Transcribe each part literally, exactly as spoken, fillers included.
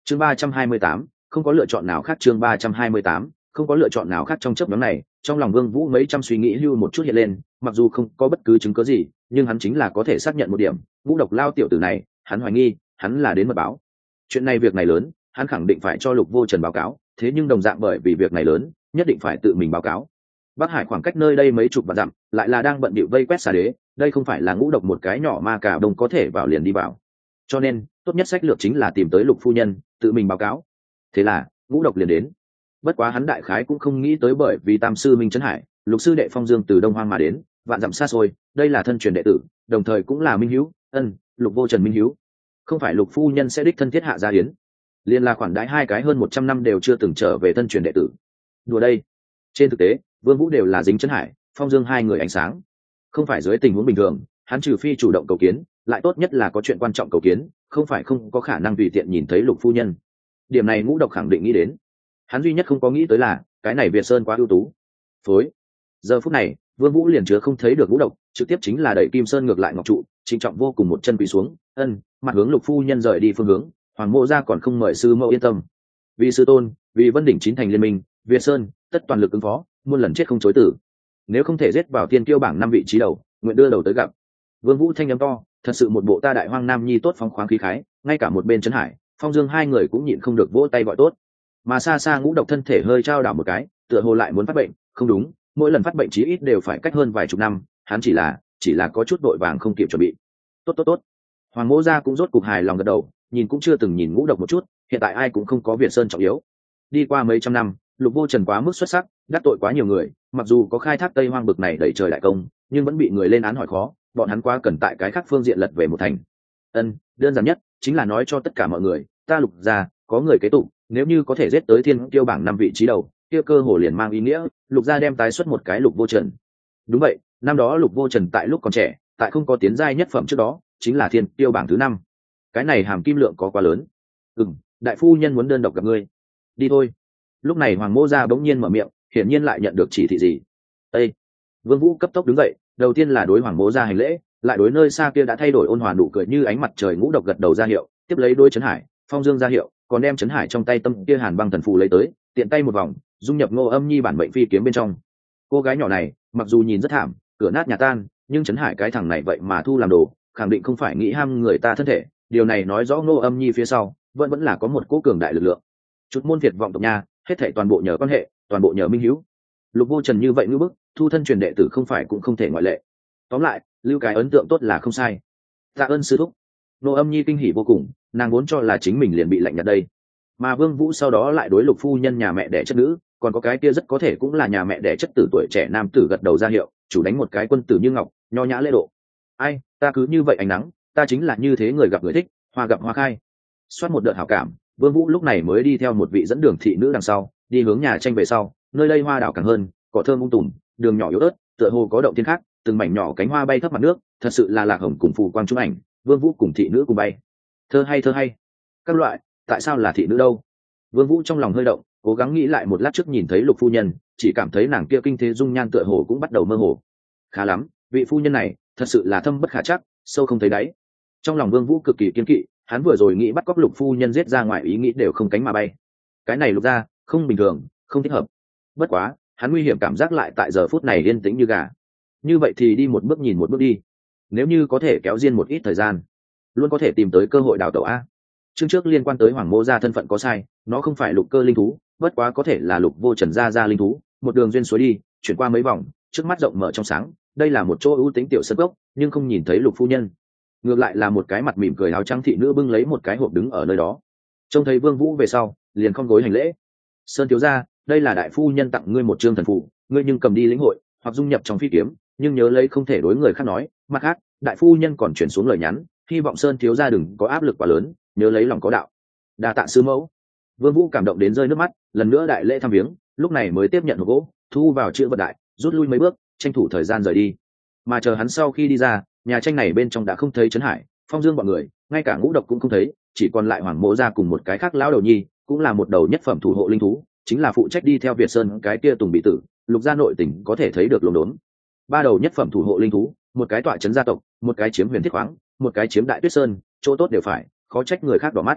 chương ba trăm hai mươi tám không có lựa chọn nào khác chương ba trăm hai mươi tám không có lựa chọn nào khác trong chấp nhóm này. Trong lòng Vương Vũ mấy trăm suy nghĩ lưu một chút hiện lên, mặc dù không có bất cứ chứng cứ gì, nhưng hắn chính là có thể xác nhận một điểm, ngũ độc lao tiểu tử này, hắn hoài nghi hắn là đến mật báo. Chuyện này việc này lớn, hắn khẳng định phải cho Lục Vô Trần báo cáo, thế nhưng đồng dạng bởi vì việc này lớn, nhất định phải tự mình báo cáo. Bắc Hải khoảng cách nơi đây mấy chục vạn dặm, lại là đang bận bịu vây quét xà đế, đây không phải là ngũ độc một cái nhỏ ma cả đông có thể vào liền đi vào. Cho nên, tốt nhất sách lược chính là tìm tới Lục phu nhân, tự mình báo cáo. Thế là, ngũ độc liền đến. Bất quá hắn đại khái cũng không nghĩ tới bởi vì Tam sư Minh Trấn Hải, Lục sư đệ Phong Dương từ Đông Hoang mà đến, vạn dặm xa xôi, đây là thân truyền đệ tử, đồng thời cũng là minh hữu, ân, Lục Vô Trần minh hữu. Không phải Lục phu nhân sẽ đích thân thiết hạ gia hiến, liên là khoản đãi hai cái hơn một trăm năm đều chưa từng trở về thân truyền đệ tử. Đùa đây. Trên thực tế, Vương Vũ đều là dính Trấn Hải, Phong Dương hai người ánh sáng. Không phải dưới tình huống bình thường, hắn trừ phi chủ động cầu kiến, lại tốt nhất là có chuyện quan trọng cầu kiến, không phải không có khả năng tùy tiện nhìn thấy Lục phu nhân. Điểm này ngũ độc khẳng định nghĩ đến. Hắn duy nhất không có nghĩ tới là cái này Việt Sơn quá ưu tú. Phối. Giờ phút này, Vương Vũ liền chứa không thấy được ngũ độc, trực tiếp chính là đẩy Kim Sơn ngược lại ngọc trụ, trịnh trọng vô cùng một chân quỳ xuống, ân, mặt hướng Lục phu nhân rời đi phương hướng, Hoàng Mộ Gia còn không mời sư mẫu yên tâm. Vì sư tôn, vì Vân đỉnh chín thành liên minh, Việt Sơn tất toàn lực ứng phó, muôn lần chết không chối từ. Nếu không thể giết vào tiên kiêu bảng năm vị trí đầu, nguyện đưa đầu tới gặp. Vương Vũ thanh âm to, thật sự một bộ ta đại hoang nam nhi tốt phóng khoáng khí khái, ngay cả một bên Trấn Hải, Phong Dương hai người cũng nhịn không được vỗ tay gọi tốt. Mà xa xa ngũ độc thân thể hơi trao đảo một cái, tựa hồ lại muốn phát bệnh, không đúng, mỗi lần phát bệnh chí ít đều phải cách hơn vài chục năm, hắn chỉ là chỉ là có chút vội vàng không kịp chuẩn bị. Tốt tốt tốt. Hoàng Mỗ Gia cũng rốt cục hài lòng gật đầu, nhìn cũng chưa từng nhìn ngũ độc một chút, hiện tại ai cũng không có Việt Sơn trọng yếu. Đi qua mấy trăm năm, Lục Vô Trần quá mức xuất sắc, đắc tội quá nhiều người, mặc dù có khai thác Tây Hoang bực này đẩy trời đại công, nhưng vẫn bị người lên án hỏi khó, bọn hắn quá cần tại cái khác phương diện lật về một thành. Ân, đơn giản nhất chính là nói cho tất cả mọi người, ta Lục gia có người kế tục, nếu như có thể giết tới thiên tiêu bảng năm vị trí đầu, kia cơ hồ liền mang ý nghĩa Lục gia đem tái xuất một cái Lục Vô Trần. Đúng vậy, năm đó Lục Vô Trần tại lúc còn trẻ, tại không có tiến giai nhất phẩm trước đó, chính là thiên tiêu bảng thứ năm. Cái này hàm kim lượng có quá lớn. Ừm, đại phu nhân muốn đơn độc gặp ngươi. Đi thôi. Lúc này Hoàng Mô Gia bỗng nhiên mở miệng, hiển nhiên lại nhận được chỉ thị gì. Ê! Vương Vũ cấp tốc đứng dậy, đầu tiên là đối Hoàng Mô Gia hành lễ, lại đối nơi xa kia đã thay đổi ôn hòa nụ cười như ánh mặt trời ngũ độc gật đầu ra hiệu, tiếp lấy đối Trấn Hải, Phong Dương ra hiệu, còn đem Trấn Hải trong tay tâm kia hàn băng thần phù lấy tới, tiện tay một vòng, dung nhập Ngô Âm Nhi bản mệnh phi kiếm bên trong. Cô gái nhỏ này, mặc dù nhìn rất thảm, cửa nát nhà tan, nhưng Trấn Hải cái thằng này vậy mà thu làm đồ, khẳng định không phải nghĩ ham người ta thân thể, điều này nói rõ Ngô Âm Nhi phía sau vẫn vẫn là có một cỗ cường đại lực lượng. Chút môn Việt vọng tộc nha, hết thảy toàn bộ nhờ quan hệ, toàn bộ nhờ minh hữu. Lục Vô Trần như vậy ngữ bức, thu thân truyền đệ tử không phải cũng không thể ngoại lệ. Tóm lại, lưu cái ấn tượng tốt là không sai. Tạ ơn sư thúc. Ngô Âm Nhi kinh hỉ vô cùng, nàng vốn cho là chính mình liền bị lạnh nhạt đây, mà Vương Vũ sau đó lại đối Lục phu nhân nhà mẹ đẻ chất nữ, còn có cái kia rất có thể cũng là nhà mẹ đẻ chất tử tuổi trẻ nam tử gật đầu ra hiệu, chủ đánh một cái quân tử như ngọc, nho nhã lễ độ. Ai, ta cứ như vậy ánh nắng, ta chính là như thế người gặp người thích, hoa gặp hoa khai. Xoát một đợt hảo cảm, Vương Vũ lúc này mới đi theo một vị dẫn đường thị nữ đằng sau, đi hướng nhà tranh về sau, nơi đây hoa đảo càng hơn, cỏ thơm um tùm, đường nhỏ yếu ớt, tựa hồ có động thiên khác, từng mảnh nhỏ cánh hoa bay thấp mặt nước, thật sự là lạc hồng cùng phù quang chụp ảnh, Vương Vũ cùng thị nữ cùng bay. Thơ hay thơ hay. Các loại, tại sao là thị nữ đâu? Vương Vũ trong lòng hơi động, cố gắng nghĩ lại một lát trước nhìn thấy Lục phu nhân, chỉ cảm thấy nàng kia kinh thế dung nhan tựa hồ cũng bắt đầu mơ hồ. Khá lắm, vị phu nhân này, thật sự là thâm bất khả trắc, sâu không thấy đáy. Trong lòng Vương Vũ cực kỳ kiên kỵ, hắn vừa rồi nghĩ bắt cóc Lục phu nhân giết ra ngoài ý nghĩ đều không cánh mà bay. Cái này Lục gia, không bình thường, không thích hợp. Bất quá, hắn nguy hiểm cảm giác lại tại giờ phút này yên tĩnh như gà. Như vậy thì đi một bước nhìn một bước đi. Nếu như có thể kéo riêng một ít thời gian, luôn có thể tìm tới cơ hội đào tẩu a. Chương trước liên quan tới Hoàng Mô Gia thân phận có sai, nó không phải Lục cơ linh thú, bất quá có thể là Lục Vô Trần gia gia linh thú, một đường duyên suối đi, chuyển qua mấy vòng, trước mắt rộng mở trong sáng, đây là một chỗ ưu tính tiểu sân gốc, nhưng không nhìn thấy Lục phu nhân. Ngược lại là một cái mặt mỉm cười áo trắng thị nữ bưng lấy một cái hộp đứng ở nơi đó. Trông thấy Vương Vũ về sau, liền không gối hành lễ. Sơn thiếu gia, đây là đại phu nhân tặng ngươi một chương thần phù, ngươi nhưng cầm đi lĩnh hội, hoặc dung nhập trong phi kiếm, nhưng nhớ lấy không thể đối người khác nói. Mặt khác, đại phu nhân còn chuyển xuống lời nhắn, hy vọng Sơn thiếu gia đừng có áp lực quá lớn, nhớ lấy lòng có đạo. Đa tạ sư mẫu. Vương Vũ cảm động đến rơi nước mắt, lần nữa đại lễ thăm viếng, lúc này mới tiếp nhận hộp gỗ, thu vào chữ vật đại, rút lui mấy bước, tranh thủ thời gian rời đi. Mà chờ hắn sau khi đi ra, nhà tranh này bên trong đã không thấy Trấn Hải, Phong Dương bọn người, ngay cả ngũ độc cũng không thấy, chỉ còn lại Hoàng Mộ Gia cùng một cái khác lão đầu nhi, cũng là một đầu nhất phẩm thủ hộ linh thú, chính là phụ trách đi theo Việt Sơn cái kia Tùng bị tử, Lục gia nội tình có thể thấy được luống đốn. Ba đầu nhất phẩm thủ hộ linh thú, một cái tọa trấn gia tộc, một cái chiếm Huyền Thiết khoáng, một cái chiếm Đại Tuyết Sơn, chỗ tốt đều phải, khó trách người khác đỏ mắt.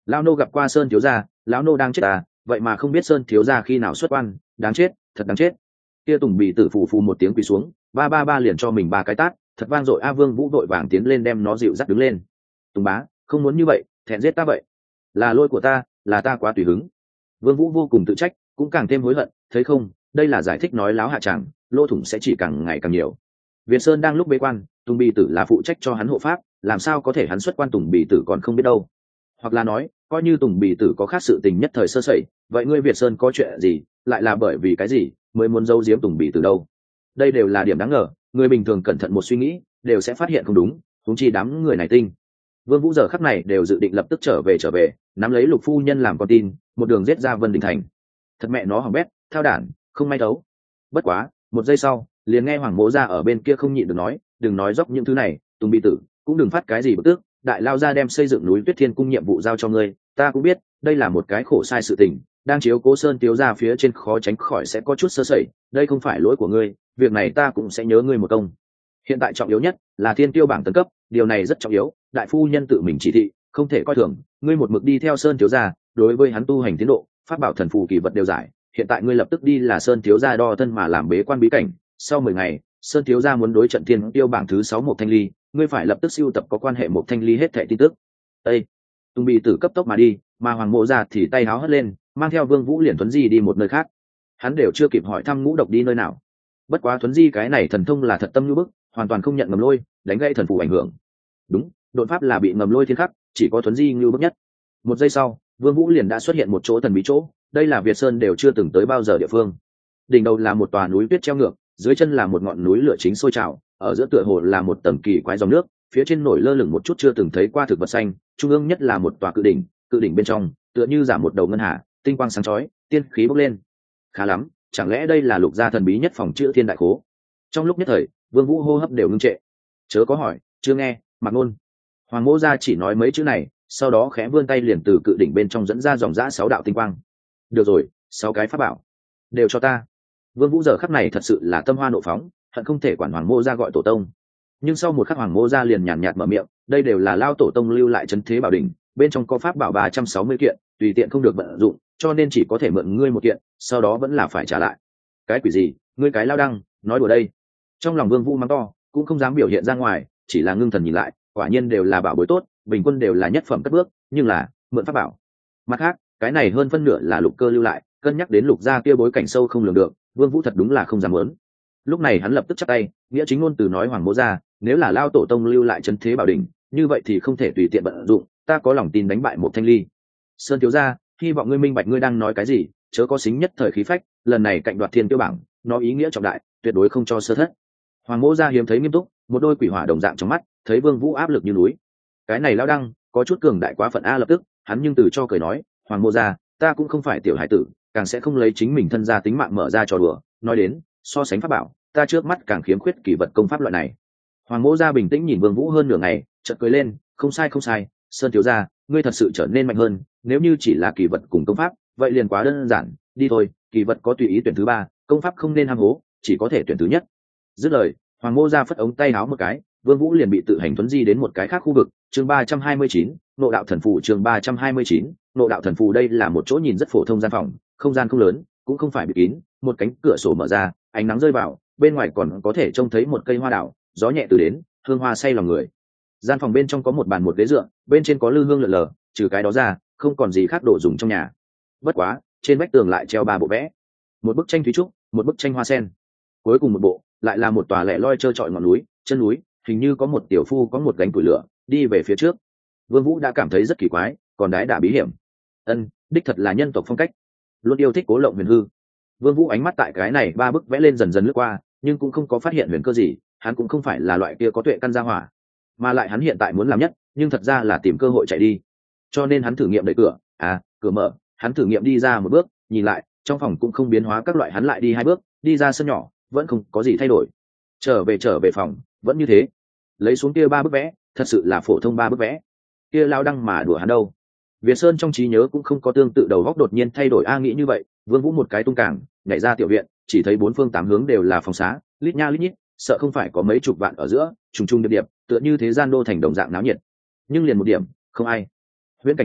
Lão nô gặp qua Sơn thiếu gia, lão nô đang chết à, vậy mà không biết Sơn thiếu gia khi nào xuất quan, đáng chết, thật đáng chết. Kia Tùng Bì Tử phù phù một tiếng quỳ xuống, ba ba ba liền cho mình ba cái tát, thật vang dội. A Vương Vũ vội vàng tiến lên đem nó dịu dắt đứng lên. Tùng bá, không muốn như vậy, thẹn giết ta vậy. Là lỗi của ta, là ta quá tùy hứng. Vương Vũ vô cùng tự trách, cũng càng thêm hối hận, thấy không, đây là giải thích nói láo hạ chẳng, lỗ thủng sẽ chỉ càng ngày càng nhiều. Việt Sơn đang lúc bế quan, Tùng Bì Tử là phụ trách cho hắn hộ pháp, làm sao có thể hắn xuất quan Tùng Bì Tử còn không biết đâu. Hoặc là nói, coi như Tùng Bì Tử có khác sự tình nhất thời sơ sẩy, vậy ngươi Việt Sơn có chuyện gì, lại là bởi vì cái gì mới muốn giấu giếm Tùng Bì Tử đâu? Đây đều là điểm đáng ngờ, người bình thường cẩn thận một suy nghĩ, đều sẽ phát hiện không đúng, huống chi đám người này tinh. Vương Vũ giờ khắc này đều dự định lập tức trở về trở về, nắm lấy Lục phu nhân làm con tin, một đường giết ra Vân Đình thành. Thật mẹ nó hỏng bét, thao đản, không may đấu. Bất quá, một giây sau, liền nghe Hoàng Mỗ Gia ở bên kia không nhịn được nói, đừng nói dốc những thứ này, Tùng Bì Tử, cũng đừng phát cái gì bực tức, đại lao gia đem xây dựng núi Tuyết Thiên cung nhiệm vụ giao cho ngươi, ta cũng biết, đây là một cái khổ sai sự tình, đang chiếu cố Sơn thiếu gia phía trên khó tránh khỏi sẽ có chút sơ sẩy, đây không phải lỗi của ngươi, việc này ta cũng sẽ nhớ ngươi một công. Hiện tại trọng yếu nhất là thiên tiêu bảng tấn cấp, điều này rất trọng yếu, đại phu nhân tự mình chỉ thị, không thể coi thường, ngươi một mực đi theo Sơn thiếu gia, đối với hắn tu hành tiến độ, pháp bảo thần phù kỳ vật đều giải, hiện tại ngươi lập tức đi là Sơn thiếu gia đo thân mà làm bế quan bí cảnh, sau mười ngày, Sơn thiếu gia muốn đối trận thiên tiêu bảng thứ sáu một thanh ly, ngươi phải lập tức siêu tập có quan hệ một thanh ly hết thảy tin tức. Ê! Tùng Bì Tử cấp tốc mà đi, mà Hoàng Mộ Gia thì tay háo hất lên, mang theo Vương Vũ liền Tuấn Di đi một nơi khác. Hắn đều chưa kịp hỏi thăm Ngũ Độc đi nơi nào. Bất quá Tuấn Di cái này thần thông là thật tâm như bức, hoàn toàn không nhận ngầm lôi, đánh gãy thần phù ảnh hưởng. Đúng, đột pháp là bị ngầm lôi thiên khắc, chỉ có Tuấn Di như bức nhất. Một giây sau, Vương Vũ liền đã xuất hiện một chỗ thần bí chỗ, đây là Việt Sơn đều chưa từng tới bao giờ địa phương. Đỉnh đầu là một tòa núi tuyết treo ngược, dưới chân là một ngọn núi lửa chính sôi trào, ở giữa tựa hồ là một tầng kỳ quái dòng nước, phía trên nổi lơ lửng một chút chưa từng thấy qua thực vật xanh, trung ương nhất là một tòa cự đỉnh, cự đỉnh bên trong tựa như giả một đầu ngân hà, tinh quang sáng chói, tiên khí bốc lên. Khá lắm, chẳng lẽ đây là lục gia thần bí nhất phòng chữ thiên đại khố? Trong lúc nhất thời, Vương Vũ hô hấp đều ngưng trệ. Chớ có hỏi, chưa nghe, mặc ngôn. Hoàng Mỗ Gia chỉ nói mấy chữ này, sau đó khẽ vươn tay liền từ cự đỉnh bên trong dẫn ra dòng dã sáu đạo tinh quang. Được rồi, sáu cái pháp bảo, đều cho ta. Vương Vũ giờ khắc này thật sự là tâm hoa nộ phóng, hận không thể quản Hoàng Mỗ Gia gọi tổ tông. Nhưng sau một khắc Hoàng Mỗ Gia liền nhàn nhạt mở miệng, đây đều là lao tổ tông lưu lại trấn thế bảo đỉnh, bên trong có pháp bảo ba trăm sáu mươi kiện, tùy tiện không được vận dụng, cho nên chỉ có thể mượn ngươi một kiện, sau đó vẫn là phải trả lại. Cái quỷ gì, ngươi cái lao đăng, nói đùa đây. Trong lòng Vương Vũ mắng to, cũng không dám biểu hiện ra ngoài, chỉ là ngưng thần nhìn lại, quả nhiên đều là bảo bối tốt, bình quân đều là nhất phẩm cất bước, nhưng là mượn pháp bảo. Mặt khác, cái này hơn phân nửa là Lục Cơ lưu lại, cân nhắc đến Lục gia kia bối cảnh sâu không lường được, Vương Vũ thật đúng là không dám muốn. Lúc này hắn lập tức chắp tay, nghĩa chính ngôn từ nói Hoàng Mỗ Gia, nếu là lao tổ tông lưu lại trấn thế bảo đỉnh, như vậy thì không thể tùy tiện vận dụng, ta có lòng tin đánh bại một thanh ly. Sơn thiếu gia, hy vọng ngươi minh bạch ngươi đang nói cái gì, chớ có xính nhất thời khí phách, lần này cạnh đoạt thiên tiêu bảng, nó ý nghĩa trọng đại, tuyệt đối không cho sơ thất. Hoàng Mỗ Gia hiếm thấy nghiêm túc, một đôi quỷ hỏa đồng dạng trong mắt, thấy Vương Vũ áp lực như núi. Cái này lão đăng, có chút cường đại quá phận a, lập tức, hắn nhưng từ cho cười nói, Hoàng Mỗ Gia, ta cũng không phải tiểu hải tử, càng sẽ không lấy chính mình thân gia tính mạng mở ra trò đùa, nói đến, so sánh pháp bảo, ta trước mắt càng khiếm khuyết kỳ vật công pháp loại này. Hoàng Mỗ Gia bình tĩnh nhìn Vương Vũ hơn nửa ngày, chợt cười lên, không sai không sai, Sơn thiếu gia, ngươi thật sự trở nên mạnh hơn, nếu như chỉ là kỳ vật cùng công pháp, vậy liền quá đơn giản, đi thôi, kỳ vật có tùy ý tuyển thứ ba, công pháp không nên ham hố, chỉ có thể tuyển thứ nhất. Dứt lời, Hoàng Mỗ Gia phất ống tay áo một cái, Vương Vũ liền bị tự hành tuấn di đến một cái khác khu vực, chương ba trăm hai mươi chín, Nộ đạo thần phù, chương ba trăm hai mươi chín, Nộ đạo thần phù. Đây là một chỗ nhìn rất phổ thông gian phòng, không gian không lớn, cũng không phải bịt kín, một cánh cửa sổ mở ra, ánh nắng rơi vào, bên ngoài còn có thể trông thấy một cây hoa đào, gió nhẹ từ đến, hương hoa say lòng người. Gian phòng bên trong có một bàn một ghế dựa, bên trên có lư hương lượn lờ, trừ cái đó ra, không còn gì khác đồ dùng trong nhà. Bất quá, trên vách tường lại treo ba bộ vẽ, một bức tranh thủy trúc, một bức tranh hoa sen, cuối cùng một bộ lại là một tòa lẻ loi trơ trọi ngọn núi, chân núi, hình như có một tiểu phu có một gánh củi lửa, đi về phía trước. Vương Vũ đã cảm thấy rất kỳ quái, còn đái đả bí hiểm. Ân, đích thật là nhân tộc phong cách, luôn yêu thích cố lộng huyền hư. Vương Vũ ánh mắt tại cái này ba bức vẽ lên dần dần lướt qua, nhưng cũng không có phát hiện huyền cơ gì, hắn cũng không phải là loại kia có tuệ căn gia hỏa, mà lại hắn hiện tại muốn làm nhất, nhưng thật ra là tìm cơ hội chạy đi. Cho nên hắn thử nghiệm đẩy cửa, à, cửa mở, hắn thử nghiệm đi ra một bước, nhìn lại, trong phòng cũng không biến hóa các loại, hắn lại đi hai bước, đi ra sân nhỏ, vẫn không có gì thay đổi. Trở về trở về phòng, vẫn như thế. Lấy xuống kia ba bức vẽ, thật sự là phổ thông ba bức vẽ. Kia lao đăng mà đùa hắn đâu. Việt Sơn trong trí nhớ cũng không có tương tự đầu góc đột nhiên thay đổi a, nghĩ như vậy, Vương Vũ một cái tung cảng, nhảy ra tiểu viện, chỉ thấy bốn phương tám hướng đều là phòng xá, lít nha lít nhít, sợ không phải có mấy chục vạn ở giữa, trùng trùng điệp điệp, tựa như thế gian đô thành đồng dạng náo nhiệt. Nhưng liền một điểm, không ai. Huyễn cảnh a,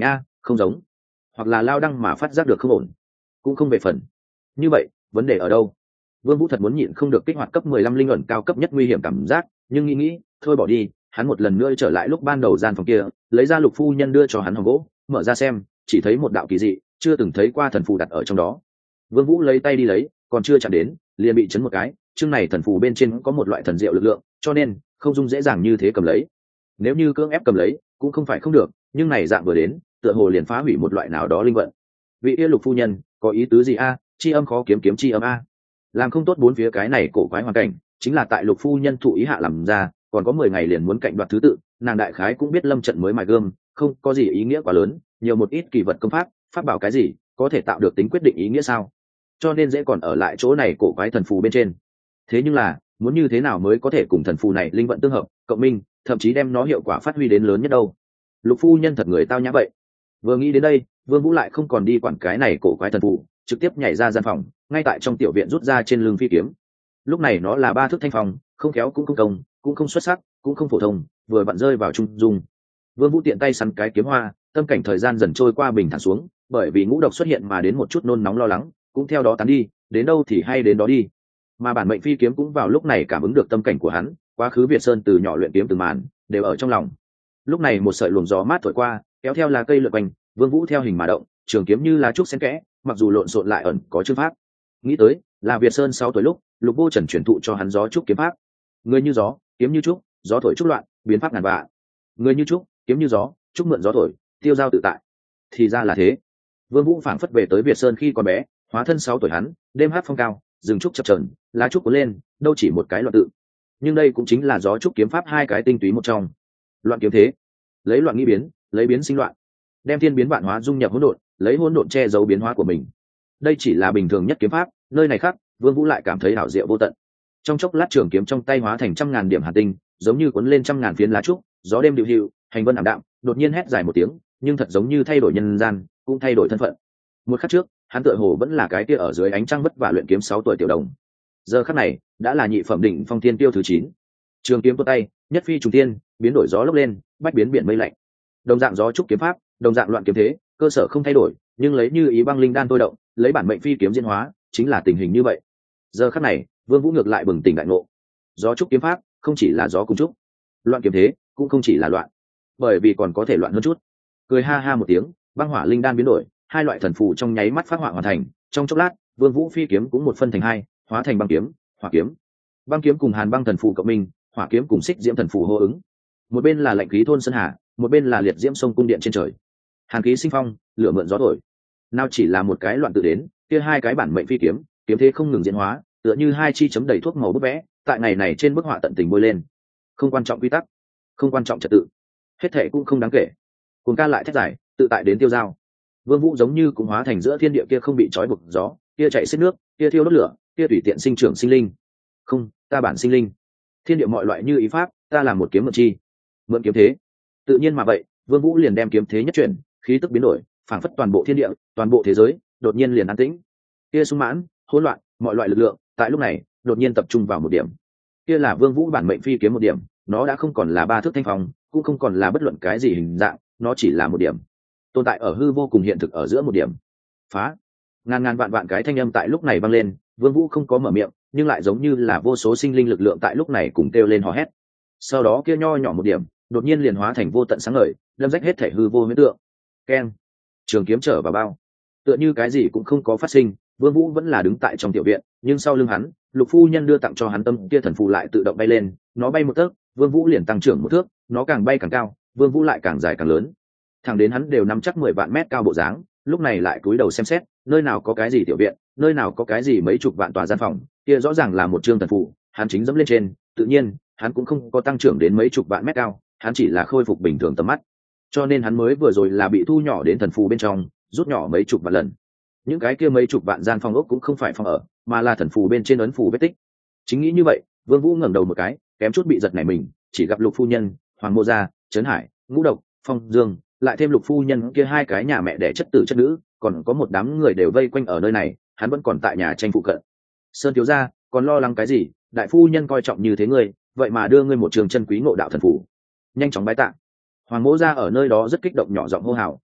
không giống, hoặc là lao đăng mà phát giác được không ổn, cũng không về phần. Như vậy vấn đề ở đâu? Vương Vũ thật muốn nhịn không được kích hoạt cấp mười lăm linh ẩn cao cấp nhất nguy hiểm cảm giác, nhưng nghĩ nghĩ thôi bỏ đi. Hắn một lần nữa trở lại lúc ban đầu gian phòng kia, lấy ra Lục phu nhân đưa cho hắn hòm gỗ, mở ra xem, chỉ thấy một đạo kỳ dị chưa từng thấy qua thần phù đặt ở trong đó. Vương Vũ lấy tay đi lấy, còn chưa chạm đến liền bị chấn một cái. Chương này thần phù bên trên có một loại thần diệu lực lượng, cho nên không dung dễ dàng như thế cầm lấy. Nếu như cưỡng ép cầm lấy cũng không phải không được, nhưng này dạng vừa đến tựa hồ liền phá hủy một loại nào đó linh vận. Vị yêu Lục phu nhân có ý tứ gì a? Chi âm khó kiếm kiếm chi âm a. Làm không tốt bốn phía cái này cổ quái hoàn cảnh chính là tại Lục phu nhân thụ ý hạ làm ra, còn có mười ngày liền muốn cạnh đoạt thứ tự, nàng đại khái cũng biết lâm trận mới mài gươm, không có gì ý nghĩa quá lớn, nhiều một ít kỳ vật công pháp pháp bảo cái gì có thể tạo được tính quyết định ý nghĩa sao? Cho nên dễ còn ở lại chỗ này cổ quái thần phù bên trên. Thế nhưng là muốn như thế nào mới có thể cùng thần phù này linh vận tương hợp cộng minh, thậm chí đem nó hiệu quả phát huy đến lớn nhất đâu? Lục phu nhân thật người tao nhã vậy. Vừa nghĩ đến đây, Vương Vũ lại không còn đi quản cái này cổ quái thần phù, trực tiếp nhảy ra gian phòng, ngay tại trong tiểu viện rút ra trên lưng phi kiếm. Lúc này nó là ba thước thanh phong, không khéo cũng không công, cũng không xuất sắc, cũng không phổ thông, vừa vặn rơi vào trung dung. Vương Vũ tiện tay săn cái kiếm hoa, tâm cảnh thời gian dần trôi qua bình thản xuống, bởi vì ngũ độc xuất hiện mà đến một chút nôn nóng lo lắng, cũng theo đó tán đi, đến đâu thì hay đến đó đi. Mà bản mệnh phi kiếm cũng vào lúc này cảm ứng được tâm cảnh của hắn, quá khứ Việt Sơn từ nhỏ luyện kiếm từng màn, đều ở trong lòng. Lúc này một sợi luồng gió mát thổi qua, kéo theo lá cây lượn quanh, Vương Vũ theo hình mà động, trường kiếm như lá trúc xen kẽ, mặc dù lộn xộn lại ẩn có chương pháp. Nghĩ tới, là Việt Sơn sáu tuổi lúc, Lục Vô Trần truyền thụ cho hắn gió trúc kiếm pháp. Người như gió, kiếm như trúc, gió thổi trúc loạn, biến pháp ngàn vạ. Người như trúc, kiếm như gió, trúc mượn gió thổi, tiêu dao tự tại. Thì ra là thế. Vương Vũ phảng phất về tới Việt Sơn khi còn bé, hóa thân sáu tuổi hắn, đêm hát phong cao, rừng trúc chập chờn, lá trúc cuốn lên, đâu chỉ một cái loạn tự. Nhưng đây cũng chính là gió trúc kiếm pháp hai cái tinh túy một trong. Loạn kiếm thế, lấy loạn nghi biến, lấy biến sinh loạn, đem thiên biến vạn hóa dung nhập hỗn độn, lấy hỗn độn che giấu biến hóa của mình. Đây chỉ là bình thường nhất kiếm pháp, nơi này khác, Vương Vũ lại cảm thấy hảo diệu vô tận. Trong chốc lát trường kiếm trong tay hóa thành trăm ngàn điểm hàn tinh, giống như cuốn lên trăm ngàn phiến lá trúc, gió đêm điệu hiệu, hành vân ảm đạm, đột nhiên hét dài một tiếng, nhưng thật giống như thay đổi nhân gian, cũng thay đổi thân phận. Một khắc trước, hắn tựa hồ vẫn là cái kia ở dưới ánh trăng vất vả luyện kiếm sáu tuổi tiểu đồng. Giờ khắc này, đã là nhị phẩm đỉnh phong thiên tiêu thứ chín. Trường kiếm tuột tay, nhất phi trùng thiên, biến đổi gió lốc lên, bách biến biển mây lạnh. Đồng dạng gió trúc kiếm pháp, đồng dạng loạn kiếm thế, cơ sở không thay đổi, nhưng lấy như ý băng linh đan tôi động, lấy bản mệnh phi kiếm diễn hóa, chính là tình hình như vậy. Giờ khắc này, Vương Vũ ngược lại bừng tỉnh đại ngộ. Gió trúc kiếm pháp, không chỉ là gió cùng trúc, loạn kiếm thế, cũng không chỉ là loạn, bởi vì còn có thể loạn hơn chút. Cười ha ha một tiếng, băng hỏa linh đan biến đổi, hai loại thần phù trong nháy mắt phát họa hoàn thành. Trong chốc lát, Vương Vũ phi kiếm cũng một phân thành hai, hóa thành băng kiếm, hỏa kiếm. Băng kiếm cùng hàn băng thần phù cộng minh, hỏa kiếm cùng xích diễm thần phù hô ứng. Một bên là lạnh khí thôn sơn hà, một bên là liệt diễm sông cung điện trên trời. Hàn khí sinh phong, lửa mượn gió thổi. Nào chỉ là một cái loạn tự đến, kia hai cái bản mệnh phi kiếm, kiếm thế không ngừng diễn hóa, tựa như hai chi chấm đầy thuốc màu bút vẽ, tại ngày này trên bức họa tận tình bôi lên. Không quan trọng quy tắc, không quan trọng trật tự, hết thảy cũng không đáng kể. Cuồng ca lại thét giải, tự tại đến tiêu dao. Vương Vũ giống như cũng hóa thành giữa thiên địa kia không bị trói buộc gió, kia chạy xiết nước, kia thiêu đốt lửa, kia tùy tiện sinh trưởng sinh linh. Không, ta bản sinh linh. Thiên địa mọi loại như ý pháp, ta làm một kiếm mượn chi. Mượn kiếm thế. Tự nhiên mà vậy, Vương Vũ liền đem kiếm thế nhất chuyển, khí tức biến đổi, phảng phất toàn bộ thiên địa, toàn bộ thế giới, đột nhiên liền an tĩnh. Kia sung mãn, hỗn loạn, mọi loại lực lượng, tại lúc này, đột nhiên tập trung vào một điểm. Kia là Vương Vũ bản mệnh phi kiếm một điểm, nó đã không còn là ba thước thanh phong, cũng không còn là bất luận cái gì hình dạng, nó chỉ là một điểm, tồn tại ở hư vô cùng hiện thực ở giữa một điểm. Phá! Ngàn ngàn vạn vạn cái thanh âm tại lúc này vang lên, Vương Vũ không có mở miệng, nhưng lại giống như là vô số sinh linh lực lượng tại lúc này cùng kêu lên hò hét. Sau đó kia nho nhỏ một điểm, đột nhiên liền hóa thành vô tận sáng ngời, đâm rách hết thể hư vô huyễn tượng. Keng! Trường kiếm trở vào bao. Tựa như cái gì cũng không có phát sinh, Vương Vũ vẫn là đứng tại trong tiểu viện, nhưng sau lưng hắn, Lục phu nhân đưa tặng cho hắn tâm kia thần phù lại tự động bay lên, nó bay một tấc, Vương Vũ liền tăng trưởng một thước, nó càng bay càng cao, Vương Vũ lại càng dài càng lớn. Thẳng đến hắn đều nắm chắc mười vạn mét cao bộ dáng, lúc này lại cúi đầu xem xét, nơi nào có cái gì tiểu viện, nơi nào có cái gì mấy chục vạn tòa gian phòng, kia rõ ràng là một chương thần phù, hắn chính dẫm lên trên, tự nhiên, hắn cũng không có tăng trưởng đến mấy chục vạn mét cao, hắn chỉ là khôi phục bình thường tầm mắt. Cho nên hắn mới vừa rồi là bị thu nhỏ đến thần phù bên trong, rút nhỏ mấy chục vạn lần. Những cái kia mấy chục vạn gian phòng ốc cũng không phải phòng ở, mà là thần phù bên trên ấn phù vết tích. Chính nghĩ như vậy, Vương Vũ ngẩng đầu một cái, kém chút bị giật nảy mình, chỉ gặp Lục phu nhân, Hoàng Mô Gia, Trấn Hải, Ngũ Độc, Phong Dương, lại thêm Lục phu nhân kia hai cái nhà mẹ đẻ chất tử chất nữ, còn có một đám người đều vây quanh ở nơi này, hắn vẫn còn tại nhà tranh phụ cận. Sơn thiếu gia, còn lo lắng cái gì? Đại phu nhân coi trọng như thế ngươi, vậy mà đưa ngươi một trường chân quý ngộ đạo thần phù. Nhanh chóng bái tạ. Hoàng Mô Gia ở nơi đó rất kích động nhỏ giọng hô hào,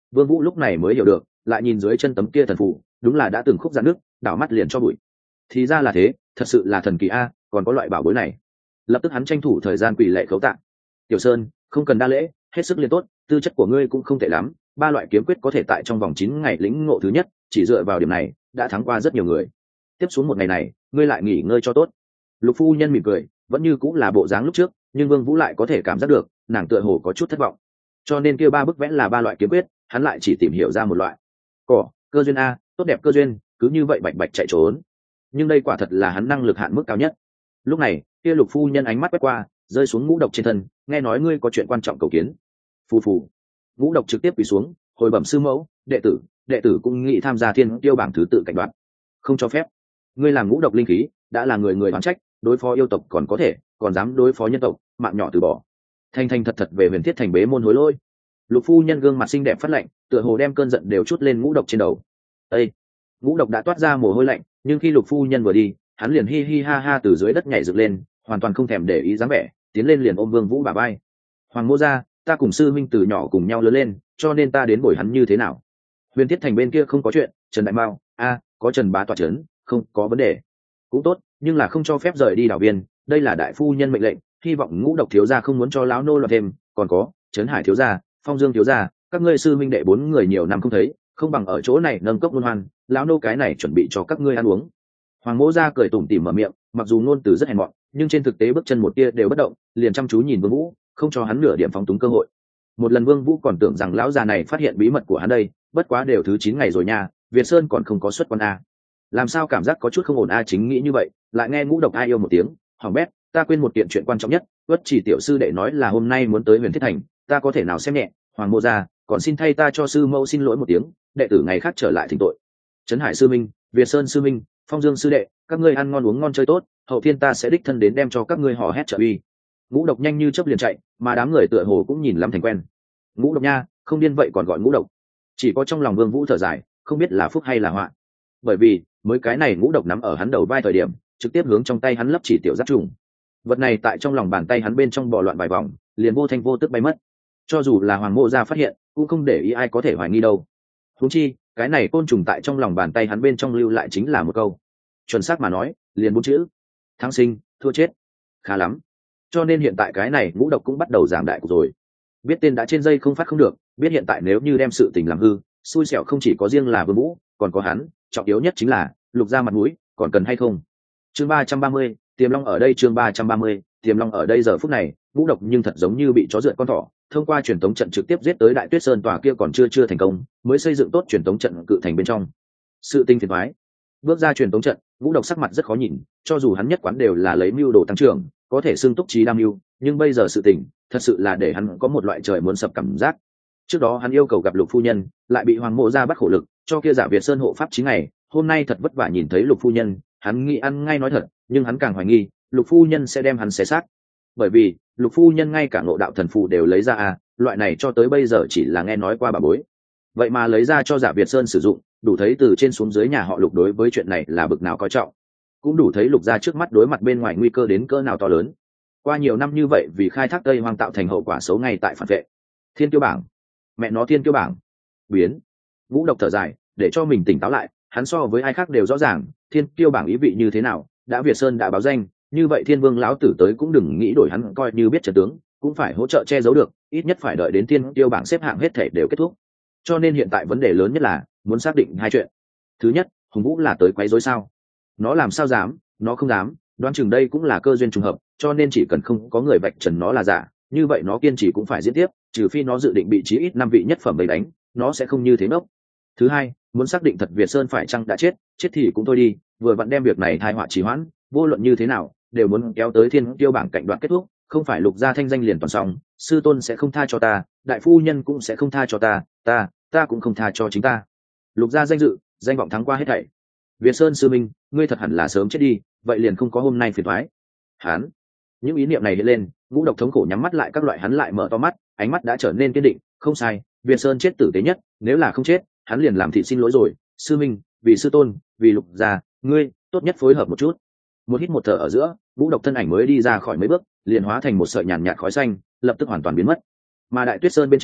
Vương Vũ lúc này mới hiểu được, lại nhìn dưới chân tấm kia thần phù, đúng là đã từng khúc dạn nước, đảo mắt liền cho bụi. Thì ra là thế, thật sự là thần kỳ a, còn có loại bảo bối này. Lập tức hắn tranh thủ thời gian quỳ lạy khấu tạ. Tiểu Sơn, không cần đa lễ, hết sức liên tốt, tư chất của ngươi cũng không tệ lắm, ba loại kiếm quyết có thể tại trong vòng chín ngày lĩnh ngộ thứ nhất, chỉ dựa vào điểm này, đã thắng qua rất nhiều người. Tiếp xuống một ngày này, ngươi lại nghỉ ngơi cho tốt. Lục phu nhân mỉm cười, vẫn như cũng là bộ dáng lúc trước, nhưng Vương Vũ lại có thể cảm giác được, nàng tựa hồ có chút thất vọng. Cho nên kia ba bức vẽ là ba loại kiếm quyết, hắn lại chỉ tìm hiểu ra một loại. Cỏ, cơ duyên a, tốt đẹp cơ duyên, cứ như vậy bạch bạch chạy trốn. Nhưng đây quả thật là hắn năng lực hạn mức cao nhất. Lúc này, kia Lục phu nhân ánh mắt quét qua, rơi xuống ngũ độc trên thân, nghe nói ngươi có chuyện quan trọng cầu kiến. Phù phù. Ngũ độc trực tiếp quỳ xuống, hồi bẩm sư mẫu, đệ tử, đệ tử cũng nghĩ tham gia thiên tiêu bảng thứ tự cảnh đoạt. Không cho phép. Ngươi làm ngũ độc linh khí, đã là người người đoán trách, đối phó yêu tộc còn có thể, còn dám đối phó nhân tộc, mạng nhỏ từ bỏ. Thanh thanh thật thật về huyền thiết thành bế môn hối lôi. Lục phu nhân gương mặt xinh đẹp phát lạnh, tựa hồ đem cơn giận đều chút lên ngũ độc trên đầu. Ê! Ngũ độc đã toát ra mồ hôi lạnh, nhưng khi Lục phu nhân vừa đi, hắn liền hi hi ha ha từ dưới đất nhảy dựng lên, hoàn toàn không thèm để ý dáng vẻ, tiến lên liền ôm Vương Vũ bả vai. Hoàng Mô gia, ta cùng sư minh từ nhỏ cùng nhau lớn lên, cho nên ta đến bồi hắn như thế nào? Huyền thiết thành bên kia không có chuyện, Trần Đại Mao, a, có Trần Bá tọa chấn, không có vấn đề. Cũng tốt, nhưng là không cho phép rời đi đảo viên, đây là đại phu nhân mệnh lệnh, hy vọng ngũ độc thiếu gia không muốn cho lão nô loạn thêm, còn có Trấn Hải thiếu gia, Phong Dương thiếu gia, các ngươi sư minh đệ bốn người nhiều năm không thấy, không bằng ở chỗ này nâng cốc luân hoan, lão nô cái này chuẩn bị cho các ngươi ăn uống. Hoàng Mỗ gia cười tủm tỉm mở miệng, mặc dù ngôn từ rất hèn mọn, nhưng trên thực tế bước chân một tia đều bất động, liền chăm chú nhìn Vương Vũ, không cho hắn nửa điểm phóng túng cơ hội. Một lần Vương Vũ còn tưởng rằng lão già này phát hiện bí mật của hắn đây, bất quá đều thứ chín ngày rồi nha, Việt Sơn còn không có xuất quan a. Làm sao cảm giác có chút không ổn a, chính nghĩ như vậy, lại nghe ngũ độc ai yêu một tiếng, hỏng bét, ta quên một kiện chuyện quan trọng nhất, Tuất Chỉ tiểu sư đệ nói là hôm nay muốn tới Huyền Thiết Thành, ta có thể nào xem nhẹ, Hoàng Mô gia, còn xin thay ta cho sư mẫu xin lỗi một tiếng, đệ tử ngày khác trở lại thỉnh tội. Trấn Hải sư minh, Việt Sơn sư minh, Phong Dương sư đệ, các ngươi ăn ngon uống ngon chơi tốt, hậu thiên ta sẽ đích thân đến đem cho các ngươi hò hét trợ uy. Ngũ độc nhanh như chớp liền chạy, mà đám người tựa hồ cũng nhìn lắm thành quen. Ngũ độc nha, không điên vậy còn gọi ngũ độc. Chỉ có trong lòng Vương Vũ thở dài, không biết là phúc hay là họa. Bởi vì, mới cái này ngũ độc nắm ở hắn đầu vai thời điểm, trực tiếp hướng trong tay hắn lấp chỉ tiểu giáp trùng. Vật này tại trong lòng bàn tay hắn bên trong bò loạn vài vòng, liền vô thanh vô tức bay mất. Cho dù là Hoàng Mộ gia phát hiện, cũng không để ý ai có thể hoài nghi đâu. Huống chi, cái này côn trùng tại trong lòng bàn tay hắn bên trong lưu lại chính là một câu. Chuẩn xác mà nói, liền bốn chữ: thắng sinh, thua chết. Khá lắm. Cho nên hiện tại cái này ngũ độc cũng bắt đầu giảng đại cục rồi. Biết tên đã trên dây không phát không được, biết hiện tại nếu như đem sự tình làm hư, xui xẻo không chỉ có riêng là Vương Vũ, còn có hắn, trọng yếu nhất chính là Lục gia mặt mũi, còn cần hay không. Chương ba trăm ba mươi, Tiềm Long ở đây. Chương ba trăm ba mươi, Tiềm Long ở đây. Giờ phút này, ngũ độc nhưng thật giống như bị chó rượt con thỏ, thông qua truyền tống trận trực tiếp giết tới Đại Tuyết Sơn tòa kia còn chưa chưa thành công, mới xây dựng tốt truyền tống trận cự thành bên trong. Sự tinh phiền toái. Bước ra truyền tống trận, ngũ độc sắc mặt rất khó nhìn, cho dù hắn nhất quán đều là lấy mưu đồ tăng trưởng, có thể xưng túc trí đam mưu, nhưng bây giờ sự tình, thật sự là để hắn có một loại trời muốn sập cảm giác. Trước đó hắn yêu cầu gặp Lục phu nhân, lại bị Hoàng Mộ gia bắt khổ lực, cho kia Giả Việt Sơn hộ pháp chín ngày, hôm nay thật vất vả nhìn thấy Lục phu nhân, hắn nghĩ ăn ngay nói thật, nhưng hắn càng hoài nghi, Lục phu nhân sẽ đem hắn xé xác. Bởi vì, Lục phu nhân ngay cả ngộ đạo thần phù đều lấy ra à, loại này cho tới bây giờ chỉ là nghe nói qua bà bối. Vậy mà lấy ra cho Giả Việt Sơn sử dụng, đủ thấy từ trên xuống dưới nhà họ Lục đối với chuyện này là bực nào coi trọng. Cũng đủ thấy Lục gia trước mắt đối mặt bên ngoài nguy cơ đến cỡ nào to lớn. Qua nhiều năm như vậy vì khai thác Tây Hoang tạo thành hậu quả xấu ngay tại phản vệ. Thiên Kiêu bảng, mẹ nó Thiên Kiêu bảng. Biến. Ngũ độc thở dài, để cho mình tỉnh táo lại, hắn so với ai khác đều rõ ràng, Thiên Kiêu bảng ý vị như thế nào, đã Việt Sơn đã báo danh, như vậy Thiên Vương lão tử tới cũng đừng nghĩ đổi hắn coi như biết trận tướng, cũng phải hỗ trợ che giấu được, ít nhất phải đợi đến Thiên Kiêu bảng xếp hạng hết thể đều kết thúc. Cho nên hiện tại vấn đề lớn nhất là muốn xác định hai chuyện. Thứ nhất, Hùng Vũ là tới quấy rối sao? Nó làm sao dám, nó không dám, đoán chừng đây cũng là cơ duyên trùng hợp, cho nên chỉ cần không có người vạch trần nó là giả, như vậy nó kiên trì cũng phải diễn tiếp, trừ phi nó dự định bị chí ít năm vị nhất phẩm bầy đánh, nó sẽ không như thế ngốc. Thứ hai, muốn xác định thật Việt Sơn phải chăng đã chết, chết thì cũng thôi đi, vừa vặn đem việc này tai họa trì hoãn, vô luận như thế nào, đều muốn kéo tới Thiên Kiêu bảng cạnh đoạn kết thúc, không phải Lục gia thanh danh liền toàn xong, sư tôn sẽ không tha cho ta, đại phu nhân cũng sẽ không tha cho ta, ta, ta cũng không tha cho chính ta. Lục gia danh dự, danh vọng thắng qua hết thảy. Việt Sơn sư minh, ngươi thật hẳn là sớm chết đi, vậy liền không có hôm nay phiền toái. Hắn, những ý niệm này hiện lên, ngũ độc thống khổ nhắm mắt lại các loại hắn lại mở to mắt, ánh mắt đã trở nên kiên định, không sai, Việt Sơn chết tử tế nhất, nếu là không chết, hắn liền làm thị xin lỗi rồi, sư minh, vì sư tôn, vì Lục gia, ngươi tốt nhất phối hợp một chút. Một hít một thở ở giữa, ngũ độc thân ảnh mới đi ra khỏi mấy bước, liền hóa thành một sợi nhàn nhạt khói xanh, lập tức hoàn toàn biến mất. Mà Đại Tuyết Sơn bên trên,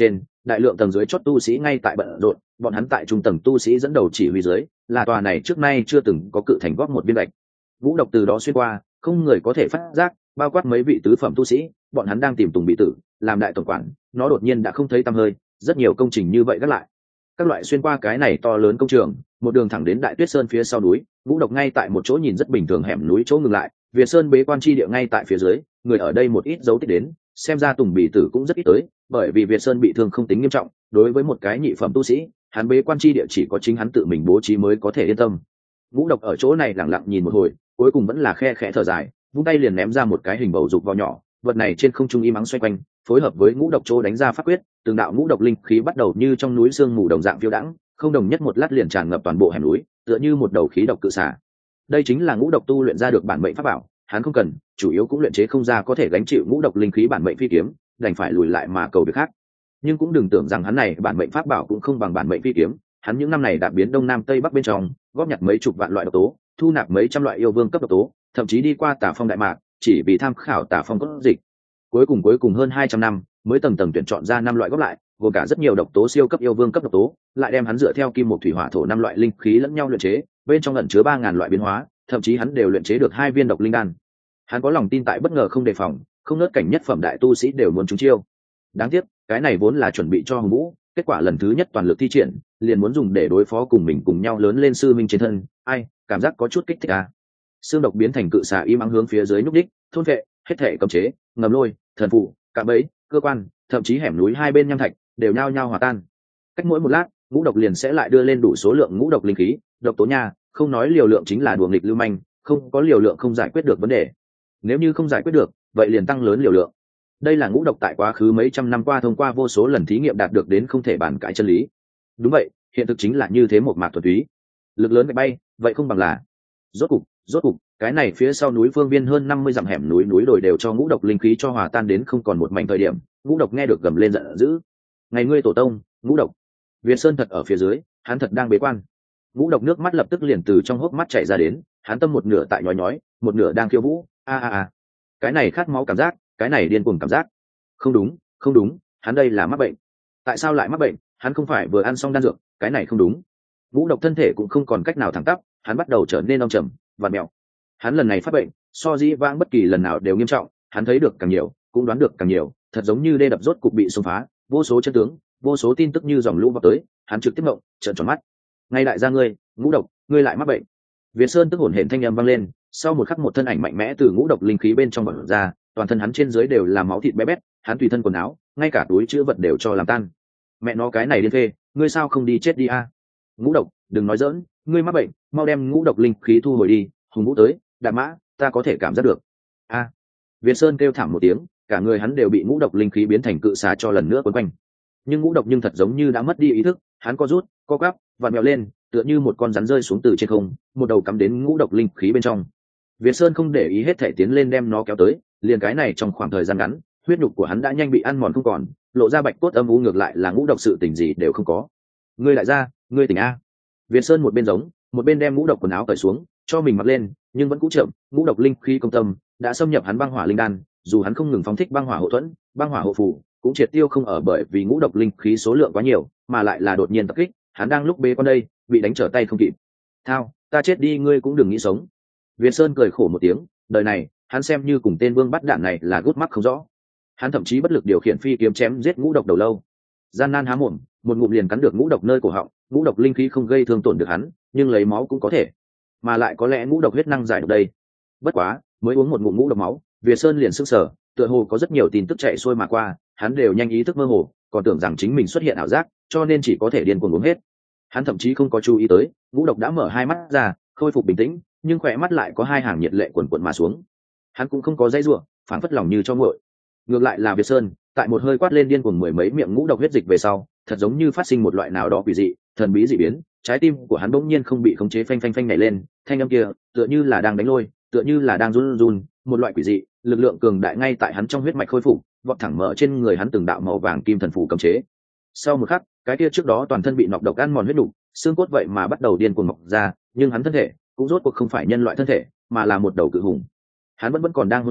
đại lượng tầng dưới chót tu sĩ ngay tại bận rộn, bọn hắn tại trung tầng tu sĩ dẫn đầu chỉ huy dưới, là tòa này trước nay chưa từng có cự thành góp một viên gạch. Ngũ độc từ đó xuyên qua, không người có thể phát giác, bao quát mấy vị tứ phẩm tu sĩ, bọn hắn đang tìm Tùng Bị Tử làm đại tổng quản, nó đột nhiên đã không thấy tăm hơi, rất nhiều công trình như vậy gác lại. Các loại xuyên qua cái này to lớn công trường, một đường thẳng đến Đại Tuyết Sơn phía sau núi, Ngũ độc ngay tại một chỗ nhìn rất bình thường hẻm núi chỗ ngừng lại, Việt Sơn bế quan chi địa ngay tại phía dưới, người ở đây một ít dấu tích đến, xem ra Tùng Bị Tử cũng rất ít tới, bởi vì Việt Sơn bị thương không tính nghiêm trọng, đối với một cái nhị phẩm tu sĩ, hắn bế quan chi địa chỉ có chính hắn tự mình bố trí mới có thể yên tâm. Ngũ độc ở chỗ này lặng lặng nhìn một hồi, cuối cùng vẫn là khe khẽ thở dài, vung tay liền ném ra một cái hình bầu dục vào nhỏ, vật này trên không trung im ắng xoay quanh, phối hợp với ngũ độc chỗ đánh ra pháp quyết, từng đạo ngũ độc linh khí bắt đầu như trong núi sương mù đồng dạng phiêu đãng, không đồng nhất một lát liền tràn ngập toàn bộ hẻm núi, tựa như một đầu khí độc cự xả. Đây chính là ngũ độc tu luyện ra được bản mệnh pháp bảo, hắn không cần, chủ yếu cũng luyện chế không ra có thể gánh chịu ngũ độc linh khí bản mệnh phi kiếm, đành phải lùi lại mà cầu việc khác. Nhưng cũng đừng tưởng rằng hắn này bản mệnh pháp bảo cũng không bằng bản mệnh phi kiếm, hắn những năm này đạp biến đông nam tây bắc bên trong, góp nhặt mấy chục vạn loại độc tố, thu nạp mấy trăm loại yêu vương cấp độc tố, thậm chí đi qua Tà Phong đại mạc, chỉ vì tham khảo Tà Phong cốt dịch. Cuối cùng cuối cùng hơn hai trăm năm, mới tầng tầng tuyển chọn ra năm loại góp lại, gồm cả rất nhiều độc tố siêu cấp yêu vương cấp độc tố, lại đem hắn dựa theo kim một thủy hỏa thổ năm loại linh khí lẫn nhau luyện chế, bên trong ẩn chứa ba ngàn loại biến hóa, thậm chí hắn đều luyện chế được hai viên độc linh đan. Hắn có lòng tin tại bất ngờ không đề phòng, không nớt cảnh nhất phẩm đại tu sĩ đều muốn trúng chiêu. Đáng tiếc, cái này vốn là chuẩn bị cho Hùng Vũ, kết quả lần thứ nhất toàn lực thi triển, liền muốn dùng để đối phó cùng mình cùng nhau lớn lên sư minh chiến thân, ai, cảm giác có chút kích thích à. Xương độc biến thành cự xà im ắng hướng phía dưới nhúc đích, thôn vệ, hết thể cấm chế, ngầm lôi, thần phụ, cạm bẫy, cơ quan, thậm chí hẻm núi hai bên nham thạch đều nhao nhao hòa tan. Cách mỗi một lát, ngũ độc liền sẽ lại đưa lên đủ số lượng ngũ độc linh khí, độc tố nha, không nói liều lượng chính là đùa nghịch lưu manh, không có liều lượng không giải quyết được vấn đề. Nếu như không giải quyết được, vậy liền tăng lớn liều lượng. Đây là ngũ độc tại quá khứ mấy trăm năm qua thông qua vô số lần thí nghiệm đạt được đến không thể bàn cãi chân lý. Đúng vậy, hiện thực chính là như thế, một mạc thuần túy. Lực lớn bay bay, vậy không bằng là. Rốt cục, rốt cục, cái này phía sau núi phương biên hơn năm mươi dặm hẻm núi núi đồi đều cho ngũ độc linh khí cho hòa tan đến không còn một mảnh thời điểm, ngũ độc nghe được gầm lên giận dữ. Ngày ngươi tổ tông, ngũ độc. Việt Sơn thật ở phía dưới, hắn thật đang bế quan. Ngũ độc nước mắt lập tức liền từ trong hốc mắt chảy ra đến, hắn tâm một nửa tại nhói nhói, một nửa đang khiêu vũ. A a a, cái này khát máu cảm giác, cái này điên cuồng cảm giác. Không đúng, không đúng, hắn đây là mắc bệnh. Tại sao lại mắc bệnh? Hắn không phải vừa ăn xong đan dược, cái này không đúng. Ngũ độc thân thể cũng không còn cách nào thẳng tắp, hắn bắt đầu trở nên âm trầm, vặn mèo. Hắn lần này phát bệnh, so dĩ vãng bất kỳ lần nào đều nghiêm trọng, hắn thấy được càng nhiều, cũng đoán được càng nhiều, thật giống như đê đập rốt cục bị xông phá, vô số chân tướng, vô số tin tức như dòng lũ vào tới, hắn trực tiếp ngộng, trợn tròn mắt. Ngay đại gia ngươi, ngũ độc, ngươi lại mắc bệnh. Việt Sơn tức hổn hển thanh âm vang lên, sau một khắc một thân ảnh mạnh mẽ từ ngũ độc linh khí bên trong bật ra, toàn thân hắn trên dưới đều là máu thịt bé bét, hắn tùy thân quần áo, ngay cả túi chứa vật đều cho làm tan. Mẹ nó cái này điên phê, ngươi sao không đi chết đi a? Ngũ độc, đừng nói dỡn, ngươi mắc bệnh, mau đem ngũ độc linh khí thu hồi đi. Hùng Vũ tới, Đạp Mã, ta có thể cảm giác được. A. Việt Sơn kêu thảm một tiếng, cả người hắn đều bị ngũ độc linh khí biến thành cự xà cho lần nữa quấn quanh. Nhưng ngũ độc nhưng thật giống như đã mất đi ý thức, hắn co rút, co quắp, vặn vẹo lên, tựa như một con rắn rơi xuống từ trên không, một đầu cắm đến ngũ độc linh khí bên trong. Việt Sơn không để ý hết thể tiến lên đem nó kéo tới, liền cái này trong khoảng thời gian ngắn, huyết nhục của hắn đã nhanh bị ăn mòn không còn, lộ ra bạch cốt âm u, ngược lại là ngũ độc sự tình gì đều không có. Ngươi lại ra, ngươi tỉnh a. Việt Sơn một bên giống, một bên đem ngũ độc quần áo cởi xuống, cho mình mặc lên, nhưng vẫn cũ chậm, ngũ độc linh khí công tâm đã xâm nhập hắn băng hỏa linh đan, dù hắn không ngừng phóng thích băng hỏa hộ thuẫn, băng hỏa hộ phù, cũng triệt tiêu không ở, bởi vì ngũ độc linh khí số lượng quá nhiều, mà lại là đột nhiên tập kích, hắn đang lúc bế quan đây, bị đánh trở tay không kịp. Thao, ta chết đi ngươi cũng đừng nghĩ sống. Việt Sơn cười khổ một tiếng, đời này, hắn xem như cùng tên vương bắt đạn này là gút mắt không rõ. Hắn thậm chí bất lực điều khiển phi kiếm chém giết ngũ độc đầu lâu. Gian nan há mồm, một ngụm liền cắn được ngũ độc nơi cổ họng, ngũ độc linh khí không gây thương tổn được hắn, nhưng lấy máu cũng có thể. Mà lại có lẽ ngũ độc huyết năng giải độc đây. Bất quá, mới uống một ngụm ngũ độc máu, Việt Sơn liền sững sờ, tựa hồ có rất nhiều tin tức chạy xuôi mà qua, hắn đều nhanh ý thức mơ hồ, còn tưởng rằng chính mình xuất hiện ảo giác, cho nên chỉ có thể điên cuồng uống hết. Hắn thậm chí không có chú ý tới, ngũ độc đã mở hai mắt ra, khôi phục bình tĩnh, nhưng khỏe mắt lại có hai hàng nhiệt lệ cuồn cuộn mà xuống. Hắn cũng không có dãy rủa, phảng phất lòng như cho nguội. Ngược lại là Việt Sơn, tại một hơi quát lên điên cuồng mười mấy miệng ngũ độc huyết dịch về sau, thật giống như phát sinh một loại nào đó quỷ dị, thần bí dị biến, trái tim của hắn bỗng nhiên không bị khống chế phanh phanh phanh nhảy lên, thanh âm kia, tựa như là đang đánh lôi, tựa như là đang run run, một loại quỷ dị, lực lượng cường đại ngay tại hắn trong huyết mạch khôi phục, vọt thẳng mở trên người hắn từng đạo màu vàng kim thần phù cấm chế. Sau một khắc, cái kia trước đó toàn thân bị nọc độc ăn mòn huyết đủ, xương cốt vậy mà bắt đầu điên cuồng mọc ra, nhưng hắn thân thể cũng rốt cuộc không phải nhân loại thân thể, mà là một đầu cự hùng. Hắn vẫn vẫn còn đang hôn mê,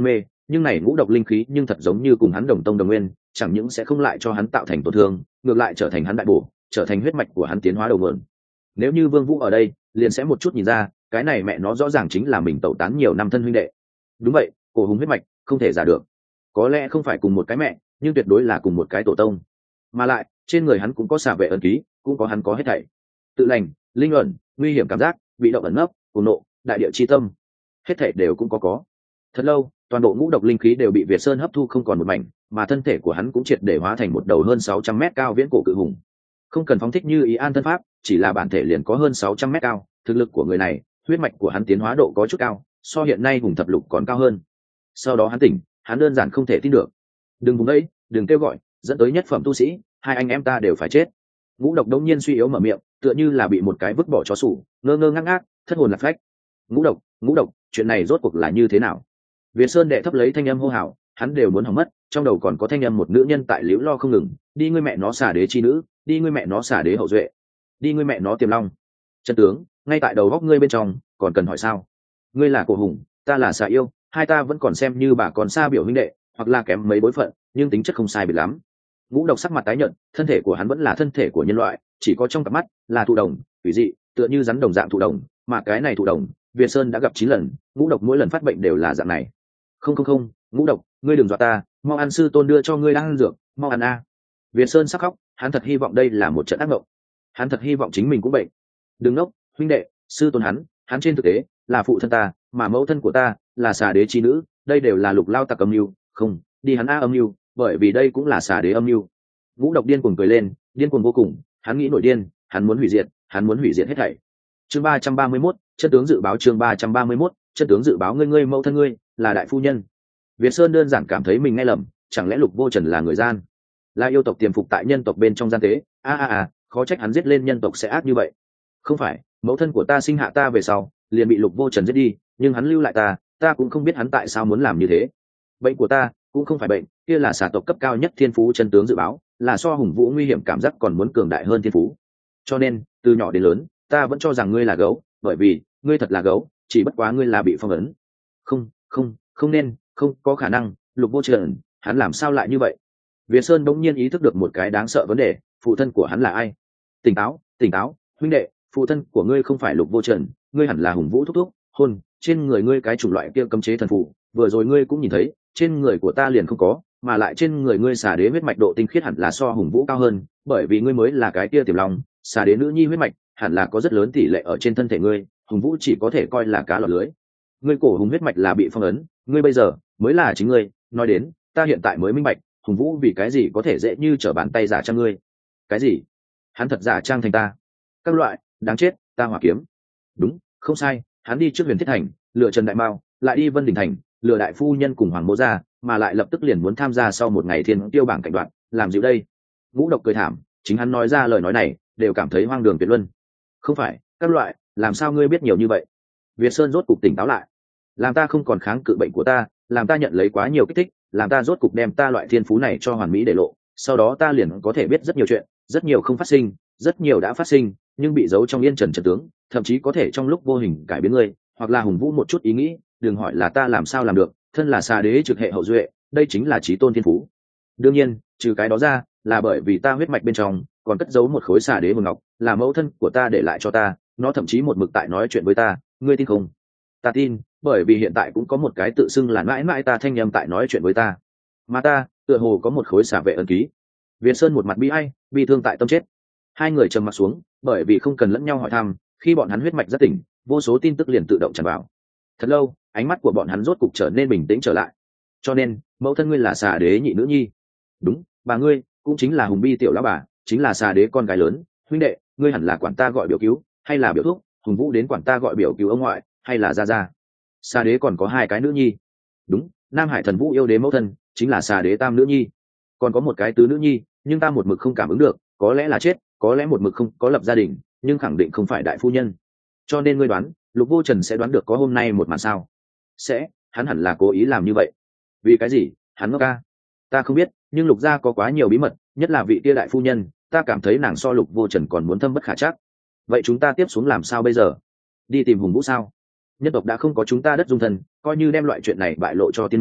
nhưng này ngũ độc linh khí nhưng thật giống như cùng hắn đồng tông đồng nguyên, chẳng những sẽ không lại cho hắn tạo thành tổn thương, ngược lại trở thành hắn đại bổ, trở thành huyết mạch của hắn tiến hóa đầu nguồn. Nếu như Vương Vũ ở đây, liền sẽ một chút nhìn ra, cái này mẹ nó rõ ràng chính là mình tẩu tán nhiều năm thân huynh đệ. Đúng vậy, cổ hùng huyết mạch không thể giả được. Có lẽ không phải cùng một cái mẹ, nhưng tuyệt đối là cùng một cái tổ tông. Mà lại, trên người hắn cũng có xà vệ ẩn ký, cũng có hắn có hết thảy. Tự lành, linh ẩn, nguy hiểm cảm giác, bị động ẩn nấp, cuồng nộ, đại địa chi tâm, hết thảy đều cũng có có. Thật lâu, toàn bộ ngũ độc linh khí đều bị Việt Sơn hấp thu không còn một mảnh, mà thân thể của hắn cũng triệt để hóa thành một đầu hơn sáu trăm mét cao viễn cổ cự hùng. Không cần phóng thích như ý an thân pháp, chỉ là bản thể liền có hơn sáu trăm mét cao, thực lực của người này, huyết mạch của hắn tiến hóa độ có chút cao, so hiện nay hùng thập lục còn cao hơn. Sau đó hắn tỉnh, hắn đơn giản không thể tin được. Đừng vùng ấy, đừng kêu gọi, dẫn tới nhất phẩm tu sĩ, hai anh em ta đều phải chết. Ngũ độc đống nhiên suy yếu mở miệng, tựa như là bị một cái vứt bỏ chó sủ, ngơ ngơ ngác ngác, thất hồn lạc phách. Ngũ độc, ngũ độc, chuyện này rốt cuộc là như thế nào? Việt Sơn đệ thấp lấy thanh âm hô hào, hắn đều muốn hỏng mất, trong đầu còn có thanh âm một nữ nhân tại liễu lo không ngừng, đi ngươi mẹ nó xả đế chi nữ, đi ngươi mẹ nó xả đế hậu duệ, đi ngươi mẹ nó tiềm long. Chân tướng, ngay tại đầu góc ngươi bên trong, còn cần hỏi sao? Ngươi là cổ hùng, ta là xà yêu, hai ta vẫn còn xem như bà còn xa biểu huynh đệ, hoặc là kém mấy bối phận, nhưng tính chất không sai biệt lắm. Ngũ độc sắc mặt tái nhợt, thân thể của hắn vẫn là thân thể của nhân loại, chỉ có trong cặp mắt là thụ đồng, quỷ dị, tựa như rắn đồng dạng thụ đồng, mà cái này thụ đồng, Việt Sơn đã gặp chín lần, ngũ độc mỗi lần phát bệnh đều là dạng này. Không không không, ngũ độc, ngươi đừng dọa ta, mau ăn sư tôn đưa cho ngươi đang ăn dược, mau ăn a. Việt Sơn sắc khóc, hắn thật hy vọng đây là một trận ác mộng, hắn thật hy vọng chính mình cũng bệnh. Đừng ngốc, huynh đệ, sư tôn hắn, hắn trên thực tế là phụ thân ta, mà mẫu thân của ta là xà đế chi nữ, đây đều là lục lao tặc âm mưu, không, đi hắn a âm mưu, bởi vì đây cũng là xà đế âm mưu. Ngũ độc điên cuồng cười lên, điên cuồng vô cùng, hắn nghĩ nổi điên, hắn muốn hủy diệt, hắn muốn hủy diệt hết thảy. Chương ba trăm ba mươi mốt, chân tướng dự báo. Chương ba trăm ba mươi mốt, chân tướng dự báo. Ngươi ngươi mẫu thân ngươi là đại phu nhân. Việt Sơn đơn giản cảm thấy mình nghe lầm, chẳng lẽ Lục Vô Trần là người gian, là yêu tộc tiềm phục tại nhân tộc bên trong gian tế? A a a, khó trách hắn giết lên nhân tộc sẽ ác như vậy. Không phải, mẫu thân của ta sinh hạ ta về sau, liền bị Lục Vô Trần giết đi, nhưng hắn lưu lại ta, ta cũng không biết hắn tại sao muốn làm như thế. Bệnh của ta cũng không phải bệnh, kia là xà tộc cấp cao nhất thiên phú chân tướng dự báo, là so hùng vũ nguy hiểm cảm giác còn muốn cường đại hơn thiên phú. Cho nên, từ nhỏ đến lớn, ta vẫn cho rằng ngươi là gấu, bởi vì ngươi thật là gấu, chỉ bất quá ngươi là bị phong ấn. Không, không, không nên, không có khả năng, Lục Vô Trần, hắn làm sao lại như vậy? Việt Sơn bỗng nhiên ý thức được một cái đáng sợ vấn đề, phụ thân của hắn là ai? Tỉnh táo, tỉnh táo, huynh đệ, phụ thân của ngươi không phải Lục Vô Trần, ngươi hẳn là Hùng Vũ thúc thúc, hôn, trên người ngươi cái chủng loại kia cấm chế thần phù, vừa rồi ngươi cũng nhìn thấy, trên người của ta liền không có, mà lại trên người ngươi xà đế huyết mạch độ tinh khiết hẳn là so Hùng Vũ cao hơn, bởi vì ngươi mới là cái kia tiềm long, xà đế nữ nhi huyết mạch, hẳn là có rất lớn tỷ lệ ở trên thân thể ngươi, Hùng Vũ chỉ có thể coi là cá lọt lưới. Ngươi cổ hùng huyết mạch là bị phong ấn, ngươi bây giờ mới là chính ngươi, nói đến, ta hiện tại mới minh bạch, Hùng Vũ vì cái gì có thể dễ như trở bàn tay giả trang ngươi. Cái gì? Hắn thật giả trang thành ta? Các loại, đáng chết, ta hỏa kiếm. Đúng, không sai, hắn đi trước Huyền Thiết Thành, lựa Trần Đại Mao, lại đi Vân Đình Thành, lừa đại phu nhân cùng Hoàng Mô gia, mà lại lập tức liền muốn tham gia sau một ngày thiên tiêu bảng cảnh đoạn, làm dịu đây. Ngũ độc cười thảm, chính hắn nói ra lời nói này, đều cảm thấy hoang đường tuyệt luân. Không phải, các loại, làm sao ngươi biết nhiều như vậy? Việt Sơn rốt cục tỉnh táo lại. Làm ta không còn kháng cự bệnh của ta, làm ta nhận lấy quá nhiều kích thích, làm ta rốt cục đem ta loại thiên phú này cho hoàn mỹ để lộ, sau đó ta liền có thể biết rất nhiều chuyện, rất nhiều không phát sinh, rất nhiều đã phát sinh, nhưng bị giấu trong yên trần trật tướng, thậm chí có thể trong lúc vô hình cải biến ngươi, hoặc là Hùng Vũ một chút ý nghĩ, đừng hỏi là ta làm sao làm được, thân là xà đế trực hệ hậu duệ, đây chính là chí tôn thiên phú. Đương nhiên, trừ cái đó ra, là bởi vì ta huyết mạch bên trong còn cất giấu một khối xà đế hồn ngọc, là mẫu thân của ta để lại cho ta, nó thậm chí một mực tại nói chuyện với ta, ngươi tin không? Ta tin, bởi vì hiện tại cũng có một cái tự xưng là mãi mãi ta thanh âm tại nói chuyện với ta, mà ta tựa hồ có một khối xà vệ ẩn ký. Việt Sơn một mặt bi ai, bi thương tại tâm chết. Hai người trầm mặt xuống, bởi vì không cần lẫn nhau hỏi thăm, khi bọn hắn huyết mạch rất tỉnh, vô số tin tức liền tự động tràn vào. Thật lâu, ánh mắt của bọn hắn rốt cục trở nên bình tĩnh trở lại. Cho nên, mẫu thân ngươi là xà đế nhị nữ nhi. Đúng, bà ngươi cũng chính là Hùng Bi tiểu lão bà, chính là xà đế con gái lớn. Huynh đệ, ngươi hẳn là quản ta gọi biểu cứu, hay là biểu thúc? Hùng Vũ đến quản ta gọi biểu cứu ông ngoại, hay là gia gia? Xà đế còn có hai cái nữ nhi. Đúng, Nam Hải Thần Vũ yêu đế mẫu thân chính là xà đế tam nữ nhi, còn có một cái tứ nữ nhi, nhưng ta một mực không cảm ứng được, có lẽ là chết, có lẽ một mực không có lập gia đình, nhưng khẳng định không phải đại phu nhân. Cho nên ngươi đoán, Lục Vô Trần sẽ đoán được có hôm nay một màn sao? Sẽ, hắn hẳn là cố ý làm như vậy. Vì cái gì? Hắn ngốc ca. Ta không biết, nhưng Lục gia có quá nhiều bí mật, nhất là vị tia đại phu nhân, ta cảm thấy nàng so Lục Vô Trần còn muốn thâm bất khả trắc. Vậy chúng ta tiếp xuống làm sao bây giờ? Đi tìm Hùng Vũ sao? Nhân tộc đã không có chúng ta đất dung thân, coi như đem loại chuyện này bại lộ cho tiên minh,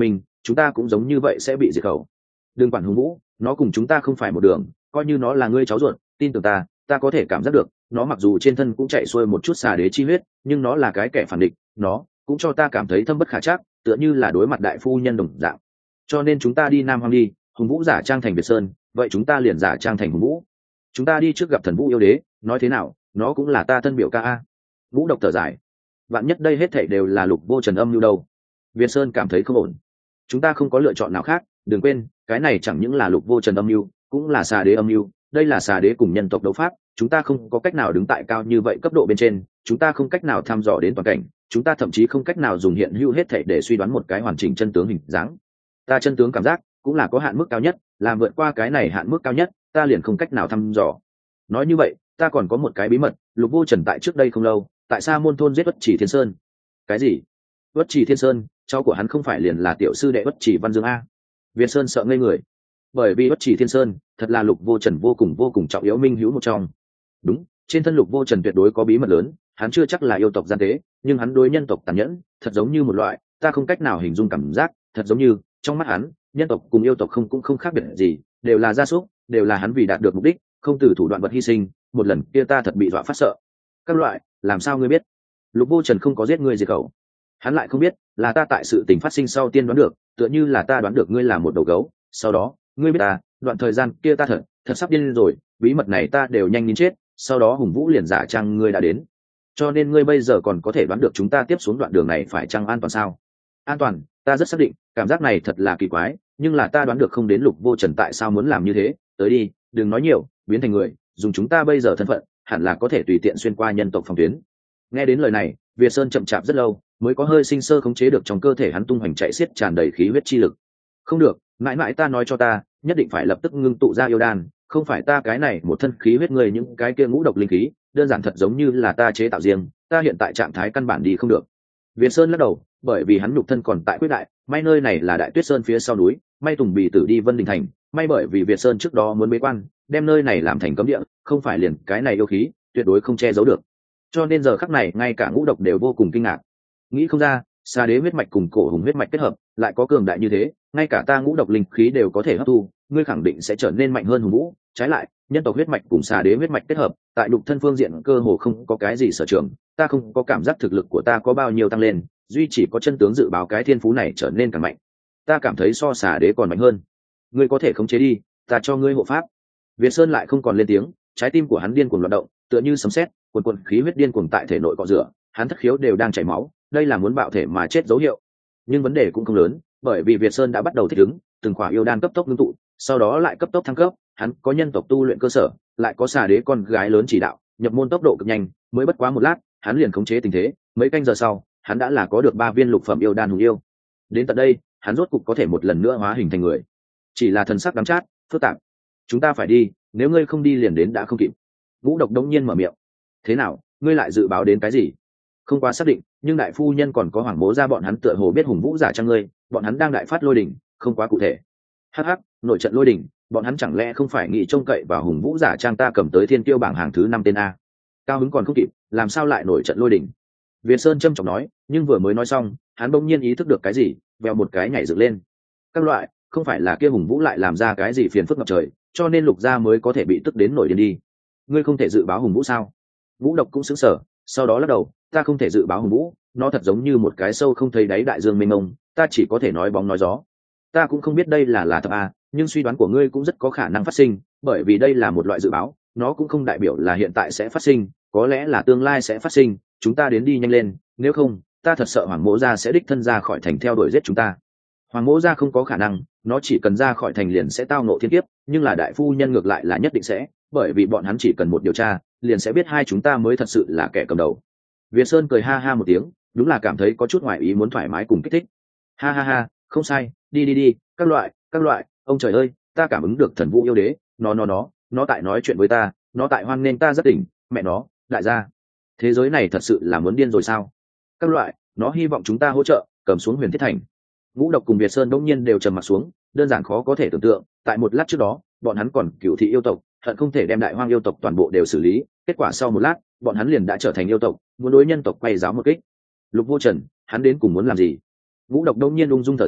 chúng ta cũng giống như vậy sẽ bị diệt khẩu. Đừng quản hùng vũ, nó cùng chúng ta không phải một đường, coi như nó là ngươi cháu ruột, tin tưởng ta, ta có thể cảm giác được, nó mặc dù trên thân cũng chạy xuôi một chút xà đế chi huyết, nhưng nó là cái kẻ phản địch, nó cũng cho ta cảm thấy thâm bất khả trắc, tựa như là đối mặt đại phu nhân đồng dạng. Cho nên chúng ta đi Nam Hoang đi, hùng vũ giả trang thành Việt Sơn, vậy chúng ta liền giả trang thành hùng vũ. Chúng ta đi trước gặp thần vũ yêu đế, nói thế nào, nó cũng là ta thân biểu ca a. Vũ độc thở dài, vạn nhất đây hết thảy đều là Lục Vô Trần âm mưu đâu. Việt Sơn cảm thấy không ổn. Chúng ta không có lựa chọn nào khác, đừng quên, cái này chẳng những là Lục Vô Trần âm mưu, cũng là xà đế âm mưu, đây là xà đế cùng nhân tộc đấu pháp, chúng ta không có cách nào đứng tại cao như vậy cấp độ bên trên, chúng ta không cách nào thăm dò đến toàn cảnh, chúng ta thậm chí không cách nào dùng hiện hữu hết thảy để suy đoán một cái hoàn chỉnh chân tướng hình dáng. Ta chân tướng cảm giác cũng là có hạn mức cao nhất, làm vượt qua cái này hạn mức cao nhất, ta liền không cách nào thăm dò. Nói như vậy, ta còn có một cái bí mật, Lục Vô Trần tại trước đây không lâu, tại Sa Môn thôn giết Uất Chỉ Thiên Sơn. Cái gì? Uất Chỉ Thiên Sơn, cháu của hắn không phải liền là tiểu sư đệ Uất Chỉ Văn Dương a? Việt Sơn sợ ngây người, bởi vì Uất Chỉ Thiên Sơn thật là Lục Vô Trần vô cùng vô cùng trọng yếu minh hữu một trong. Đúng, trên thân Lục Vô Trần tuyệt đối có bí mật lớn, hắn chưa chắc là yêu tộc gian tế, nhưng hắn đối nhân tộc tàn nhẫn, thật giống như một loại, ta không cách nào hình dung cảm giác, thật giống như, trong mắt hắn, nhân tộc cùng yêu tộc không cũng không khác biệt gì, đều là gia súc, đều là hắn vì đạt được mục đích, không từ thủ đoạn vật hy sinh, một lần kia ta thật bị dọa phát sợ. Các loại, làm sao ngươi biết? Lục Vô Trần không có giết ngươi diệt khẩu. Hắn lại không biết, là ta tại sự tình phát sinh sau tiên đoán được, tựa như là ta đoán được ngươi là một đầu gấu, sau đó, ngươi biết ta, đoạn thời gian kia ta thật, thật sắp điên rồi, bí mật này ta đều nhanh nín chết, sau đó Hùng Vũ liền giả trang ngươi đã đến. Cho nên ngươi bây giờ còn có thể đoán được chúng ta tiếp xuống đoạn đường này phải chăng an toàn sao? An toàn, ta rất xác định, cảm giác này thật là kỳ quái, nhưng là ta đoán được không đến Lục Vô Trần tại sao muốn làm như thế, tới đi, đừng nói nhiều, biến thành người, dùng chúng ta bây giờ thân phận, hẳn là có thể tùy tiện xuyên qua nhân tộc phòng tuyến. Nghe đến lời này, Việt Sơn chậm chạp rất lâu, mới có hơi sinh sơ khống chế được trong cơ thể hắn tung hoành chạy xiết tràn đầy khí huyết chi lực. Không được, mãi mãi ta nói cho ta, nhất định phải lập tức ngưng tụ ra yêu đan, không phải ta cái này một thân khí huyết người những cái kia ngũ độc linh khí, đơn giản thật giống như là ta chế tạo riêng, ta hiện tại trạng thái căn bản đi không được. Việt Sơn lắc đầu, bởi vì hắn nhục thân còn tại quyết đại, may nơi này là Đại Tuyết Sơn phía sau núi, may Tùng Bì Tử đi Vân Đình thành, may bởi vì Việt Sơn trước đó muốn bế quan, đem nơi này làm thành cấm địa, không phải liền cái này yêu khí, tuyệt đối không che giấu được. Cho nên giờ khắc này ngay cả ngũ độc đều vô cùng kinh ngạc. Nghĩ không ra, Sa Đế huyết mạch cùng Cổ Hùng huyết mạch kết hợp, lại có cường đại như thế, ngay cả ta ngũ độc linh khí đều có thể hấp thu, ngươi khẳng định sẽ trở nên mạnh hơn Hùng Vũ. Trái lại, nhân tộc huyết mạch cùng Sa Đế huyết mạch kết hợp, tại đục thân phương diện cơ hồ không có cái gì sở trường, ta không có cảm giác thực lực của ta có bao nhiêu tăng lên, duy chỉ có chân tướng dự báo cái thiên phú này trở nên càng mạnh. Ta cảm thấy so Sa Đế còn mạnh hơn. Ngươi có thể khống chế đi, ta cho ngươi hộ pháp. Việt Sơn lại không còn lên tiếng, trái tim của hắn điên cuồng loạn động, tựa như sấm sét, cuồn cuộn khí huyết điên cuồng tại thể nội cọ rửa, hắn thất khiếu đều đang chảy máu, đây là muốn bạo thể mà chết dấu hiệu. Nhưng vấn đề cũng không lớn, bởi vì Việt Sơn đã bắt đầu thích ứng, từng khỏa yêu đan cấp tốc ngưng tụ, sau đó lại cấp tốc thăng cấp, hắn có nhân tộc tu luyện cơ sở, lại có Sa Đế con gái lớn chỉ đạo, nhập môn tốc độ cực nhanh, mới bất quá một lát, hắn liền khống chế tình thế, mấy canh giờ sau, hắn đã là có được ba viên lục phẩm yêu đan hùng yêu. Đến tận đây, hắn rốt cục có thể một lần nữa hóa hình thành người. Chỉ là thần sắc đắng chát, phức tạp. Chúng ta phải đi, nếu ngươi không đi liền đến đã không kịp. Ngũ Độc đống nhiên mở miệng. Thế nào, ngươi lại dự báo đến cái gì? Không quá xác định, nhưng đại phu nhân còn có Hoàng Bố ra bọn hắn tựa hồ biết Hùng Vũ giả trang ngươi, bọn hắn đang đại phát lôi đỉnh, không quá cụ thể. Hắc hắc, nội trận lôi đỉnh, bọn hắn chẳng lẽ không phải nghĩ trông cậy vào Hùng Vũ giả trang ta cầm tới thiên tiêu bảng hàng thứ năm tên a? Cao hứng còn không kịp, làm sao lại nổi trận lôi đỉnh? Việt Sơn trầm trọng nói, nhưng vừa mới nói xong, hắn bỗng nhiên ý thức được cái gì, vèo một cái nhảy dựng lên. Các loại, không phải là kia Hùng Vũ lại làm ra cái gì phiền phức ngập trời, cho nên Lục gia mới có thể bị tức đến nổi điên đi. Ngươi không thể dự báo Hùng Vũ sao? Vũ Độc cũng sững sờ, sau đó lắc đầu, ta không thể dự báo Hùng Vũ, nó thật giống như một cái sâu không thấy đáy đại dương mênh mông, ta chỉ có thể nói bóng nói gió. Ta cũng không biết đây là là thật à, nhưng suy đoán của ngươi cũng rất có khả năng phát sinh, bởi vì đây là một loại dự báo, nó cũng không đại biểu là hiện tại sẽ phát sinh, có lẽ là tương lai sẽ phát sinh, chúng ta đến đi nhanh lên, nếu không, ta thật sợ Hoàng Mỗ gia sẽ đích thân ra khỏi thành theo đuổi giết chúng ta. Hoàng Mỗ gia không có khả năng, nó chỉ cần ra khỏi thành liền sẽ tao ngộ thiên kiếp, nhưng là đại phu nhân ngược lại là nhất định sẽ, bởi vì bọn hắn chỉ cần một điều tra, liền sẽ biết hai chúng ta mới thật sự là kẻ cầm đầu. Việt Sơn cười ha ha một tiếng, đúng là cảm thấy có chút ngoài ý muốn thoải mái cùng kích thích. Ha ha ha, không sai, đi đi đi, các loại, các loại, ông trời ơi, ta cảm ứng được thần vũ yêu đế, nó nó nó, nó tại nói chuyện với ta, nó tại hoan nghênh ta rất tỉnh, mẹ nó, đại gia, thế giới này thật sự là muốn điên rồi sao? Các loại, nó hy vọng chúng ta hỗ trợ, cầm xuống Huyền Thiết Thành. Ngũ Độc cùng Việt Sơn đống nhiên đều trầm mặt xuống, đơn giản khó có thể tưởng tượng, tại một lát trước đó, bọn hắn còn cửu thị yêu tộc, hận không thể đem đại hoang yêu tộc toàn bộ đều xử lý, kết quả sau một lát, bọn hắn liền đã trở thành yêu tộc, muốn đối nhân tộc quay giáo một kích. Lục Vô Trần, hắn đến cùng muốn làm gì? Ngũ Độc đống nhiên ung dung thở dài,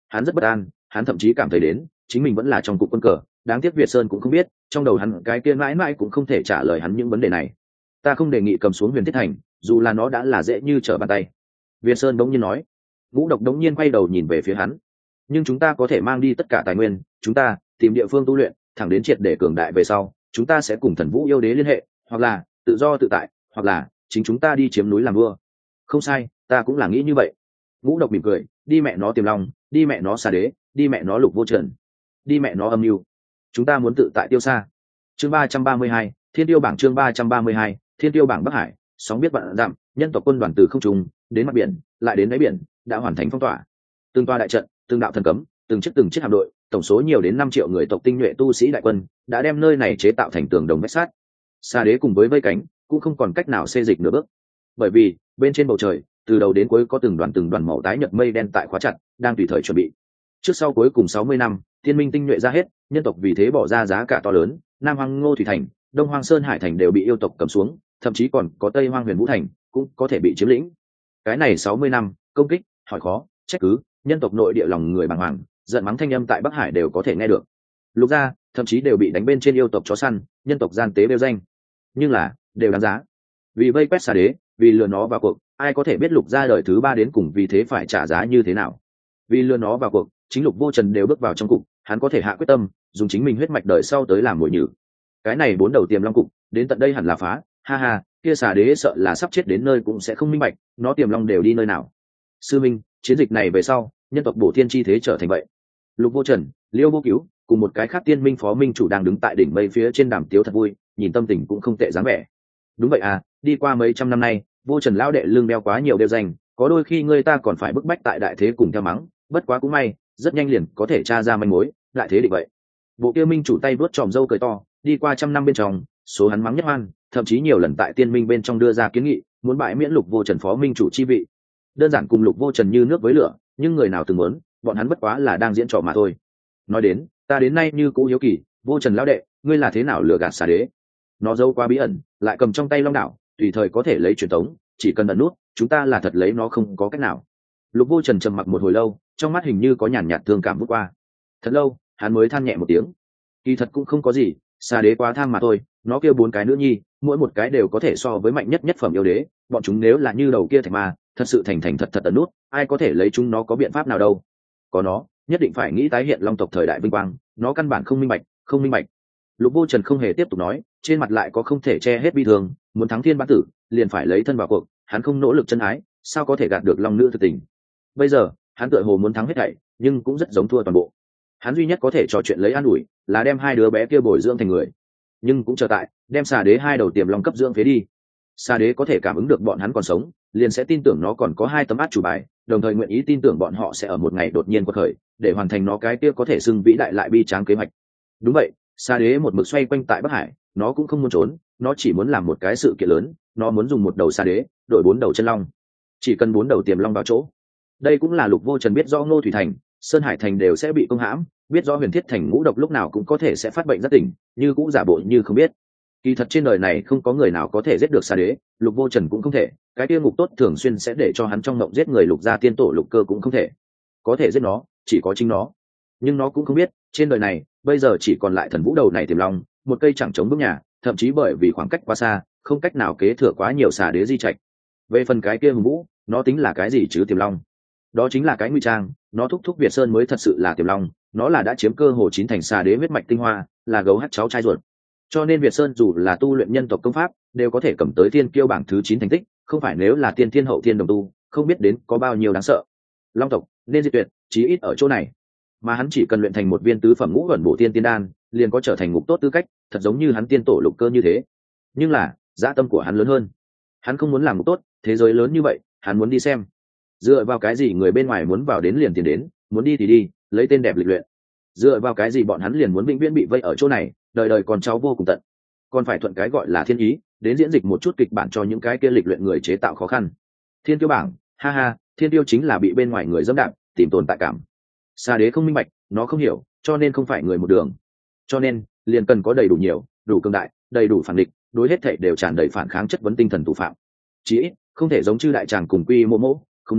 hắn rất bất an, hắn thậm chí cảm thấy đến chính mình vẫn là trong cục quân cờ. Đáng tiếc Việt Sơn cũng không biết, trong đầu hắn cái kia mãi mãi cũng không thể trả lời hắn những vấn đề này. Ta không đề nghị cầm xuống Huyền Thiết Thành, dù là nó đã là dễ như trở bàn tay. Việt Sơn đống nhiên nói. Ngũ Độc đống nhiên quay đầu nhìn về phía hắn. Nhưng chúng ta có thể mang đi tất cả tài nguyên, chúng ta tìm địa phương tu luyện, thẳng đến triệt để cường đại về sau, chúng ta sẽ cùng Thần Vũ yêu đế liên hệ, hoặc là tự do tự tại, hoặc là chính chúng ta đi chiếm núi làm vua. Không sai, ta cũng là nghĩ như vậy. Ngũ Độc mỉm cười, đi mẹ nó Tiềm Long, đi mẹ nó Xà Đế, đi mẹ nó Lục Vô Trần, đi mẹ nó Âm Mưu. Chúng ta muốn tự tại tiêu xa. Chương ba trăm ba mươi hai, Thiên Tiêu bảng. Chương ba trăm ba mươi hai, Thiên Tiêu bảng. Bắc Hải, sóng biết vạn dặm, nhân tộc quân đoàn từ không trung đến mặt biển, lại đến đáy biển, đã hoàn thành phong tỏa. Từng toa đại trận, từng đạo thần cấm, từng chiếc từng chiếc hạm đội, tổng số nhiều đến năm triệu người tộc tinh nhuệ tu sĩ đại quân, đã đem nơi này chế tạo thành tường đồng vách sắt. Xà Đế cùng với vây cánh, cũng không còn cách nào xê dịch nửa bước. Bởi vì, bên trên bầu trời, từ đầu đến cuối có từng đoàn từng đoàn màu tái nhật mây đen tại khóa chặt, đang tùy thời chuẩn bị. Trước sau cuối cùng sáu mươi năm, thiên minh tinh nhuệ ra hết, nhân tộc vì thế bỏ ra giá cả to lớn, Nam Hoang Ngô Thủy Thành, Đông Hoang Sơn Hải Thành đều bị yêu tộc cầm xuống, thậm chí còn có Tây Hoang Huyền Vũ Thành cũng có thể bị chiếm lĩnh. Cái này sáu mươi năm, công kích, hỏi khó, trách cứ, nhân tộc nội địa lòng người bàng hoàng, giận mắng thanh âm tại Bắc Hải đều có thể nghe được. Lục gia thậm chí đều bị đánh bên trên yêu tộc chó săn, nhân tộc gian tế đều danh. Nhưng là, đều đáng giá. Vì vây quét Xà Đế, vì lừa nó vào cuộc, ai có thể biết Lục gia đời thứ ba đến cùng vì thế phải trả giá như thế nào. Vì lừa nó vào cuộc, chính Lục Vô Trần đều bước vào trong cục, hắn có thể hạ quyết tâm, dùng chính mình huyết mạch đời sau tới làm mồi nhử. Cái này bốn đầu Tiềm Long cục, đến tận đây hẳn là phá, ha ha, kia Xà Đế sợ là sắp chết đến nơi cũng sẽ không minh bạch, nó Tiềm Long đều đi nơi nào. Sư minh, chiến dịch này về sau, nhân tộc bổ thiên chi thế trở thành vậy. Lục Vô Trần, Liêu Vô Cứu cùng một cái khác tiên minh phó minh chủ đang đứng tại đỉnh mây phía trên đàm tiếu thật vui, nhìn tâm tình cũng không tệ dáng vẻ. Đúng vậy à, đi qua mấy trăm năm nay, Vô Trần lão đệ lương đeo quá nhiều đeo danh, có đôi khi người ta còn phải bức bách tại đại thế cùng theo mắng, bất quá cũng may, rất nhanh liền có thể tra ra manh mối, đại thế định vậy. Bộ kia minh chủ tay vuốt tròm râu cười to, đi qua trăm năm bên trong, số hắn mắng nhất hoan, thậm chí nhiều lần tại tiên minh bên trong đưa ra kiến nghị, muốn bãi miễn Lục Vô Trần phó minh chủ chi vị. Đơn giản cùng Lục Vô Trần như nước với lửa, nhưng người nào từng muốn, bọn hắn bất quá là đang diễn trò mà thôi. Nói đến, ta đến nay như cũ hiếu kỳ, Vô Trần lão đệ, ngươi là thế nào lừa gạt Xà Đế? Nó dâu quá bí ẩn, lại cầm trong tay long đảo, tùy thời có thể lấy truyền tống, chỉ cần ẩn nút, chúng ta là thật lấy nó không có cách nào. Lục Vô Trần trầm mặc một hồi lâu, trong mắt hình như có nhàn nhạt thương cảm vút qua. Thật lâu, hắn mới than nhẹ một tiếng. Kỳ thật cũng không có gì, Xà Đế quá tham mà thôi, nó kêu bốn cái nữ nhi, mỗi một cái đều có thể so với mạnh nhất nhất phẩm yêu đế, bọn chúng nếu là như đầu kia thạch ma, thật sự thành thành thật thật ẩn nút, ai có thể lấy chúng nó có biện pháp nào đâu. Có nó, nhất định phải nghĩ tái hiện long tộc thời đại vinh quang, nó căn bản không minh bạch, không minh bạch. Lục Vô Trần không hề tiếp tục nói, trên mặt lại có không thể che hết bi thương, muốn thắng thiên bá tử, liền phải lấy thân vào cuộc, hắn không nỗ lực chân ái, sao có thể gạt được long nữ thực tình. Bây giờ, hắn tựa hồ muốn thắng hết thảy, nhưng cũng rất giống thua toàn bộ. Hắn duy nhất có thể trò chuyện lấy an ủi, là đem hai đứa bé kia bồi dưỡng thành người, nhưng cũng chờ tại, đem Xà Đế hai đầu Tiềm Long cấp dưỡng phế đi. Xà Đế có thể cảm ứng được bọn hắn còn sống, liền sẽ tin tưởng nó còn có hai tấm át chủ bài, đồng thời nguyện ý tin tưởng bọn họ sẽ ở một ngày đột nhiên quật khởi, để hoàn thành nó cái kia có thể xưng vĩ đại lại bi tráng kế hoạch. Đúng vậy, Xà Đế một mực xoay quanh tại Bắc Hải, nó cũng không muốn trốn, nó chỉ muốn làm một cái sự kiện lớn, nó muốn dùng một đầu Xà Đế đổi bốn đầu chân long, chỉ cần bốn đầu Tiềm Long vào chỗ. Đây cũng là Lục Vô Trần biết rõ Ngô Thủy Thành, Sơn Hải Thành đều sẽ bị công hãm, biết rõ Huyền Thiết Thành ngũ độc lúc nào cũng có thể sẽ phát bệnh rất tỉnh, như cũng giả bộ như không biết. Kỳ thật trên đời này không có người nào có thể giết được Xà Đế, Lục Vô Trần cũng không thể, cái kia ngục tốt thường xuyên sẽ để cho hắn trong mộng giết người Lục gia tiên tổ Lục Cơ cũng không thể. Có thể giết nó, chỉ có chính nó. Nhưng nó cũng không biết, trên đời này, bây giờ chỉ còn lại Thần Vũ đầu này Tiềm Long, một cây chẳng chống bước nhà, thậm chí bởi vì khoảng cách quá xa, không cách nào kế thừa quá nhiều Xà Đế di trạch. Về phần cái kia Hùng Vũ, nó tính là cái gì chứ Tiềm Long? Đó chính là cái ngụy trang, nó thúc thúc Việt Sơn mới thật sự là Tiềm Long, nó là đã chiếm cơ hồ chín thành Xà Đế huyết mạch tinh hoa, là gấu hắt cháu trai ruột. Cho nên Việt Sơn dù là tu luyện nhân tộc công pháp, đều có thể cầm tới thiên kiêu bảng thứ chín thành tích, không phải nếu là tiên thiên hậu thiên đồng tu, không biết đến có bao nhiêu đáng sợ. Long tộc nên diệt tuyệt, chí ít ở chỗ này. Mà hắn chỉ cần luyện thành một viên tứ phẩm ngũ ẩn bổ tiên tiên đan, liền có trở thành ngục tốt tư cách, thật giống như hắn tiên tổ Lục Cơ như thế. Nhưng là, dã tâm của hắn lớn hơn. Hắn không muốn làm ngục tốt, thế giới lớn như vậy, hắn muốn đi xem. Dựa vào cái gì người bên ngoài muốn vào đến liền tiền đến, muốn đi thì đi, lấy tên đẹp lịch luyện. Dựa vào cái gì bọn hắn liền muốn vĩnh viễn bị vây ở chỗ này, đời đời con cháu vô cùng tận, còn phải thuận cái gọi là thiên ý đến diễn dịch một chút kịch bản cho những cái kia lịch luyện người chế tạo khó khăn. Thiên tiêu bảng, ha ha, thiên tiêu chính là bị bên ngoài người dẫm đạp, tìm tồn tại cảm. Xà Đế không minh bạch, nó không hiểu, cho nên không phải người một đường, cho nên liền cần có đầy đủ nhiều, đủ cường đại, đầy đủ phản địch, đối hết thảy đều tràn đầy phản kháng chất vấn tinh thần thủ phạm. Chỉ ít không thể giống chư đại tràng cùng quy mô mô, không đúng,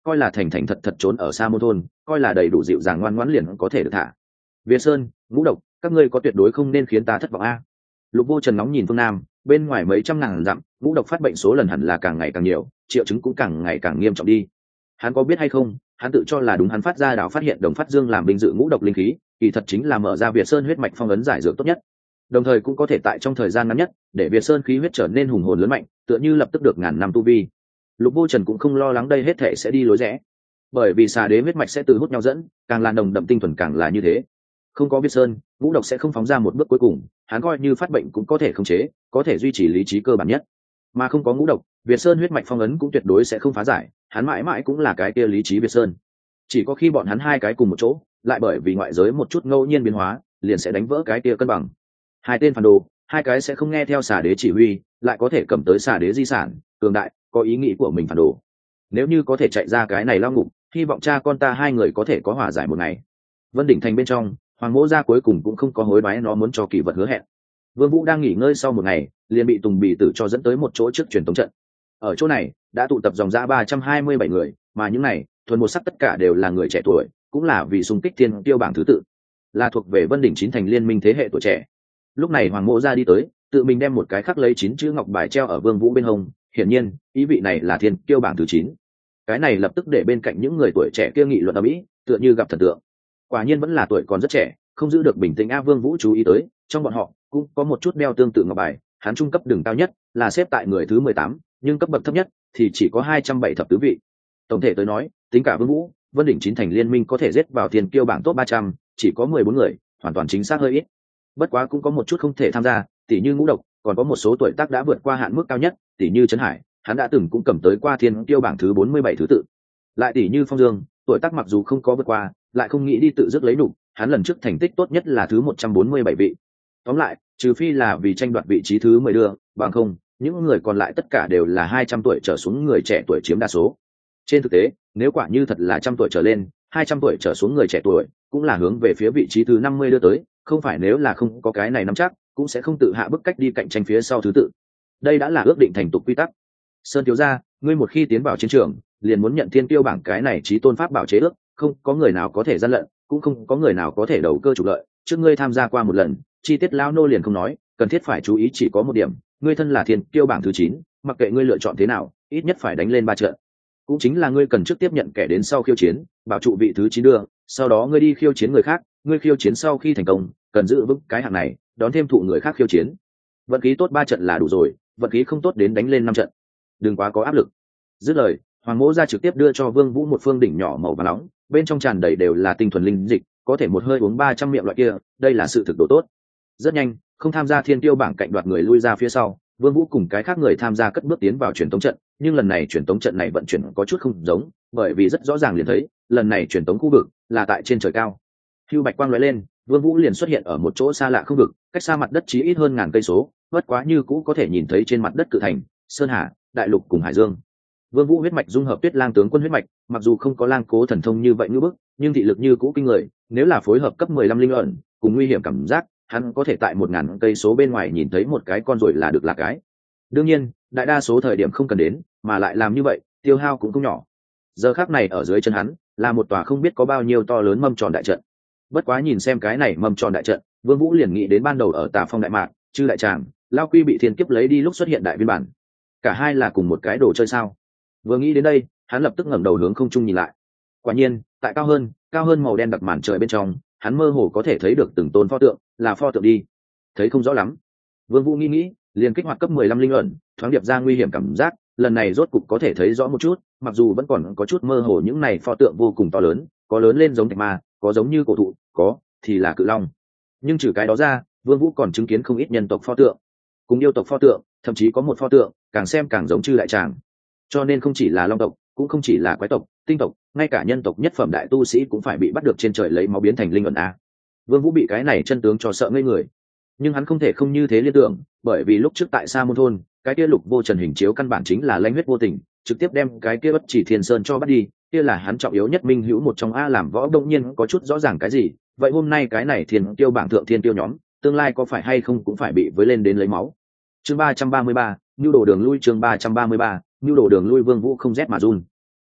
coi là thành thành thật thật trốn ở Sa Môn thôn, coi là đầy đủ dịu dàng ngoan ngoãn liền có thể được thả. Việt Sơn, Ngũ Độc, các ngươi có tuyệt đối không nên khiến ta thất vọng a. Lục Vô Trần nóng nhìn phương Nam, bên ngoài mấy trăm ngàn dặm, Ngũ Độc phát bệnh số lần hẳn là càng ngày càng nhiều, triệu chứng cũng càng ngày càng nghiêm trọng đi. Hắn có biết hay không, hắn tự cho là đúng, hắn phát ra đảo phát hiện Đồng Phát Dương làm binh dự ngũ độc linh khí, kỳ thật chính là mở ra Việt Sơn huyết mạch phong ấn giải dược tốt nhất, đồng thời cũng có thể tại trong thời gian ngắn nhất để Việt Sơn khí huyết trở nên hùng hồn lớn mạnh, tựa như lập tức được ngàn năm tu vi. Lục Vô Trần cũng không lo lắng đây hết thể sẽ đi lối rẽ, bởi vì xà đế huyết mạch sẽ từ hút nhau dẫn, càng là nồng đậm tinh thuần càng là như thế. Không có Việt Sơn, ngũ độc sẽ không phóng ra một bước cuối cùng, hắn coi như phát bệnh cũng có thể khống chế, có thể duy trì lý trí cơ bản nhất. Mà không có ngũ độc, Việt Sơn huyết mạch phong ấn cũng tuyệt đối sẽ không phá giải, hắn mãi mãi cũng là cái kia lý trí Việt Sơn. Chỉ có khi bọn hắn hai cái cùng một chỗ, lại bởi vì ngoại giới một chút ngẫu nhiên biến hóa, liền sẽ đánh vỡ cái kia cân bằng. Hai tên phản đồ, hai cái sẽ không nghe theo xà đế chỉ huy, lại có thể cầm tới xà đế di sản, cường đại, có ý nghĩ của mình phản đồ. Nếu như có thể chạy ra cái này lao ngục, hy vọng cha con ta hai người có thể có hòa giải một ngày. Vân Đỉnh Thành bên trong, Hoàng Mỗ Gia cuối cùng cũng không có hối đoái nó muốn cho kỳ vật hứa hẹn. Vương Vũ đang nghỉ ngơi sau một ngày, liền bị Tùng Bì Tử cho dẫn tới một chỗ trước truyền tống trận. Ở chỗ này đã tụ tập dòng dã ba trăm hai mươi bảy người, mà những này thuần một sắc tất cả đều là người trẻ tuổi, cũng là vì xung kích thiên tiêu bảng thứ tự, là thuộc về Vân Đỉnh chín thành liên minh thế hệ tuổi trẻ. Lúc này Hoàng Mỗ Gia đi tới, tự mình đem một cái khắc lấy chín chữ ngọc bài treo ở Vương Vũ bên hông, hiển nhiên ý vị này là thiên tiêu bảng thứ chín. Cái này lập tức để bên cạnh những người tuổi trẻ kia nghị luận ầm ĩ, tựa như gặp thần tượng. Quả nhiên vẫn là tuổi còn rất trẻ, không giữ được bình tĩnh. A Vương Vũ chú ý tới, trong bọn họ cũng có một chút đeo tương tự ngọc bài, hắn trung cấp đường cao nhất là xếp tại người thứ mười tám, nhưng cấp bậc thấp nhất thì chỉ có hai trăm bảy thập tứ vị. Tổng thể tới nói, tính cả Vương Vũ, Vân Đỉnh chín thành liên minh có thể giết vào tiền kiêu bảng top ba trăm, chỉ có mười bốn người, hoàn toàn chính xác hơi ít. Bất quá cũng có một chút không thể tham gia, tỷ như Ngũ Độc, còn có một số tuổi tác đã vượt qua hạn mức cao nhất, tỷ như Trấn Hải, hắn đã từng cũng cầm tới qua thiên kiêu bảng thứ bốn mươi bảy thứ tự. Lại tỷ như Phong Dương, tuổi tác mặc dù không có vượt qua, lại không nghĩ đi tự dứt lấy đủ, hắn lần trước thành tích tốt nhất là thứ một trăm bốn mươi bảy vị. Tóm lại, trừ phi là vì tranh đoạt vị trí thứ mười đưa, bằng không, những người còn lại tất cả đều là hai trăm tuổi trở xuống người trẻ tuổi chiếm đa số. Trên thực tế, nếu quả như thật là trăm tuổi trở lên, hai trăm tuổi trở xuống người trẻ tuổi, cũng là hướng về phía vị trí thứ năm mươi đưa tới, không phải nếu là không có cái này nắm chắc, cũng sẽ không tự hạ bức cách đi cạnh tranh phía sau thứ tự. Đây đã là ước định thành tục quy tắc. Sơn thiếu gia, ngươi một khi tiến vào chiến trường, liền muốn nhận thiên tiêu bảng cái này chí tôn pháp bảo chế ước, không có người nào có thể gian lận, cũng không có người nào có thể đầu cơ trục lợi. Trước ngươi tham gia qua một lần, chi tiết lão nô liền không nói, cần thiết phải chú ý chỉ có một điểm, ngươi thân là thiên tiêu bảng thứ chín, mặc kệ ngươi lựa chọn thế nào, ít nhất phải đánh lên ba trận. Cũng chính là ngươi cần trước tiếp nhận kẻ đến sau khiêu chiến, bảo trụ vị thứ chín đưa, sau đó ngươi đi khiêu chiến người khác, ngươi khiêu chiến sau khi thành công, cần giữ vững cái hạng này, đón thêm thụ người khác khiêu chiến. Vận khí tốt ba trận là đủ rồi, vận khí không tốt đến đánh lên năm trận. Đừng quá có áp lực. Dứt lời, Hoàng Mỗ Gia trực tiếp đưa cho Vương Vũ một phương đỉnh nhỏ màu vàng nóng, bên trong tràn đầy đều là tinh thuần linh dịch, có thể một hơi uống ba trăm miệng loại kia, đây là sự thực độ tốt. Rất nhanh, không tham gia thiên tiêu bảng cạnh đoạt người lui ra phía sau, Vương Vũ cùng cái khác người tham gia cất bước tiến vào truyền tống trận, nhưng lần này truyền tống trận này vận chuyển có chút không giống, bởi vì rất rõ ràng liền thấy, lần này truyền tống khu vực là tại trên trời cao. Hưu bạch quang lóe lên, Vương Vũ liền xuất hiện ở một chỗ xa lạ không vực, cách xa mặt đất chí ít hơn ngàn cây số, bất quá như cũ có thể nhìn thấy trên mặt đất cự thành, sơn hà, đại lục cùng hải dương. Vương Vũ huyết mạch dung hợp Tuyết Lang tướng quân huyết mạch, mặc dù không có Lang Cố thần thông như vậy như bức, nhưng thị lực như cũ kinh người, nếu là phối hợp cấp mười lăm linh ẩn, cùng nguy hiểm cảm giác, hắn có thể tại một ngàn cây số bên ngoài nhìn thấy một cái con rồi là được là cái. Đương nhiên, đại đa số thời điểm không cần đến, mà lại làm như vậy, tiêu hao cũng không nhỏ. Giờ khắc này ở dưới chân hắn, là một tòa không biết có bao nhiêu to lớn mâm tròn đại trận. Bất quá nhìn xem cái này mâm tròn đại trận, Vương Vũ liền nghĩ đến ban đầu ở Tà Phong đại mạc, chư đại tràng, Lao Quy bị thiên kiếp lấy đi lúc xuất hiện đại viên bản. Cả hai là cùng một cái đồ chơi sao? Vừa nghĩ đến đây, hắn lập tức ngẩng đầu hướng không trung nhìn lại. Quả nhiên, tại cao hơn, cao hơn màu đen đặc màn trời bên trong, hắn mơ hồ có thể thấy được từng tôn pho tượng, là pho tượng đi. Thấy không rõ lắm. Vương Vũ nghĩ nghĩ, liền kích hoạt cấp mười lăm linh ẩn, thoáng điệp ra nguy hiểm cảm giác, lần này rốt cục có thể thấy rõ một chút, mặc dù vẫn còn có chút mơ hồ, những này pho tượng vô cùng to lớn, có lớn lên giống thạch ma, có giống như cổ thụ, có thì là cự long. Nhưng trừ cái đó ra, Vương Vũ còn chứng kiến không ít nhân tộc pho tượng, cùng yêu tộc pho tượng, thậm chí có một pho tượng càng xem càng giống chư đại tràng. Cho nên không chỉ là long tộc, cũng không chỉ là quái tộc, tinh tộc, ngay cả nhân tộc nhất phẩm đại tu sĩ cũng phải bị bắt được trên trời lấy máu biến thành linh ẩn a. Vương Vũ bị cái này chân tướng cho sợ ngây người, nhưng hắn không thể không như thế liên tưởng, bởi vì lúc trước tại Sa Môn thôn, cái kia Lục Vô Trần hình chiếu căn bản chính là lãnh huyết vô tình, trực tiếp đem cái kia Bất Chỉ Thiên Sơn cho bắt đi, kia là hắn trọng yếu nhất minh hữu một trong. A làm võ đông nhiên có chút rõ ràng cái gì, vậy hôm nay cái này thiên tiêu bảng thượng thiên tiêu nhóm, tương lai có phải hay không cũng phải bị với lên đến lấy máu. Chương ba trăm ba mươi ba, nhu đồ đường lui. Chương ba trăm ba mươi ba, nhu đồ đường lui. Vương Vũ không rét mà run.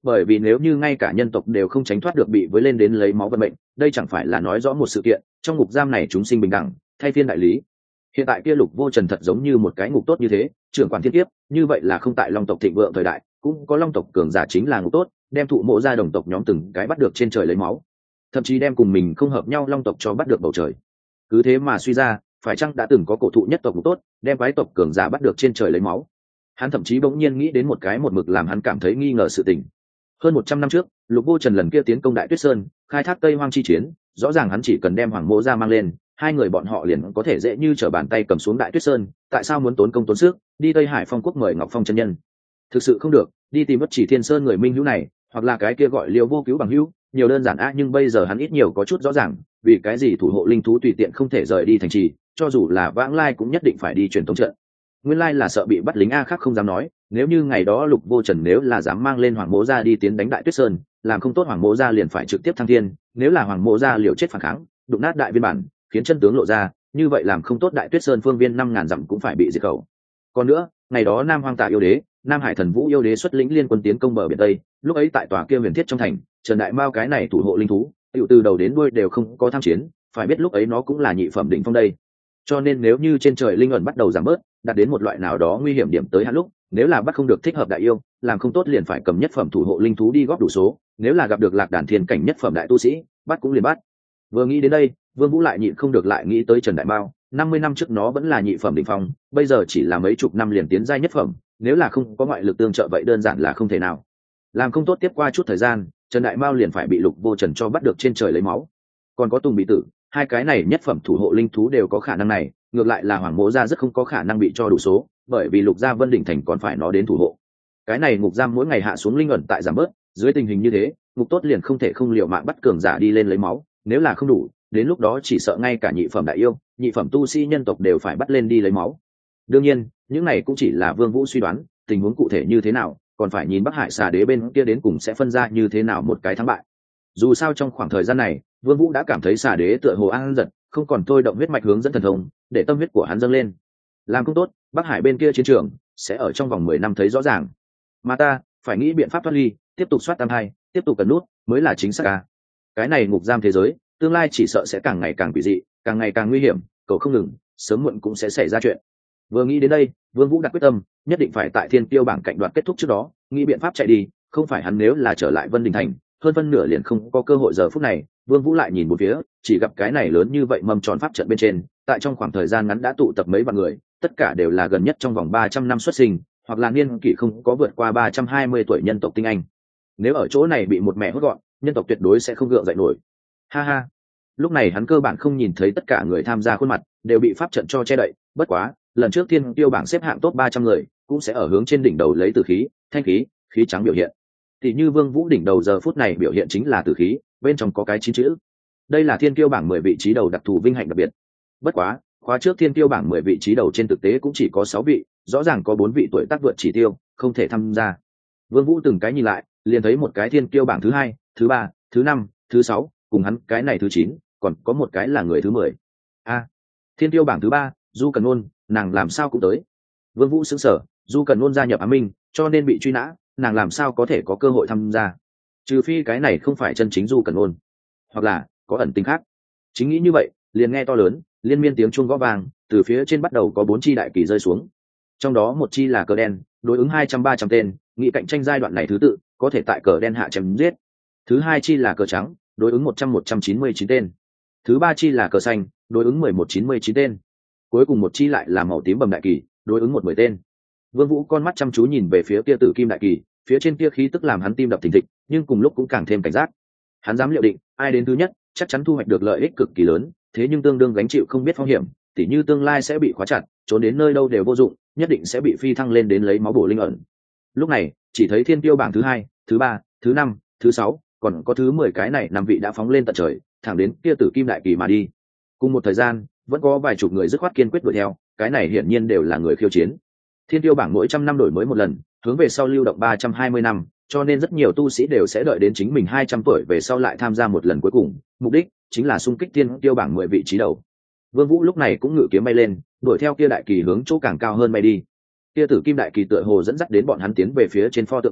bởi vì nếu như ngay cả nhân tộc đều không tránh thoát được bị với lên đến lấy máu vận mệnh, đây chẳng phải là nói rõ một sự kiện trong ngục giam này chúng sinh bình đẳng, thay phiên đại lý. Hiện tại kia Lục Vô Trần thật giống như một cái ngục tốt như thế, trưởng quản thiên kiếp, như vậy là không tại long tộc thịnh vượng thời đại cũng có long tộc cường giả chính là ngục tốt, đem thụ mộ ra đồng tộc nhóm từng cái bắt được trên trời lấy máu, thậm chí đem cùng mình không hợp nhau long tộc cho bắt được bầu trời. Cứ thế mà suy ra, phải chăng đã từng có cổ thụ nhất tộc ngục tốt đem quái tộc cường giả bắt được trên trời lấy máu. Hắn thậm chí bỗng nhiên nghĩ đến một cái một mực làm hắn cảm thấy nghi ngờ sự tình. Hơn một trăm năm trước, Lục Vô Trần lần kia tiến công Đại Tuyết Sơn, khai thác Tây Hoang chi chiến, rõ ràng hắn chỉ cần đem Hoàng Mộ Gia mang lên, hai người bọn họ liền có thể dễ như trở bàn tay cầm xuống Đại Tuyết Sơn, tại sao muốn tốn công tốn sức, đi Tây Hải Phong quốc mời Ngọc Phong chân nhân? Thực sự không được, đi tìm Bất Chỉ Thiên Sơn người minh hữu này, hoặc là cái kia gọi Liêu Vô Cứu bằng hữu, nhiều đơn giản a, nhưng bây giờ hắn ít nhiều có chút rõ ràng, vì cái gì thủ hộ linh thú tùy tiện không thể rời đi thành trì, cho dù là vãng lai cũng nhất định phải đi truyền tống trận. Nguyên lai là sợ bị bắt lính a khác không dám nói, nếu như ngày đó Lục Vô Trần nếu là dám mang lên Hoàng Mộ Gia đi tiến đánh Đại Tuyết Sơn, làm không tốt Hoàng Mộ Gia liền phải trực tiếp thăng thiên, nếu là Hoàng Mộ Gia liều chết phản kháng, đụng nát đại viên bản, khiến chân tướng lộ ra, như vậy làm không tốt Đại Tuyết Sơn phương viên năm ngàn dặm cũng phải bị diệt khẩu. Còn nữa, ngày đó Nam Hoang Tạ yêu đế, Nam Hải Thần Vũ yêu đế xuất lĩnh liên quân tiến công bờ biển Tây, lúc ấy tại tòa kia huyền thiết trong thành, Trần Đại Mao cái này thủ hộ linh thú, tiểu từ đầu đến đuôi đều không có tham chiến, phải biết lúc ấy nó cũng là nhị phẩm đỉnh phong đây. Cho nên nếu như trên trời linh ẩn bắt đầu giảm bớt, đạt đến một loại nào đó nguy hiểm điểm tới hạn lúc, nếu là bắt không được thích hợp đại yêu, làm không tốt liền phải cầm nhất phẩm thủ hộ linh thú đi góp đủ số, nếu là gặp được lạc đàn thiên cảnh nhất phẩm đại tu sĩ, bắt cũng liền bắt. Vừa nghĩ đến đây, Vương Vũ lại nhịn không được lại nghĩ tới Trần Đại Mao, năm mươi năm trước nó vẫn là nhị phẩm đỉnh phong, bây giờ chỉ là mấy chục năm liền tiến giai nhất phẩm, nếu là không có ngoại lực tương trợ vậy đơn giản là không thể nào. Làm không tốt tiếp qua chút thời gian, Trần Đại Mao liền phải bị Lục Vô Trần cho bắt được trên trời lấy máu. Còn có Tùng Bị Tử, hai cái này nhất phẩm thủ hộ linh thú đều có khả năng này, ngược lại là Hoàng Mộ Gia rất không có khả năng bị cho đủ số, bởi vì Lục Gia Vân Đỉnh Thành còn phải nó đến thủ hộ. Cái này ngục giam mỗi ngày hạ xuống linh ẩn tại giảm bớt, dưới tình hình như thế, ngục tốt liền không thể không liều mạng bắt cường giả đi lên lấy máu, nếu là không đủ, đến lúc đó chỉ sợ ngay cả nhị phẩm đại yêu, nhị phẩm tu sĩ nhân tộc đều phải bắt lên đi lấy máu. Đương nhiên, những này cũng chỉ là Vương Vũ suy đoán, tình huống cụ thể như thế nào, còn phải nhìn Bắc Hải Xà Đế bên kia đến cùng sẽ phân ra như thế nào một cái thắng bại. Dù sao trong khoảng thời gian này, Vương Vũ đã cảm thấy Xà Đế tựa hồ an giật, không còn thôi động huyết mạch hướng dẫn thần thông, để tâm huyết của hắn dâng lên. Làm không tốt, Bắc Hải bên kia chiến trường sẽ ở trong vòng mười năm thấy rõ ràng. Mà ta phải nghĩ biện pháp thoát ly, tiếp tục soát tam hai, tiếp tục cần nút mới là chính xác a. Cái này ngục giam thế giới, tương lai chỉ sợ sẽ càng ngày càng quỷ dị, càng ngày càng nguy hiểm, cậu không ngừng, sớm muộn cũng sẽ xảy ra chuyện. Vừa nghĩ đến đây, Vương Vũ đặt quyết tâm, nhất định phải tại Thiên Tiêu bảng cạnh đoạt kết thúc trước đó, nghĩ biện pháp chạy đi, không phải hắn nếu là trở lại Vân Đình Thành, hơn phân nửa liền không có cơ hội. Giờ phút này, Vương Vũ lại nhìn một phía, chỉ gặp cái này lớn như vậy mâm tròn pháp trận bên trên, tại trong khoảng thời gian ngắn đã tụ tập mấy vạn người, tất cả đều là gần nhất trong vòng ba trăm năm xuất sinh, hoặc là niên kỷ không có vượt qua ba trăm hai mươi tuổi nhân tộc tinh anh. Nếu ở chỗ này bị một mẹ hốt gọn, nhân tộc tuyệt đối sẽ không gượng dậy nổi. Ha ha. Lúc này hắn cơ bản không nhìn thấy tất cả người tham gia khuôn mặt, đều bị pháp trận cho che đậy, bất quá, lần trước Thiên Tiêu bảng xếp hạng top ba trăm người, cũng sẽ ở hướng trên đỉnh đầu lấy tử khí, thanh khí, khí trắng biểu hiện. Thì như Vương Vũ đỉnh đầu giờ phút này biểu hiện chính là tử khí, bên trong có cái chín chữ. Đây là Thiên Tiêu bảng mười vị trí đầu đặc thù vinh hạnh đặc biệt. Bất quá, khóa trước Thiên Tiêu bảng mười vị trí đầu trên thực tế cũng chỉ có sáu vị, rõ ràng có bốn vị tuổi tác vượt chỉ tiêu, không thể tham gia. Vương Vũ từng cái nhìn lại, liền thấy một cái Thiên Tiêu bảng thứ hai, thứ ba, thứ năm, thứ sáu, cùng hắn cái này thứ chín, còn có một cái là người thứ mười. A, Thiên Tiêu bảng thứ ba, Du Cần Ôn, nàng làm sao cũng tới. Vương Vũ sững sờ, Du Cần Ôn gia nhập Ám Minh, cho nên bị truy nã, nàng làm sao có thể có cơ hội tham gia? Trừ phi cái này không phải chân chính Du Cần Ôn, hoặc là có ẩn tình khác. Chính nghĩ như vậy, liền nghe to lớn, liên miên tiếng chuông gõ vang, từ phía trên bắt đầu có bốn chi đại kỳ rơi xuống. Trong đó một chi là cờ đen, đối ứng hai trăm ba trăm tên, nghị cạnh tranh giai đoạn này thứ tự, có thể tại cờ đen hạ chém giết. Thứ hai chi là cờ trắng, đối ứng một trăm một trăm chín mươi chín tên. Thứ ba chi là cờ xanh, đối ứng mười một chín mươi chín tên. Cuối cùng một chi lại là màu tím bầm đại kỳ, đối ứng một mười tên. Vương Vũ con mắt chăm chú nhìn về phía kia tử kim đại kỳ, phía trên kia khí tức làm hắn tim đập thình thịch, nhưng cùng lúc cũng càng thêm cảnh giác. Hắn dám liệu định, ai đến thứ nhất, chắc chắn thu hoạch được lợi ích cực kỳ lớn, thế nhưng tương đương gánh chịu không biết phong hiểm, tỉ như tương lai sẽ bị khóa chặt, trốn đến nơi đâu đều vô dụng, nhất định sẽ bị phi thăng lên đến lấy máu bổ linh ẩn. Lúc này, chỉ thấy Thiên Tiêu bảng thứ hai, thứ ba, thứ năm, thứ sáu, còn có thứ mười cái này năm vị đã phóng lên tận trời, thẳng đến kia tử kim đại kỳ mà đi. Cùng một thời gian, vẫn có vài chục người dứt khoát kiên quyết đuổi theo, cái này hiển nhiên đều là người khiêu chiến. Thiên Tiêu bảng mỗi trăm năm đổi mới một lần, hướng về sau lưu động ba trăm hai mươi năm, cho nên rất nhiều tu sĩ đều sẽ đợi đến chính mình hai trăm tuổi về sau lại tham gia một lần cuối cùng, mục đích chính là xung kích Thiên Tiêu bảng mười vị trí đầu. Vương Vũ lúc này cũng ngự kiếm bay lên, đuổi theo kia đại kỳ hướng chỗ càng cao hơn bay đi. Kia tử kim đại kỳ tựa hồ dẫn dắt đến bọn hắn tiến về phía trên pho tượng chỗ,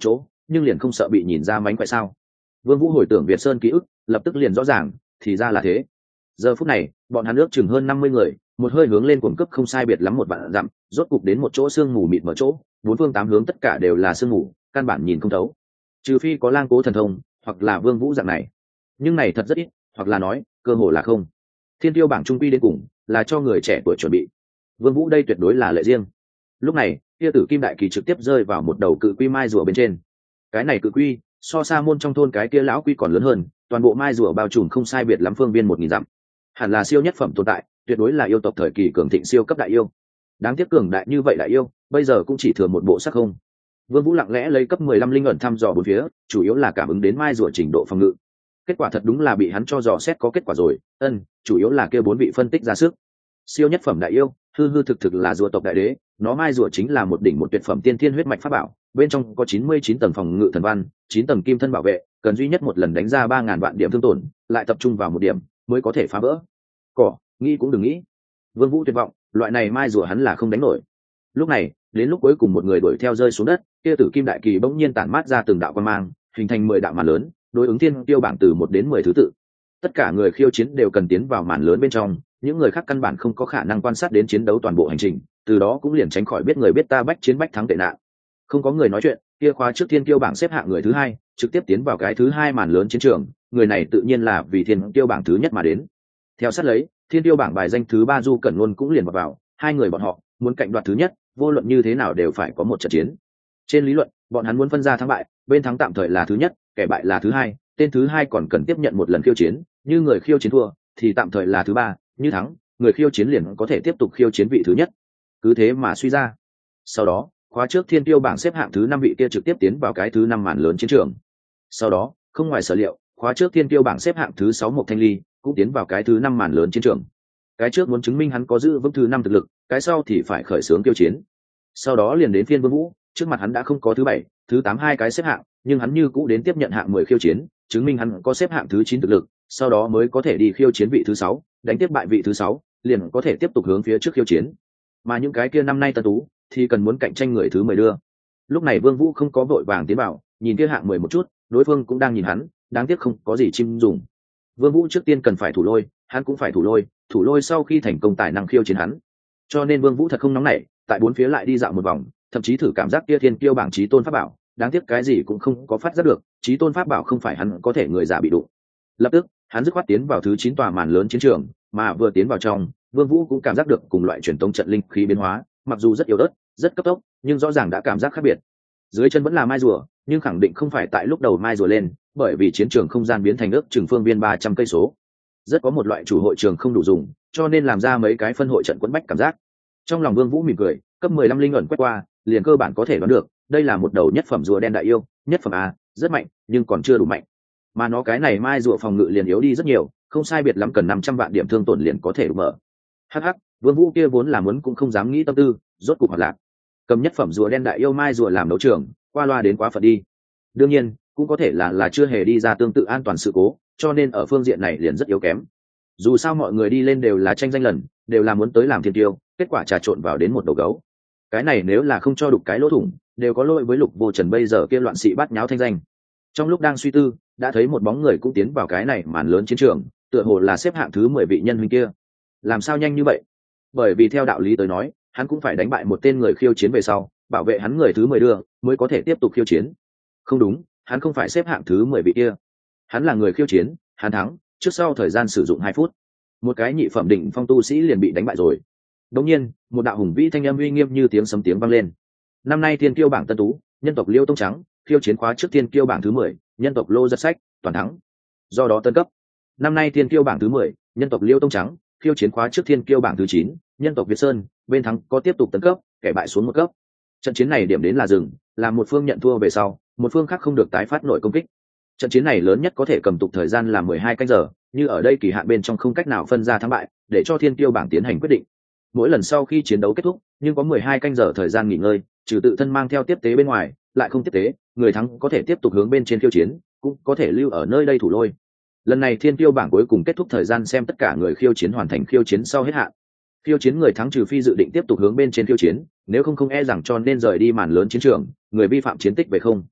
nhưng liền không sợ bị nhìn ra mánh khỏe sao? Vương Vũ hồi tưởng Việt Sơn ký ức, lập tức liền rõ ràng, thì ra là thế. Giờ phút này, bọn hắn ước chừng hơn năm mươi người, một hơi hướng lên cuồng cấp không sai biệt lắm một vạn dặm, rốt cục đến một chỗ sương mù mịt mở chỗ, bốn phương tám hướng tất cả đều là sương mù, căn bản nhìn không thấu. Trừ phi có lang cố thần thông, hoặc là Vương Vũ dạng này. Nhưng này thật rất ít, hoặc là nói, cơ hội là không. Thiên tiêu bảng trung quy đến cùng, là cho người trẻ tuổi chuẩn bị. Vương Vũ đây tuyệt đối là lệ riêng. Lúc này, kia tử kim đại kỳ trực tiếp rơi vào một đầu cự quy mai rùa bên trên. Cái này cự quy, so xa môn trong thôn cái kia lão quy còn lớn hơn, toàn bộ mai rùa bao trùm không sai biệt lắm phương viên một nghìn dặm. Hẳn là siêu nhất phẩm tồn tại, tuyệt đối là yêu tộc thời kỳ cường thịnh siêu cấp đại yêu. Đáng tiếc cường đại như vậy đại yêu, bây giờ cũng chỉ thừa một bộ sắc không. Vương Vũ lặng lẽ lấy cấp mười lăm linh ẩn thăm dò bốn phía, chủ yếu là cảm ứng đến mai rùa trình độ phòng ngự. Kết quả thật đúng là bị hắn cho dò xét có kết quả rồi, ân, chủ yếu là kia bốn vị phân tích ra sức. Siêu nhất phẩm đại yêu, hư hư thực thực là rùa tộc đại đế, nó mai rùa chính là một đỉnh một tuyệt phẩm tiên thiên huyết mạch pháp bảo, bên trong có chín mươi chín tầng phòng ngự thần văn, chín tầng kim thân bảo vệ, cần duy nhất một lần đánh ra ba ngàn vạn điểm thương tổn, lại tập trung vào một điểm mới có thể phá vỡ. Cỏ, nghĩ cũng đừng nghĩ. Vương Vũ tuyệt vọng, loại này mai rùa hắn là không đánh nổi. Lúc này, đến lúc cuối cùng một người đuổi theo rơi xuống đất, kia tử kim đại kỳ bỗng nhiên tản mát ra từng đạo quang mang, hình thành mười đạo màn lớn, đối ứng thiên tiêu bảng từ một đến mười thứ tự. Tất cả người khiêu chiến đều cần tiến vào màn lớn bên trong, những người khác căn bản không có khả năng quan sát đến chiến đấu toàn bộ hành trình, từ đó cũng liền tránh khỏi biết người biết ta bách chiến bách thắng tệ nạn. Không có người nói chuyện, kia khóa trước thiên tiêu bảng xếp hạng người thứ hai, trực tiếp tiến vào cái thứ hai màn lớn chiến trường, người này tự nhiên là vì thiên tiêu bảng thứ nhất mà đến. Theo sát lấy, thiên tiêu bảng bài danh thứ ba Du Cẩn luôn cũng liền vào, vào, hai người bọn họ muốn cạnh đoạt thứ nhất, vô luận như thế nào đều phải có một trận chiến. Trên lý luận, bọn hắn muốn phân ra thắng bại, bên thắng tạm thời là thứ nhất, kẻ bại là thứ hai, tên thứ hai còn cần tiếp nhận một lần khiêu chiến, như người khiêu chiến thua thì tạm thời là thứ ba, như thắng, người khiêu chiến liền có thể tiếp tục khiêu chiến vị thứ nhất. Cứ thế mà suy ra. Sau đó, khóa trước thiên tiêu bảng xếp hạng thứ năm vị kia trực tiếp tiến vào cái thứ năm màn lớn chiến trường. Sau đó, không ngoài sở liệu, khóa trước thiên tiêu bảng xếp hạng thứ sáu Mộc Thanh Ly cũng tiến vào cái thứ năm màn lớn chiến trường. Cái trước muốn chứng minh hắn có giữ vững thứ năm thực lực, cái sau thì phải khởi xướng khiêu chiến. Sau đó liền đến phiên Vương Vũ, trước mặt hắn đã không có thứ bảy, thứ tám hai cái xếp hạng, nhưng hắn như cũ đến tiếp nhận hạng mười khiêu chiến, chứng minh hắn có xếp hạng thứ chín thực lực, sau đó mới có thể đi khiêu chiến vị thứ sáu, đánh tiếp bại vị thứ sáu, liền có thể tiếp tục hướng phía trước khiêu chiến. Mà những cái kia năm nay tân tú thì cần muốn cạnh tranh người thứ mười đưa. Lúc này Vương Vũ không có vội vàng tiến vào, nhìn kia hạng mười một chút, đối phương cũng đang nhìn hắn, đáng tiếc không có gì chim dùng. Vương Vũ trước tiên cần phải thủ lôi, hắn cũng phải thủ lôi, thủ lôi sau khi thành công tài năng khiêu chiến hắn. Cho nên Vương Vũ thật không nóng nảy, tại bốn phía lại đi dạo một vòng, thậm chí thử cảm giác kia thiên kiêu bảng chí tôn pháp bảo, đáng tiếc cái gì cũng không có phát giác được, chí tôn pháp bảo không phải hắn có thể người giả bị đụng. Lập tức, hắn dứt khoát tiến vào thứ chín tòa màn lớn chiến trường, mà vừa tiến vào trong, Vương Vũ cũng cảm giác được cùng loại truyền tống trận linh khí biến hóa, mặc dù rất yếu ớt, rất cấp tốc, nhưng rõ ràng đã cảm giác khác biệt. Dưới chân vẫn là mai rùa, nhưng khẳng định không phải tại lúc đầu mai rùa lên, bởi vì chiến trường không gian biến thành ước chừng phương viên ba trăm cây số. Rất có một loại chủ hội trường không đủ dùng, cho nên làm ra mấy cái phân hội trận quấn bách cảm giác. Trong lòng Vương Vũ mỉm cười, cấp mười lăm linh ẩn quét qua, liền cơ bản có thể đoán được, đây là một đầu nhất phẩm rùa đen đại yêu, nhất phẩm a, rất mạnh, nhưng còn chưa đủ mạnh. Mà nó cái này mai rùa phòng ngự liền yếu đi rất nhiều, không sai biệt lắm cần năm trăm vạn điểm thương tổn liền có thể đủ mở. Hắc hắc, Vương Vũ kia vốn là muốn cũng không dám nghĩ tâm tư, rốt cục hoạt lạc. Cầm nhất phẩm rùa đen đại yêu mai rùa làm đấu trường, qua loa đến quá phận đi. Đương nhiên, cũng có thể là là chưa hề đi ra tương tự an toàn sự cố, cho nên ở phương diện này liền rất yếu kém. Dù sao mọi người đi lên đều là tranh danh lần, đều là muốn tới làm thiên tiêu, kết quả trà trộn vào đến một đầu gấu. Cái này nếu là không cho đục cái lỗ thủng, đều có lỗi với Lục Vô Trần bây giờ kia loạn sĩ bát nháo thanh danh. Trong lúc đang suy tư, đã thấy một bóng người cũng tiến vào cái này màn lớn chiến trường, tựa hồ là xếp hạng thứ mười vị nhân huynh kia. Làm sao nhanh như vậy? Bởi vì theo đạo lý tới nói, hắn cũng phải đánh bại một tên người khiêu chiến về sau, bảo vệ hắn người thứ mười đưa, mới có thể tiếp tục khiêu chiến. Không đúng, hắn không phải xếp hạng thứ mười vị kia. Hắn là người khiêu chiến, hắn thắng, trước sau thời gian sử dụng hai phút. Một cái nhị phẩm đỉnh phong tu sĩ liền bị đánh bại rồi. Đột nhiên, một đạo hùng vĩ thanh âm uy nghiêm như tiếng sấm tiếng vang lên. Năm nay thiên kiêu bảng tân tú, nhân tộc Liêu Tông Trắng, khiêu chiến khóa trước thiên kiêu bảng thứ mười, nhân tộc Lô Giật Sách, toàn thắng. Do đó tân cấp. Năm nay thiên kiêu bảng thứ mười, nhân tộc Liêu Tông Trắng, khiêu chiến khóa trước thiên kiêu bảng thứ chín, nhân tộc Việt Sơn, bên thắng có tiếp tục tấn cấp, kẻ bại xuống một cấp. Trận chiến này điểm đến là dừng, là một phương nhận thua về sau, một phương khác không được tái phát nội công kích. Trận chiến này lớn nhất có thể cầm tục thời gian là mười hai canh giờ, như ở đây kỳ hạn bên trong không cách nào phân ra thắng bại, để cho thiên kiêu bảng tiến hành quyết định. Mỗi lần sau khi chiến đấu kết thúc, nhưng có mười hai canh giờ thời gian nghỉ ngơi, trừ tự thân mang theo tiếp tế bên ngoài, lại không tiếp tế, người thắng có thể tiếp tục hướng bên trên khiêu chiến, cũng có thể lưu ở nơi đây thủ lôi. Lần này thiên kiêu bảng cuối cùng kết thúc thời gian xem tất cả người khiêu chiến hoàn thành khiêu chiến sau hết hạn. Khiêu chiến người thắng trừ phi dự định tiếp tục hướng bên trên khiêu chiến, nếu không không e rằng cho nên rời đi màn lớn chiến trường, người vi phạm chiến tích về không.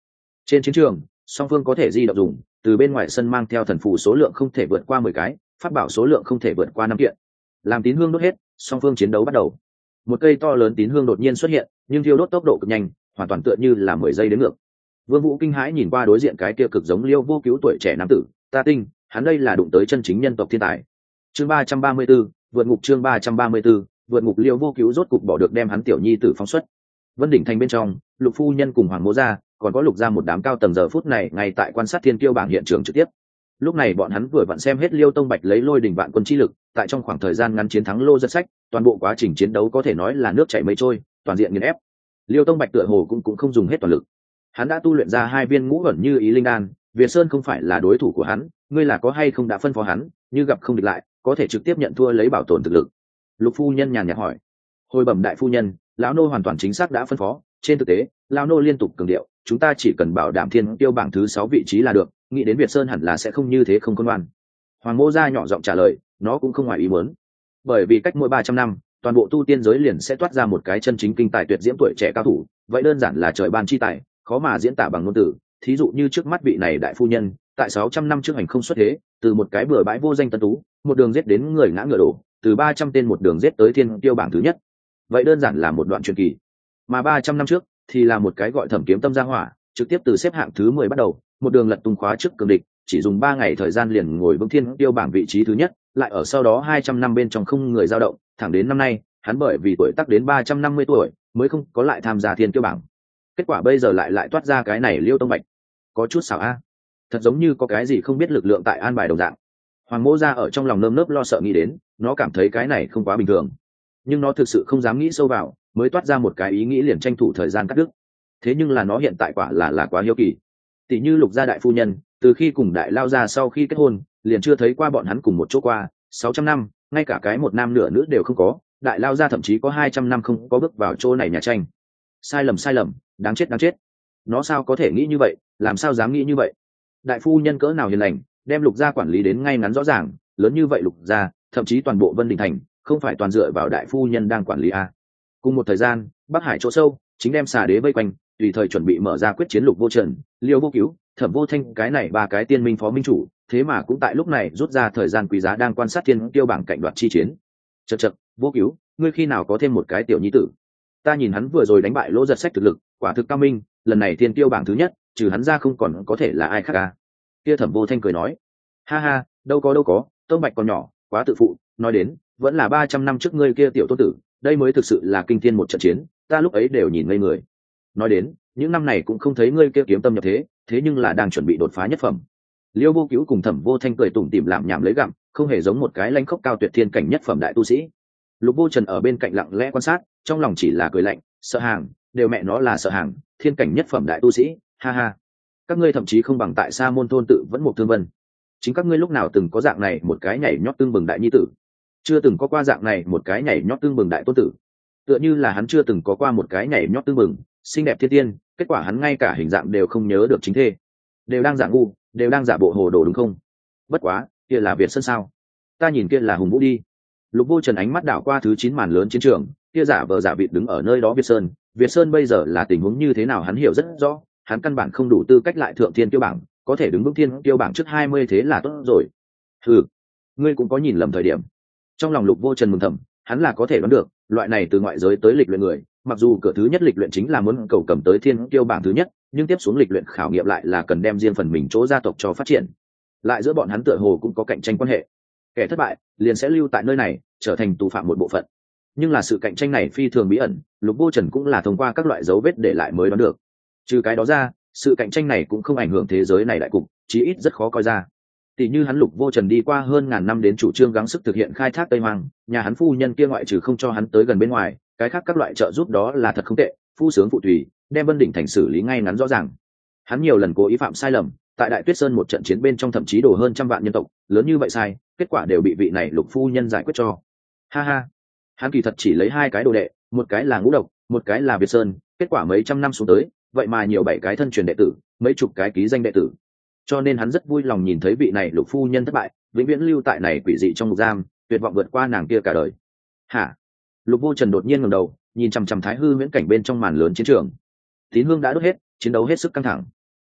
Trên chiến trường, song phương có thể di động dùng, từ bên ngoài sân mang theo thần phù số lượng không thể vượt qua mười cái, pháp bảo số lượng không thể vượt qua năm kiện. Làm tín hương đốt hết, song phương chiến đấu bắt đầu. Một cây to lớn tín hương đột nhiên xuất hiện, nhưng thiêu đốt tốc độ cực nhanh, hoàn toàn tựa như là mười giây đến ngược. Vương Vũ kinh hãi nhìn qua đối diện cái kia cực giống Liêu Vô Cứu tuổi trẻ nam tử, ta tinh, hắn đây là đụng tới chân chính nhân tộc thiên tài. Chương ba trăm ba mươi 34, vượt ngục chương ba trăm ba mươi 34, vượt ngục Liêu Vô Cứu rốt cục bỏ được đem hắn tiểu nhi tử phóng xuất. Vân đỉnh thành bên trong, Lục phu nhân cùng Hoàng Mỗ gia, còn có Lục gia một đám cao tầng giờ phút này ngay tại quan sát thiên kiêu bảng hiện trường trực tiếp. Lúc này bọn hắn vừa vặn xem hết Liêu Tông Bạch lấy lôi đỉnh vạn quân chi lực, tại trong khoảng thời gian ngắn chiến thắng Lô Giật Sách, toàn bộ quá trình chiến đấu có thể nói là nước chảy mây trôi, toàn diện nghiền ép. Liêu Tông Bạch tựa hồ cũng cũng không dùng hết toàn lực. Hắn đã tu luyện ra hai viên ngũ ẩn như ý linh đan, Việt Sơn không phải là đối thủ của hắn, ngươi là có hay không đã phân phó hắn, như gặp không địch lại, có thể trực tiếp nhận thua lấy bảo tồn thực lực. Lục phu nhân nhàn nhạt hỏi. Hồi bẩm đại phu nhân, lão nô hoàn toàn chính xác đã phân phó, trên thực tế, lão nô liên tục cường điệu, chúng ta chỉ cần bảo đảm thiên tiêu bảng thứ sáu vị trí là được, nghĩ đến Việt Sơn hẳn là sẽ không như thế không khôn ngoan. Hoàng Mô gia nhỏ giọng trả lời, nó cũng không ngoài ý muốn. Bởi vì cách mỗi ba trăm năm, toàn bộ tu tiên giới liền sẽ toát ra một cái chân chính kinh tài tuyệt diễm tuổi trẻ cao thủ, vậy đơn giản là trời ban chi tài, khó mà diễn tả bằng ngôn từ. Thí dụ như trước mắt vị này đại phu nhân, tại sáu trăm năm trước hành không xuất thế, từ một cái bừa bãi vô danh tân tú, một đường giết đến người ngã ngựa đổ, từ ba trăm tên một đường giết tới thiên tiêu bảng thứ nhất. Vậy đơn giản là một đoạn truyền kỳ. Mà ba trăm năm trước thì là một cái gọi Thẩm Kiếm Tâm gia hỏa, trực tiếp từ xếp hạng thứ mười bắt đầu, một đường lật tung khóa trước cường địch, chỉ dùng ba ngày thời gian liền ngồi vững thiên tiêu bảng vị trí thứ nhất, lại ở sau đó hai trăm năm bên trong không người dao động, thẳng đến năm nay, hắn bởi vì tuổi tác đến ba trăm năm mươi tuổi, mới không có lại tham gia thiên tiêu bảng. Kết quả bây giờ lại lại toát ra cái này Liêu Tông Bạch, có chút xảo a. Thật giống như có cái gì không biết lực lượng tại an bài đồng dạng. Hoàng Mỗ gia ở trong lòng nơm nớp lo sợ nghĩ đến, nó cảm thấy cái này không quá bình thường, nhưng nó thực sự không dám nghĩ sâu vào, mới toát ra một cái ý nghĩ liền tranh thủ thời gian cắt đứt. Thế nhưng là nó hiện tại quả là là quá hiếu kỳ. Tỷ như Lục gia đại phu nhân, từ khi cùng đại lao gia sau khi kết hôn, liền chưa thấy qua bọn hắn cùng một chỗ qua, sáu trăm năm, ngay cả cái một nam nửa nữ đều không có, đại lao gia thậm chí có hai trăm năm không có bước vào chỗ này nhà tranh. Sai lầm sai lầm, đáng chết đáng chết. Nó sao có thể nghĩ như vậy, làm sao dám nghĩ như vậy? Đại phu nhân cỡ nào hiền lành, đem Lục gia quản lý đến ngay ngắn rõ ràng, lớn như vậy Lục gia, thậm chí toàn bộ Vân Đình thành, không phải toàn dựa vào đại phu nhân đang quản lý à? Cùng một thời gian, Bắc Hải chỗ sâu, chính đem xà đế vây quanh, tùy thời chuẩn bị mở ra quyết chiến Lục Vô Trần, Liêu Vô Cứu, Thẩm Vô Thanh, cái này ba cái tiên minh phó minh chủ, thế mà cũng tại lúc này rút ra thời gian quý giá đang quan sát thiên tiêu bảng cạnh đoạt chi chiến. Chậc chậc, Vô Cứu, ngươi khi nào có thêm một cái tiểu nhi tử? Ta nhìn hắn vừa rồi đánh bại Lỗ Giật Sách thực lực, quả thực cao minh, lần này thiên tiêu bảng thứ nhất, trừ hắn ra không còn có thể là ai khác à? Kia Thẩm Vô Thanh cười nói, ha ha, đâu có đâu có, Tông Bạch còn nhỏ, quá tự phụ, nói đến, vẫn là ba trăm năm trước ngươi kia tiểu tôn tử, đây mới thực sự là kinh thiên một trận chiến, ta lúc ấy đều nhìn ngây người. Nói đến, những năm này cũng không thấy ngươi kia kiếm tâm nhập thế, thế nhưng là đang chuẩn bị đột phá nhất phẩm. Liêu Vô Cứu cùng Thẩm Vô Thanh cười tủm tỉm làm nhảm lấy gặm, không hề giống một cái lãnh khốc cao tuyệt thiên cảnh nhất phẩm đại tu sĩ. Lục Vô Trần ở bên cạnh lặng lẽ quan sát, trong lòng chỉ là cười lạnh, sợ hàng, đều mẹ nó là sợ hàng, thiên cảnh nhất phẩm đại tu sĩ, ha ha. Các ngươi thậm chí không bằng tại Sa Môn thôn tự vẫn một thương vân. Chính các ngươi lúc nào từng có dạng này một cái nhảy nhót tương bừng đại nhi tử? Chưa từng có qua dạng này một cái nhảy nhót tương bừng đại tôn tử. Tựa như là hắn chưa từng có qua một cái nhảy nhót tương bừng, xinh đẹp thiên tiên, kết quả hắn ngay cả hình dạng đều không nhớ được chính thê. Đều đang giả ngu, đều đang giả bộ hồ đồ đúng không? Bất quá, kia là Việt Sơn sao? Ta nhìn kia là Hùng Vũ đi. Lục Vô Trần ánh mắt đảo qua thứ chín màn lớn chiến trường, kia giả vờ giả vịt đứng ở nơi đó Việt Sơn. Việt Sơn bây giờ là tình huống như thế nào hắn hiểu rất rõ, hắn căn bản không đủ tư cách lại thượng thiên tiêu bảng, có thể đứng vững thiên tiêu bảng trước hai mươi thế là tốt rồi. Hừ, ngươi cũng có nhìn lầm thời điểm. Trong lòng Lục Vô Trần mừng thầm, hắn là có thể đoán được, loại này từ ngoại giới tới lịch luyện người, mặc dù cửa thứ nhất lịch luyện chính là muốn cầu cầm tới thiên tiêu bảng thứ nhất, nhưng tiếp xuống lịch luyện khảo nghiệm lại là cần đem riêng phần mình chỗ gia tộc cho phát triển. Lại giữa bọn hắn tựa hồ cũng có cạnh tranh quan hệ. Kẻ thất bại liền sẽ lưu tại nơi này, trở thành tù phạm một bộ phận. Nhưng là sự cạnh tranh này phi thường bí ẩn, Lục Vô Trần cũng là thông qua các loại dấu vết để lại mới đoán được. Trừ cái đó ra, sự cạnh tranh này cũng không ảnh hưởng thế giới này đại cục, chí ít rất khó coi ra. Tỷ như hắn Lục Vô Trần đi qua hơn ngàn năm đến chủ trương gắng sức thực hiện khai thác Tây Hoang, nhà hắn phu nhân kia ngoại trừ không cho hắn tới gần bên ngoài, cái khác các loại trợ giúp đó là thật không tệ, phu sướng phụ tùy, đem Vân Đỉnh thành xử lý ngay ngắn rõ ràng. Hắn nhiều lần cố ý phạm sai lầm, tại Đại Tuyết Sơn một trận chiến bên trong thậm chí đổ hơn trăm vạn nhân tộc, lớn như vậy sai, kết quả đều bị vị này Lục phu nhân giải quyết cho. Ha ha, hắn kỳ thật chỉ lấy hai cái đồ đệ, một cái là Ngũ Độc, một cái là Việt Sơn, kết quả mấy trăm năm xuống tới, vậy mà nhiều bảy cái thân truyền đệ tử, mấy chục cái ký danh đệ tử. Cho nên hắn rất vui lòng nhìn thấy vị này Lục phu nhân thất bại, vĩnh viễn lưu tại này quỷ dị trong ngục giam, tuyệt vọng vượt qua nàng kia cả đời. Hả? Lục Vô Trần đột nhiên ngẩng đầu, nhìn chằm chằm Thái Hư Viễn cảnh bên trong màn lớn chiến trường. Tín hương đã đốt hết, chiến đấu hết sức căng thẳng.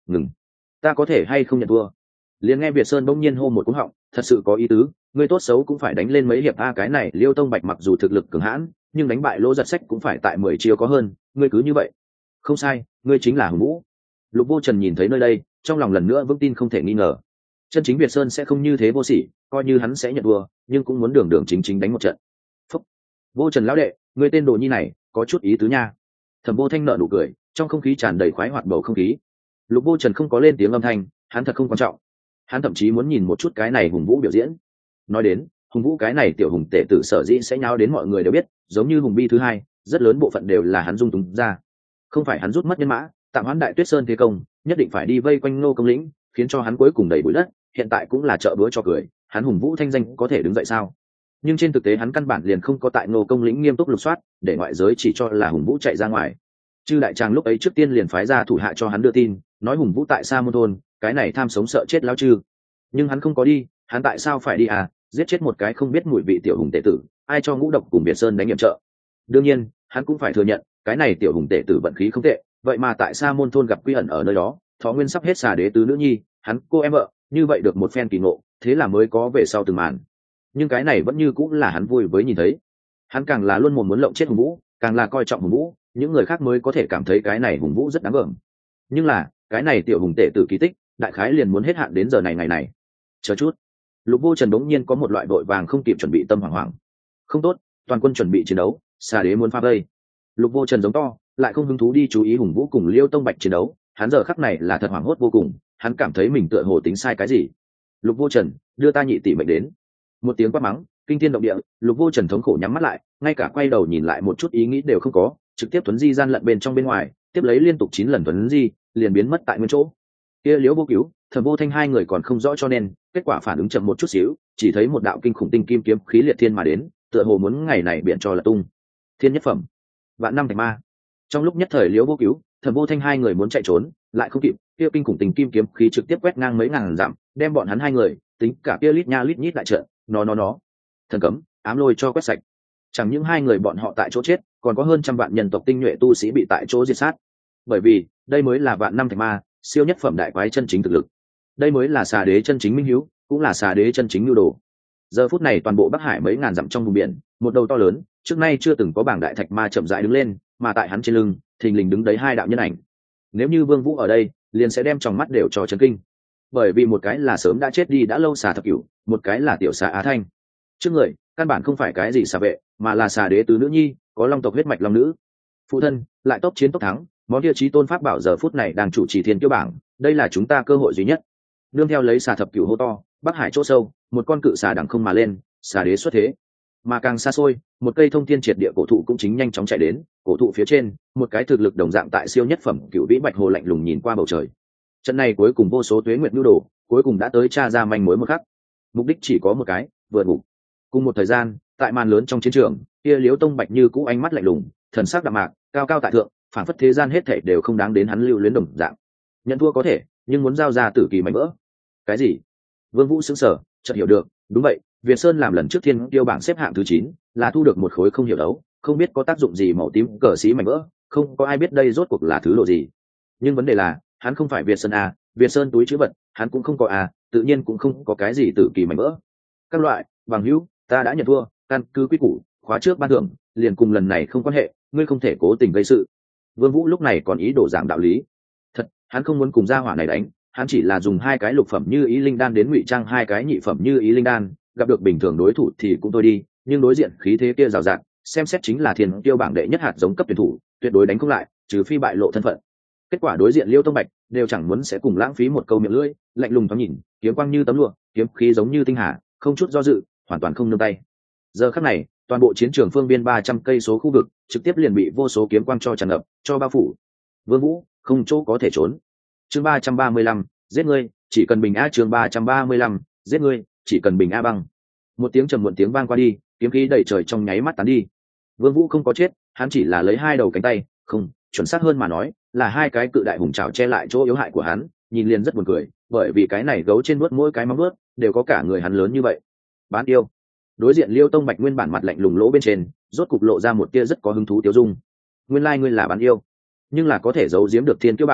ngừng, ta có thể hay không nhận thua? Liền nghe Việt Sơn bỗng nhiên hô một cú họng, thật sự có ý tứ, ngươi tốt xấu cũng phải đánh lên mấy hiệp a. Cái này Liêu Tông Bạch mặc dù thực lực cường hãn, nhưng đánh bại Lỗ Giật Sách cũng phải tại mười chiêu có hơn, ngươi cứ như vậy. Không sai, ngươi chính là Hùng Vũ. Lục Vô Trần nhìn thấy nơi đây, trong lòng lần nữa vững tin không thể nghi ngờ. Chân chính Việt Sơn sẽ không như thế vô sỉ, coi như hắn sẽ nhận thua, nhưng cũng muốn đường đường chính chính đánh một trận. Phúc. Vô Trần lão đệ, ngươi tên đồ nhi này, có chút ý tứ nha. Thẩm Vô Thanh nở nụ cười, trong không khí tràn đầy khoái hoạt bầu không khí. Lục Vô Trần không có lên tiếng âm thanh, hắn thật không quan trọng. Hắn thậm chí muốn nhìn một chút cái này Hùng Vũ biểu diễn. Nói đến, Hùng Vũ cái này tiểu hùng tể tử sở dĩ sẽ nháo đến mọi người đều biết, giống như Hùng Bi thứ hai, rất lớn bộ phận đều là hắn dung túng ra. Không phải hắn rút mất nhân mã, tạm hoãn Đại Tuyết Sơn thế công, nhất định phải đi vây quanh Ngô Công lĩnh, khiến cho hắn cuối cùng đầy bụi đất, hiện tại cũng là trợ búa cho cười, hắn Hùng Vũ thanh danh có thể đứng dậy sao? Nhưng trên thực tế hắn căn bản liền không có tại Ngô Công lĩnh nghiêm túc lục soát, để ngoại giới chỉ cho là Hùng Vũ chạy ra ngoài. Chư đại tràng lúc ấy trước tiên liền phái ra thủ hạ cho hắn đưa tin, nói Hùng Vũ tại Sa Môn thôn, cái này tham sống sợ chết lão chư. Nhưng hắn không có đi, hắn tại sao phải đi à? Giết chết một cái không biết mùi vị tiểu hùng tể tử, ai cho Ngũ Độc cùng Biệt Sơn đánh nhiệm trợ? Đương nhiên, hắn cũng phải thừa nhận, cái này tiểu hùng tể tử vận khí không tệ, vậy mà tại Sa Môn thôn gặp quy ẩn ở nơi đó, Thọ Nguyên sắp hết xà đế tứ nữ nhi, hắn cô em vợ, như vậy được một phen kỳ ngộ, thế là mới có về sau từng màn. Nhưng cái này vẫn như cũng là hắn vui với nhìn thấy. Hắn càng là luôn mồm muốn lộng chết Hùng Vũ, càng là coi trọng Hùng Vũ, những người khác mới có thể cảm thấy cái này Hùng Vũ rất đáng gờm. Nhưng là, cái này tiểu hùng tể tử kỳ tích, đại khái liền muốn hết hạn đến giờ này ngày này. Chờ chút. Lục Vô Trần đống nhiên có một loại vội vàng không kịp chuẩn bị tâm hoảng hoảng. Không tốt, toàn quân chuẩn bị chiến đấu, xà đế muốn phá vây. Lục Vô Trần giống to, lại không hứng thú đi chú ý Hùng Vũ cùng Liêu Tông Bạch chiến đấu, hắn giờ khắc này là thật hoảng hốt vô cùng, hắn cảm thấy mình tựa hồ tính sai cái gì. Lục Vô Trần, đưa ta nhị tỷ mệnh đến. Một tiếng quát mắng, kinh thiên động địa, Lục Vô Trần thống khổ nhắm mắt lại, ngay cả quay đầu nhìn lại một chút ý nghĩ đều không có, trực tiếp tuấn di gian lận bên trong bên ngoài, tiếp lấy liên tục chín lần tuấn di, liền biến mất tại nguyên chỗ. Kia Liễu Vô Cứu, Thẩm Vô Thanh hai người còn không rõ cho nên, kết quả phản ứng chậm một chút xíu, chỉ thấy một đạo kinh khủng tinh kim kiếm khí liệt thiên mà đến, tựa hồ muốn ngày này biển cho là tung. Thiên nhất phẩm, vạn năm thạch ma. Trong lúc nhất thời Liễu Vô Cứu, Thẩm Vô Thanh hai người muốn chạy trốn, lại không kịp, kia kinh khủng tinh kim kiếm khí trực tiếp quét ngang mấy ngàn dặm, đem bọn hắn hai người, tính cả kia lít nha lít nhít lại trận, nó nó nó. Thần cấm, ám lôi cho quét sạch. Chẳng những hai người bọn họ tại chỗ chết, còn có hơn trăm vạn nhân tộc tinh nhuệ tu sĩ bị tại chỗ diệt sát. Bởi vì, đây mới là vạn năm thạch ma, siêu nhất phẩm đại quái chân chính thực lực. Đây mới là xà đế chân chính minh hiếu, cũng là xà đế chân chính nhu đồ. Giờ phút này toàn bộ Bắc Hải mấy ngàn dặm trong vùng biển, một đầu to lớn, trước nay chưa từng có bảng đại thạch ma chậm rãi đứng lên, mà tại hắn trên lưng, thình lình đứng đấy hai đạo nhân ảnh. Nếu như Vương Vũ ở đây, liền sẽ đem tròng mắt đều cho chấn kinh. Bởi vì một cái là sớm đã chết đi đã lâu xà thập cửu, một cái là tiểu xà Á Thanh. Trước người, căn bản không phải cái gì xà vệ, mà là xà đế tứ nữ nhi, có long tộc huyết mạch long nữ. Phụ thân, lại tốc chiến tốc thắng, món địa chí tôn pháp bảo giờ phút này đang chủ trì thiên kiêu bảng, đây là chúng ta cơ hội duy nhất. Nương theo lấy xà thập cửu hô to, Bắc Hải chỗ sâu, một con cự xà đằng không mà lên, xà đế xuất thế. Mà càng xa xôi, một cây thông thiên triệt địa cổ thụ cũng chính nhanh chóng chạy đến, cổ thụ phía trên, một cái thực lực đồng dạng tại siêu nhất phẩm cửu vĩ bạch hồ lạnh lùng nhìn qua bầu trời. Trận này cuối cùng vô số tuế nguyệt nhu đồ, cuối cùng đã tới tra ra manh mối một khắc. Mục đích chỉ có một cái, vượt ngục. Cùng một thời gian, tại màn lớn trong chiến trường, kia Liễu Tông Bạch như cũ ánh mắt lạnh lùng, thần sắc đạm mạc, cao cao tại thượng, phản phất thế gian hết thảy đều không đáng đến hắn lưu luyến đồng dạng. Nhận thua có thể, nhưng muốn giao ra tử kỳ mảnh vỡ. Cái gì? Vương Vũ sững sờ, chợt hiểu được, đúng vậy, Việt Sơn làm lần trước thiên tiêu bảng xếp hạng thứ chín, là thu được một khối không hiểu đấu, không biết có tác dụng gì màu tím cờ xí mảnh vỡ, không có ai biết đây rốt cuộc là thứ độ gì. Nhưng vấn đề là, hắn không phải Việt Sơn à, Việt Sơn túi trữ vật, hắn cũng không có à, tự nhiên cũng không có cái gì tử kỳ mảnh vỡ. Các loại, bằng hữu, ta đã nhận thua, căn cứ quy củ, khóa trước ban thưởng, liền cùng lần này không quan hệ, ngươi không thể cố tình gây sự. Vương Vũ lúc này còn ý đồ giảng đạo lý. Thật, hắn không muốn cùng gia hỏa này đánh, hắn chỉ là dùng hai cái lục phẩm như ý linh đan đến ngụy trang hai cái nhị phẩm như ý linh đan, gặp được bình thường đối thủ thì cũng thôi đi, nhưng đối diện khí thế kia rào rạt, xem xét chính là thiên tiêu bảng đệ nhất hạt giống cấp tuyển thủ, tuyệt đối đánh không lại, trừ phi bại lộ thân phận. Kết quả đối diện Liêu Tông Bạch đều chẳng muốn sẽ cùng lãng phí một câu miệng lưỡi, lạnh lùng thoáng nhìn, kiếm quang như tấm lụa, kiếm khí giống như tinh hà, không chút do dự, hoàn toàn không nương tay. Giờ khắc này, toàn bộ chiến trường phương biên ba trăm cây số khu vực trực tiếp liền bị vô số kiếm quang cho tràn ngập, cho bao phủ. Vương Vũ không chỗ có thể trốn. Chương ba trăm ba mươi lăm, giết ngươi, chỉ cần bình a. Chương ba trăm ba mươi lăm, giết ngươi, chỉ cần bình a băng. Một tiếng trầm muộn tiếng vang qua đi, kiếm khí đầy trời trong nháy mắt tán đi. Vương Vũ không có chết, hắn chỉ là lấy hai đầu cánh tay, không, chuẩn xác hơn mà nói, là hai cái cự đại hùng trảo che lại chỗ yếu hại của hắn, nhìn liền rất buồn cười, bởi vì cái này gấu trên bước mỗi cái móng vuốt đều có cả người hắn lớn như vậy. Bán yêu. Đối diện Liêu Tông Bạch nguyên bản mặt lạnh lùng lỗ bên trên, rốt cục lộ ra một tia rất có hứng thú tiêu dung. Nguyên lai like ngươi là bán yêu, nhưng là có thể giấu giếm được thiên kiêu bảng,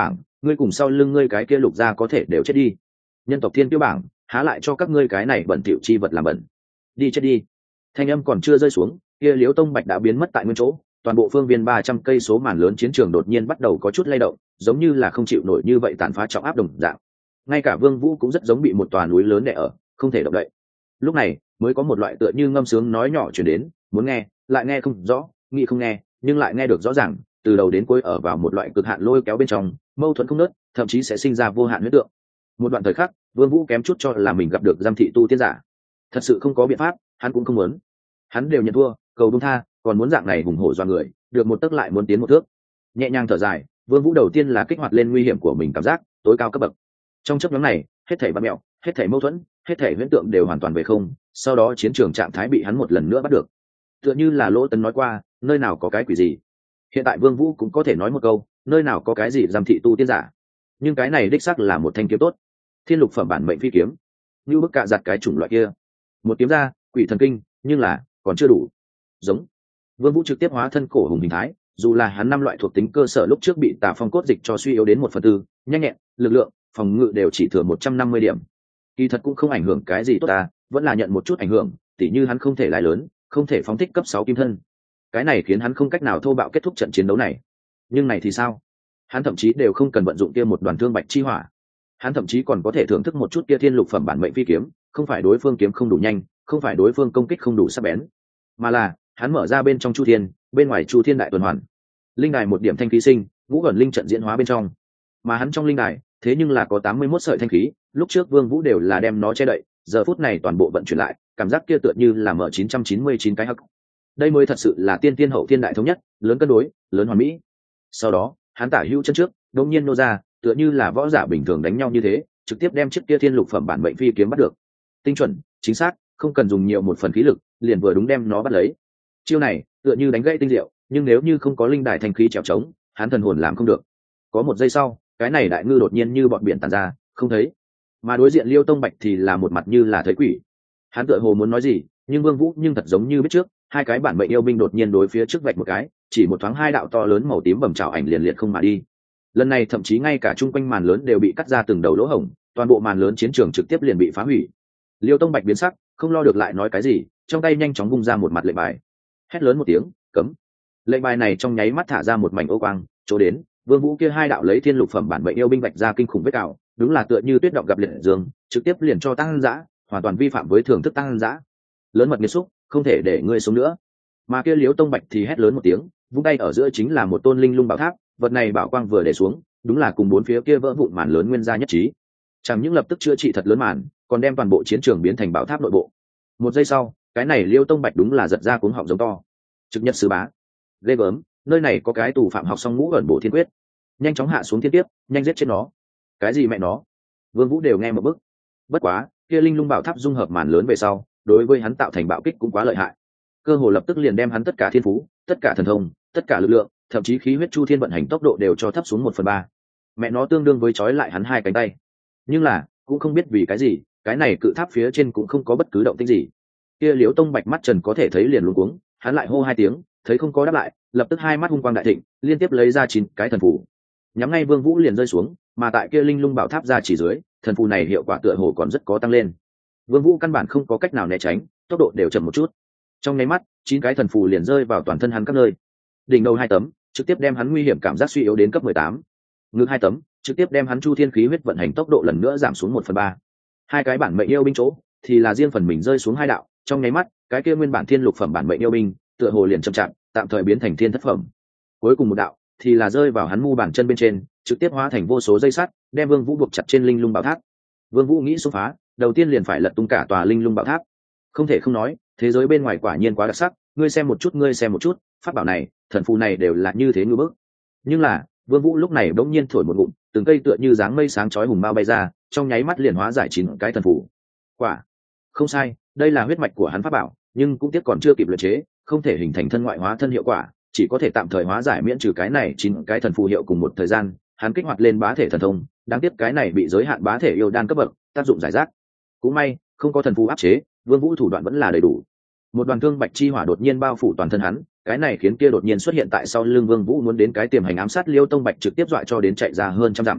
ngươi cùng sau lưng ngươi cái kia lục gia có thể đều chết đi. Nhân tộc thiên kiêu bảng há lại cho các ngươi cái này bẩn thỉu chi vật làm bẩn. Đi chết đi. Thanh âm còn chưa rơi xuống, kia Liễu Tông Bạch đã biến mất tại nguyên chỗ, toàn bộ phương viên ba trăm cây số màn lớn chiến trường đột nhiên bắt đầu có chút lay động, giống như là không chịu nổi như vậy tàn phá trọng áp đồng dạng. Ngay cả Vương Vũ cũng rất giống bị một tòa núi lớn đè ở, không thể động đậy. Lúc này, mới có một loại tựa như ngâm sướng nói nhỏ truyền đến, muốn nghe, lại nghe không rõ, nghĩ không nghe, nhưng lại nghe được rõ ràng, từ đầu đến cuối ở vào một loại cực hạn lôi kéo bên trong, mâu thuẫn không nớt, thậm chí sẽ sinh ra vô hạn huyễn tượng. Một đoạn thời khắc, Vương Vũ kém chút cho là mình gặp được giam thị tu tiên giả. Thật sự không có biện pháp, hắn cũng không muốn. Hắn đều nhận thua, cầu buông tha, còn muốn dạng này hùng hổ doa người, được một tấc lại muốn tiến một thước. Nhẹ nhàng thở dài, Vương Vũ đầu tiên là kích hoạt lên nguy hiểm của mình cảm giác, tối cao cấp bậc. Trong chốc ngắn này, hết thảy bát mẹo, hết thảy mâu thuẫn, hết thảy huyễn tượng đều hoàn toàn về không, sau đó chiến trường trạng thái bị hắn một lần nữa bắt được. Tựa như là Lỗ Tấn nói qua, nơi nào có cái quỷ gì. Hiện tại Vương Vũ cũng có thể nói một câu, nơi nào có cái gì giam thị tu tiên giả. Nhưng cái này đích xác là một thanh kiếm tốt. Thiên lục phẩm bản mệnh phi kiếm, như bức cạ giặt cái chủng loại kia. Một kiếm ra, quỷ thần kinh, nhưng là còn chưa đủ. Giống. Vương Vũ trực tiếp hóa thân cổ hùng hình thái, dù là hắn năm loại thuộc tính cơ sở lúc trước bị Tà Phong cốt dịch cho suy yếu đến một phần tư, nhanh nhẹn, lực lượng, phòng ngự đều chỉ thừa một trăm năm mươi điểm. Kỳ thật cũng không ảnh hưởng cái gì tốt ta, vẫn là nhận một chút ảnh hưởng, tỉ như hắn không thể lái lớn, không thể phóng thích cấp sáu kim thân. Cái này khiến hắn không cách nào thô bạo kết thúc trận chiến đấu này. Nhưng này thì sao? Hắn thậm chí đều không cần vận dụng kia một đoàn thương bạch chi hỏa. Hắn thậm chí còn có thể thưởng thức một chút kia thiên lục phẩm bản mệnh phi kiếm, không phải đối phương kiếm không đủ nhanh, không phải đối phương công kích không đủ sắc bén, mà là hắn mở ra bên trong chu thiên, bên ngoài chu thiên đại tuần hoàn. Linh đài một điểm thanh khí sinh, Vũ gần linh trận diễn hóa bên trong. Mà hắn trong linh đài, thế nhưng là có tám mươi mốt sợi thanh khí, lúc trước Vương Vũ đều là đem nó che đậy, giờ phút này toàn bộ vận chuyển lại, cảm giác kia tựa như là mở chín trăm chín mươi chín cái hắc. Đây mới thật sự là tiên tiên hậu thiên đại thống nhất, lớn cân đối, lớn hoàn mỹ. Sau đó, hắn tả hữu chân trước, đột nhiên nô ra, tựa như là võ giả bình thường đánh nhau như thế, trực tiếp đem chiếc kia thiên lục phẩm bản mệnh phi kiếm bắt được. Tinh chuẩn, chính xác, không cần dùng nhiều một phần khí lực, liền vừa đúng đem nó bắt lấy. Chiêu này, tựa như đánh gãy tinh diệu, nhưng nếu như không có linh đài thanh khí trèo trống, hắn thần hồn làm không được. Có một giây sau, cái này đại ngư đột nhiên như bọn biển tản ra, không thấy. Mà đối diện Liêu Tông Bạch thì là một mặt như là thấy quỷ. Hắn tựa hồ muốn nói gì, nhưng Vương Vũ nhưng thật giống như biết trước, hai cái bản mệnh yêu binh đột nhiên đối phía trước vạch một cái, chỉ một thoáng hai đạo to lớn màu tím bầm trảo ảnh liền liệt không mà đi. Lần này thậm chí ngay cả trung quanh màn lớn đều bị cắt ra từng đầu lỗ hổng, toàn bộ màn lớn chiến trường trực tiếp liền bị phá hủy. Liêu Tông Bạch biến sắc, không lo được lại nói cái gì, trong tay nhanh chóng bung ra một mặt lệnh bài, hét lớn một tiếng, cấm. Lệnh bài này trong nháy mắt thả ra một mảnh ô quang, chỗ đến, Vương Vũ kia hai đạo lấy thiên lục phẩm bản mệnh yêu binh vạch ra kinh khủng vết cào, đúng là tựa như tuyết động gặp liệt dương, trực tiếp liền cho tăng dã, hoàn toàn vi phạm với thưởng thức tăng dã. Lớn mật nghiệt xúc, không thể để ngươi sống nữa. Mà kia Liễu Tông Bạch thì hét lớn một tiếng, vung tay ở giữa chính là một tôn linh lung bảo tháp, vật này bảo quang vừa để xuống, đúng là cùng bốn phía kia vỡ vụn màn lớn nguyên gia nhất trí. Chẳng những lập tức chữa trị thật lớn màn, còn đem toàn bộ chiến trường biến thành bảo tháp nội bộ. Một giây sau, cái này Liễu Tông Bạch đúng là giật ra cuống họng giống to. Trực nhất sứ bá, ghê gớm, nơi này có cái tù phạm học xong ngũ ẩn bộ thiên quyết, nhanh chóng hạ xuống thiên tiếp, nhanh giết chết nó. Cái gì mẹ nó? Vương Vũ đều nghe một bức. Bất quá, kia linh lung bảo tháp dung hợp màn lớn về sau, đối với hắn tạo thành bạo kích cũng quá lợi hại. Cơ hồ lập tức liền đem hắn tất cả thiên phú, tất cả thần thông, tất cả lực lượng, thậm chí khí huyết chu thiên vận hành tốc độ đều cho thấp xuống một phần ba. Mẹ nó tương đương với trói lại hắn hai cánh tay. Nhưng là, cũng không biết vì cái gì, cái này cự tháp phía trên cũng không có bất cứ động tĩnh gì. Kia Liễu Tông Bạch mắt trần có thể thấy liền luống cuống, hắn lại hô hai tiếng, thấy không có đáp lại, lập tức hai mắt hung quang đại thịnh, liên tiếp lấy ra chín cái thần phù, nhắm ngay Vương Vũ liền rơi xuống, mà tại kia linh lung bảo tháp ra chỉ dưới, thần phù này hiệu quả tựa hồ còn rất có tăng lên. Vương Vũ căn bản không có cách nào né tránh, tốc độ đều chậm một chút. Trong nháy mắt, chín cái thần phù liền rơi vào toàn thân hắn các nơi. Đỉnh đầu hai tấm, trực tiếp đem hắn nguy hiểm cảm giác suy yếu đến cấp mười tám. Ngực hai tấm, trực tiếp đem hắn chu thiên khí huyết vận hành tốc độ lần nữa giảm xuống một phần ba. Hai cái bản mệnh yêu binh chỗ, thì là riêng phần mình rơi xuống hai đạo, trong nháy mắt, cái kia nguyên bản thiên lục phẩm bản mệnh yêu binh, tựa hồ liền chậm chạp, tạm thời biến thành thiên thất phẩm. Cuối cùng một đạo, thì là rơi vào hắn mu bàn chân bên trên, trực tiếp hóa thành vô số dây sắt, đem Vương Vũ buộc chặt trên linh lung bảo tháp. Vương Vũ nghĩ xông phá, đầu tiên liền phải lật tung cả tòa linh lung bảo tháp. Không thể không nói, thế giới bên ngoài quả nhiên quá đặc sắc, ngươi xem một chút, ngươi xem một chút, pháp bảo này, thần phù này đều là như thế ngư bức. Nhưng là, Vương Vũ lúc này bỗng nhiên thổi một ngụm, từng cây tựa như dáng mây sáng chói hùng bao bay ra, trong nháy mắt liền hóa giải chín cái thần phù. Quả, không sai, đây là huyết mạch của hắn pháp bảo, nhưng cũng tiếc còn chưa kịp luyện chế, không thể hình thành thân ngoại hóa thân hiệu quả, chỉ có thể tạm thời hóa giải miễn trừ cái này chín cái thần phù hiệu cùng một thời gian, hắn kích hoạt lên bá thể thần thông, đáng tiếc cái này bị giới hạn bá thể yêu đan cấp bậc, tác dụng giải rác. Cũng may, không có thần phù áp chế, Vương Vũ thủ đoạn vẫn là đầy đủ. Một đoàn thương bạch chi hỏa đột nhiên bao phủ toàn thân hắn, cái này khiến kia đột nhiên xuất hiện tại sau lưng Vương Vũ muốn đến cái tiềm hành ám sát Liêu Tông Bạch trực tiếp dọa cho đến chạy ra hơn trăm dặm.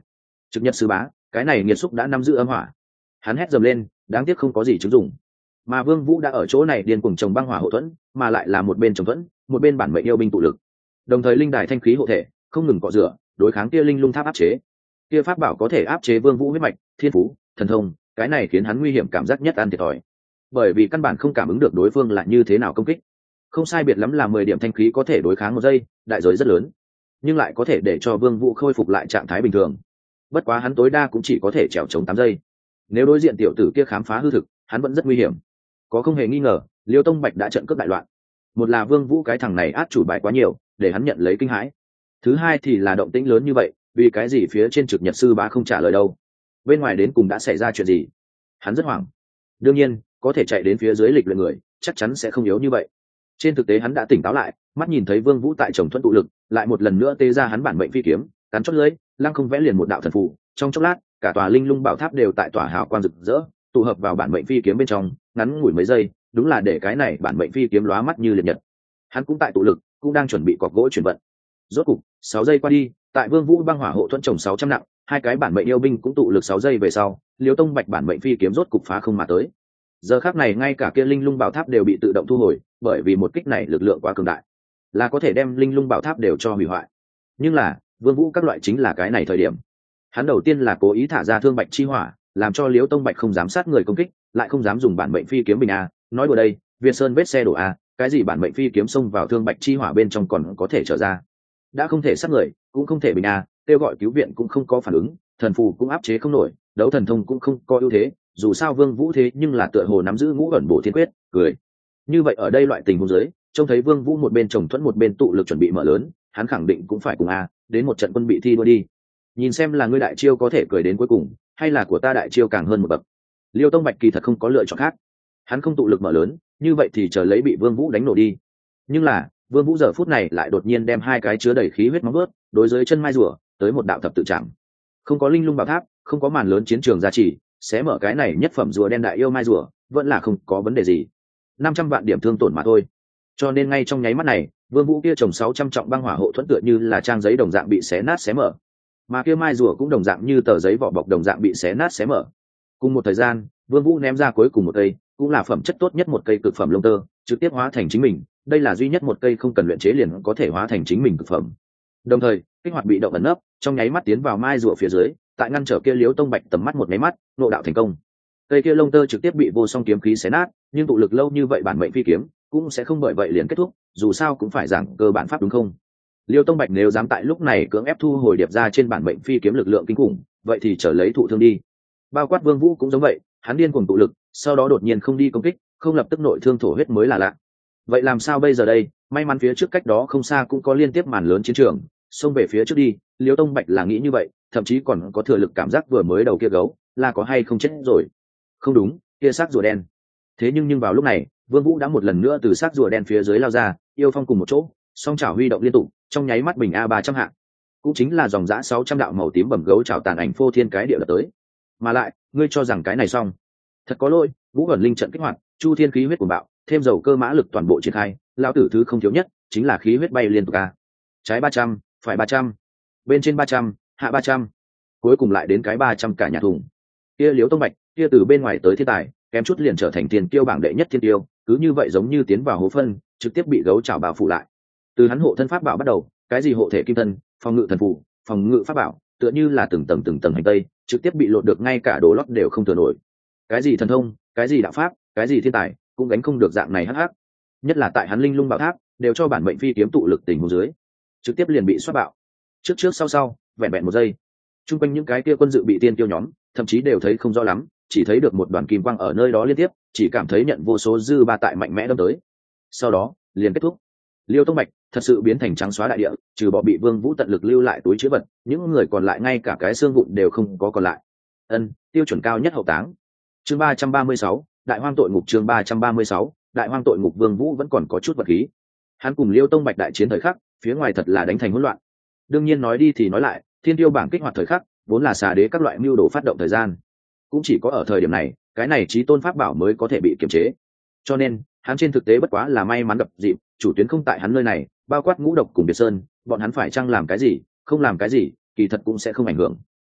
Trực nhật sư bá, cái này nghiệt xúc đã nắm giữ âm hỏa. Hắn hét dầm lên, đáng tiếc không có gì chứng dụng. Mà Vương Vũ đã ở chỗ này điên cuồng trồng băng hỏa hộ thuẫn, mà lại là một bên trồng thuẫn, một bên bản mệnh yêu binh tụ lực. Đồng thời linh đài thanh khí hộ thể, không ngừng cọ rửa, đối kháng kia linh lung tháp áp chế. Kia pháp bảo có thể áp chế Vương Vũ huyết mạch, thiên phú, thần thông, cái này khiến hắn nguy hiểm cảm giác nhất ăn thiệt thòi. Bởi vì căn bản không cảm ứng được đối phương là như thế nào công kích. Không sai biệt lắm là mười điểm thanh khí có thể đối kháng một giây, đại giới rất lớn, nhưng lại có thể để cho Vương Vũ khôi phục lại trạng thái bình thường. Bất quá hắn tối đa cũng chỉ có thể trèo chống tám giây. Nếu đối diện tiểu tử kia khám phá hư thực, hắn vẫn rất nguy hiểm. Có không hề nghi ngờ, Liêu Tông Bạch đã trận cướp đại loạn. Một là Vương Vũ cái thằng này át chủ bài quá nhiều, để hắn nhận lấy kinh hãi. Thứ hai thì là động tĩnh lớn như vậy, vì cái gì phía trên trực nhật sư bá không trả lời đâu? Bên ngoài đến cùng đã xảy ra chuyện gì? Hắn rất hoảng. Đương nhiên, có thể chạy đến phía dưới lịch luyện người, chắc chắn sẽ không yếu như vậy. Trên thực tế hắn đã tỉnh táo lại, mắt nhìn thấy Vương Vũ tại chồng thuẫn tụ lực, lại một lần nữa tê ra hắn bản mệnh phi kiếm, cắn chót lưỡi, lăng không vẽ liền một đạo thần phù. Trong chốc lát, cả tòa linh lung bảo tháp đều tại tỏa hào quang rực rỡ, tụ hợp vào bản mệnh phi kiếm bên trong, ngắn ngủi mấy giây, đúng là để cái này bản mệnh phi kiếm lóa mắt như liệt nhật. Hắn cũng tại tụ lực, cũng đang chuẩn bị cọc gỗ chuyển vận. Rốt cục, sáu giây qua đi, tại Vương Vũ băng hỏa hộ thuẫn trồng sáu trăm nặng, hai cái bản mệnh yêu binh cũng tụ lực sáu giây về sau, Liêu Tông Bạch bản mệnh phi kiếm rốt cục phá không mà tới. Giờ khắc này ngay cả kia linh lung bảo tháp đều bị tự động thu hồi, bởi vì một kích này lực lượng quá cường đại, là có thể đem linh lung bảo tháp đều cho hủy hoại. Nhưng là, Vương Vũ các loại chính là cái này thời điểm. Hắn đầu tiên là cố ý thả ra thương bạch chi hỏa, làm cho Liêu Tông Bạch không dám sát người công kích, lại không dám dùng bản mệnh phi kiếm bình a, nói đùa đây, Việt Sơn vết xe đổ a, cái gì bản mệnh phi kiếm xông vào thương bạch chi hỏa bên trong còn có thể trở ra. Đã không thể sát người, cũng không thể bình a, kêu gọi cứu viện cũng không có phản ứng, thần phù cũng áp chế không nổi, đấu thần thông cũng không có ưu thế, dù sao Vương Vũ thế nhưng là tựa hồ nắm giữ ngũ ẩn bổ thiên quyết, cười. Như vậy ở đây loại tình huống dưới, trông thấy Vương Vũ một bên trồng thuẫn một bên tụ lực chuẩn bị mở lớn, hắn khẳng định cũng phải cùng a, đến một trận quân bị thi đua đi. Nhìn xem là ngươi đại chiêu có thể cười đến cuối cùng, hay là của ta đại chiêu càng hơn một bậc. Liêu Tông Bạch kỳ thật không có lựa chọn khác. Hắn không tụ lực mở lớn, như vậy thì chờ lấy bị Vương Vũ đánh nổ đi. Nhưng là, Vương Vũ giờ phút này lại đột nhiên đem hai cái chứa đầy khí huyết móng vuốt, đối dưới chân mai rùa, tới một đạo thập tự chạm. Không có linh lung bảo tháp, không có màn lớn chiến trường gia trì, sẽ mở cái này nhất phẩm rùa đen đại yêu mai rùa, vẫn là không có vấn đề gì. năm trăm vạn điểm thương tổn mà thôi. Cho nên ngay trong nháy mắt này, Vương Vũ kia trồng sáu trăm trọng băng hỏa hộ thuẫn tựa như là trang giấy đồng dạng bị xé nát xé mở. Mà kia mai rùa cũng đồng dạng như tờ giấy vỏ bọc đồng dạng bị xé nát xé mở. Cùng một thời gian, Vương Vũ ném ra cuối cùng một cây, cũng là phẩm chất tốt nhất một cây cực phẩm lông tơ, trực tiếp hóa thành chính mình, đây là duy nhất một cây không cần luyện chế liền có thể hóa thành chính mình cực phẩm. Đồng thời, kích hoạt bị động ẩn nấp, trong nháy mắt tiến vào mai rùa phía dưới, tại ngăn trở kia Liếu Tông Bạch tầm mắt một máy mắt, nộ đạo thành công. Cây kia lông tơ trực tiếp bị vô song kiếm khí xé nát, nhưng tụ lực lâu như vậy bản mệnh phi kiếm cũng sẽ không bởi vậy liền kết thúc, dù sao cũng phải giảng cơ bản pháp đúng không? Liêu Tông Bạch nếu dám tại lúc này cưỡng ép thu hồi điệp ra trên bản mệnh phi kiếm lực lượng kinh khủng, vậy thì trở lấy thụ thương đi. Bao quát Vương Vũ cũng giống vậy, hắn điên cuồng tụ lực, sau đó đột nhiên không đi công kích, không lập tức nội thương thổ huyết mới là lạ. Vậy làm sao bây giờ đây? May mắn phía trước cách đó không xa cũng có liên tiếp màn lớn chiến trường, xông về phía trước đi. Liêu Tông Bạch là nghĩ như vậy, thậm chí còn có thừa lực cảm giác vừa mới đầu kia gấu, là có hay không chết rồi. Không đúng, kia xác rùa đen. Thế nhưng nhưng vào lúc này, Vương Vũ đã một lần nữa từ xác rùa đen phía dưới lao ra, yêu phong cùng một chỗ, song chảo huy động liên tục, trong nháy mắt bình a ba trăm hạng, cũng chính là dòng dã sáu trăm đạo màu tím bẩm gấu chảo tàn ảnh phô thiên cái địa đập tới. Mà lại, ngươi cho rằng cái này xong? Thật có lỗi, Vũ ẩn linh trận kích hoạt, chu thiên khí huyết của bạo, thêm dầu cơ mã lực toàn bộ triển khai, lão tử thứ không thiếu nhất chính là khí huyết bay liên tục a. Trái ba trăm, phải ba trăm, bên trên ba trăm, hạ ba trăm, cuối cùng lại đến cái ba trăm cả nhà thùng. Kia Liếu Tông Bạch, kia từ bên ngoài tới thiên tài, kém chút liền trở thành tiền tiêu bảng đệ nhất thiên tiêu, cứ như vậy giống như tiến vào hố phân, trực tiếp bị gấu chảo bao phủ lại. Từ hắn hộ thân pháp bảo bắt đầu, cái gì hộ thể kim thân, phòng ngự thần phù, phòng ngự pháp bảo, tựa như là từng tầng từng tầng hành tây, trực tiếp bị lột được ngay cả đồ lót đều không thừa nổi. Cái gì thần thông, cái gì đạo pháp, cái gì thiên tài, cũng gánh không được dạng này hắc hắc. Nhất là tại hắn linh lung bảo tháp, đều cho bản mệnh phi kiếm tụ lực tình huống dưới, trực tiếp liền bị xoát bạo. Trước trước sau sau, vẹn vẹn một giây. Trung quanh những cái kia quân dự bị tiên tiêu nhóm, thậm chí đều thấy không rõ lắm, chỉ thấy được một đoàn kim quang ở nơi đó liên tiếp, chỉ cảm thấy nhận vô số dư ba tại mạnh mẽ đâm tới. Sau đó, liền kết thúc. Liêu Tông Bạch thật sự biến thành trắng xóa đại địa, trừ bỏ bị Vương Vũ tận lực lưu lại túi chứa vật, những người còn lại ngay cả cái xương vụn đều không có còn lại. Ân, tiêu chuẩn cao nhất hậu táng. Chương ba trăm ba mươi sáu, Đại Hoang tội ngục. Chương ba trăm ba mươi sáu, Đại Hoang tội ngục. Vương Vũ vẫn còn có chút vật khí. Hắn cùng Liêu Tông Bạch đại chiến thời khắc, phía ngoài thật là đánh thành hỗn loạn. Đương nhiên nói đi thì nói lại, thiên tiêu bảng kích hoạt thời khắc, vốn là xà đế các loại mưu đồ phát động thời gian. Cũng chỉ có ở thời điểm này, cái này chí tôn pháp bảo mới có thể bị kiềm chế. Cho nên, hắn trên thực tế bất quá là may mắn gặp dịp, chủ tuyến không tại hắn nơi này, bao quát Ngũ Độc cùng Biệt Sơn, bọn hắn phải chăng làm cái gì, không làm cái gì, kỳ thật cũng sẽ không ảnh hưởng.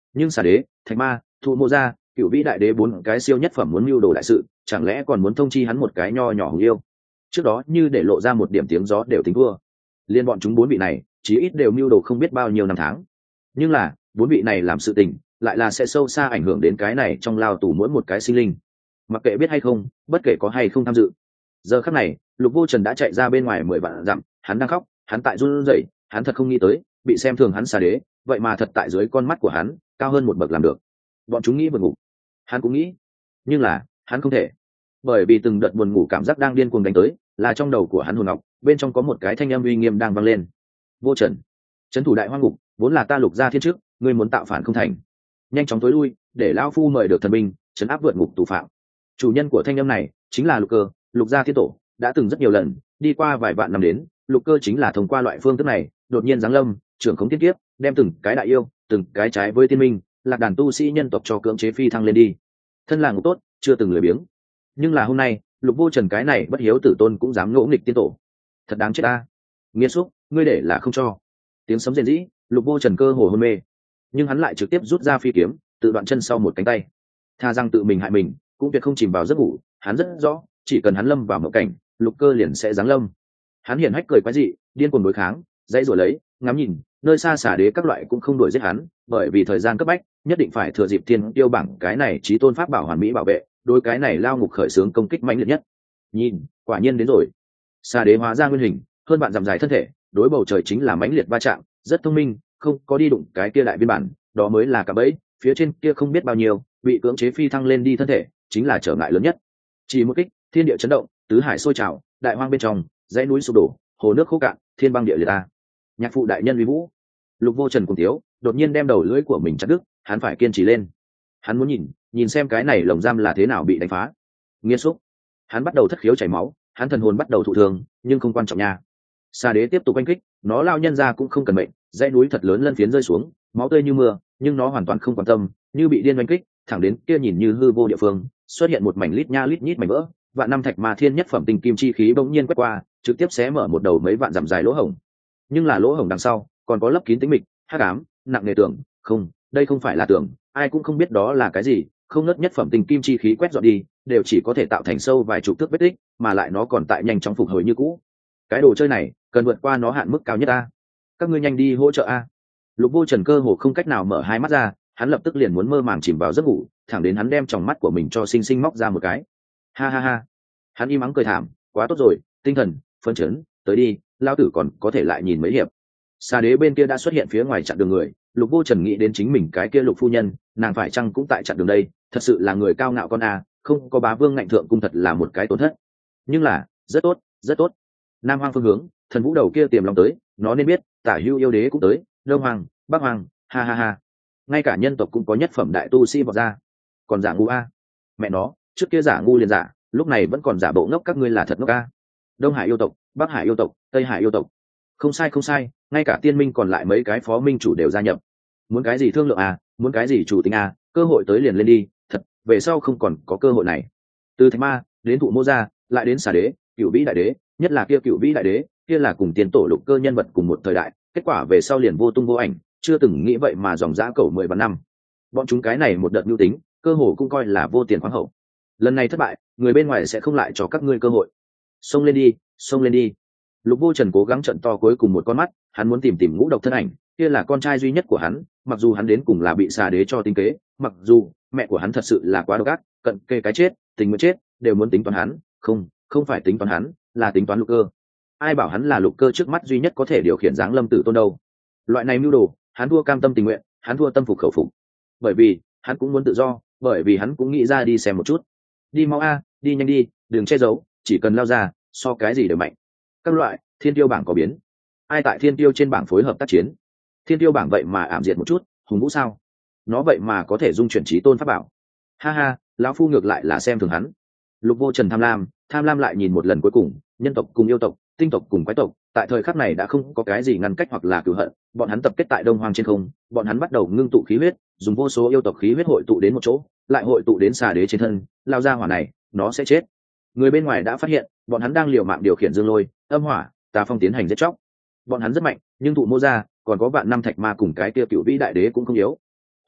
Nhưng xà đế, thạch ma, thụ mô gia, cựu vĩ đại đế bốn cái siêu nhất phẩm muốn mưu đồ đại sự, chẳng lẽ còn muốn thông chi hắn một cái nho nhỏ hùng yêu? Trước đó như để lộ ra một điểm tiếng gió đều tính thua. Liên bọn chúng bốn vị này chí ít đều mưu đồ không biết bao nhiêu năm tháng, nhưng là bốn vị này làm sự tình lại là sẽ sâu xa ảnh hưởng đến cái này trong lao tù mỗi một cái sinh linh, mặc kệ biết hay không, bất kể có hay không tham dự. Giờ khắc này Lục Vô Trần đã chạy ra bên ngoài mười vạn dặm, hắn đang khóc, hắn tại run rẩy, hắn thật không nghĩ tới bị xem thường hắn xà đế vậy mà thật tại dưới con mắt của hắn cao hơn một bậc làm được. Bọn chúng nghĩ vượt ngục, hắn cũng nghĩ, nhưng là hắn không thể, bởi vì từng đợt buồn ngủ cảm giác đang điên cuồng đánh tới, là trong đầu của hắn hồn ngọc bên trong có một cái thanh âm uy nghiêm đang vang lên. Vô Trần, trấn thủ đại hoang ngục vốn là ta Lục gia thiên trước, ngươi muốn tạo phản không thành, nhanh chóng tối lui, để lão phu mời được thần binh trấn áp vượt ngục tù phạm. Chủ nhân của thanh âm này chính là Lục Cơ, Lục gia thiên tổ, đã từng rất nhiều lần đi qua vài vạn năm đến, Lục Cơ chính là thông qua loại phương thức này đột nhiên giáng lâm, trưởng khống thiên kiếp, đem từng cái đại yêu, từng cái trái với tiên minh, lạc đàn tu sĩ nhân tộc cho cưỡng chế phi thăng lên đi. Thân là ngục tốt, chưa từng lười biếng, nhưng là hôm nay Lục Vô Trần cái này bất hiếu tử tôn cũng dám ngỗ nghịch tiên tổ, thật đáng chết ta. Nghiên xúc, ngươi để là không cho. Tiếng sấm rền rĩ, Lục Vô Trần cơ hồ hôn mê, nhưng hắn lại trực tiếp rút ra phi kiếm, tự đoạn chân sau một cánh tay. Tha rằng tự mình hại mình, cũng tuyệt không chìm vào giấc ngủ. Hắn rất rõ, chỉ cần hắn lâm vào mộng cảnh, Lục Cơ liền sẽ giáng lâm. Hắn hiển hách cười quái dị, điên cuồng đối kháng, dãy rồi lấy, ngắm nhìn, nơi xa xả đế các loại cũng không đuổi giết hắn, bởi vì thời gian cấp bách, nhất định phải thừa dịp thiên tiêu bảng cái này chí tôn pháp bảo hoàn mỹ bảo vệ, đối cái này lao ngục khởi xướng công kích mãnh liệt nhất. Nhìn, quả nhiên đến rồi. Xà đế hóa ra nguyên hình, hơn bạn dặm dài thân thể, đối bầu trời chính là mãnh liệt va chạm, rất thông minh, không có đi đụng cái kia đại biên bản, đó mới là cả bẫy, phía trên kia không biết bao nhiêu, bị cưỡng chế phi thăng lên đi thân thể, chính là trở ngại lớn nhất. Chỉ một kích, thiên địa chấn động, tứ hải sôi trào, đại hoang bên trong, dãy núi sụp đổ, hồ nước khô cạn, thiên băng địa liệt ta. Nhạc phụ đại nhân uy vũ. Lục Vô Trần cùng tiếu, đột nhiên đem đầu lưỡi của mình chặt đứt, hắn phải kiên trì lên. Hắn muốn nhìn, nhìn xem cái này lồng giam là thế nào bị đánh phá. Nghiên xúc. Hắn bắt đầu thất khiếu chảy máu, hắn thần hồn bắt đầu thụ thương, nhưng không quan trọng nha. Sa đế tiếp tục oanh kích, nó lao nhân ra cũng không cần mệnh, dãy núi thật lớn lân phiến rơi xuống, máu tươi như mưa, nhưng nó hoàn toàn không quan tâm, như bị điên oanh kích, thẳng đến kia nhìn như hư vô địa phương, xuất hiện một mảnh lít nha lít nhít mảnh vỡ, vạn năm thạch ma thiên nhất phẩm tình kim chi khí bỗng nhiên quét qua, trực tiếp xé mở một đầu mấy vạn dặm dài lỗ hổng. Nhưng là lỗ hổng đằng sau, còn có lấp kín tĩnh mịch, hắc ám, nặng nề tưởng, không, đây không phải là tưởng, ai cũng không biết đó là cái gì, không nớt nhất phẩm tình kim chi khí quét dọn đi, đều chỉ có thể tạo thành sâu vài chục thước vết tích, mà lại nó còn tại nhanh chóng phục hồi như cũ. Cái đồ chơi này cần vượt qua nó hạn mức cao nhất a. Các ngươi nhanh đi hỗ trợ a. Lục Vô Trần cơ hồ không cách nào mở hai mắt ra, hắn lập tức liền muốn mơ màng chìm vào giấc ngủ, thẳng đến hắn đem tròng mắt của mình cho sinh sinh móc ra một cái. Ha ha ha. Hắn im ắng cười thảm, quá tốt rồi, tinh thần phấn chấn, tới đi, lao tử còn có thể lại nhìn mấy hiệp. Sa đế bên kia đã xuất hiện phía ngoài chặn đường người, Lục Vô Trần nghĩ đến chính mình cái kia Lục phu nhân, nàng phải chăng cũng tại chặn đường đây, thật sự là người cao ngạo con a, không có bá vương ngạnh thượng cung thật là một cái tổn thất. Nhưng là, rất tốt, rất tốt. Nam Hoang phương hướng, thần vũ đầu kia tiềm lòng tới, nó nên biết, Tả Hưu yêu đế cũng tới, Đông Hoàng, Bắc Hoàng, ha ha ha. Ngay cả nhân tộc cũng có nhất phẩm đại tu sĩ vọt ra. Còn giả ngu a. Mẹ nó, trước kia giả ngu liền giả, lúc này vẫn còn giả bộ ngốc, các ngươi là thật ngốc a. Đông Hải yêu tộc, Bắc Hải yêu tộc, Tây Hải yêu tộc. Không sai không sai, ngay cả tiên minh còn lại mấy cái phó minh chủ đều gia nhập. Muốn cái gì thương lượng à, muốn cái gì chủ tính à, cơ hội tới liền lên đi, thật, về sau không còn có cơ hội này. Từ Thạch Ma đến Thụ Mô Gia, lại đến Xà Đế, Cửu Vĩ Đại Đế, nhất là kia Cửu Vĩ Đại Đế, kia là cùng tiền tổ Lục Cơ nhân vật cùng một thời đại, kết quả về sau liền vô tung vô ảnh, chưa từng nghĩ vậy mà dòng dã cầu mười vạn năm. Bọn chúng cái này một đợt nhu tính, cơ hồ cũng coi là vô tiền khoáng hậu. Lần này thất bại, người bên ngoài sẽ không lại cho các ngươi cơ hội. Xông lên đi, xông lên đi. Lục Vô Trần cố gắng trận to cuối cùng một con mắt, hắn muốn tìm tìm ngũ độc thân ảnh, kia là con trai duy nhất của hắn, mặc dù hắn đến cùng là bị Xà Đế cho tính kế, mặc dù mẹ của hắn thật sự là quá độc ác, cận kề cái chết, tình nguyện chết, đều muốn tính toán hắn, không, không phải tính toán hắn, là tính toán Lục Cơ. Ai bảo hắn là Lục Cơ trước mắt duy nhất có thể điều khiển dáng lâm tử tôn đâu? Loại này mưu đồ, hắn thua cam tâm tình nguyện, hắn thua tâm phục khẩu phục. Bởi vì, hắn cũng muốn tự do, bởi vì hắn cũng nghĩ ra đi xem một chút. Đi mau a, đi nhanh đi, đừng che giấu, chỉ cần lao ra, so cái gì đều mạnh. Các loại thiên tiêu bảng có biến, ai tại thiên tiêu trên bảng phối hợp tác chiến? Thiên tiêu bảng vậy mà ảm diệt một chút, hùng vũ sao? Nó vậy mà có thể dung chuyển trí tôn pháp bảo. Ha ha, lão phu ngược lại là xem thường hắn. Lục Vô Trần tham lam, tham lam lại nhìn một lần cuối cùng, nhân tộc cùng yêu tộc, tinh tộc cùng quái tộc, tại thời khắc này đã không có cái gì ngăn cách hoặc là cửu hận, bọn hắn tập kết tại Đông Hoang trên không, bọn hắn bắt đầu ngưng tụ khí huyết, dùng vô số yêu tộc khí huyết hội tụ đến một chỗ, lại hội tụ đến Xà Đế trên thân, lao ra hỏa này, nó sẽ chết. Người bên ngoài đã phát hiện, bọn hắn đang liều mạng điều khiển dương lôi, âm hỏa, tà phong tiến hành giết chóc. Bọn hắn rất mạnh, nhưng Thụ Mô Gia còn có vạn năm thạch ma cùng cái kia Cửu Vĩ Đại Đế cũng không yếu.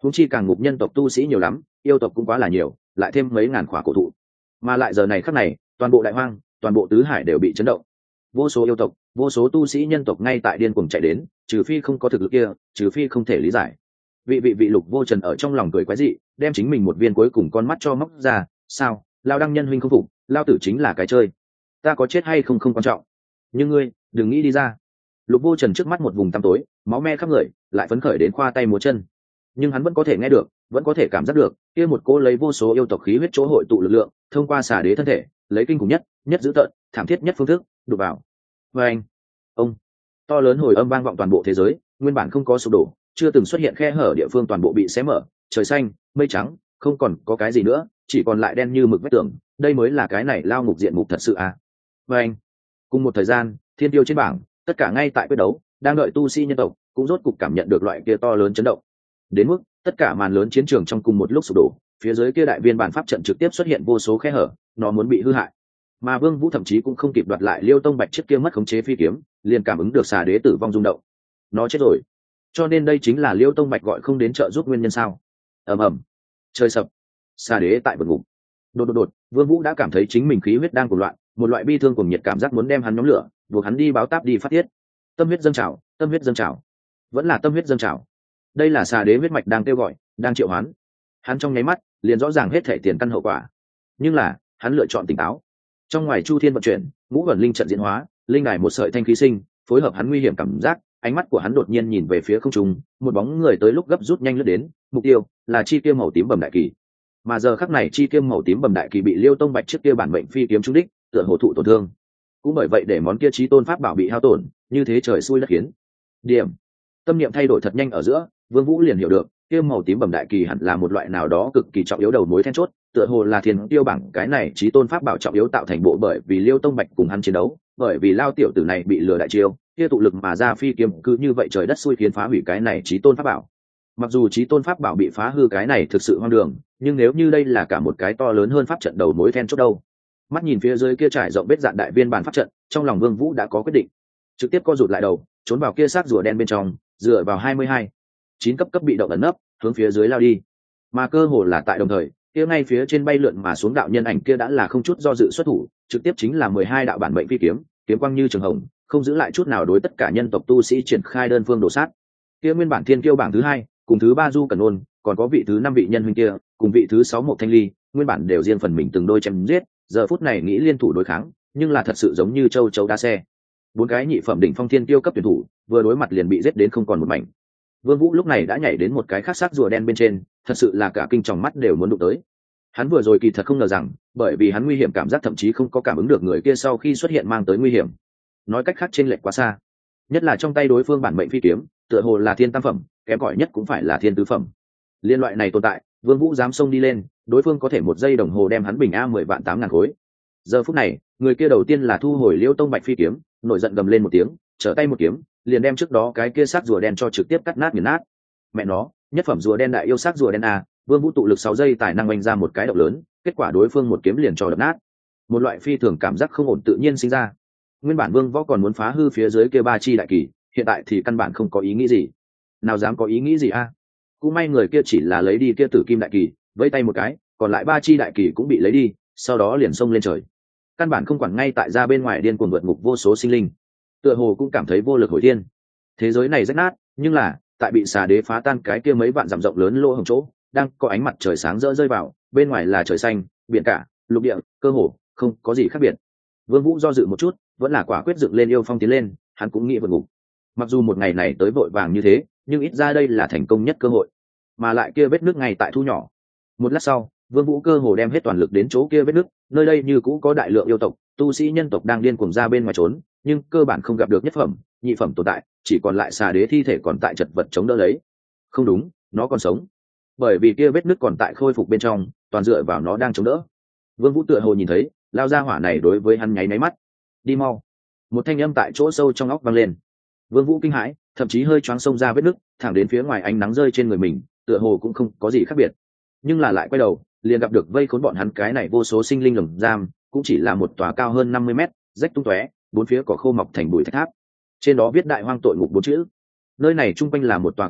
huống chi càng ngục nhân tộc tu sĩ nhiều lắm, yêu tộc cũng quá là nhiều, lại thêm mấy ngàn khỏa cổ thụ, mà lại giờ này khắc này toàn bộ đại hoang, toàn bộ tứ hải đều bị chấn động. Vô số yêu tộc, vô số tu sĩ nhân tộc ngay tại điên cuồng chạy đến, trừ phi không có thực lực kia, trừ phi không thể lý giải. Vị vị vị Lục Vô Trần ở trong lòng cười quái dị, đem chính mình một viên cuối cùng con mắt cho móc ra. Sao? Lao Đăng nhân huynh không phục, lao tử chính là cái chơi, ta có chết hay không không quan trọng, nhưng ngươi đừng nghĩ đi ra. Lục Vô Trần trước mắt một vùng tăm tối, máu me khắp người, lại phấn khởi đến khoa tay múa chân, nhưng hắn vẫn có thể nghe được, vẫn có thể cảm giác được kia một cô lấy vô số yêu tộc khí huyết chỗ hội tụ lực lượng, thông qua xà đế thân thể, lấy kinh khủng nhất, nhất dữ tợn, thảm thiết nhất phương thức đục vào. Và anh, ông, to lớn hồi âm vang vọng toàn bộ thế giới, nguyên bản không có sụp đổ, chưa từng xuất hiện khe hở địa phương toàn bộ bị xé mở, trời xanh, mây trắng, không còn có cái gì nữa, chỉ còn lại đen như mực vách tường. Đây mới là cái này lao ngục diện mục thật sự à? Và anh, cùng một thời gian, thiên tiêu trên bảng, tất cả ngay tại quyết đấu, đang đợi tu sĩ nhân tộc, cũng rốt cục cảm nhận được loại kia to lớn chấn động. Đến mức tất cả màn lớn chiến trường trong cùng một lúc sụp đổ, phía dưới kia đại viên bản pháp trận trực tiếp xuất hiện vô số khe hở, nó muốn bị hư hại. Mà Vương Vũ thậm chí cũng không kịp đoạt lại Liêu Tông Bạch chiếc kia mất khống chế phi kiếm, liền cảm ứng được xà đế tử vong rung động. Nó chết rồi. Cho nên đây chính là Liêu Tông Bạch gọi không đến trợ giúp nguyên nhân sao? Ầm ầm. Trời sập. Xà đế tại vực ngục. Đột đột đột, Vương Vũ đã cảm thấy chính mình khí huyết đang cuồng loạn, một loại bi thương cùng nhiệt cảm giác muốn đem hắn nhóm lửa, buộc hắn đi báo táp đi phát tiết. Tâm huyết dâng trào, tâm huyết dâng trào. Vẫn là tâm huyết dâng trào. Đây là xà đế huyết mạch đang kêu gọi, đang triệu hoán. Hắn trong nháy mắt liền rõ ràng hết thể tiền căn hậu quả, nhưng là hắn lựa chọn tỉnh táo. Trong ngoài chu thiên vận chuyển, ngũ vẩn linh trận diễn hóa, linh đài một sợi thanh khí sinh, phối hợp hắn nguy hiểm cảm giác, ánh mắt của hắn đột nhiên nhìn về phía không trung, một bóng người tới lúc gấp rút nhanh lướt đến, mục tiêu là chi tiêu màu tím bầm đại kỳ. Mà giờ khắc này chi tiêu màu tím bầm đại kỳ bị Liêu Tông Bạch trước kia bản mệnh phi kiếm trúng đích, tựa hồ thụ tổn thương. Cũng bởi vậy để món kia chí tôn pháp bảo bị hao tổn, như thế trời xui đất khiến. Điểm. Tâm niệm thay đổi thật nhanh ở giữa, Vương Vũ liền hiểu được, kia màu tím bầm đại kỳ hẳn là một loại nào đó cực kỳ trọng yếu đầu mối then chốt, tựa hồ là thiên tiêu bảng cái này chí tôn pháp bảo trọng yếu tạo thành bộ bởi vì Liêu Tông Bạch cùng hắn chiến đấu, bởi vì lao tiểu tử này bị lừa đại chiêu, kia tụ lực mà ra phi kiếm cứ như vậy trời đất xui khiến phá hủy cái này chí tôn pháp bảo. Mặc dù chí tôn pháp bảo bị phá hư cái này thực sự hoang đường, nhưng nếu như đây là cả một cái to lớn hơn pháp trận đầu mối then chốt đâu. Mắt nhìn phía dưới kia trải rộng vết dạn đại viên bản pháp trận, trong lòng Vương Vũ đã có quyết định, trực tiếp co rụt lại đầu, trốn vào kia xác rùa đen bên trong, dựa vào hai mươi hai chín cấp cấp bị động ẩn nấp, hướng phía dưới lao đi. Mà cơ hồ là tại đồng thời, kia ngay phía trên bay lượn mà xuống đạo nhân ảnh kia đã là không chút do dự xuất thủ, trực tiếp chính là mười hai đạo bản mệnh phi kiếm, kiếm quang như trường hồng, không giữ lại chút nào đối tất cả nhân tộc tu sĩ triển khai đơn phương đổ sát. Kia nguyên bản thiên kiêu bảng thứ hai, cùng thứ ba Du Cẩn Ôn, còn có vị thứ năm vị nhân huynh kia, cùng vị thứ sáu Mộc Thanh Ly, nguyên bản đều riêng phần mình từng đôi chém giết, giờ phút này nghĩ liên thủ đối kháng, nhưng là thật sự giống như châu chấu đá xe. Bốn cái nhị phẩm đỉnh phong thiên kiêu cấp tuyển thủ, vừa đối mặt liền bị giết đến không còn một mảnh. Vương Vũ lúc này đã nhảy đến một cái khác xác rùa đen bên trên, thật sự là cả kinh tròng mắt đều muốn đụng tới. Hắn vừa rồi kỳ thật không ngờ rằng, bởi vì hắn nguy hiểm cảm giác thậm chí không có cảm ứng được người kia sau khi xuất hiện mang tới nguy hiểm. Nói cách khác trên lệch quá xa. Nhất là trong tay đối phương bản mệnh phi kiếm, tựa hồ là thiên tam phẩm, kém cỏi nhất cũng phải là thiên tứ phẩm. Liên loại này tồn tại, Vương Vũ dám xông đi lên, đối phương có thể một giây đồng hồ đem hắn bình a mười vạn tám ngàn khối. Giờ phút này, người kia đầu tiên là thu hồi Liêu Tông Bạch phi kiếm, nổi giận gầm lên một tiếng, trở tay một kiếm, liền đem trước đó cái kia xác rùa đen cho trực tiếp cắt nát nghiền nát. Mẹ nó, nhất phẩm rùa đen đại yêu xác rùa đen a, Vương Vũ tụ lực sáu giây tài năng oanh ra một cái động lớn, kết quả đối phương một kiếm liền cho đập nát. Một loại phi thường cảm giác không ổn tự nhiên sinh ra. Nguyên bản Vương Võ còn muốn phá hư phía dưới kia ba chi đại kỳ, hiện tại thì căn bản không có ý nghĩ gì. Nào dám có ý nghĩ gì a? Cũng may người kia chỉ là lấy đi kia tử kim đại kỳ, vẫy tay một cái, còn lại ba chi đại kỳ cũng bị lấy đi, sau đó liền xông lên trời. Căn bản không quản ngay tại ra bên ngoài điên cuồng vượt ngục vô số sinh linh, tựa hồ cũng cảm thấy vô lực hồi thiên. Thế giới này rách nát, nhưng là tại bị xà đế phá tan cái kia mấy vạn dặm rộng lớn lỗ hổng chỗ, đang có ánh mặt trời sáng rỡ rơi vào, bên ngoài là trời xanh, biển cả, lục địa, cơ hồ không có gì khác biệt. Vương Vũ do dự một chút, vẫn là quả quyết dựng lên yêu phong tiến lên, hắn cũng nghĩ vượt ngục. Mặc dù một ngày này tới vội vàng như thế, nhưng ít ra đây là thành công nhất cơ hội, mà lại kia vết nước ngay tại thu nhỏ. Một lát sau, Vương Vũ cơ hồ đem hết toàn lực đến chỗ kia vết nước, nơi đây như cũ có đại lượng yêu tộc, tu sĩ nhân tộc đang điên cuồng ra bên ngoài trốn, nhưng cơ bản không gặp được nhất phẩm, nhị phẩm tồn tại, chỉ còn lại xà đế thi thể còn tại chật vật chống đỡ lấy. Không đúng, nó còn sống. Bởi vì kia vết nước còn tại khôi phục bên trong, toàn dựa vào nó đang chống đỡ. Vương Vũ tựa hồ nhìn thấy, lao ra hỏa này đối với hắn nháy nháy mắt. Đi mau. Một thanh âm tại chỗ sâu trong óc vang lên. Vương Vũ kinh hãi, thậm chí hơi choáng xông ra vết nước, thẳng đến phía ngoài ánh nắng rơi trên người mình, tựa hồ cũng không có gì khác biệt. Nhưng là lại quay đầu, liền gặp được vây khốn bọn hắn cái này vô số sinh linh lồng giam, cũng chỉ là một tòa cao hơn năm mươi mét, rách tung tóe, bốn phía cỏ khô mọc thành bụi thạch tháp. Trên đó viết đại hoang tội ngục bốn chữ. Nơi này trung quanh là một tòa kiến trúc,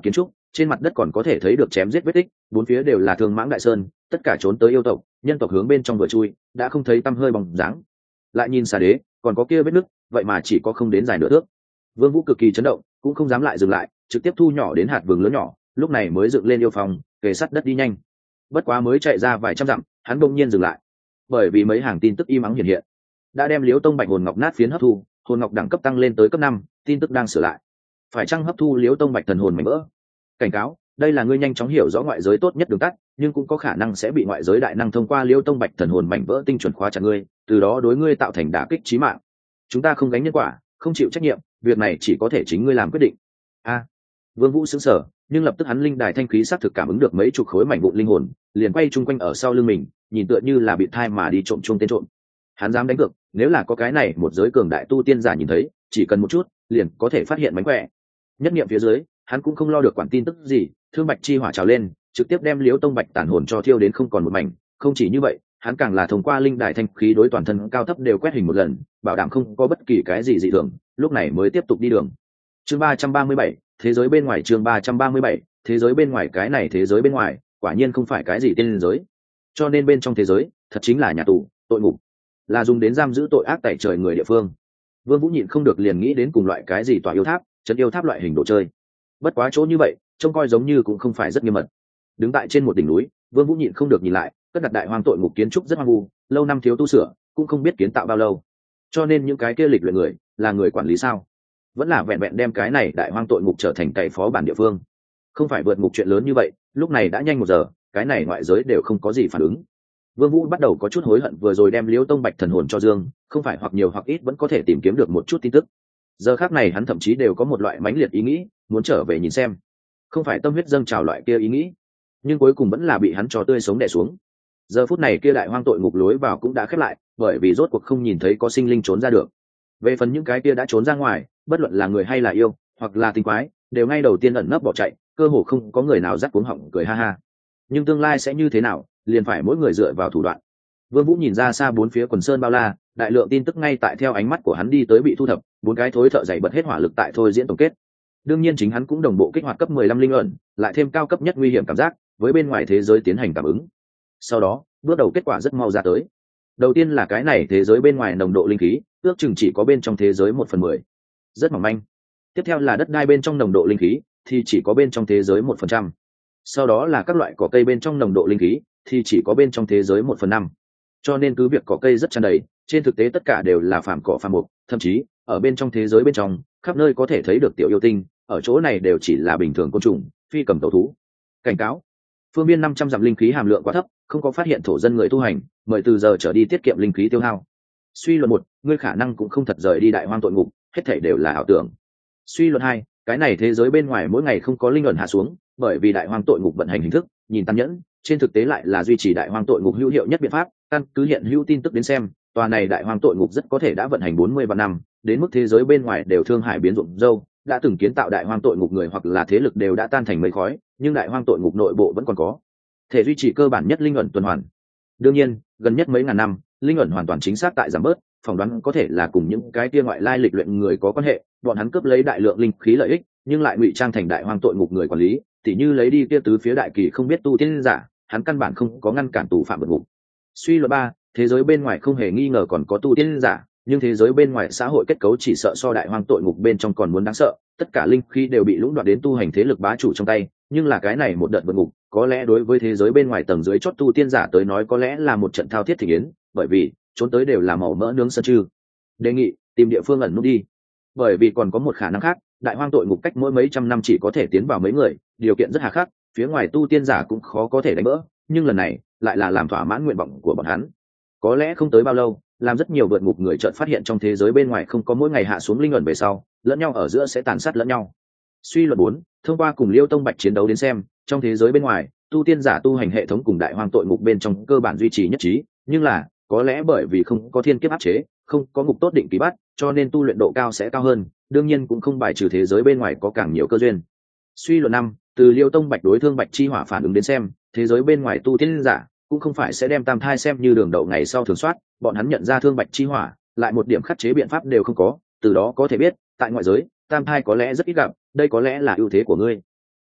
trên mặt đất còn có thể thấy được chém giết vết tích, bốn phía đều là thương mãng đại sơn, tất cả trốn tới yêu tộc nhân tộc hướng bên trong vừa chui, đã không thấy tăm hơi bóng dáng. Lại nhìn xà đế, còn có kia vết nứt, vậy mà chỉ có không đến dài nửa thước. Vương Vũ cực kỳ chấn động, cũng không dám lại dừng lại, trực tiếp thu nhỏ đến hạt vừng lớn nhỏ, lúc này mới dựng lên yêu phòng, kề sát đất đi nhanh. Bất quá mới chạy ra vài trăm dặm, hắn đột nhiên dừng lại, bởi vì mấy hàng tin tức im ắng hiện hiện, đã đem Liễu Tông Bạch hồn ngọc nát phiến hấp thu, hồn ngọc đẳng cấp tăng lên tới cấp năm, tin tức đang sửa lại. Phải chăng hấp thu Liễu Tông Bạch thần hồn mảnh vỡ? Cảnh cáo, đây là ngươi nhanh chóng hiểu rõ ngoại giới tốt nhất đường tắt, nhưng cũng có khả năng sẽ bị ngoại giới đại năng thông qua Liễu Tông Bạch thần hồn mảnh vỡ tinh chuẩn khóa chặt ngươi, từ đó đối ngươi tạo thành đả kích chí mạng. Chúng ta không gánh nhân quả, không chịu trách nhiệm, việc này chỉ có thể chính ngươi làm quyết định. A. Vương Vũ sững sờ, nhưng lập tức hắn linh đài thanh khí xác thực cảm ứng được mấy chục khối mảnh vụn linh hồn, liền quay chung quanh ở sau lưng mình, nhìn tựa như là bị thai mà đi trộm chuông tên trộm. Hắn dám đánh cược, nếu là có cái này một giới cường đại tu tiên giả nhìn thấy, chỉ cần một chút, liền có thể phát hiện mánh khỏe. Nhất niệm phía dưới, hắn cũng không lo được quản tin tức gì, thương bạch chi hỏa trào lên, trực tiếp đem Liễu Tông Bạch tản hồn cho thiêu đến không còn một mảnh. Không chỉ như vậy, hắn càng là thông qua linh đài thanh khí đối toàn thân cao thấp đều quét hình một lần, bảo đảm không có bất kỳ cái gì dị thường, lúc này mới tiếp tục đi đường. Chương ba trăm ba mươi bảy, thế giới bên ngoài. Chương ba trăm ba mươi bảy, thế giới bên ngoài. Cái này thế giới bên ngoài, quả nhiên không phải cái gì tiên giới, cho nên bên trong thế giới, thật chính là nhà tù, tội ngục, là dùng đến giam giữ tội ác tẩy trời người địa phương. Vương Vũ nhịn không được liền nghĩ đến cùng loại cái gì tòa yêu tháp, trấn yêu tháp loại hình đồ chơi. Bất quá chỗ như vậy, trông coi giống như cũng không phải rất nghiêm mật. Đứng tại trên một đỉnh núi, Vương Vũ nhịn không được nhìn lại, cất đặt đại hoang tội ngục kiến trúc rất hoang vu, lâu năm thiếu tu sửa, cũng không biết kiến tạo bao lâu. Cho nên những cái kia lịch luyện người, là người quản lý sao? Vẫn là vẹn vẹn đem cái này đại hoang tội ngục trở thành cày phó bản địa phương. Không phải vượt ngục chuyện lớn như vậy, lúc này đã nhanh một giờ, cái này ngoại giới đều không có gì phản ứng. Vương Vũ bắt đầu có chút hối hận vừa rồi đem Liễu Tông Bạch thần hồn cho Dương, không phải hoặc nhiều hoặc ít vẫn có thể tìm kiếm được một chút tin tức. Giờ khắc này hắn thậm chí đều có một loại mãnh liệt ý nghĩ, muốn trở về nhìn xem. Không phải tâm huyết dâng trào loại kia ý nghĩ, nhưng cuối cùng vẫn là bị hắn cho tươi sống đè xuống. Giờ phút này kia đại hoang tội ngục lối vào cũng đã khép lại, bởi vì rốt cuộc không nhìn thấy có sinh linh trốn ra được. Về phần những cái kia đã trốn ra ngoài, bất luận là người hay là yêu, hoặc là tinh quái, đều ngay đầu tiên ẩn nấp bỏ chạy, cơ hồ không có người nào dắt cuống họng cười ha ha. Nhưng tương lai sẽ như thế nào, liền phải mỗi người dựa vào thủ đoạn. Vương Vũ nhìn ra xa bốn phía quần sơn bao la, đại lượng tin tức ngay tại theo ánh mắt của hắn đi tới bị thu thập, bốn cái thối thợ dày bật hết hỏa lực tại thôi diễn tổng kết. Đương nhiên chính hắn cũng đồng bộ kích hoạt cấp mười lăm linh ẩn, lại thêm cao cấp nhất nguy hiểm cảm giác, với bên ngoài thế giới tiến hành cảm ứng. Sau đó, bước đầu kết quả rất mau ra tới. Đầu tiên là cái này thế giới bên ngoài nồng độ linh khí, ước chừng chỉ có bên trong thế giới một phần mười, rất mỏng manh. Tiếp theo là đất đai bên trong nồng độ linh khí, thì chỉ có bên trong thế giới một phần trăm. Sau đó là các loại cỏ cây bên trong nồng độ linh khí, thì chỉ có bên trong thế giới một phần năm. Cho nên cứ việc cỏ cây rất tràn đầy, trên thực tế tất cả đều là phàm cỏ phàm mục, thậm chí ở bên trong thế giới bên trong, khắp nơi có thể thấy được tiểu yêu tinh, ở chỗ này đều chỉ là bình thường côn trùng, phi cầm tẩu thú. Cảnh cáo: phương biên năm trăm dặm linh khí hàm lượng quá thấp, không có phát hiện thổ dân người tu hành, mời từ giờ trở đi tiết kiệm linh khí tiêu hao. Suy luận một, ngươi khả năng cũng không thật rời đi đại hoang tội ngục, hết thảy đều là ảo tưởng. Suy luận hai, cái này thế giới bên ngoài mỗi ngày không có linh ẩn hạ xuống, bởi vì đại hoang tội ngục vận hành hình thức, nhìn tàn nhẫn, trên thực tế lại là duy trì đại hoang tội ngục hữu hiệu nhất biện pháp. Căn cứ hiện hữu tin tức đến xem, tòa này đại hoang tội ngục rất có thể đã vận hành bốn mươi vạn năm, đến mức thế giới bên ngoài đều thương hại biến rụng dâu, đã từng kiến tạo đại hoang tội ngục người hoặc là thế lực đều đã tan thành mây khói, nhưng đại hoang tội ngục nội bộ vẫn còn có thể duy trì cơ bản nhất linh ẩn tuần hoàn. Đương nhiên, gần nhất mấy ngàn năm, linh ẩn hoàn toàn chính xác tại giảm bớt, phỏng đoán có thể là cùng những cái kia ngoại lai lịch luyện người có quan hệ, bọn hắn cướp lấy đại lượng linh khí lợi ích, nhưng lại ngụy trang thành đại hoang tội ngục người quản lý, tỉ như lấy đi kia tứ phía đại kỳ không biết tu tiên giả, hắn căn bản không có ngăn cản tù phạm vượt ngục. Suy luận ba, thế giới bên ngoài không hề nghi ngờ còn có tu tiên giả, nhưng thế giới bên ngoài xã hội kết cấu chỉ sợ so đại hoang tội ngục bên trong còn muốn đáng sợ, tất cả linh khí đều bị lũng đoạn đến tu hành thế lực bá chủ trong tay, nhưng là cái này một đợt vượt ngục, có lẽ đối với thế giới bên ngoài tầng dưới chót tu tiên giả tới nói có lẽ là một trận thao thiết thị yến, bởi vì trốn tới đều là màu mỡ nướng sân chư. Đề nghị tìm địa phương ẩn núp đi, bởi vì còn có một khả năng khác, đại hoang tội ngục cách mỗi mấy trăm năm chỉ có thể tiến vào mấy người, điều kiện rất hà khắc, phía ngoài tu tiên giả cũng khó có thể đánh bỡ, nhưng lần này lại là làm thỏa mãn nguyện vọng của bọn hắn. Có lẽ không tới bao lâu, làm rất nhiều vượt ngục người chợt phát hiện trong thế giới bên ngoài không có mỗi ngày hạ xuống linh ẩn về sau, lẫn nhau ở giữa sẽ tàn sát lẫn nhau. Suy luận bốn, thông qua cùng Liêu Tông Bạch chiến đấu đến xem, trong thế giới bên ngoài, tu tiên giả tu hành hệ thống cùng đại hoang tội ngục bên trong cơ bản duy trì nhất trí, nhưng là có lẽ bởi vì không có thiên kiếp áp chế, không có ngục tốt định kỳ bắt, cho nên tu luyện độ cao sẽ cao hơn, đương nhiên cũng không bài trừ thế giới bên ngoài có càng nhiều cơ duyên. Suy luận năm, từ Liêu Tông Bạch đối thương Bạch chi hỏa phản ứng đến xem, thế giới bên ngoài tu tiên giả cũng không phải sẽ đem tam thai xem như đường đậu ngày sau thường soát, bọn hắn nhận ra thương Bạch chi hỏa, lại một điểm khắc chế biện pháp đều không có, từ đó có thể biết, tại ngoại giới, tam thai có lẽ rất ít gặp, đây có lẽ là ưu thế của ngươi.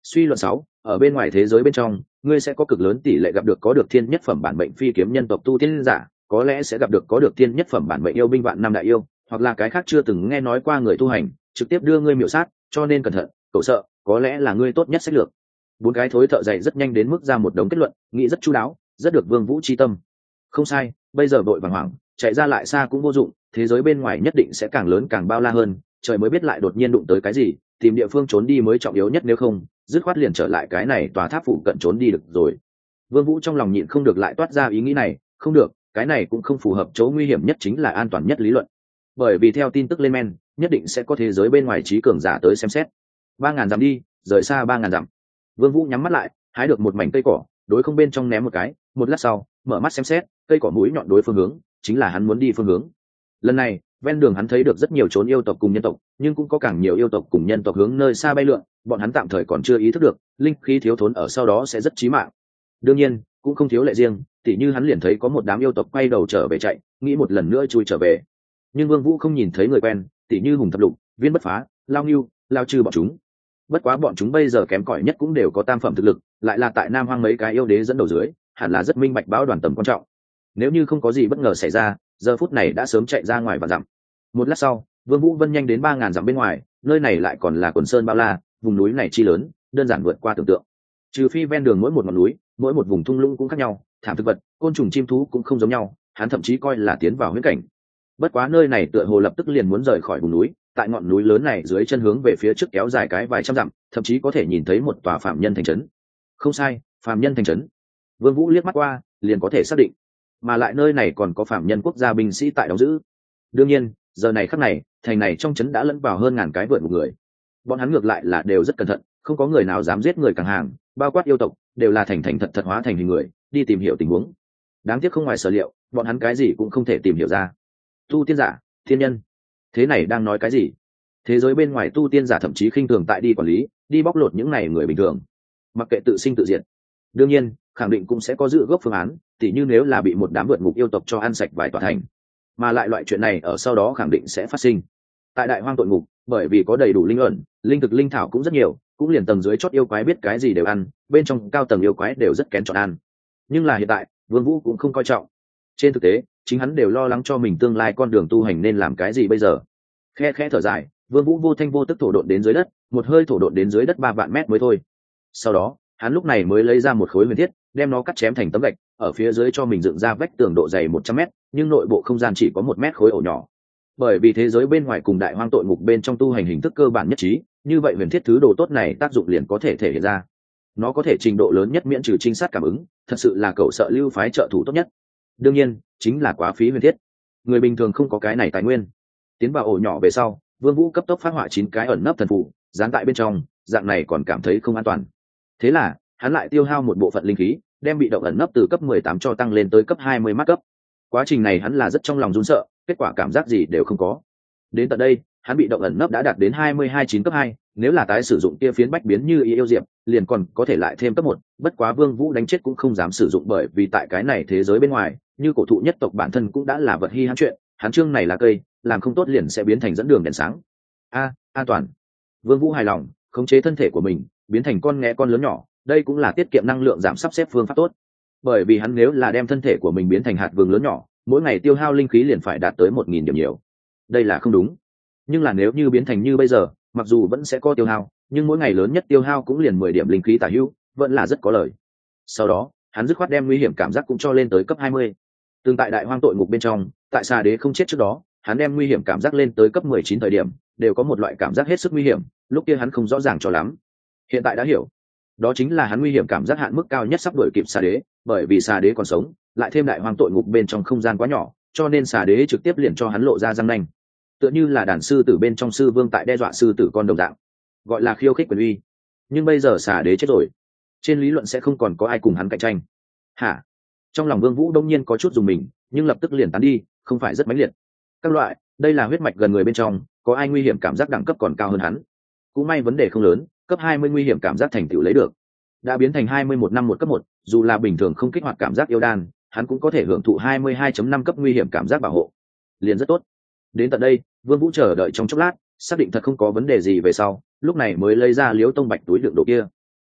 Suy luận sáu, ở bên ngoài thế giới bên trong, ngươi sẽ có cực lớn tỷ lệ gặp được có được thiên nhất phẩm bản mệnh phi kiếm nhân tộc tu tiên giả, có lẽ sẽ gặp được có được thiên nhất phẩm bản mệnh yêu binh vạn năm đại yêu, hoặc là cái khác chưa từng nghe nói qua người tu hành, trực tiếp đưa ngươi miểu sát, cho nên cẩn thận, cậu sợ, có lẽ là ngươi tốt nhất sách lược. Bốn cái thối thợ dày rất nhanh đến mức ra một đống kết luận, nghĩ rất chu đáo, rất được Vương Vũ chi tâm. Không sai, bây giờ vội vàng hoảng, chạy ra lại xa cũng vô dụng, thế giới bên ngoài nhất định sẽ càng lớn càng bao la hơn, trời mới biết lại đột nhiên đụng tới cái gì, tìm địa phương trốn đi mới trọng yếu nhất, nếu không dứt khoát liền trở lại cái này tòa tháp phụ cận trốn đi được rồi. Vương Vũ trong lòng nhịn không được lại toát ra ý nghĩ này, không được, cái này cũng không phù hợp, chỗ nguy hiểm nhất chính là an toàn nhất lý luận, bởi vì theo tin tức lên men nhất định sẽ có thế giới bên ngoài trí cường giả tới xem xét. Ba ngàn dặm đi, rời xa ba ngàn dặm. Vương Vũ nhắm mắt lại, hái được một mảnh cây cỏ, đối không bên trong ném một cái, một lát sau mở mắt xem xét, cây cỏ mũi nhọn đối phương hướng chính là hắn muốn đi phương hướng. Lần này ven đường hắn thấy được rất nhiều trốn yêu tộc cùng nhân tộc, nhưng cũng có càng nhiều yêu tộc cùng nhân tộc hướng nơi xa bay lượn, bọn hắn tạm thời còn chưa ý thức được linh khí thiếu thốn ở sau đó sẽ rất chí mạng. Đương nhiên cũng không thiếu lệ riêng, tỉ như hắn liền thấy có một đám yêu tộc quay đầu trở về chạy, nghĩ một lần nữa chui trở về, nhưng Vương Vũ không nhìn thấy người quen, tỉ như hùng thập lục, viên bất phá, lao ngưu, lao trừ bọn chúng. Bất quá bọn chúng bây giờ kém cỏi nhất cũng đều có tam phẩm thực lực, lại là tại Nam Hoang mấy cái yêu đế dẫn đầu dưới, hẳn là rất minh bạch báo đoàn tầm quan trọng. Nếu như không có gì bất ngờ xảy ra, giờ phút này đã sớm chạy ra ngoài và dặm. Một lát sau Vương Vũ vân nhanh đến ba ngàn dặm bên ngoài, nơi này lại còn là quần sơn bao la, vùng núi này chi lớn, đơn giản vượt qua tưởng tượng. Trừ phi ven đường mỗi một ngọn núi, mỗi một vùng thung lũng cũng khác nhau, thảm thực vật, côn trùng chim thú cũng không giống nhau, hắn thậm chí coi là tiến vào huyễn cảnh. Bất quá nơi này tựa hồ lập tức liền muốn rời khỏi vùng núi, tại ngọn núi lớn này dưới chân hướng về phía trước kéo dài cái vài trăm dặm, thậm chí có thể nhìn thấy một tòa phạm nhân thành trấn. Không sai, phạm nhân thành trấn. Vương Vũ liếc mắt qua liền có thể xác định, mà lại nơi này còn có phạm nhân quốc gia binh sĩ tại đóng giữ. Đương nhiên giờ này khắc này thành này trong trấn đã lẫn vào hơn ngàn cái vượt một người, bọn hắn ngược lại là đều rất cẩn thận, không có người nào dám giết người càng hàng, bao quát yêu tộc đều là thành thành thật thật hóa thành hình người đi tìm hiểu tình huống. Đáng tiếc không ngoài sở liệu, bọn hắn cái gì cũng không thể tìm hiểu ra. Tu tiên giả, thiên nhân, thế này đang nói cái gì? Thế giới bên ngoài tu tiên giả thậm chí khinh thường tại đi quản lý, đi bóc lột những này người bình thường, mặc kệ tự sinh tự diệt. Đương nhiên khẳng định cũng sẽ có dự gốc phương án, tỉ như nếu là bị một đám vượt ngục yêu tộc cho ăn sạch vài tòa thành, mà lại loại chuyện này ở sau đó khẳng định sẽ phát sinh. Tại đại hoang tội ngục, bởi vì có đầy đủ linh ẩn, linh thực linh thảo cũng rất nhiều, cũng liền tầng dưới chót yêu quái biết cái gì đều ăn, bên trong cao tầng yêu quái đều rất kén chọn ăn. Nhưng là hiện tại Vương Vũ cũng không coi trọng, trên thực tế chính hắn đều lo lắng cho mình tương lai con đường tu hành nên làm cái gì bây giờ. Khe khẽ thở dài, Vương Vũ vô thanh vô tức thổ độn đến dưới đất, một hơi thổ độn đến dưới đất ba vạn mét mới thôi. Sau đó hắn lúc này mới lấy ra một khối huyền thiết, đem nó cắt chém thành tấm gạch, ở phía dưới cho mình dựng ra vách tường độ dày một trăm mét, nhưng nội bộ không gian chỉ có một mét khối ổ nhỏ. Bởi vì thế giới bên ngoài cùng đại hoang tội ngục bên trong tu hành hình thức cơ bản nhất trí, như vậy huyền thiết thứ đồ tốt này tác dụng liền có thể thể hiện ra. Nó có thể trình độ lớn nhất miễn trừ trinh sát cảm ứng, thật sự là cậu sợ lưu phái trợ thủ tốt nhất. Đương nhiên chính là quá phí huyền thiết, người bình thường không có cái này tài nguyên. Tiến vào ổ nhỏ về sau, Vương Vũ cấp tốc phát họa chín cái ẩn nấp thần phù dán tại bên trong, dạng này còn cảm thấy không an toàn. Thế là hắn lại tiêu hao một bộ phận linh khí, đem bị động ẩn nấp từ cấp mười tám cho tăng lên tới cấp hai mươi mắt cấp. Quá trình này hắn là rất trong lòng run sợ, kết quả cảm giác gì đều không có. Đến tận đây hắn bị động ẩn nấp đã đạt đến hai mươi hai chín cấp hai, nếu là tái sử dụng kia phiến bách biến như ý yêu diệp liền còn có thể lại thêm cấp một, bất quá Vương Vũ đánh chết cũng không dám sử dụng, bởi vì tại cái này thế giới bên ngoài, như cổ thụ nhất tộc bản thân cũng đã là vật hi hãn chuyện, hắn chương này là cây, làm không tốt liền sẽ biến thành dẫn đường đèn sáng. A, an toàn. Vương Vũ hài lòng, khống chế thân thể của mình biến thành con nghé con lớn nhỏ, đây cũng là tiết kiệm năng lượng giảm sắp xếp phương pháp tốt. Bởi vì hắn nếu là đem thân thể của mình biến thành hạt vừng lớn nhỏ, mỗi ngày tiêu hao linh khí liền phải đạt tới một nghìn điểm nhiều. Đây là không đúng. Nhưng là nếu như biến thành như bây giờ, mặc dù vẫn sẽ có tiêu hao, nhưng mỗi ngày lớn nhất tiêu hao cũng liền mười điểm linh khí tả hữu, vẫn là rất có lời. Sau đó hắn dứt khoát đem nguy hiểm cảm giác cũng cho lên tới cấp hai mươi. Tương tại đại hoang tội ngục bên trong, tại xà đế không chết trước đó, hắn đem nguy hiểm cảm giác lên tới cấp mười chín thời điểm, đều có một loại cảm giác hết sức nguy hiểm, lúc kia hắn không rõ ràng cho lắm. Hiện tại đã hiểu, đó chính là hắn nguy hiểm cảm giác hạn mức cao nhất sắp đuổi kịp xà đế, bởi vì xà đế còn sống, lại thêm đại hoang tội ngục bên trong không gian quá nhỏ, cho nên xà đế trực tiếp liền cho hắn lộ ra răng nanh, tựa như là đàn sư tử bên trong sư vương tại đe dọa sư tử con đồng dạng, gọi là khiêu khích quyền uy. Nhưng bây giờ xà đế chết rồi, trên lý luận sẽ không còn có ai cùng hắn cạnh tranh. Hả? Trong lòng Vương Vũ đông nhiên có chút dùng mình, nhưng lập tức liền tán đi, không phải rất mãnh liệt. Các loại, đây là huyết mạch gần người bên trong, có ai nguy hiểm cảm giác đẳng cấp còn cao hơn hắn. Cũng may vấn đề không lớn, cấp hai mươi nguy hiểm cảm giác thành tựu lấy được, đã biến thành hai mươi mốt năm một cấp một, dù là bình thường không kích hoạt cảm giác yêu đan, hắn cũng có thể hưởng thụ hai mươi hai chấm năm cấp nguy hiểm cảm giác bảo hộ, liền rất tốt. Đến tận đây Vương Vũ chờ đợi trong chốc lát, xác định thật không có vấn đề gì về sau, lúc này mới lấy ra Liễu Tông Bạch túi đựng đồ kia.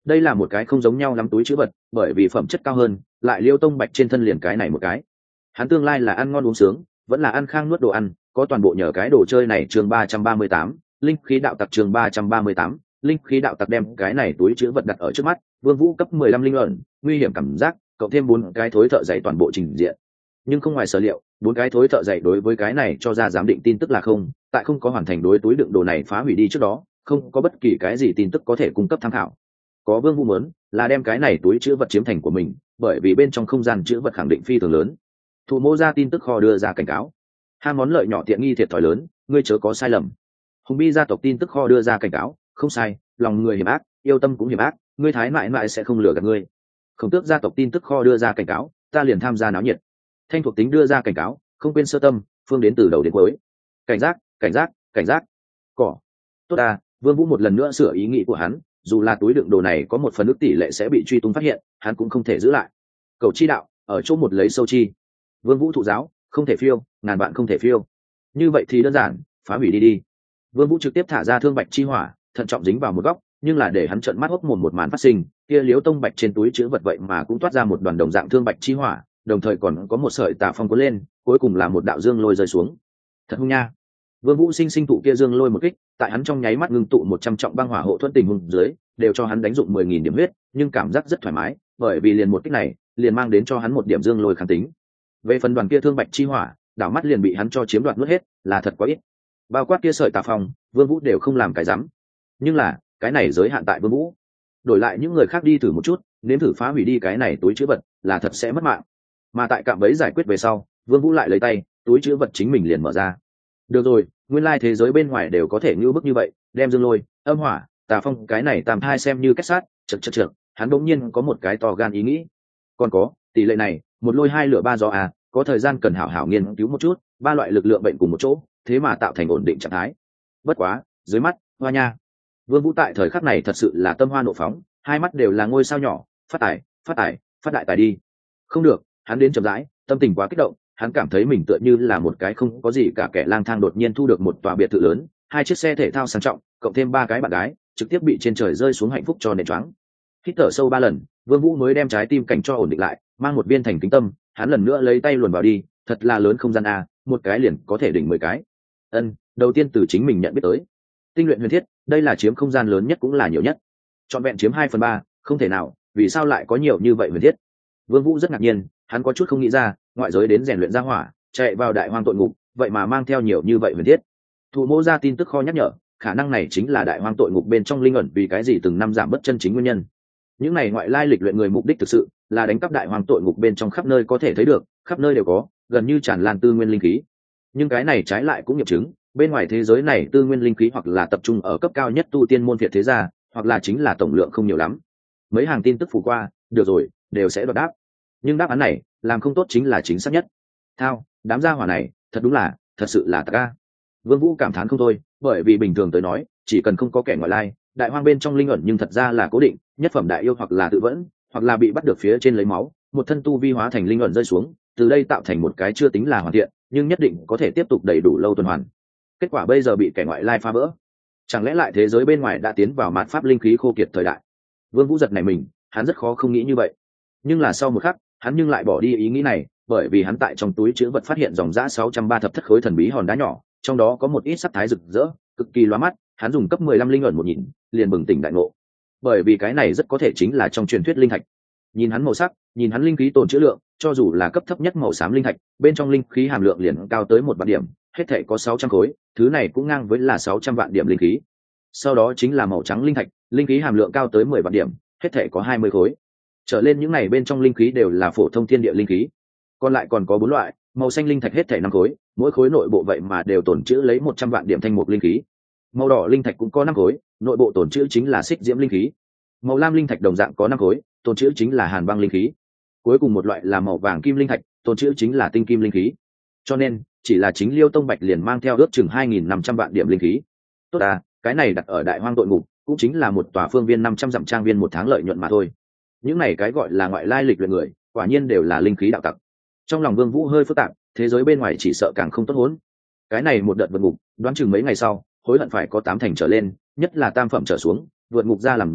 đây là một cái không giống nhau lắm túi chữ vật, bởi vì phẩm chất cao hơn, lại Liêu Tông Bạch trên thân liền cái này một cái. Hắn tương lai là ăn ngon uống sướng, vẫn là ăn khang nuốt đồ ăn, có toàn bộ nhờ cái đồ chơi này. Chương ba trăm ba mươi tám, linh khí đạo tặc. Chương ba trăm ba mươi tám, linh khí đạo tặc. Đem cái này túi chữ vật đặt ở trước mắt, Vương Vũ cấp mười lăm linh ẩn, nguy hiểm cảm giác, cộng thêm bốn cái thối thợ dạy toàn bộ trình diện. Nhưng không ngoài sở liệu, bốn cái thối thợ dạy đối với cái này cho ra giám định tin tức là không, tại không có hoàn thành đối túi đựng đồ này phá hủy đi trước đó, không có bất kỳ cái gì tin tức có thể cung cấp tham khảo. Có Vương Vũ muốn là đem cái này túi chữ vật chiếm thành của mình, bởi vì bên trong không gian chữ vật khẳng định phi thường lớn. Thụ Mộ ra tin tức kho đưa ra cảnh cáo, ham món lợi nhỏ tiện nghi thiệt thòi lớn, ngươi chớ có sai lầm. Hùng Bi gia tộc tin tức kho đưa ra cảnh cáo, không sai, lòng người hiểm ác, yêu tâm cũng hiểm ác, ngươi thái mãi mãi sẽ không lừa gạt ngươi. Khổng Tước gia tộc tin tức kho đưa ra cảnh cáo, ta liền tham gia náo nhiệt. Thanh thuộc tính đưa ra cảnh cáo, không quên sơ tâm, phương đến từ đầu đến cuối. Cảnh giác, cảnh giác, cảnh giác. Cỏ. Tốt à, Vương Vũ một lần nữa sửa ý nghĩ của hắn, dù là túi đựng đồ này có một phần ước tỷ lệ sẽ bị truy tung phát hiện, hắn cũng không thể giữ lại. Cầu chi đạo, ở chỗ một lấy sâu chi. Vương Vũ thụ giáo, không thể phiêu, ngàn bạn không thể phiêu. Như vậy thì đơn giản, phá hủy đi đi. Vương Vũ trực tiếp thả ra thương bạch chi hỏa, thận trọng dính vào một góc, nhưng là để hắn trợn mắt hốc mồm một màn phát sinh, kia Liễu Tông Bạch trên túi chứa vật vậy mà cũng toát ra một đoàn đồng dạng thương bạch chi hỏa, đồng thời còn có một sợi tà phong cuốn lên, cuối cùng là một đạo dương lôi rơi xuống. Thật hung nha. Vương Vũ sinh sinh tụ kia dương lôi một kích, tại hắn trong nháy mắt ngưng tụ một trăm trọng băng hỏa hộ thuẫn tình huống dưới, đều cho hắn đánh dụng mười nghìn điểm huyết, nhưng cảm giác rất thoải mái, bởi vì liền một kích này, liền mang đến cho hắn một điểm dương lôi kháng tính. Về phần đoàn kia thương bạch chi hỏa, đảo mắt liền bị hắn cho chiếm đoạt nuốt hết, là thật quá ít. Bao quát kia sợi tà phong, Vương Vũ đều không làm cái dám. Nhưng là, cái này giới hạn tại Vương Vũ. Đổi lại những người khác đi thử một chút, nếm thử phá hủy đi cái này túi trữ vật, là thật sẽ mất mạng. Mà tại cạm bẫy giải quyết về sau, Vương Vũ lại lấy tay, túi trữ vật chính mình liền mở ra. Được rồi, nguyên lai thế giới bên ngoài đều có thể như bức như vậy, đem dương lôi, âm hỏa, tà phong cái này tam thai xem như kết sát, chật chật chật, hắn bỗng nhiên có một cái to gan ý nghĩ. Còn có, tỷ lệ này, một lôi hai lửa ba gió à, có thời gian cần hảo hảo nghiên cứu một chút, ba loại lực lượng bệnh cùng một chỗ, thế mà tạo thành ổn định trạng thái. Bất quá, dưới mắt, hoa nha. Vương Vũ tại thời khắc này thật sự là tâm hoa nộ phóng, hai mắt đều là ngôi sao nhỏ, phát tài, phát tài, phát đại tài đi. Không được, hắn đến chậm rãi, tâm tình quá kích động, hắn cảm thấy mình tựa như là một cái không có gì cả kẻ lang thang đột nhiên thu được một tòa biệt thự lớn, hai chiếc xe thể thao sang trọng, cộng thêm ba cái bạn gái, trực tiếp bị trên trời rơi xuống hạnh phúc cho nền choáng. Hít thở sâu ba lần, Vương Vũ mới đem trái tim cảnh cho ổn định lại, mang một viên thành kính tâm, hắn lần nữa lấy tay luồn vào đi, thật là lớn không gian a, một cái liền có thể đỉnh mười cái. Ân, đầu tiên từ chính mình nhận biết tới. Tinh luyện huyền thiết, đây là chiếm không gian lớn nhất cũng là nhiều nhất. Trọn vẹn chiếm hai phần ba, không thể nào, vì sao lại có nhiều như vậy huyền thiết? Vương Vũ rất ngạc nhiên, hắn có chút không nghĩ ra, ngoại giới đến rèn luyện ra hỏa, chạy vào đại hoang tội ngục, vậy mà mang theo nhiều như vậy huyền thiết. Thụ Mộ ra tin tức kho nhắc nhở, khả năng này chính là đại hoang tội ngục bên trong linh ẩn vì cái gì từng năm giảm bất chân chính nguyên nhân. Những này ngoại lai lịch luyện người mục đích thực sự là đánh cắp đại hoang tội ngục bên trong khắp nơi có thể thấy được, khắp nơi đều có, gần như tràn lan tư nguyên linh khí. Nhưng cái này trái lại cũng nghiệm chứng, bên ngoài thế giới này tư nguyên linh khí hoặc là tập trung ở cấp cao nhất tu tiên môn phiệt thế gia, hoặc là chính là tổng lượng không nhiều lắm. Mấy hàng tin tức phủ qua, được rồi, đều sẽ đoạt đáp. Nhưng đáp án này, làm không tốt chính là chính xác nhất. Thao, đám gia hỏa này, thật đúng là, thật sự là tà ca. Vương Vũ cảm thán không thôi, bởi vì bình thường tới nói, chỉ cần không có kẻ ngoại lai, đại hoang bên trong linh ẩn nhưng thật ra là cố định, nhất phẩm đại yêu hoặc là tự vẫn, hoặc là bị bắt được phía trên lấy máu, một thân tu vi hóa thành linh ẩn rơi xuống, từ đây tạo thành một cái chưa tính là hoàn thiện, nhưng nhất định có thể tiếp tục đầy đủ lâu tuần hoàn. Kết quả bây giờ bị kẻ ngoại lai phá vỡ. Chẳng lẽ lại thế giới bên ngoài đã tiến vào mạt pháp linh khí khô kiệt thời đại? Vương Vũ giật này mình, hắn rất khó không nghĩ như vậy. Nhưng là sau một khắc, hắn nhưng lại bỏ đi ý nghĩ này, bởi vì hắn tại trong túi trữ vật phát hiện dòng dã sáu trăm ba thập thất khối thần bí hòn đá nhỏ, trong đó có một ít sắc thái rực rỡ, cực kỳ lóa mắt, hắn dùng cấp mười lăm linh ẩn một nhìn, liền bừng tỉnh đại ngộ. Bởi vì cái này rất có thể chính là trong truyền thuyết linh thạch. Nhìn hắn màu sắc, nhìn hắn linh khí tồn trữ lượng, cho dù là cấp thấp nhất màu xám linh thạch, bên trong linh khí hàm lượng liền cao tới một vạn điểm, hết thảy có sáu trăm khối, thứ này cũng ngang với là sáu trăm vạn điểm linh khí. Sau đó chính là màu trắng linh thạch, linh khí hàm lượng cao tới mười vạn điểm, hết thảy có hai mươi khối. Trở lên những này bên trong linh khí đều là phổ thông thiên địa linh khí. Còn lại còn có bốn loại, màu xanh linh thạch hết thảy năm khối, mỗi khối nội bộ vậy mà đều tồn trữ lấy một trăm vạn điểm thanh mục linh khí. Màu đỏ linh thạch cũng có năm khối, nội bộ tồn trữ chính là xích diễm linh khí. Màu lam linh thạch đồng dạng có năm khối, tồn trữ chính là hàn băng linh khí. Cuối cùng một loại là màu vàng kim linh thạch, tồn trữ chính là tinh kim linh khí. Cho nên, chỉ là chính Liêu Tông Bạch liền mang theo ước chừng hai nghìn năm trăm vạn điểm linh khí. Tốt à, cái này đặt ở đại hoang tội ngục, cũng chính là một tòa phương viên năm trăm dặm trang viên một tháng lợi nhuận mà thôi. Những này cái gọi là ngoại lai lịch luyện người, quả nhiên đều là linh khí đạo tặc. Trong lòng Vương Vũ hơi phức tạp, thế giới bên ngoài chỉ sợ càng không tốt huống. Cái này một đợt vượt ngục, đoán chừng mấy ngày sau, hối hận phải có tám thành trở lên, nhất là tam phẩm trở xuống, vượt ngục ra làm gì,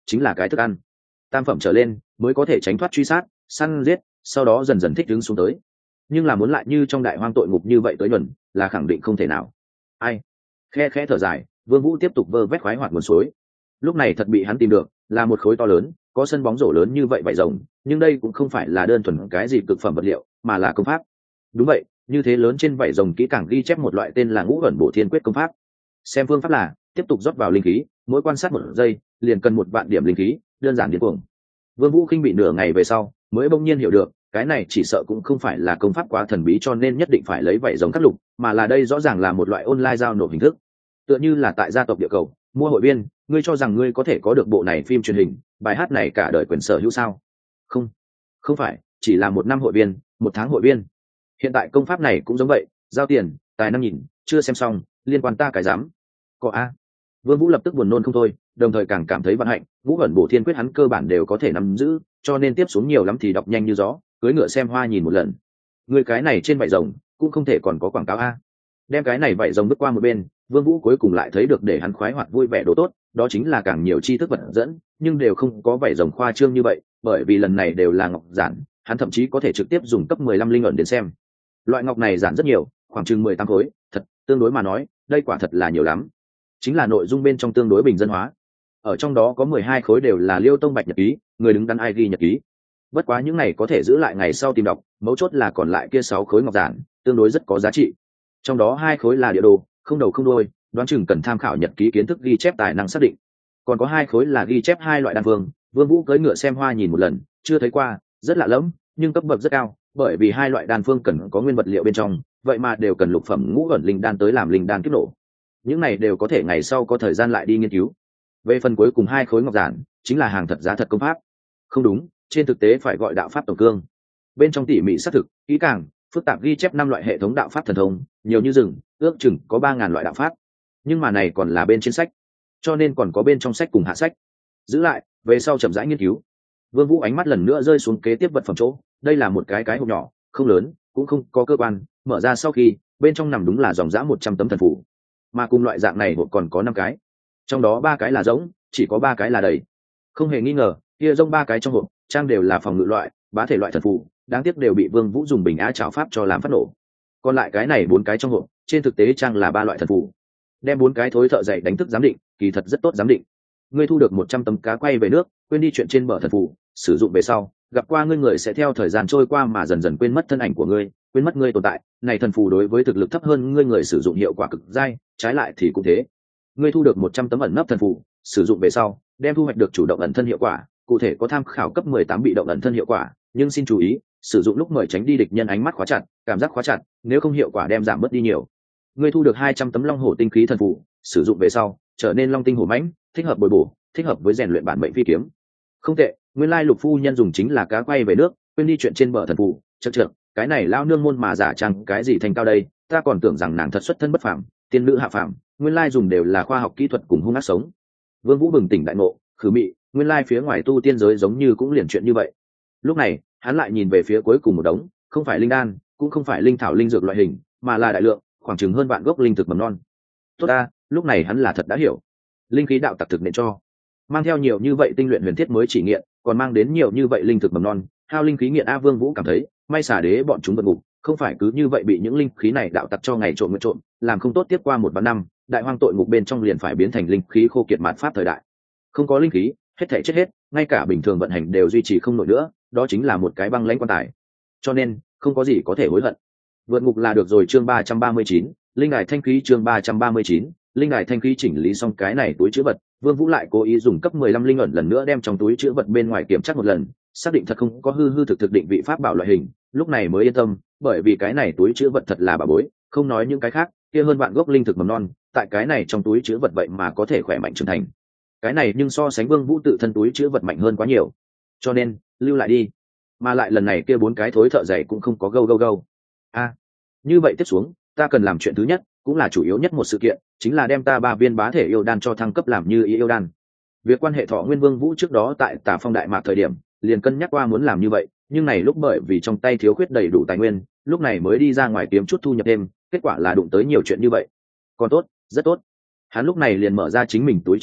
chính là cái thức ăn. Tam phẩm trở lên mới có thể tránh thoát truy sát, săn giết, sau đó dần dần thích ứng xuống tới. Nhưng là muốn lại như trong đại hoang tội ngục như vậy tới nhuần là khẳng định không thể nào. Ai? Khe khẽ thở dài, Vương Vũ tiếp tục vơ vét khoái hoạt nguồn suối. Lúc này thật bị hắn tìm được, là một khối to lớn, có sân bóng rổ lớn như vậy vải rồng, nhưng đây cũng không phải là đơn thuần cái gì cực phẩm vật liệu, mà là công pháp. Đúng vậy, như thế lớn trên vảy rồng kỹ càng ghi chép một loại tên là Ngũ Ẩn Bổ Thiên Quyết công pháp. Xem phương pháp là tiếp tục rót vào linh khí, mỗi quan sát một giây liền cần một vạn điểm linh khí, đơn giản điên cuồng. Vương Vũ khinh bị nửa ngày về sau, mới bỗng nhiên hiểu được, cái này chỉ sợ cũng không phải là công pháp quá thần bí cho nên nhất định phải lấy vảy rồng cắt lục, mà là đây rõ ràng là một loại online giao nộp hình thức. Tựa như là tại gia tộc địa cầu, mua hội viên, ngươi cho rằng ngươi có thể có được bộ này phim truyền hình, bài hát này cả đời quyền sở hữu sao? Không, không phải, chỉ là một năm hội viên, một tháng hội viên. Hiện tại công pháp này cũng giống vậy, giao tiền, tài năng nhìn, chưa xem xong, liên quan ta cái dám. Có a. Vương Vũ lập tức buồn nôn không thôi, đồng thời càng cảm thấy vận hạnh, Ngũ Ẩn Bổ Thiên Quyết hắn cơ bản đều có thể nắm giữ, cho nên tiếp xuống nhiều lắm thì đọc nhanh như gió, cưỡi ngựa xem hoa nhìn một lần. Người cái này trên vảy rồng cũng không thể còn có quảng cáo a. Đem cái này vảy rồng bước qua một bên, Vương Vũ cuối cùng lại thấy được để hắn khoái hoạt vui vẻ đồ tốt, đó chính là càng nhiều tri thức vật dẫn, nhưng đều không có vảy rồng khoa trương như vậy, bởi vì lần này đều là ngọc giản, hắn thậm chí có thể trực tiếp dùng cấp mười lăm linh ẩn đến xem. Loại ngọc này giản rất nhiều, khoảng chừng mười tám khối, thật, tương đối mà nói, đây quả thật là nhiều lắm. Chính là nội dung bên trong tương đối bình dân hóa. Ở trong đó có mười hai khối đều là Liêu Tông Bạch nhật ký, người đứng đắn ai ghi nhật ký. Bất quá những này có thể giữ lại ngày sau tìm đọc, mấu chốt là còn lại kia sáu khối ngọc giản, tương đối rất có giá trị. Trong đó hai khối là địa đồ, không đầu không đuôi, đoán chừng cần tham khảo nhật ký kiến thức ghi chép tài năng xác định. Còn có hai khối là ghi chép hai loại đan phương, Vương Vũ cưỡi ngựa xem hoa nhìn một lần, chưa thấy qua, rất lạ lẫm, nhưng cấp bậc rất cao, bởi vì hai loại đan phương cần có nguyên vật liệu bên trong, vậy mà đều cần lục phẩm ngũ ẩn linh đan tới làm linh đan kiếp nổ. Những này đều có thể ngày sau có thời gian lại đi nghiên cứu. Về phần cuối cùng hai khối ngọc giản, chính là hàng thật giá thật công pháp. Không đúng, trên thực tế phải gọi đạo pháp tổng cương. Bên trong tỉ mỉ xác thực, kỹ càng, phức tạp ghi chép năm loại hệ thống đạo pháp thần thông, nhiều như rừng, ước chừng có ba ngàn loại đạo pháp. Nhưng mà này còn là bên trên sách, cho nên còn có bên trong sách cùng hạ sách. Giữ lại, về sau chậm rãi nghiên cứu. Vương Vũ ánh mắt lần nữa rơi xuống kế tiếp vật phẩm chỗ, đây là một cái cái hộp nhỏ, không lớn, cũng không có cơ quan, mở ra sau khi, bên trong nằm đúng là dòng dã một trăm tấm thần phù. Mà cùng loại dạng này hộp còn có năm cái. Trong đó ba cái là rỗng, chỉ có ba cái là đầy. Không hề nghi ngờ, kia rỗng ba cái trong hộp, trang đều là phòng ngự loại, bá thể loại thần phù, đáng tiếc đều bị Vương Vũ dùng bình á trảo pháp cho làm phát nổ. Còn lại cái này bốn cái trong hộp, trên thực tế trang là ba loại thần phù. Đem bốn cái thối thợ dạy đánh thức giám định, kỳ thật rất tốt giám định. Ngươi thu được một trăm tấm cá quay về nước, quên đi chuyện trên bờ thần phù, sử dụng về sau, gặp qua ngươi người sẽ theo thời gian trôi qua mà dần dần quên mất thân ảnh của ngươi, quên mất ngươi tồn tại. Này thần phù đối với thực lực thấp hơn ngươi người sử dụng hiệu quả cực dai, trái lại thì cũng thế. Ngươi thu được một trăm tấm ẩn nấp thần phù, sử dụng về sau, đem thu hoạch được chủ động ẩn thân hiệu quả, cụ thể có tham khảo cấp mười tám bị động ẩn thân hiệu quả, nhưng xin chú ý, sử dụng lúc mời tránh đi địch nhân ánh mắt khóa chặt, cảm giác khóa chặt, nếu không hiệu quả đem giảm bớt đi nhiều. Ngươi thu được hai trăm tấm long hổ tinh khí thần phù, sử dụng về sau, trở nên long tinh hổ mãnh, thích hợp bồi bổ, thích hợp với rèn luyện bản mệnh phi kiếm. Không tệ, nguyên lai lục phu nhân dùng chính là cá quay về nước, quên đi chuyện trên bờ thần phù, chậc chậc, cái này lao nương môn mà giả trang cái gì thành cao đây, ta còn tưởng rằng nàng thật xuất thân bất phàm, tiên nữ hạ phàm, nguyên lai dùng đều là khoa học kỹ thuật cùng hung ác sống. Vương Vũ bừng tỉnh đại ngộ, khử mị, nguyên lai phía ngoài tu tiên giới giống như cũng liền chuyện như vậy. Lúc này, hắn lại nhìn về phía cuối cùng một đống, không phải linh đan, cũng không phải linh thảo linh dược loại hình, mà là đại lượng, khoảng chừng hơn vạn gốc linh thực mầm non. Tốt ta, lúc này hắn là thật đã hiểu. Linh khí đạo tặc thực nên cho. Mang theo nhiều như vậy tinh luyện huyền thiết mới chỉ nghiện, còn mang đến nhiều như vậy linh thực mầm non, hao linh khí nghiện a. Vương Vũ cảm thấy, may xả đế bọn chúng vượt ngục, không phải cứ như vậy bị những linh khí này đạo tặc cho ngày trộm nguyện trộm, làm không tốt tiếp qua một vạn năm, đại hoang tội ngục bên trong liền phải biến thành linh khí khô kiệt mạt pháp thời đại. Không có linh khí, hết thảy chết hết, ngay cả bình thường vận hành đều duy trì không nổi nữa, đó chính là một cái băng lãnh quan tài. Cho nên, không có gì có thể hối hận. Vượt ngục là được rồi. Chương ba trăm ba mươi chín, linh đài thanh khí. Chương ba trăm ba mươi chín, linh đài thanh khí. Chỉnh lý xong cái này túi trữ vật, Vương Vũ lại cố ý dùng cấp mười lăm linh ẩn lần nữa đem trong túi trữ vật bên ngoài kiểm tra một lần, xác định thật không có hư hư thực thực định vị pháp bảo loại hình, lúc này mới yên tâm, bởi vì cái này túi trữ vật thật là bảo bối, không nói những cái khác, kia hơn vạn gốc linh thực mầm non, tại cái này trong túi trữ vật vậy mà có thể khỏe mạnh trưởng thành. Cái này nhưng so sánh Vương Vũ tự thân túi trữ vật mạnh hơn quá nhiều. Cho nên, lưu lại đi. Mà lại lần này kia bốn cái thối thợ giày cũng không có gâu gâu gâu. A, như vậy tiếp xuống, ta cần làm chuyện thứ nhất, cũng là chủ yếu nhất một sự kiện, chính là đem ta ba viên bá thể yêu đan cho thăng cấp làm như ý yêu đan. Việc quan hệ Thọ Nguyên Vương Vũ trước đó tại Tả Phong Đại Mạc thời điểm, liền cân nhắc qua muốn làm như vậy, nhưng này lúc bởi vì trong tay thiếu khuyết đầy đủ tài nguyên, lúc này mới đi ra ngoài kiếm chút thu nhập thêm, kết quả là đụng tới nhiều chuyện như vậy. Còn tốt, rất tốt. Hắn lúc này liền mở ra chính mình túi trữ vật,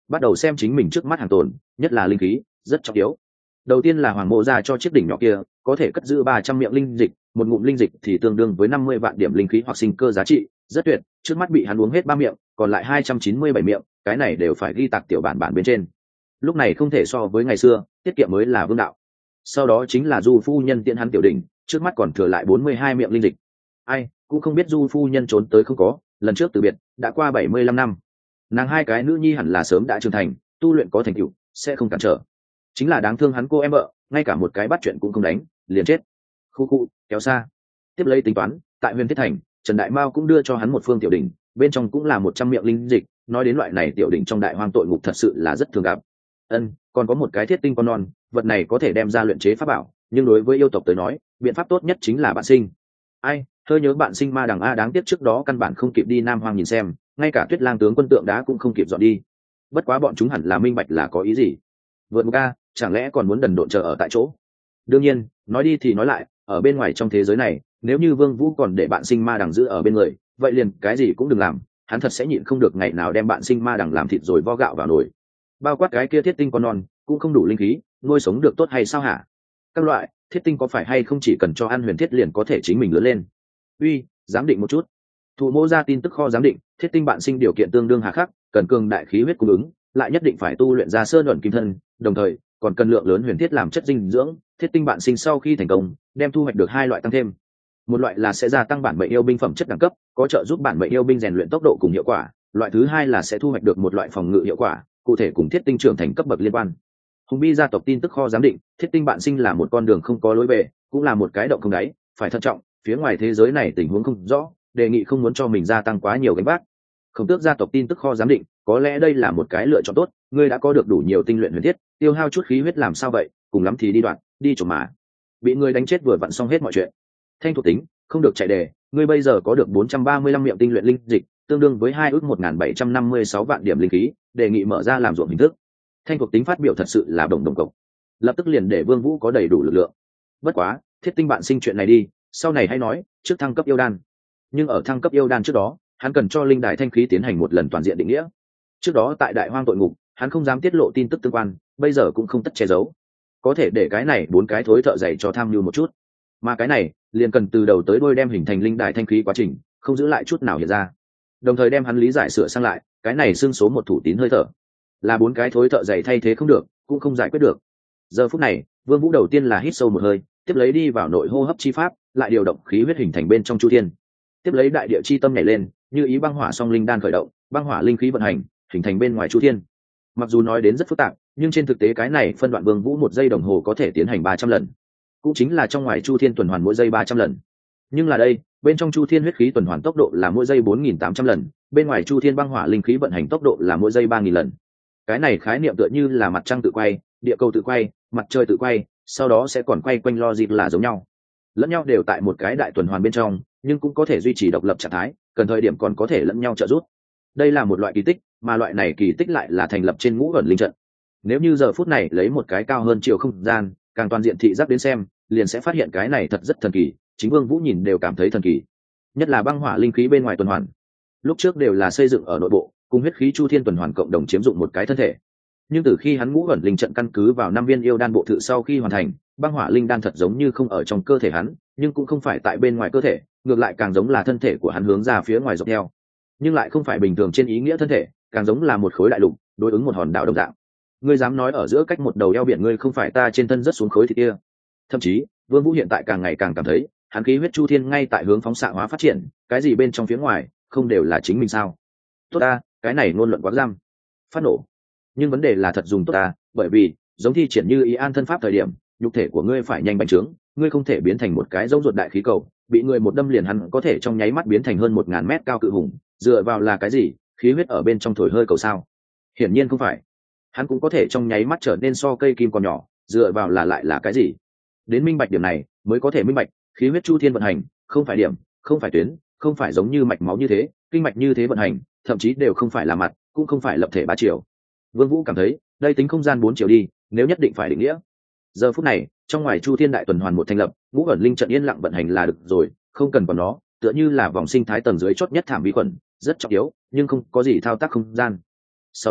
bắt đầu xem chính mình trước mắt hàng tồn, nhất là linh khí rất trọng yếu. Đầu tiên là Hoàng Mộ ra cho chiếc đỉnh nhỏ kia có thể cất giữ ba trăm miệng linh dịch, một ngụm linh dịch thì tương đương với năm mươi vạn điểm linh khí hoặc sinh cơ giá trị, rất tuyệt. Trước mắt bị hắn uống hết ba miệng, còn lại hai trăm chín mươi bảy miệng, cái này đều phải ghi tạc tiểu bản bản bên trên. Lúc này không thể so với ngày xưa, tiết kiệm mới là vương đạo. Sau đó chính là Du phu nhân tiện hắn tiểu đỉnh, trước mắt còn thừa lại bốn mươi hai miệng linh dịch. Ai cũng không biết Du phu nhân trốn tới không có, lần trước từ biệt đã qua bảy mươi lăm năm, nàng hai cái nữ nhi hẳn là sớm đã trưởng thành, tu luyện có thành tựu, sẽ không cản trở. Chính là đáng thương hắn cô em vợ, ngay cả một cái bắt chuyện cũng không đánh, liền chết. Khu khu kéo xa. Tiếp lấy tính toán, tại Huyền Thiết Thành, Trần Đại Mao cũng đưa cho hắn một phương tiểu đỉnh, bên trong cũng là một trăm miệng linh dịch. Nói đến loại này tiểu đỉnh trong đại hoang tội ngục thật sự là rất thường gặp. Ân, còn có một cái thiết tinh con non, vật này có thể đem ra luyện chế pháp bảo, nhưng đối với yêu tộc tới nói, biện pháp tốt nhất chính là bạn sinh. Ai, hơi nhớ bạn sinh ma đằng a, đáng tiếc trước đó căn bản không kịp đi Nam Hoang nhìn xem, ngay cả Tuyết Lang tướng quân tượng đá cũng không kịp dọn đi. Bất quá bọn chúng hẳn là minh bạch là có ý gì. Vượt một ca, chẳng lẽ còn muốn đần độn chờ ở tại chỗ? Đương nhiên, nói đi thì nói lại, ở bên ngoài trong thế giới này, nếu như Vương Vũ còn để bạn sinh ma đằng giữ ở bên người, vậy liền cái gì cũng đừng làm, hắn thật sẽ nhịn không được ngày nào đem bạn sinh ma đằng làm thịt rồi vo gạo vào nồi. Bao quát cái kia thiết tinh con non, cũng không đủ linh khí, nuôi sống được tốt hay sao hả? Các loại, thiết tinh có phải hay không chỉ cần cho ăn huyền thiết liền có thể chính mình lớn lên? Uy, giám định một chút. Thủ Mỗ ra tin tức kho giám định, thiết tinh bạn sinh điều kiện tương đương hà khắc, cần cường đại khí huyết cung ứng, lại nhất định phải tu luyện ra sơn luận kim thân, đồng thời còn cần lượng lớn huyền thiết làm chất dinh dưỡng. Thiết tinh bạn sinh sau khi thành công, đem thu hoạch được hai loại tăng thêm. Một loại là sẽ gia tăng bản mệnh yêu binh phẩm chất đẳng cấp, có trợ giúp bản mệnh yêu binh rèn luyện tốc độ cùng hiệu quả. Loại thứ hai là sẽ thu hoạch được một loại phòng ngự hiệu quả, cụ thể cùng thiết tinh trưởng thành cấp bậc liên quan. Hùng Bi gia tộc tin tức kho giám định, thiết tinh bạn sinh là một con đường không có lối về, cũng là một cái động không đáy, phải thận trọng. Phía ngoài thế giới này tình huống không rõ, đề nghị không muốn cho mình gia tăng quá nhiều gánh vác. Khổng Tước gia tộc tin tức kho giám định, có lẽ đây là một cái lựa chọn tốt, ngươi đã có được đủ nhiều tinh luyện huyền thiết, tiêu hao chút khí huyết làm sao vậy, cùng lắm thì đi đoạn, đi trộm mà. Bị ngươi đánh chết vừa vặn xong hết mọi chuyện. Thanh thuộc tính, không được chạy đề, ngươi bây giờ có được bốn trăm ba mươi lăm miệng tinh luyện linh dịch, tương đương với hai ước một nghìn bảy trăm năm mươi sáu vạn điểm linh khí, đề nghị mở ra làm ruộng hình thức. Thanh thuộc tính phát biểu thật sự là đồng đồng cộng, lập tức liền để Vương Vũ có đầy đủ lực lượng. Bất quá, thiết tinh bạn sinh chuyện này đi, sau này hay nói, trước thăng cấp yêu đan. Nhưng ở thăng cấp yêu đan trước đó, hắn cần cho linh đài thanh khí tiến hành một lần toàn diện định nghĩa. Trước đó tại đại hoang tội ngục, hắn không dám tiết lộ tin tức tương quan, bây giờ cũng không tất che giấu, có thể để cái này bốn cái thối thợ dạy cho tham lưu một chút, mà cái này liền cần từ đầu tới đuôi đem hình thành linh đài thanh khí quá trình không giữ lại chút nào hiện ra, đồng thời đem hắn lý giải sửa sang lại, cái này xưng số một thủ tín hơi thở là bốn cái thối thợ dạy thay thế không được, cũng không giải quyết được. Giờ phút này, Vương Vũ đầu tiên là hít sâu một hơi, tiếp lấy đi vào nội hô hấp chi pháp, lại điều động khí huyết hình thành bên trong chu thiên, tiếp lấy đại địa chi tâm nhảy lên, như ý băng hỏa song linh đan khởi động, băng hỏa linh khí vận hành, hình thành bên ngoài chu thiên. Mặc dù nói đến rất phức tạp, nhưng trên thực tế cái này phân đoạn Vương Vũ một giây đồng hồ có thể tiến hành ba trăm lần, cũng chính là trong ngoài chu thiên tuần hoàn mỗi giây ba trăm lần. Nhưng là đây, bên trong chu thiên huyết khí tuần hoàn tốc độ là mỗi giây bốn nghìn tám trăm lần, bên ngoài chu thiên băng hỏa linh khí vận hành tốc độ là mỗi giây ba nghìn lần. Cái này khái niệm tựa như là mặt trăng tự quay, địa cầu tự quay, mặt trời tự quay, sau đó sẽ còn quay quanh logic là giống nhau, lẫn nhau đều tại một cái đại tuần hoàn bên trong, nhưng cũng có thể duy trì độc lập trạng thái, cần thời điểm còn có thể lẫn nhau trợ giúp. Đây là một loại kỳ tích, mà loại này kỳ tích lại là thành lập trên ngũ ẩn linh trận. Nếu như giờ phút này lấy một cái cao hơn chiều không gian, càng toàn diện thị giác đến xem, liền sẽ phát hiện cái này thật rất thần kỳ, chính Vương Vũ nhìn đều cảm thấy thần kỳ. Nhất là băng hỏa linh khí bên ngoài tuần hoàn, lúc trước đều là xây dựng ở nội bộ, cùng huyết khí chu thiên tuần hoàn cộng đồng chiếm dụng một cái thân thể. Nhưng từ khi hắn ngũ ẩn linh trận căn cứ vào năm viên yêu đan bộ thự sau khi hoàn thành, băng hỏa linh đan thật giống như không ở trong cơ thể hắn, nhưng cũng không phải tại bên ngoài cơ thể, ngược lại càng giống là thân thể của hắn hướng ra phía ngoài dọc theo, nhưng lại không phải bình thường trên ý nghĩa thân thể, càng giống là một khối đại lục đối ứng một hòn đảo đồng dạng. Ngươi dám nói ở giữa cách một đầu eo biển ngươi không phải ta trên thân rất xuống khối thịt kia? Thậm chí Vương Vũ hiện tại càng ngày càng cảm thấy hắn khí huyết chu thiên ngay tại hướng phóng xạ hóa phát triển, cái gì bên trong phía ngoài không đều là chính mình sao? Tốt ta, cái này ngôn luận quá giam phát nổ. Nhưng vấn đề là thật dùng tốt ta, bởi vì giống thi triển như ý an thân pháp thời điểm, nhục thể của ngươi phải nhanh bành trướng, ngươi không thể biến thành một cái giống ruột đại khí cầu, bị người một đâm liền hắn có thể trong nháy mắt biến thành hơn một ngàn mét cao cự hùng, dựa vào là cái gì? Khí huyết ở bên trong thổi hơi cầu sao? Hiển nhiên không phải. Hắn cũng có thể trong nháy mắt trở nên so cây kim còn nhỏ, dựa vào là lại là cái gì? Đến minh bạch điểm này mới có thể minh bạch, khí huyết chu thiên vận hành không phải điểm, không phải tuyến, không phải giống như mạch máu như thế, kinh mạch như thế vận hành, thậm chí đều không phải là mặt, cũng không phải lập thể ba chiều. Vương Vũ cảm thấy, đây tính không gian bốn chiều đi, nếu nhất định phải định nghĩa. Giờ phút này, trong ngoài chu thiên đại tuần hoàn một thành lập, ngũ ẩn linh trận yên lặng vận hành là được rồi, không cần còn nó, tựa như là vòng sinh thái tầng dưới chót nhất thảm vi khuẩn, rất trọng yếu, nhưng không có gì thao tác không gian. Sau đó,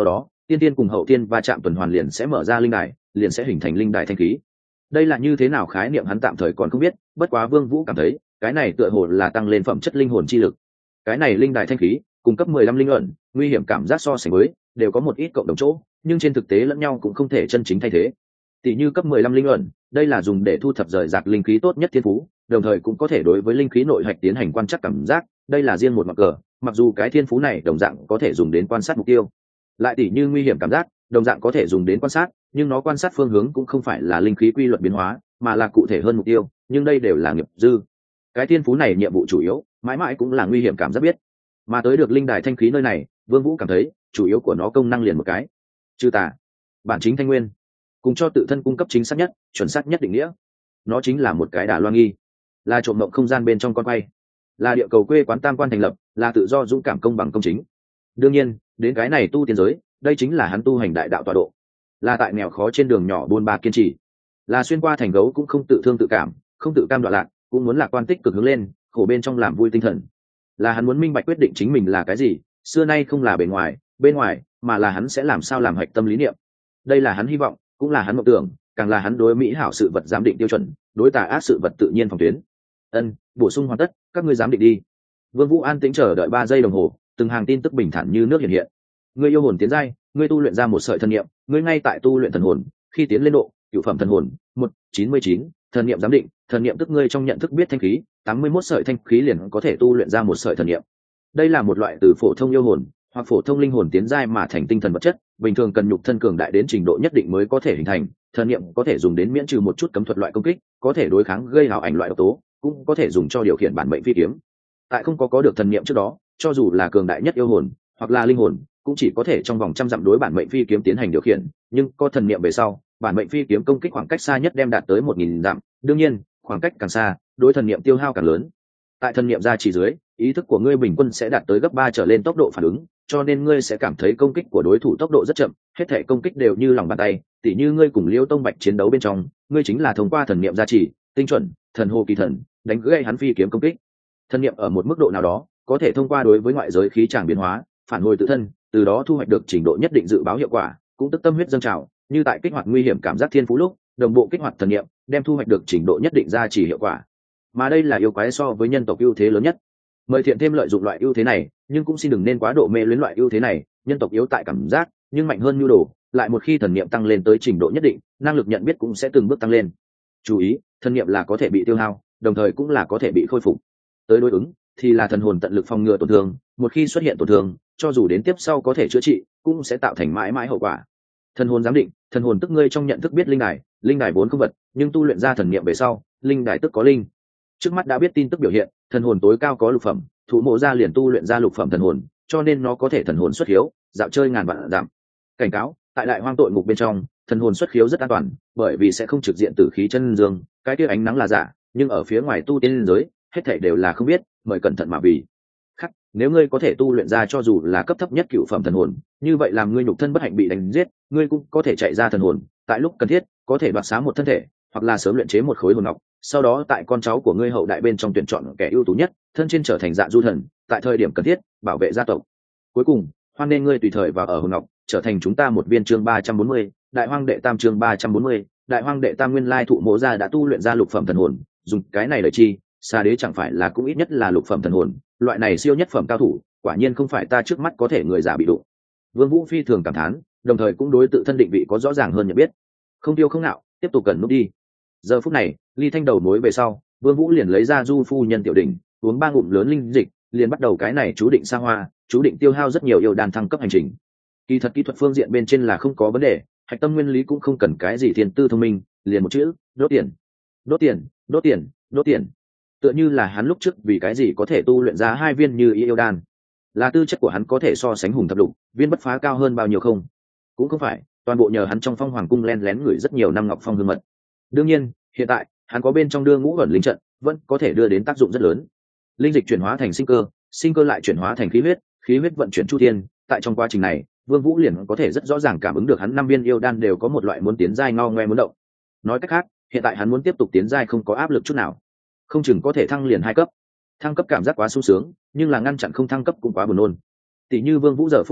tiên tiên cùng hậu tiên va chạm tuần hoàn liền sẽ mở ra linh đài, liền sẽ hình thành linh đài thanh khí. Đây là như thế nào khái niệm hắn tạm thời còn không biết, bất quá Vương Vũ cảm thấy cái này tựa hồ là tăng lên phẩm chất linh hồn chi lực. Cái này linh đài thanh khí cung cấp mười lăm linh ẩn, nguy hiểm cảm giác so sánh với đều có một ít cộng đồng chỗ, nhưng trên thực tế lẫn nhau cũng không thể chân chính thay thế. Tỷ như cấp mười lăm linh ẩn, đây là dùng để thu thập rời rạc linh khí tốt nhất thiên phú, đồng thời cũng có thể đối với linh khí nội hạch tiến hành quan trắc cảm giác, đây là riêng một mặt cờ, mặc dù cái thiên phú này đồng dạng có thể dùng đến quan sát mục tiêu. Lại tỷ như nguy hiểm cảm giác, đồng dạng có thể dùng đến quan sát, nhưng nó quan sát phương hướng cũng không phải là linh khí quy luật biến hóa, mà là cụ thể hơn mục tiêu, nhưng đây đều là nghiệp dư. Cái thiên phú này nhiệm vụ chủ yếu, mãi mãi cũng là nguy hiểm cảm giác biết. Mà tới được linh đài thanh khí nơi này, Vương Vũ cảm thấy, chủ yếu của nó công năng liền một cái, trừ tà, bản chính thanh nguyên, cùng cho tự thân cung cấp chính xác nhất, chuẩn xác nhất định nghĩa. Nó chính là một cái đà loa nghi, là trộm mộng không gian bên trong con quay, là địa cầu quê quán tam quan thành lập, là tự do dũng cảm công bằng công chính. Đương nhiên, đến cái này tu tiên giới, đây chính là hắn tu hành đại đạo tọa độ, là tại nghèo khó trên đường nhỏ buôn ba kiên trì, là xuyên qua thành gấu cũng không tự thương tự cảm, không tự cam đoạn lạc, cũng muốn lạc quan tích cực hướng lên, khổ bên trong làm vui tinh thần. Là hắn muốn minh bạch quyết định chính mình là cái gì, xưa nay không là bề ngoài, bên ngoài, mà là hắn sẽ làm sao làm hạch tâm lý niệm. Đây là hắn hy vọng, cũng là hắn mộng tưởng, càng là hắn đối mỹ hảo sự vật giám định tiêu chuẩn, đối tà ác sự vật tự nhiên phòng tuyến. Ân, bổ sung hoàn tất, các ngươi giám định đi. Vương Vũ an tĩnh chờ đợi ba giây đồng hồ, từng hàng tin tức bình thản như nước hiện hiện. Ngươi yêu hồn tiến giai, ngươi tu luyện ra một sợi thần niệm, ngươi ngay tại tu luyện thần hồn, khi tiến lên độ cửu phẩm thần hồn một chín mươi chín, thần niệm giám định, thần niệm tức ngươi trong nhận thức biết thanh khí, tám mươi mốt sợi thanh khí liền có thể tu luyện ra một sợi thần niệm. Đây là một loại từ phổ thông yêu hồn hoặc phổ thông linh hồn tiến giai mà thành tinh thần vật chất, bình thường cần nhục thân cường đại đến trình độ nhất định mới có thể hình thành. Thần niệm có thể dùng đến miễn trừ một chút cấm thuật loại công kích, có thể đối kháng gây hào ảnh loại độc tố, cũng có thể dùng cho điều khiển bản mệnh phi kiếm. Tại không có có được thần niệm trước đó, cho dù là cường đại nhất yêu hồn hoặc là linh hồn, cũng chỉ có thể trong vòng trăm dặm đối bản mệnh phi kiếm tiến hành điều khiển, nhưng có thần niệm về sau, bản mệnh phi kiếm công kích khoảng cách xa nhất đem đạt tới một nghìn dặm. Đương nhiên, khoảng cách càng xa, đối thần niệm tiêu hao càng lớn. Tại thần niệm gia chỉ dưới, ý thức của ngươi bình quân sẽ đạt tới gấp ba trở lên tốc độ phản ứng, cho nên ngươi sẽ cảm thấy công kích của đối thủ tốc độ rất chậm, hết thể công kích đều như lòng bàn tay. Tỉ như ngươi cùng Liêu Tông Bạch chiến đấu bên trong, ngươi chính là thông qua thần niệm gia chỉ, tinh chuẩn, thần hồ kỳ thần, đánh gãy hắn phi kiếm công kích. Thần niệm ở một mức độ nào đó, có thể thông qua đối với ngoại giới khí tràng biến hóa, phản hồi tự thân, từ đó thu hoạch được trình độ nhất định dự báo hiệu quả, cũng tức tâm huyết dâng trào, như tại kích hoạt nguy hiểm cảm giác thiên phú lúc, đồng bộ kích hoạt thần niệm, đem thu hoạch được trình độ nhất định gia chỉ hiệu quả. Mà đây là yêu quái so với nhân tộc ưu thế lớn nhất. Mời thiện thêm lợi dụng loại ưu thế này, nhưng cũng xin đừng nên quá độ mê luyến loại ưu thế này, nhân tộc yếu tại cảm giác, nhưng mạnh hơn nhu đồ, lại một khi thần niệm tăng lên tới trình độ nhất định, năng lực nhận biết cũng sẽ từng bước tăng lên. Chú ý, thần niệm là có thể bị tiêu hao, đồng thời cũng là có thể bị khôi phục. Tới đối ứng thì là thần hồn tận lực phòng ngừa tổn thương, một khi xuất hiện tổn thương, cho dù đến tiếp sau có thể chữa trị, cũng sẽ tạo thành mãi mãi hậu quả. Thần hồn giám định, thần hồn tức ngươi trong nhận thức biết linh đài, linh đài vốn không vật, nhưng tu luyện ra thần niệm về sau, linh đài tức có linh. Trước mắt đã biết tin tức biểu hiện, thần hồn tối cao có lục phẩm, thủ mộ ra liền tu luyện ra lục phẩm thần hồn, cho nên nó có thể thần hồn xuất hiếu, dạo chơi ngàn vạn giảm. Cảnh cáo, tại đại hoang tội ngục bên trong, thần hồn xuất hiếu rất an toàn, bởi vì sẽ không trực diện tử khí chân dương, cái kia ánh nắng là giả, nhưng ở phía ngoài tu tiên giới, hết thảy đều là không biết, mời cẩn thận mà vì. Khắc, nếu ngươi có thể tu luyện ra cho dù là cấp thấp nhất cửu phẩm thần hồn, như vậy làm ngươi nhục thân bất hạnh bị đánh giết, ngươi cũng có thể chạy ra thần hồn, tại lúc cần thiết, có thể đoạt xá một thân thể, hoặc là sớm luyện chế một khối hồn ngọc, sau đó tại con cháu của ngươi hậu đại bên trong tuyển chọn kẻ ưu tú nhất, thân trên trở thành dạ du thần, tại thời điểm cần thiết, bảo vệ gia tộc. Cuối cùng, hoan nên ngươi tùy thời vào ở hồn ngọc, trở thành chúng ta một viên chương ba trăm bốn mươi, đại hoang đệ tam chương ba trăm bốn mươi, đại hoang đệ tam nguyên lai thụ mộ gia đã tu luyện ra lục phẩm thần hồn, dùng cái này để chi, xa đế chẳng phải là cũng ít nhất là lục phẩm thần hồn, loại này siêu nhất phẩm cao thủ, quả nhiên không phải ta trước mắt có thể người giả bị đụng. Vương Vũ phi thường cảm thán, đồng thời cũng đối tự thân định vị có rõ ràng hơn nhận biết. Không tiêu không nạo, tiếp tục cần núp đi. Giờ phút này, ly thanh đầu mối về sau, Vương Vũ liền lấy ra du phu nhân tiểu đỉnh, uống ba ngụm lớn linh dịch, liền bắt đầu cái này chú định xa hoa, chú định tiêu hao rất nhiều yêu đan thăng cấp hành trình. Kỳ thật kỹ thuật phương diện bên trên là không có vấn đề, hạch tâm nguyên lý cũng không cần cái gì thiên tư thông minh, liền một chữ, đốt tiền. Đốt tiền, đốt tiền, đốt tiền. Tựa như là hắn lúc trước vì cái gì có thể tu luyện ra hai viên như yêu đan, là tư chất của hắn có thể so sánh hùng thập lục, viên bất phá cao hơn bao nhiêu không? Cũng không phải, toàn bộ nhờ hắn trong phong hoàng cung len lén gửi rất nhiều năm ngọc phong hương mật. Đương nhiên, hiện tại hắn có bên trong đưa ngũ ẩn linh trận, vẫn có thể đưa đến tác dụng rất lớn. Linh dịch chuyển hóa thành sinh cơ, sinh cơ lại chuyển hóa thành khí huyết, khí huyết vận chuyển chu thiên. Tại trong quá trình này, Vương Vũ liền có thể rất rõ ràng cảm ứng được hắn năm viên yêu đan đều có một loại muốn tiến giai ngao ngoe muốn động. Nói cách khác, hiện tại hắn muốn tiếp tục tiến giai không có áp lực chút nào, không chừng có thể thăng liền hai cấp. Thăng cấp cảm giác quá sung sướng, nhưng là ngăn chặn không thăng cấp cũng quá buồn nôn. Tỷ như Vương Vũ giờ phút này,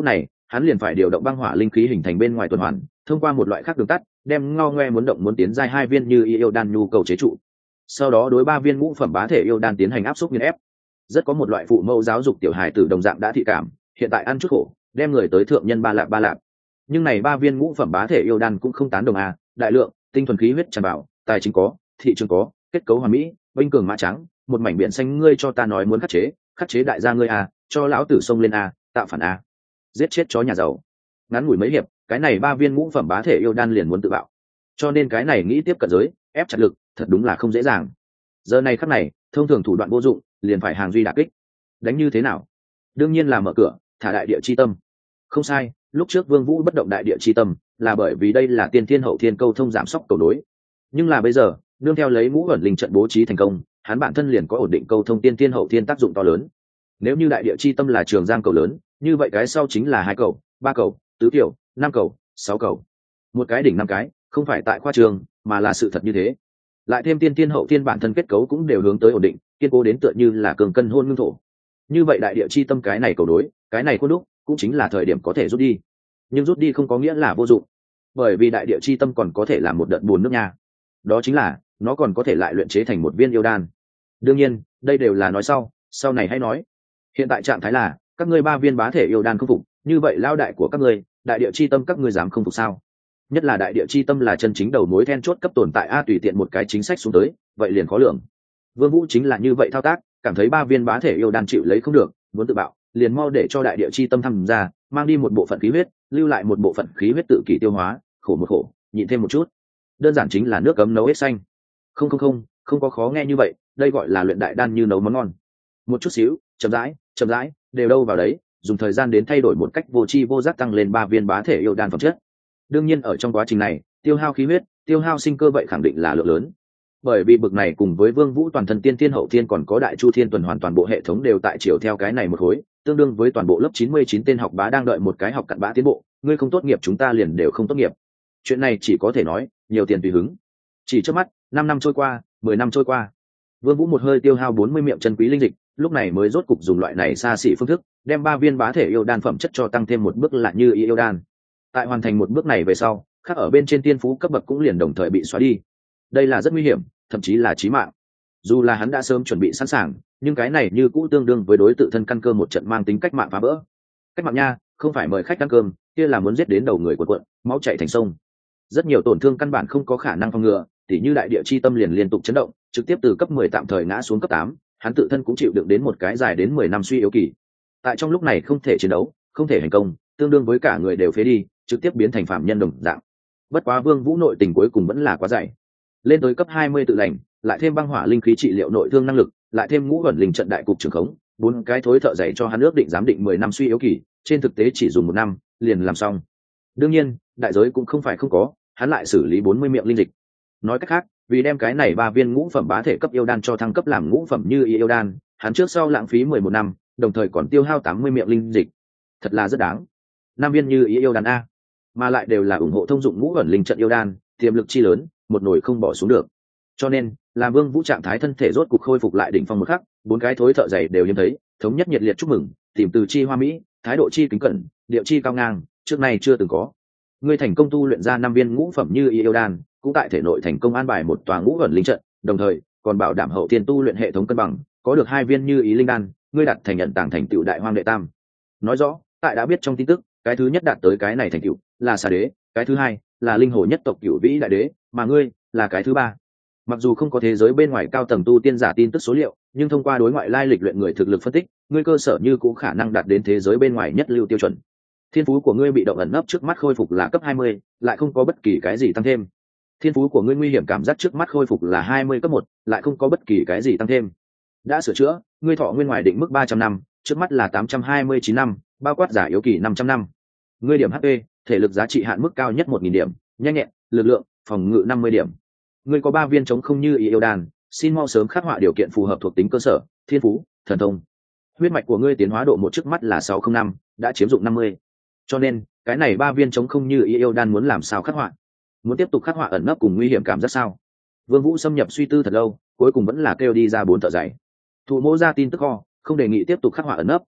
hắn liền phải điều động băng hỏa linh khí hình thành bên ngoài tuần hoàn, thông qua một loại khác đường tắt đem ngao ngoe muốn động muốn tiến giai hai viên như yêu đan nhu cầu chế trụ, sau đó đối ba viên ngũ phẩm bá thể yêu đan tiến hành áp suất nghiền ép. Rất có một loại phụ mẫu giáo dục tiểu hài tử đồng dạng đã thị cảm, hiện tại ăn chút khổ đem người tới thượng nhân ba lạp ba lạp. Nhưng này ba viên ngũ phẩm bá thể yêu đan cũng không tán đồng à, đại lượng tinh thuần khí huyết tràn vào, tài chính có, thị trường có, kết cấu hoàn mỹ, binh cường mã trắng, một mảnh biển xanh, ngươi cho ta nói muốn khắc chế khắc chế đại gia ngươi à, cho lão tử xông lên à, tạo phản à, giết chết chó nhà giàu. Ngắn ngủi mấy hiệp, cái này ba viên ngũ phẩm bá thể yêu đan liền muốn tự bạo, cho nên cái này nghĩ tiếp cận giới ép chặt lực thật đúng là không dễ dàng. Giờ này khắc này thông thường thủ đoạn vô dụng, liền phải hàng duy đả kích. Đánh như thế nào? Đương nhiên là mở cửa thả đại địa chi tâm. Không sai, lúc trước Vương Vũ bất động đại địa chi tâm là bởi vì đây là tiên thiên hậu thiên câu thông giảm sóc cầu đối, nhưng là bây giờ nương theo lấy ngũ ẩn linh trận bố trí thành công, hắn bản thân liền có ổn định câu thông tiên thiên hậu thiên tác dụng to lớn. Nếu như đại địa chi tâm là trường giang cầu lớn, như vậy cái sau chính là hai cầu, ba cầu, tứ tiểu, năm cầu, sáu cầu, một cái đỉnh năm cái, không phải tại khoa trường mà là sự thật như thế. Lại thêm tiên thiên hậu thiên bản thân kết cấu cũng đều hướng tới ổn định, kiên cố đến tựa như là cường cân hôn ngưng thổ. Như vậy đại địa chi tâm cái này cầu đối, cái này khuôn đúc cũng chính là thời điểm có thể rút đi. Nhưng rút đi không có nghĩa là vô dụng, bởi vì đại địa chi tâm còn có thể là một đợt buồn nước nha. Đó chính là nó còn có thể lại luyện chế thành một viên yêu đan. Đương nhiên đây đều là nói sau sau này hãy nói. Hiện tại trạng thái là các ngươi ba viên bá thể yêu đan không phục, như vậy lao đại của các ngươi đại địa chi tâm các ngươi dám không phục sao? Nhất là đại địa chi tâm là chân chính đầu mối then chốt cấp tồn tại a, tùy tiện một cái chính sách xuống tới vậy liền khó lường. Vương Vũ chính là như vậy thao tác, cảm thấy ba viên bá thể yêu đan chịu lấy không được, muốn tự bạo, liền mau để cho đại địa chi tâm thăm ra, mang đi một bộ phận khí huyết, lưu lại một bộ phận khí huyết tự kỷ tiêu hóa, khổ một khổ, nhịn thêm một chút. Đơn giản chính là nước cấm nấu hết xanh. Không không không, không có khó nghe như vậy, đây gọi là luyện đại đan như nấu món ngon. Một chút xíu, chậm rãi, chậm rãi, đều đâu vào đấy, dùng thời gian đến thay đổi một cách vô tri vô giác tăng lên ba viên bá thể yêu đan phẩm chất. Đương nhiên ở trong quá trình này, tiêu hao khí huyết, tiêu hao sinh cơ vậy khẳng định là lượng lớn. Bởi vì bực này cùng với Vương Vũ toàn thân tiên thiên hậu thiên còn có đại chu thiên tuần hoàn toàn bộ hệ thống đều tại chiều theo cái này một khối, tương đương với toàn bộ lớp chín mươi chín tên học bá đang đợi một cái học cặn bã tiến bộ, ngươi không tốt nghiệp chúng ta liền đều không tốt nghiệp. Chuyện này chỉ có thể nói, nhiều tiền tùy hứng. Chỉ trước mắt, năm năm trôi qua, mười năm trôi qua. Vương Vũ một hơi tiêu hao bốn mươi miệng chân quý linh dịch, lúc này mới rốt cục dùng loại này xa xỉ phương thức, đem ba viên bá thể yêu đan phẩm chất cho tăng thêm một bước là như yêu đan. Tại hoàn thành một bước này về sau, khác ở bên trên tiên phú cấp bậc cũng liền đồng thời bị xóa đi. Đây là rất nguy hiểm, thậm chí là chí mạng. Dù là hắn đã sớm chuẩn bị sẵn sàng, nhưng cái này như cũ tương đương với đối tự thân căn cơ một trận mang tính cách mạng phá vỡ. Cách mạng nha, không phải mời khách ăn cơm, kia là muốn giết đến đầu người cuộn cuộn, máu chảy thành sông. Rất nhiều tổn thương căn bản không có khả năng phòng ngừa, tỉ như đại địa chi tâm liền liên tục chấn động, trực tiếp từ cấp mười tạm thời ngã xuống cấp tám, hắn tự thân cũng chịu đựng đến một cái dài đến mười năm suy yếu kỳ. Tại trong lúc này không thể chiến đấu, không thể hành công, tương đương với cả người đều phế đi, trực tiếp biến thành phạm nhân đồng dạng. Bất quá Vương Vũ nội tình cuối cùng vẫn là quá dày. Lên tới cấp hai mươi tự lành, lại thêm băng hỏa linh khí trị liệu nội thương năng lực, lại thêm ngũ ẩn linh trận đại cục trưởng khống, bốn cái thối thợ dày cho hắn ước định giám định mười năm suy yếu kỳ, trên thực tế chỉ dùng một năm liền làm xong. Đương nhiên, đại giới cũng không phải không có, hắn lại xử lý bốn mươi miệng linh dịch. Nói cách khác, vì đem cái này ba viên ngũ phẩm bá thể cấp yêu đan cho thăng cấp làm ngũ phẩm như yêu đan, hắn trước sau lãng phí mười một năm, đồng thời còn tiêu hao tám mươi miệng linh dịch. Thật là rất đáng. Năm viên như yêu đan a, mà lại đều là ủng hộ thông dụng ngũ ẩn linh trận yêu đan, tiềm lực chi lớn, một nồi không bỏ xuống được. Cho nên, làm Vương Vũ trạng thái thân thể rốt cục khôi phục lại đỉnh phong một khắc, bốn cái thối thợ dày đều hiếm thấy, thống nhất nhiệt liệt chúc mừng, tìm từ chi hoa mỹ, thái độ chi kính cẩn, điệu chi cao ngang, trước nay chưa từng có. Ngươi thành công tu luyện ra năm viên ngũ phẩm như yêu đan, cũng tại thể nội thành công an bài một tòa ngũ ẩn linh trận, đồng thời còn bảo đảm hậu thiên tu luyện hệ thống cân bằng, có được hai viên như ý linh đan, ngươi đặt thành nhận tàng thành tựu đại hoang đệ tam. Nói rõ, tại đã biết trong tin tức, cái thứ nhất đạt tới cái này thành tựu là Xà Đế, cái thứ hai là linh hồ nhất tộc Cửu Vĩ đại đế, mà ngươi là cái thứ ba. Mặc dù không có thế giới bên ngoài cao tầng tu tiên giả tin tức số liệu, nhưng thông qua đối ngoại lai lịch luyện người thực lực phân tích, ngươi cơ sở như cũng khả năng đạt đến thế giới bên ngoài nhất lưu tiêu chuẩn. Thiên phú của ngươi bị động ẩn nấp trước mắt khôi phục là cấp hai mươi, lại không có bất kỳ cái gì tăng thêm. Thiên phú của ngươi nguy hiểm cảm giác trước mắt khôi phục là hai mươi cấp một, lại không có bất kỳ cái gì tăng thêm. Đã sửa chữa, ngươi thọ nguyên ngoài định mức ba trăm năm, trước mắt là tám trăm hai mươi chín năm, bao quát giả yếu kỳ năm trăm năm. Ngươi điểm hát pê, thể lực giá trị hạn mức cao nhất một nghìn điểm, nhanh nhẹn, lực lượng, phòng ngự năm mươi điểm. Ngươi có ba viên chống không như ý yêu đan, xin mau sớm khắc họa điều kiện phù hợp thuộc tính cơ sở, thiên phú, thần thông. Huyết mạch của ngươi tiến hóa độ một trước mắt là sáu không năm, đã chiếm dụng năm mươi. Cho nên, cái này ba viên chống không như ý yêu đan muốn làm sao khắc họa? Muốn tiếp tục khắc họa ẩn nấp cùng nguy hiểm cảm giác sao? Vương Vũ xâm nhập suy tư thật lâu, cuối cùng vẫn là kêu đi ra bốn tờ giấy. Thụ Mỗ ra tin tức kho, không đề nghị tiếp tục khắc họa ẩn nấp,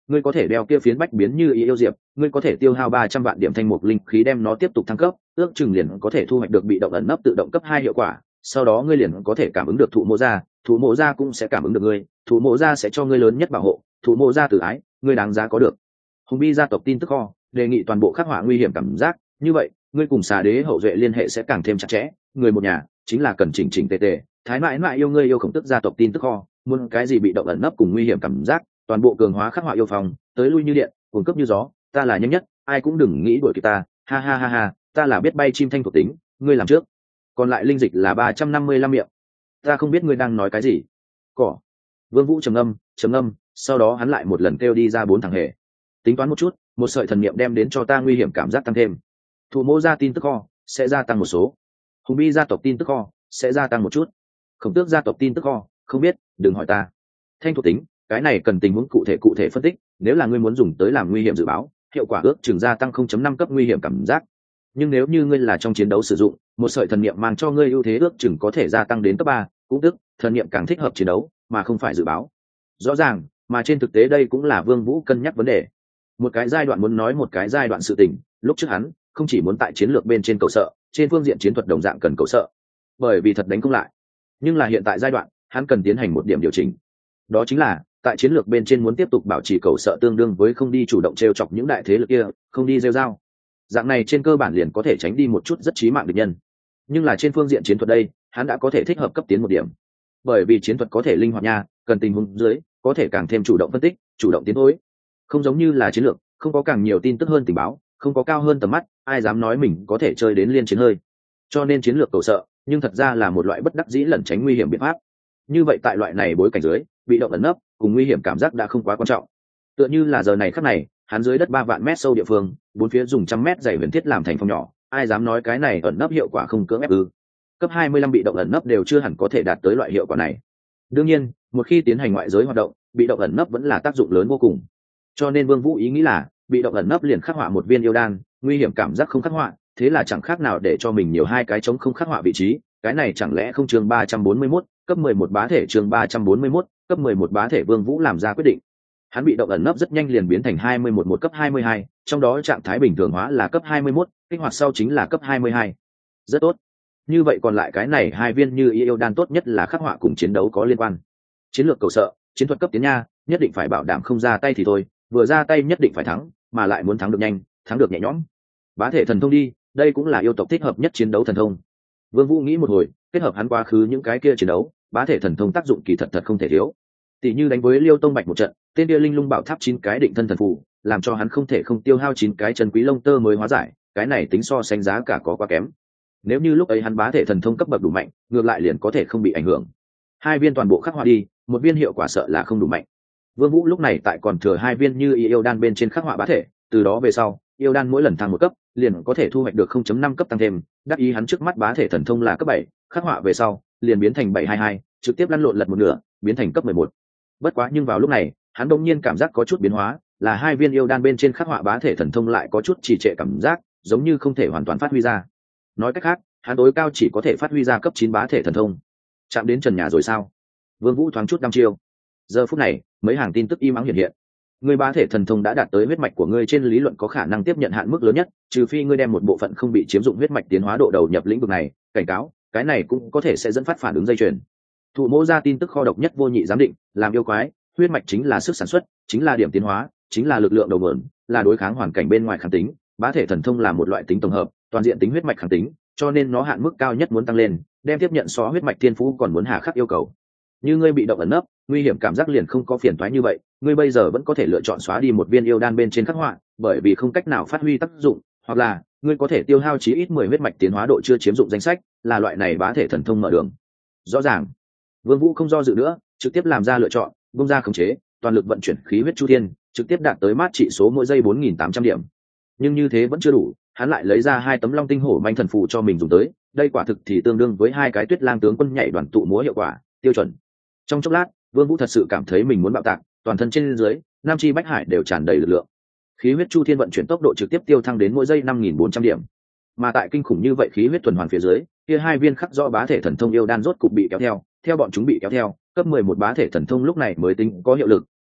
ngươi có thể đeo kia phiến bách biến như ý yêu diệp, ngươi có thể tiêu hao ba trăm vạn điểm thanh mục linh khí đem nó tiếp tục thăng cấp, ước chừng liền có thể thu hoạch được bị động ẩn nấp tự động cấp hai hiệu quả, sau đó ngươi liền có thể cảm ứng được thụ mộ gia, thụ mộ gia cũng sẽ cảm ứng được ngươi, thụ mộ gia sẽ cho ngươi lớn nhất bảo hộ, thụ mộ gia tử ái, ngươi đáng giá có được. Hùng Bi gia tộc tin tức kho, đề nghị toàn bộ khắc họa nguy hiểm cảm giác, như vậy, ngươi cùng xà đế hậu duệ liên hệ sẽ càng thêm chặt chẽ, người một nhà, chính là cần chỉnh chỉnh tề tề, thái mãi mãi yêu ngươi yêu khổng tức gia tộc tin tức kho, muốn cái gì bị động ẩn nấp cùng nguy hiểm cảm giác, toàn bộ cường hóa khắc họa yêu phòng, tới lui như điện, cuồng cấp như gió, ta là nhanh nhất, ai cũng đừng nghĩ đuổi kịp ta, ha ha ha ha, ta là biết bay chim thanh thuộc tính, ngươi làm trước. Còn lại linh dịch là ba trăm năm mươi lăm miệng. Ta không biết ngươi đang nói cái gì. Cỏ. Vương Vũ trầm ngâm, trầm ngâm, sau đó hắn lại một lần kêu đi ra bốn thằng hề. Tính toán một chút, một sợi thần niệm đem đến cho ta nguy hiểm cảm giác tăng thêm. Thủ mô gia tin tức kho sẽ gia tăng một số. Hùng Bi gia tộc tin tức kho sẽ gia tăng một chút. Khổng Tước gia tộc tin tức kho, không biết, đừng hỏi ta. Thanh thuộc tính, cái này cần tình huống cụ thể cụ thể phân tích, nếu là ngươi muốn dùng tới làm nguy hiểm dự báo, hiệu quả ước chừng gia tăng không chấm năm cấp nguy hiểm cảm giác. Nhưng nếu như ngươi là trong chiến đấu sử dụng, một sợi thần niệm mang cho ngươi ưu thế ước chừng có thể gia tăng đến cấp ba, cũng tức thần niệm càng thích hợp chiến đấu, mà không phải dự báo. Rõ ràng, mà trên thực tế đây cũng là Vương Vũ cân nhắc vấn đề. Một cái giai đoạn muốn nói một cái giai đoạn sự tình, lúc trước hắn không chỉ muốn tại chiến lược bên trên cầu sợ, trên phương diện chiến thuật đồng dạng cần cầu sợ, bởi vì thật đánh không lại. Nhưng là hiện tại giai đoạn, hắn cần tiến hành một điểm điều chỉnh. Đó chính là, tại chiến lược bên trên muốn tiếp tục bảo trì cầu sợ tương đương với không đi chủ động trêu chọc những đại thế lực kia, không đi rêu rao. Dạng này trên cơ bản liền có thể tránh đi một chút rất chí mạng địch nhân. Nhưng là trên phương diện chiến thuật đây, hắn đã có thể thích hợp cấp tiến một điểm. Bởi vì chiến thuật có thể linh hoạt nha, cần tình huống dưới, có thể càng thêm chủ động phân tích, chủ động tiến thối. Không giống như là chiến lược, không có càng nhiều tin tức hơn tình báo, không có cao hơn tầm mắt, ai dám nói mình có thể chơi đến liên chiến hơi. Cho nên chiến lược cầu sợ, nhưng thật ra là một loại bất đắc dĩ lẩn tránh nguy hiểm biện pháp. Như vậy tại loại này bối cảnh dưới, bị động ẩn nấp cùng nguy hiểm cảm giác đã không quá quan trọng. Tựa như là giờ này khắc này, hắn dưới đất ba vạn mét sâu địa phương, bốn phía dùng trăm mét dày huyền thiết làm thành phòng nhỏ, ai dám nói cái này ẩn nấp hiệu quả không cưỡng ép ư? Cấp hai mươi lăm bị động ẩn nấp đều chưa hẳn có thể đạt tới loại hiệu quả này. Đương nhiên, một khi tiến hành ngoại giới hoạt động, bị động ẩn nấp vẫn là tác dụng lớn vô cùng. Cho nên Vương Vũ ý nghĩ là, bị động ẩn nấp liền khắc họa một viên yêu đan, nguy hiểm cảm giác không khắc họa, thế là chẳng khác nào để cho mình nhiều hai cái trống không khắc họa vị trí, cái này chẳng lẽ không chương ba trăm bốn mươi mốt, cấp mười một bá thể chương ba trăm bốn mươi mốt, cấp mười một bá thể Vương Vũ làm ra quyết định. Hắn bị động ẩn nấp rất nhanh liền biến thành hai mươi mốt một cấp hai mươi hai, trong đó trạng thái bình thường hóa là cấp hai mươi mốt, kích hoạt sau chính là cấp hai mươi hai. Rất tốt. Như vậy còn lại cái này hai viên như yêu đan tốt nhất là khắc họa cùng chiến đấu có liên quan. Chiến lược cầu sợ, chiến thuật cấp tiến nha, nhất định phải bảo đảm không ra tay thì thôi, vừa ra tay nhất định phải thắng, mà lại muốn thắng được nhanh, thắng được nhẹ nhõm. Bá thể thần thông đi, đây cũng là yêu tộc thích hợp nhất chiến đấu thần thông. Vương Vũ nghĩ một hồi, kết hợp hắn quá khứ những cái kia chiến đấu, bá thể thần thông tác dụng kỳ thật thật không thể thiếu. Tỷ như đánh với Liêu Tông Bạch một trận, tên kia linh lung bảo tháp chín cái định thân thần phù, làm cho hắn không thể không tiêu hao chín cái chân quý lông tơ mới hóa giải, cái này tính so sánh giá cả có quá kém. Nếu như lúc ấy hắn bá thể thần thông cấp bậc đủ mạnh, ngược lại liền có thể không bị ảnh hưởng. Hai viên toàn bộ khắc họa đi, một viên hiệu quả sợ là không đủ mạnh. Vương Vũ lúc này tại còn thừa hai viên như yêu đan bên trên khắc họa bá thể, từ đó về sau, yêu đan mỗi lần thăng một cấp, liền có thể thu hoạch được không chấm năm cấp tăng thêm, đắc ý hắn trước mắt bá thể thần thông là cấp bảy, khắc họa về sau, liền biến thành bảy hai hai, trực tiếp lăn lộn lật một nửa, biến thành cấp mười một. Bất quá nhưng vào lúc này, hắn đột nhiên cảm giác có chút biến hóa, là hai viên yêu đan bên trên khắc họa bá thể thần thông lại có chút trì trệ cảm giác, giống như không thể hoàn toàn phát huy ra. Nói cách khác, hắn tối cao chỉ có thể phát huy ra cấp chín bá thể thần thông. Chạm đến trần nhà rồi sao? Vương Vũ thoáng chút đăm chiêu. Giờ phút này, mấy hàng tin tức im ắng hiện hiện. Ngươi bá thể thần thông đã đạt tới huyết mạch của ngươi trên lý luận có khả năng tiếp nhận hạn mức lớn nhất, trừ phi ngươi đem một bộ phận không bị chiếm dụng huyết mạch tiến hóa độ đầu nhập lĩnh vực này, cảnh cáo, cái này cũng có thể sẽ dẫn phát phản ứng dây chuyền. Thụ mỗ ra tin tức kho độc nhất vô nhị giám định, làm yêu quái, huyết mạch chính là sức sản xuất, chính là điểm tiến hóa, chính là lực lượng đầu nguồn, là đối kháng hoàn cảnh bên ngoài kháng tính, bá thể thần thông là một loại tính tổng hợp, toàn diện tính huyết mạch kháng tính, cho nên nó hạn mức cao nhất muốn tăng lên, đem tiếp nhận so huyết mạch thiên phú còn muốn hà khắc yêu cầu. Như ngươi bị động ẩn nấp, nguy hiểm cảm giác liền không có phiền toái như vậy, ngươi bây giờ vẫn có thể lựa chọn xóa đi một viên yêu đan bên trên khắc họa, bởi vì không cách nào phát huy tác dụng, hoặc là ngươi có thể tiêu hao chí ít mười huyết mạch tiến hóa độ chưa chiếm dụng danh sách, là loại này bá thể thần thông mở đường. Rõ ràng. Vương Vũ không do dự nữa, trực tiếp làm ra lựa chọn, bung ra khống chế, toàn lực vận chuyển khí huyết chu thiên, trực tiếp đạt tới mát trị số mỗi giây bốn nghìn tám trăm điểm. Nhưng như thế vẫn chưa đủ, hắn lại lấy ra hai tấm long tinh hổ manh thần phù cho mình dùng tới, đây quả thực thì tương đương với hai cái tuyết lang tướng quân nhảy đoàn tụ múa hiệu quả, tiêu chuẩn. Trong chốc lát, Vương Vũ thật sự cảm thấy mình muốn bạo tạc, toàn thân trên dưới, nam chi bách hải đều tràn đầy lực lượng. Khí huyết chu thiên vận chuyển tốc độ trực tiếp tiêu thăng đến mỗi giây năm nghìn bốn trăm điểm. Mà tại kinh khủng như vậy khí huyết tuần hoàn phía dưới, kia hai viên khắc rõ bá thể thần thông yêu đan rốt cục bị kéo theo, theo bọn chúng bị kéo theo, cấp mười một bá thể thần thông lúc này mới tính có hiệu lực,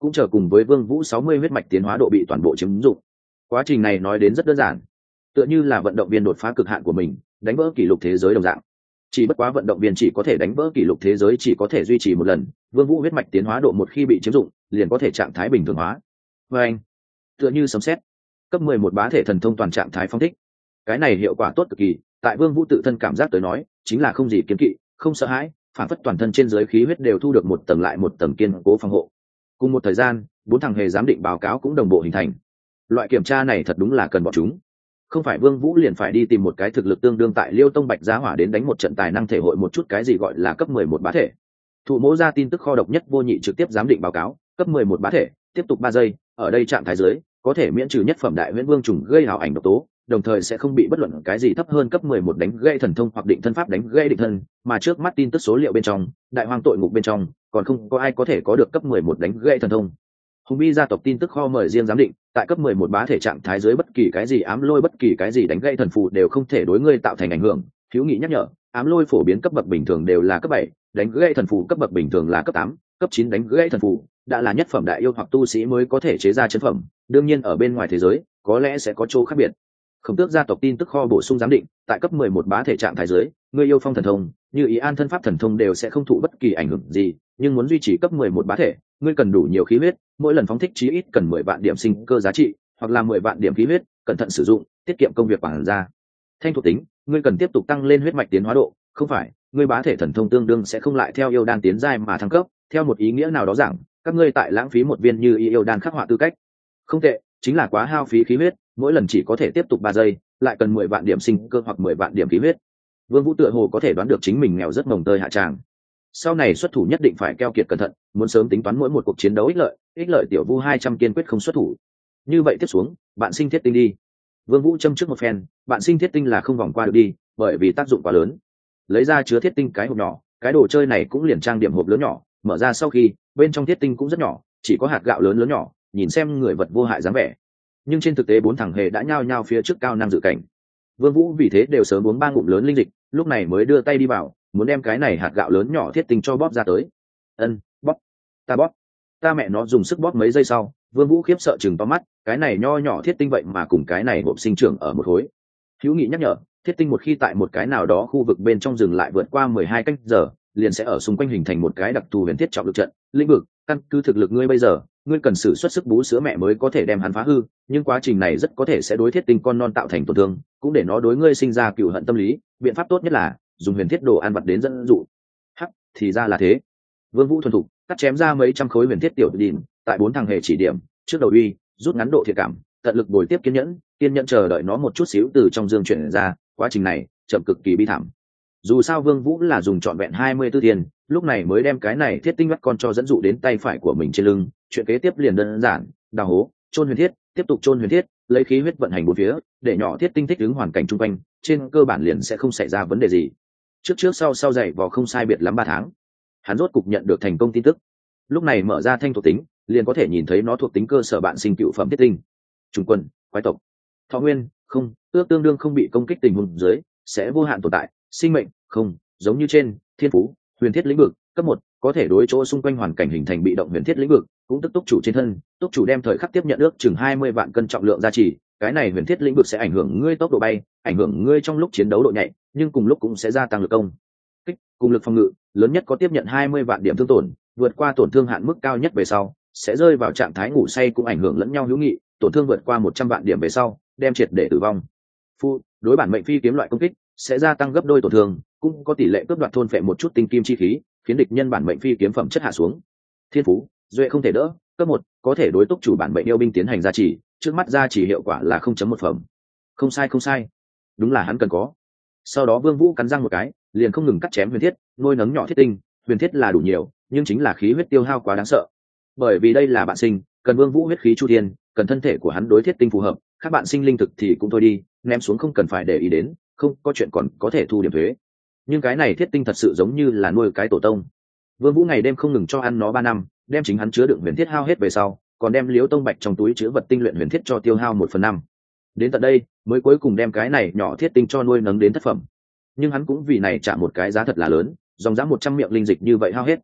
cũng chờ cùng với Vương Vũ sáu mươi huyết mạch tiến hóa độ bị toàn bộ chiếm dụng. Quá trình này nói đến rất đơn giản, tựa như là vận động viên đột phá cực hạn của mình, đánh vỡ kỷ lục thế giới đồng dạng. Chỉ bất quá vận động viên chỉ có thể đánh vỡ kỷ lục thế giới chỉ có thể duy trì một lần, Vương Vũ huyết mạch tiến hóa độ một khi bị chiếm dụng, liền có thể trạng thái bình thường hóa. Và anh, tựa như sấm sét, cấp mười một bá thể thần thông toàn trạng thái phong thích. Cái này hiệu quả tốt cực kỳ, tại Vương Vũ tự thân cảm giác tới nói, chính là không gì kiêng kỵ, không sợ hãi, phản phất toàn thân trên dưới khí huyết đều thu được một tầng lại một tầng kiên cố phòng hộ. Cùng một thời gian, bốn thằng hề giám định báo cáo cũng đồng bộ hình thành. Loại kiểm tra này thật đúng là cần bọn chúng. Không phải Vương Vũ liền phải đi tìm một cái thực lực tương đương tại Liêu Tông Bạch Giá Hỏa đến đánh một trận tài năng thể hội một chút cái gì gọi là cấp mười một bá thể. Thụ Mỗ ra tin tức kho độc nhất vô nhị trực tiếp giám định báo cáo, cấp mười một bá thể, tiếp tục ba giây, ở đây trạng thái dưới, có thể miễn trừ nhất phẩm đại huyễn vương trùng gây ảo ảnh độc tố, đồng thời sẽ không bị bất luận cái gì thấp hơn cấp mười một đánh gây thần thông hoặc định thân pháp đánh gây định thân, mà trước mắt tin tức số liệu bên trong, đại hoang tội ngục bên trong, còn không có ai có thể có được cấp mười một đánh gây thần thông. Hùng Bi gia tộc tin tức kho mời riêng giám định, tại cấp mười một bá thể trạng thái dưới bất kỳ cái gì ám lôi bất kỳ cái gì đánh gây thần phù đều không thể đối ngươi tạo thành ảnh hưởng. Hữu nghị nhắc nhở, ám lôi phổ biến cấp bậc bình thường đều là cấp bảy, đánh gây thần phù cấp bậc bình thường là cấp tám, cấp chín đánh gây thần phù đã là nhất phẩm đại yêu hoặc tu sĩ mới có thể chế ra chân phẩm, đương nhiên ở bên ngoài thế giới, có lẽ sẽ có chỗ khác biệt. Khổng Tước gia tộc tin tức kho bổ sung giám định, tại cấp mười một bá thể trạng thái dưới, ngươi yêu phong thần thông, như ý an thân pháp thần thông đều sẽ không thụ bất kỳ ảnh hưởng gì, nhưng muốn duy trì cấp mười một bá thể, ngươi cần đủ nhiều khí huyết, mỗi lần phóng thích chí ít cần mười vạn điểm sinh cơ giá trị, hoặc là mười vạn điểm khí huyết, cẩn thận sử dụng, tiết kiệm công việc quản gia. Thanh thuộc tính, ngươi cần tiếp tục tăng lên huyết mạch tiến hóa độ, không phải, ngươi bá thể thần thông tương đương sẽ không lại theo yêu đan tiến giai mà thăng cấp, theo một ý nghĩa nào đó rằng, các ngươi tại lãng phí một viên như ý yêu đan khắc họa tư cách. Không tệ, chính là quá hao phí khí huyết, mỗi lần chỉ có thể tiếp tục ba giây, lại cần mười vạn điểm sinh cơ hoặc mười vạn điểm khí huyết. Vương Vũ tựa hồ có thể đoán được chính mình nghèo rất mồng tơi hạ tràng. Sau này xuất thủ nhất định phải keo kiệt cẩn thận, muốn sớm tính toán mỗi một cuộc chiến đấu ích lợi, ích lợi tiểu vu hai trăm kiên quyết không xuất thủ. Như vậy tiếp xuống, bạn sinh thiết tinh đi. Vương Vũ châm trước một phen, bạn sinh thiết tinh là không vòng qua được đi, bởi vì tác dụng quá lớn. Lấy ra chứa thiết tinh cái hộp nhỏ, cái đồ chơi này cũng liền trang điểm hộp lớn nhỏ, mở ra sau khi, bên trong thiết tinh cũng rất nhỏ, chỉ có hạt gạo lớn lớn nhỏ, nhìn xem người vật vô hại dáng vẻ. Nhưng trên thực tế bốn thằng hề đã nhao nhao phía trước cao năng dự cảnh. Vương Vũ vì thế đều sớm uống ba ngụm lớn linh dịch, lúc này mới đưa tay đi vào, muốn đem cái này hạt gạo lớn nhỏ thiết tinh cho bóp ra tới. Ân, bóp, ta bóp, ta mẹ nó dùng sức bóp mấy giây sau, Vương Vũ khiếp sợ chừng to mắt, cái này nho nhỏ thiết tinh vậy mà cùng cái này hộp sinh trưởng ở một khối. Hữu Nghị nhắc nhở, thiết tinh một khi tại một cái nào đó khu vực bên trong rừng lại vượt qua mười hai canh giờ, liền sẽ ở xung quanh hình thành một cái đặc thù huyền thiết trọng lực trận, lĩnh vực, căn cứ thực lực ngươi bây giờ, ngươi cần sử xuất sức bú sữa mẹ mới có thể đem hắn phá hư, nhưng quá trình này rất có thể sẽ đối thiết tinh con non tạo thành tổn thương, cũng để nó đối ngươi sinh ra cừu hận tâm lý, biện pháp tốt nhất là dùng huyền thiết đồ ăn vật đến dẫn dụ. Hắc, thì ra là thế. Vương Vũ thuần thục, cắt chém ra mấy trăm khối huyền thiết tiểu đỉnh, tại bốn thằng hề chỉ điểm, trước đầu uy, rút ngắn độ thiệt cảm, tận lực bồi tiếp kiên nhẫn, kiên nhẫn chờ đợi nó một chút xíu từ trong dương chuyển ra, quá trình này chậm cực kỳ bi thảm. Dù sao Vương Vũ là dùng trọn vẹn hai mươi tư tiền, lúc này mới đem cái này thiết tinh bắt con cho dẫn dụ đến tay phải của mình trên lưng, chuyện kế tiếp liền đơn giản, đào hố, chôn huyền thiết, tiếp tục chôn huyền thiết, lấy khí huyết vận hành bốn phía, để nhỏ thiết tinh thích ứng hoàn cảnh xung quanh, trên cơ bản liền sẽ không xảy ra vấn đề gì. Trước trước sau sau dày vò không sai biệt lắm ba tháng, hắn rốt cục nhận được thành công tin tức. Lúc này mở ra thanh thuộc tính, liền có thể nhìn thấy nó thuộc tính cơ sở bạn sinh cựu phẩm thiết tinh. Trùng quân, quái tộc, thọ nguyên, không, ước tương đương không bị công kích tình huống dưới, sẽ vô hạn tồn tại, sinh mệnh, không, giống như trên, thiên phú, huyền thiết lĩnh vực, cấp một, có thể đối chỗ xung quanh hoàn cảnh hình thành bị động huyền thiết lĩnh vực, cũng tức túc chủ trên thân, túc chủ đem thời khắc tiếp nhận ước chừng hai mươi vạn cân trọng lượng gia trì, cái này huyền thiết lĩnh vực sẽ ảnh hưởng ngươi tốc độ bay, ảnh hưởng ngươi trong lúc chiến đấu độ nhạy, nhưng cùng lúc cũng sẽ gia tăng lực công kích, cùng lực phòng ngự, lớn nhất có tiếp nhận hai mươi vạn điểm thương tổn, vượt qua tổn thương hạn mức cao nhất về sau, sẽ rơi vào trạng thái ngủ say cũng ảnh hưởng lẫn nhau hữu nghị, tổn thương vượt qua một trăm vạn điểm về sau, đem triệt để tử vong. Phu, đối bản mệnh phi kiếm loại công kích sẽ gia tăng gấp đôi tổn thương, cũng có tỷ lệ cướp đoạt thôn phệ một chút tinh kim chi khí, khiến địch nhân bản mệnh phi kiếm phẩm chất hạ xuống. Thiên phú, duệ không thể đỡ, cấp một, có thể đối túc chủ bản mệnh yêu binh tiến hành gia trì, trước mắt gia trì hiệu quả là không chấm một phẩm. Không sai không sai, đúng là hắn cần có. Sau đó Vương Vũ cắn răng một cái, liền không ngừng cắt chém huyền thiết, nuôi nấng nhỏ thiết tinh, huyền thiết là đủ nhiều, nhưng chính là khí huyết tiêu hao quá đáng sợ. Bởi vì đây là bạn sinh, cần Vương Vũ huyết khí chu thiên, cần thân thể của hắn đối thiết tinh phù hợp, các bạn sinh linh thực thì cũng thôi đi, ném xuống không cần phải để ý đến, không có chuyện còn có thể thu điểm thuế. Nhưng cái này thiết tinh thật sự giống như là nuôi cái tổ tông. Vương Vũ ngày đêm không ngừng cho ăn nó ba năm, đem chính hắn chứa đựng huyền thiết hao hết về sau, còn đem liếu tông bạch trong túi chứa vật tinh luyện huyền thiết cho tiêu hao một phần năm. Đến tận đây, mới cuối cùng đem cái này nhỏ thiết tinh cho nuôi nấng đến thất phẩm. Nhưng hắn cũng vì này trả một cái giá thật là lớn, dòng giá một trăm miệng linh dịch như vậy hao hết.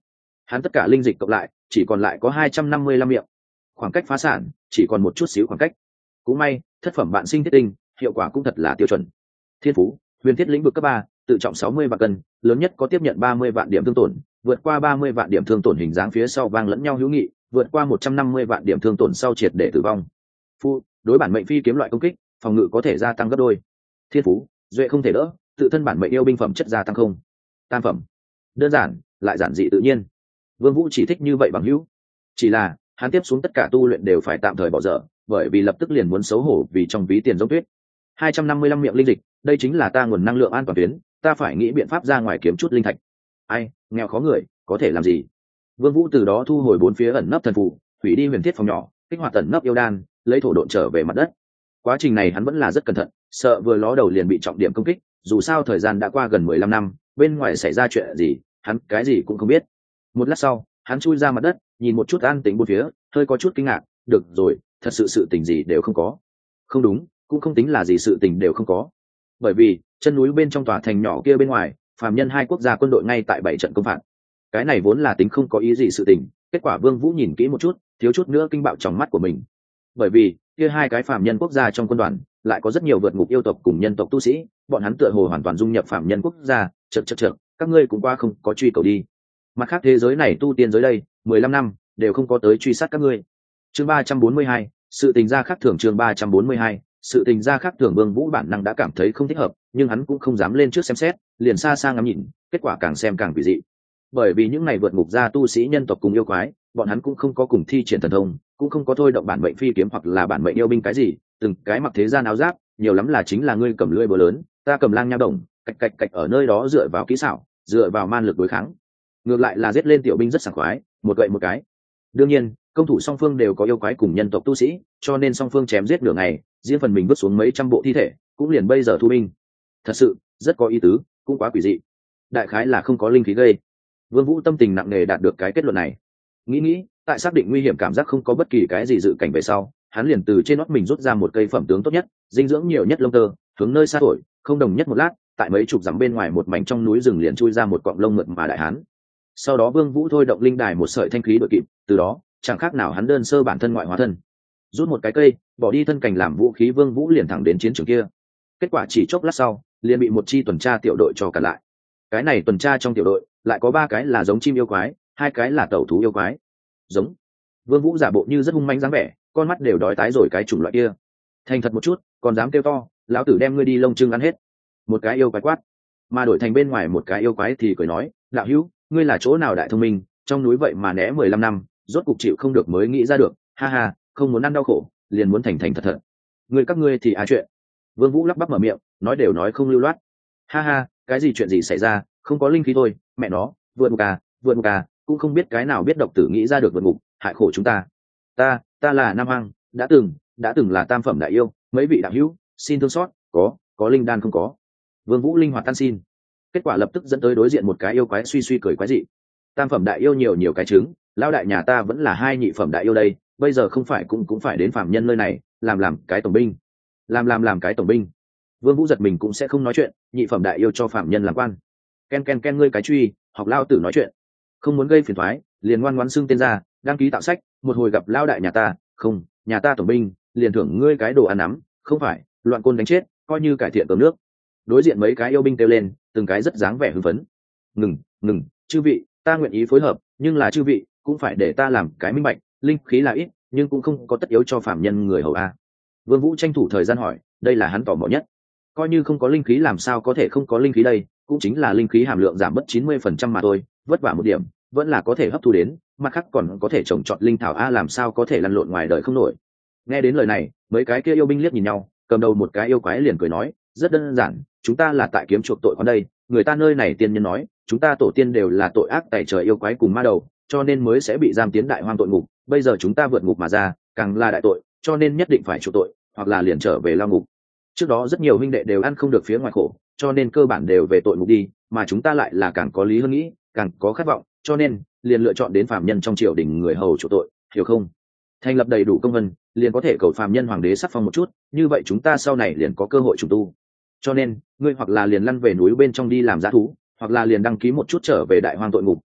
hắn tất cả linh dịch cộng lại chỉ còn lại có hai trăm năm mươi lăm miệng, khoảng cách phá sản chỉ còn một chút xíu khoảng cách. Cũng may thất phẩm bạn sinh thiết tinh hiệu quả cũng thật là tiêu chuẩn. Thiên phú huyền thiết lĩnh vực cấp ba, tự trọng sáu mươi vạn cân, lớn nhất có tiếp nhận ba mươi vạn điểm thương tổn, vượt qua ba mươi vạn điểm thương tổn hình dáng phía sau vang lẫn nhau hữu nghị, vượt qua một trăm năm mươi vạn điểm thương tổn sau triệt để tử vong. Phu đối bản mệnh phi kiếm loại công kích phòng ngự có thể gia tăng gấp đôi. Thiên phú duệ không thể đỡ, tự thân bản mệnh yêu binh phẩm chất gia tăng không. Tam phẩm đơn giản lại giản dị tự nhiên. Vương Vũ chỉ thích như vậy bằng hữu, chỉ là hắn tiếp xuống tất cả tu luyện đều phải tạm thời bỏ dở, bởi vì lập tức liền muốn xấu hổ vì trong ví tiền giống tuyết. hai trăm năm mươi lăm miệng linh dịch, đây chính là ta nguồn năng lượng an toàn tuyến, ta phải nghĩ biện pháp ra ngoài kiếm chút linh thạch. Ai nghèo khó người có thể làm gì. Vương Vũ từ đó thu hồi bốn phía ẩn nấp thần phù, hủy đi huyền thiết phòng nhỏ, kích hoạt ẩn nấp yêu đan, lấy thổ độn trở về mặt đất. Quá trình này hắn vẫn là rất cẩn thận, sợ vừa ló đầu liền bị trọng điểm công kích, dù sao thời gian đã qua gần mười lăm năm, bên ngoài xảy ra chuyện gì hắn cái gì cũng không biết. Một lát sau hắn chui ra mặt đất, nhìn một chút an tĩnh bốn phía, hơi có chút kinh ngạc. Được rồi, thật sự sự tình gì đều không có. Không đúng, cũng không tính là gì sự tình đều không có, bởi vì chân núi bên trong tòa thành nhỏ kia bên ngoài, phàm nhân hai quốc gia quân đội ngay tại bảy trận công phạt. Cái này vốn là tính không có ý gì sự tình, kết quả Vương Vũ nhìn kỹ một chút, thiếu chút nữa kinh bạo trong mắt của mình. Bởi vì kia hai cái phàm nhân quốc gia trong quân đoàn lại có rất nhiều vượt ngục yêu tộc cùng nhân tộc tu sĩ, bọn hắn tựa hồ hoàn toàn dung nhập phàm nhân quốc gia. Chậc chậc chậc, các ngươi cũng qua không có truy cầu đi. Mặt khác thế giới này tu tiên giới đây mười lăm năm đều không có tới truy sát các ngươi. Chương ba trăm bốn mươi hai, sự tình gia khác thường. Chương ba trăm bốn mươi hai, sự tình gia khác thường. Vương Vũ bản năng đã cảm thấy không thích hợp, nhưng hắn cũng không dám lên trước xem xét, liền xa xa ngắm nhìn, kết quả càng xem càng quỷ dị. Bởi vì những này vượt ngục gia tu sĩ nhân tộc cùng yêu quái, bọn hắn cũng không có cùng thi triển thần thông, cũng không có thôi động bản mệnh phi kiếm hoặc là bản mệnh yêu binh cái gì, từng cái mặc thế gian áo giáp, nhiều lắm là chính là ngươi cầm lưỡi búa lớn, ta cầm lang nha đồng, cạch cạch cạch ở nơi đó dựa vào kỹ xảo, dựa vào man lực đối kháng. Ngược lại là giết lên tiểu binh rất sảng khoái, một gậy một cái. Đương nhiên công thủ song phương đều có yêu quái cùng nhân tộc tu sĩ, cho nên song phương chém giết nửa ngày, riêng phần mình vứt xuống mấy trăm bộ thi thể, cũng liền bây giờ thu binh. Thật sự rất có ý tứ, cũng quá quỷ dị. Đại khái là không có linh khí gây. Vương Vũ tâm tình nặng nề đạt được cái kết luận này. Nghĩ nghĩ, tại xác định nguy hiểm cảm giác không có bất kỳ cái gì dự cảnh về sau, hắn liền từ trên nót mình rút ra một cây phẩm tướng tốt nhất, dinh dưỡng nhiều nhất lông tơ, hướng nơi xa thổi, không đồng nhất một lát, tại mấy chục dặm bên ngoài một mảnh trong núi rừng liền chui ra một cọng lông mượt mà đại hán. Sau đó Vương Vũ thôi động linh đài một sợi thanh khí đội kịp, từ đó chẳng khác nào hắn đơn sơ bản thân ngoại hóa thân, rút một cái cây, bỏ đi thân cảnh làm vũ khí. Vương Vũ liền thẳng đến chiến trường kia. Kết quả chỉ chốc lát sau, liền bị một chi tuần tra tiểu đội cho cản lại. Cái này tuần tra trong tiểu đội lại có ba cái là giống chim yêu quái, hai cái là tẩu thú yêu quái. Giống. Vương Vũ giả bộ như rất hung manh dáng vẻ, con mắt đều đói tái rồi cái chủng loại kia. Thành thật một chút, còn dám kêu to, lão tử đem ngươi đi lông trưng ăn hết. Một cái yêu quái quát. Mà đổi thành bên ngoài một cái yêu quái thì cười nói, đạo hữu, ngươi là chỗ nào đại thông minh, trong núi vậy mà né mười lăm năm, rốt cục chịu không được mới nghĩ ra được, ha ha, không muốn ăn đau khổ, liền muốn thành thành thật thật. Ngươi các ngươi thì á chuyện. Vương Vũ lắp bắp mở miệng, nói đều nói không lưu loát. Ha ha, cái gì chuyện gì xảy ra, không có linh khí thôi, mẹ nó, vượt ngục à, vượt ngục à, cũng không biết cái nào biết độc tử nghĩ ra được vượt ngục, hại khổ chúng ta. Ta, ta là Nam Hoang, đã từng, đã từng là tam phẩm đại yêu, mấy vị đạo hữu, xin thương xót, có, có linh đan không có. Vương Vũ linh hoạt tan xin. Kết quả lập tức dẫn tới đối diện một cái yêu quái suy suy cười quái dị. Tam phẩm đại yêu nhiều nhiều cái trứng, lão đại nhà ta vẫn là hai nhị phẩm đại yêu đây, bây giờ không phải cũng cũng phải đến phàm nhân nơi này, làm làm cái tổng binh. Làm làm làm cái tổng binh. Vương Vũ giật mình cũng sẽ không nói chuyện, nhị phẩm đại yêu cho phàm nhân làm quan. Ken ken ken ngươi cái truy, học lao tử nói chuyện. Không muốn gây phiền toái, liền ngoan ngoãn xưng tên ra, đăng ký tạo sách, một hồi gặp lão đại nhà ta, không, nhà ta tổng binh, liền thưởng ngươi cái đồ ăn nắm, không phải, loạn côn đánh chết, coi như cải thiện cơm nước. Đối diện mấy cái yêu binh kêu lên, từng cái rất dáng vẻ hưng phấn. Ngừng, ngừng, chư vị, ta nguyện ý phối hợp, nhưng là chư vị cũng phải để ta làm cái minh bạch, linh khí là ít, nhưng cũng không có tất yếu cho phàm nhân người hầu a. Vương Vũ tranh thủ thời gian hỏi, đây là hắn tò mò nhất. Coi như không có linh khí làm sao có thể không có linh khí đây, cũng chính là linh khí hàm lượng giảm mất chín mươi phần trăm mà thôi, vất vả một điểm, vẫn là có thể hấp thu đến, mặt khác còn có thể trồng trọt linh thảo a, làm sao có thể lăn lộn ngoài đời không nổi. Nghe đến lời này, mấy cái kia yêu binh liếc nhìn nhau, cầm đầu một cái yêu quái liền cười nói, rất đơn giản, chúng ta là tại kiếm chuộc tội con đây, người ta nơi này tiên nhân nói, chúng ta tổ tiên đều là tội ác tày trời yêu quái cùng ma đầu, cho nên mới sẽ bị giam tiến đại hoang tội ngục, bây giờ chúng ta vượt ngục mà ra, càng là đại tội, cho nên nhất định phải chuộc tội, hoặc là liền trở về lao ngục. Trước đó rất nhiều huynh đệ đều ăn không được phía ngoài khổ, cho nên cơ bản đều về tội ngục đi, mà chúng ta lại là càng có lý hơn nghĩ, càng có khát vọng, cho nên liền lựa chọn đến phàm nhân trong triều đình người hầu chuộc tội, hiểu không? Thành lập đầy đủ công vân, liền có thể cầu phàm nhân hoàng đế sắc phong một chút, như vậy chúng ta sau này liền có cơ hội trùng tu. Cho nên ngươi hoặc là liền lăn về núi bên trong đi làm giá thú, hoặc là liền đăng ký một chút trở về đại hoang tội ngục,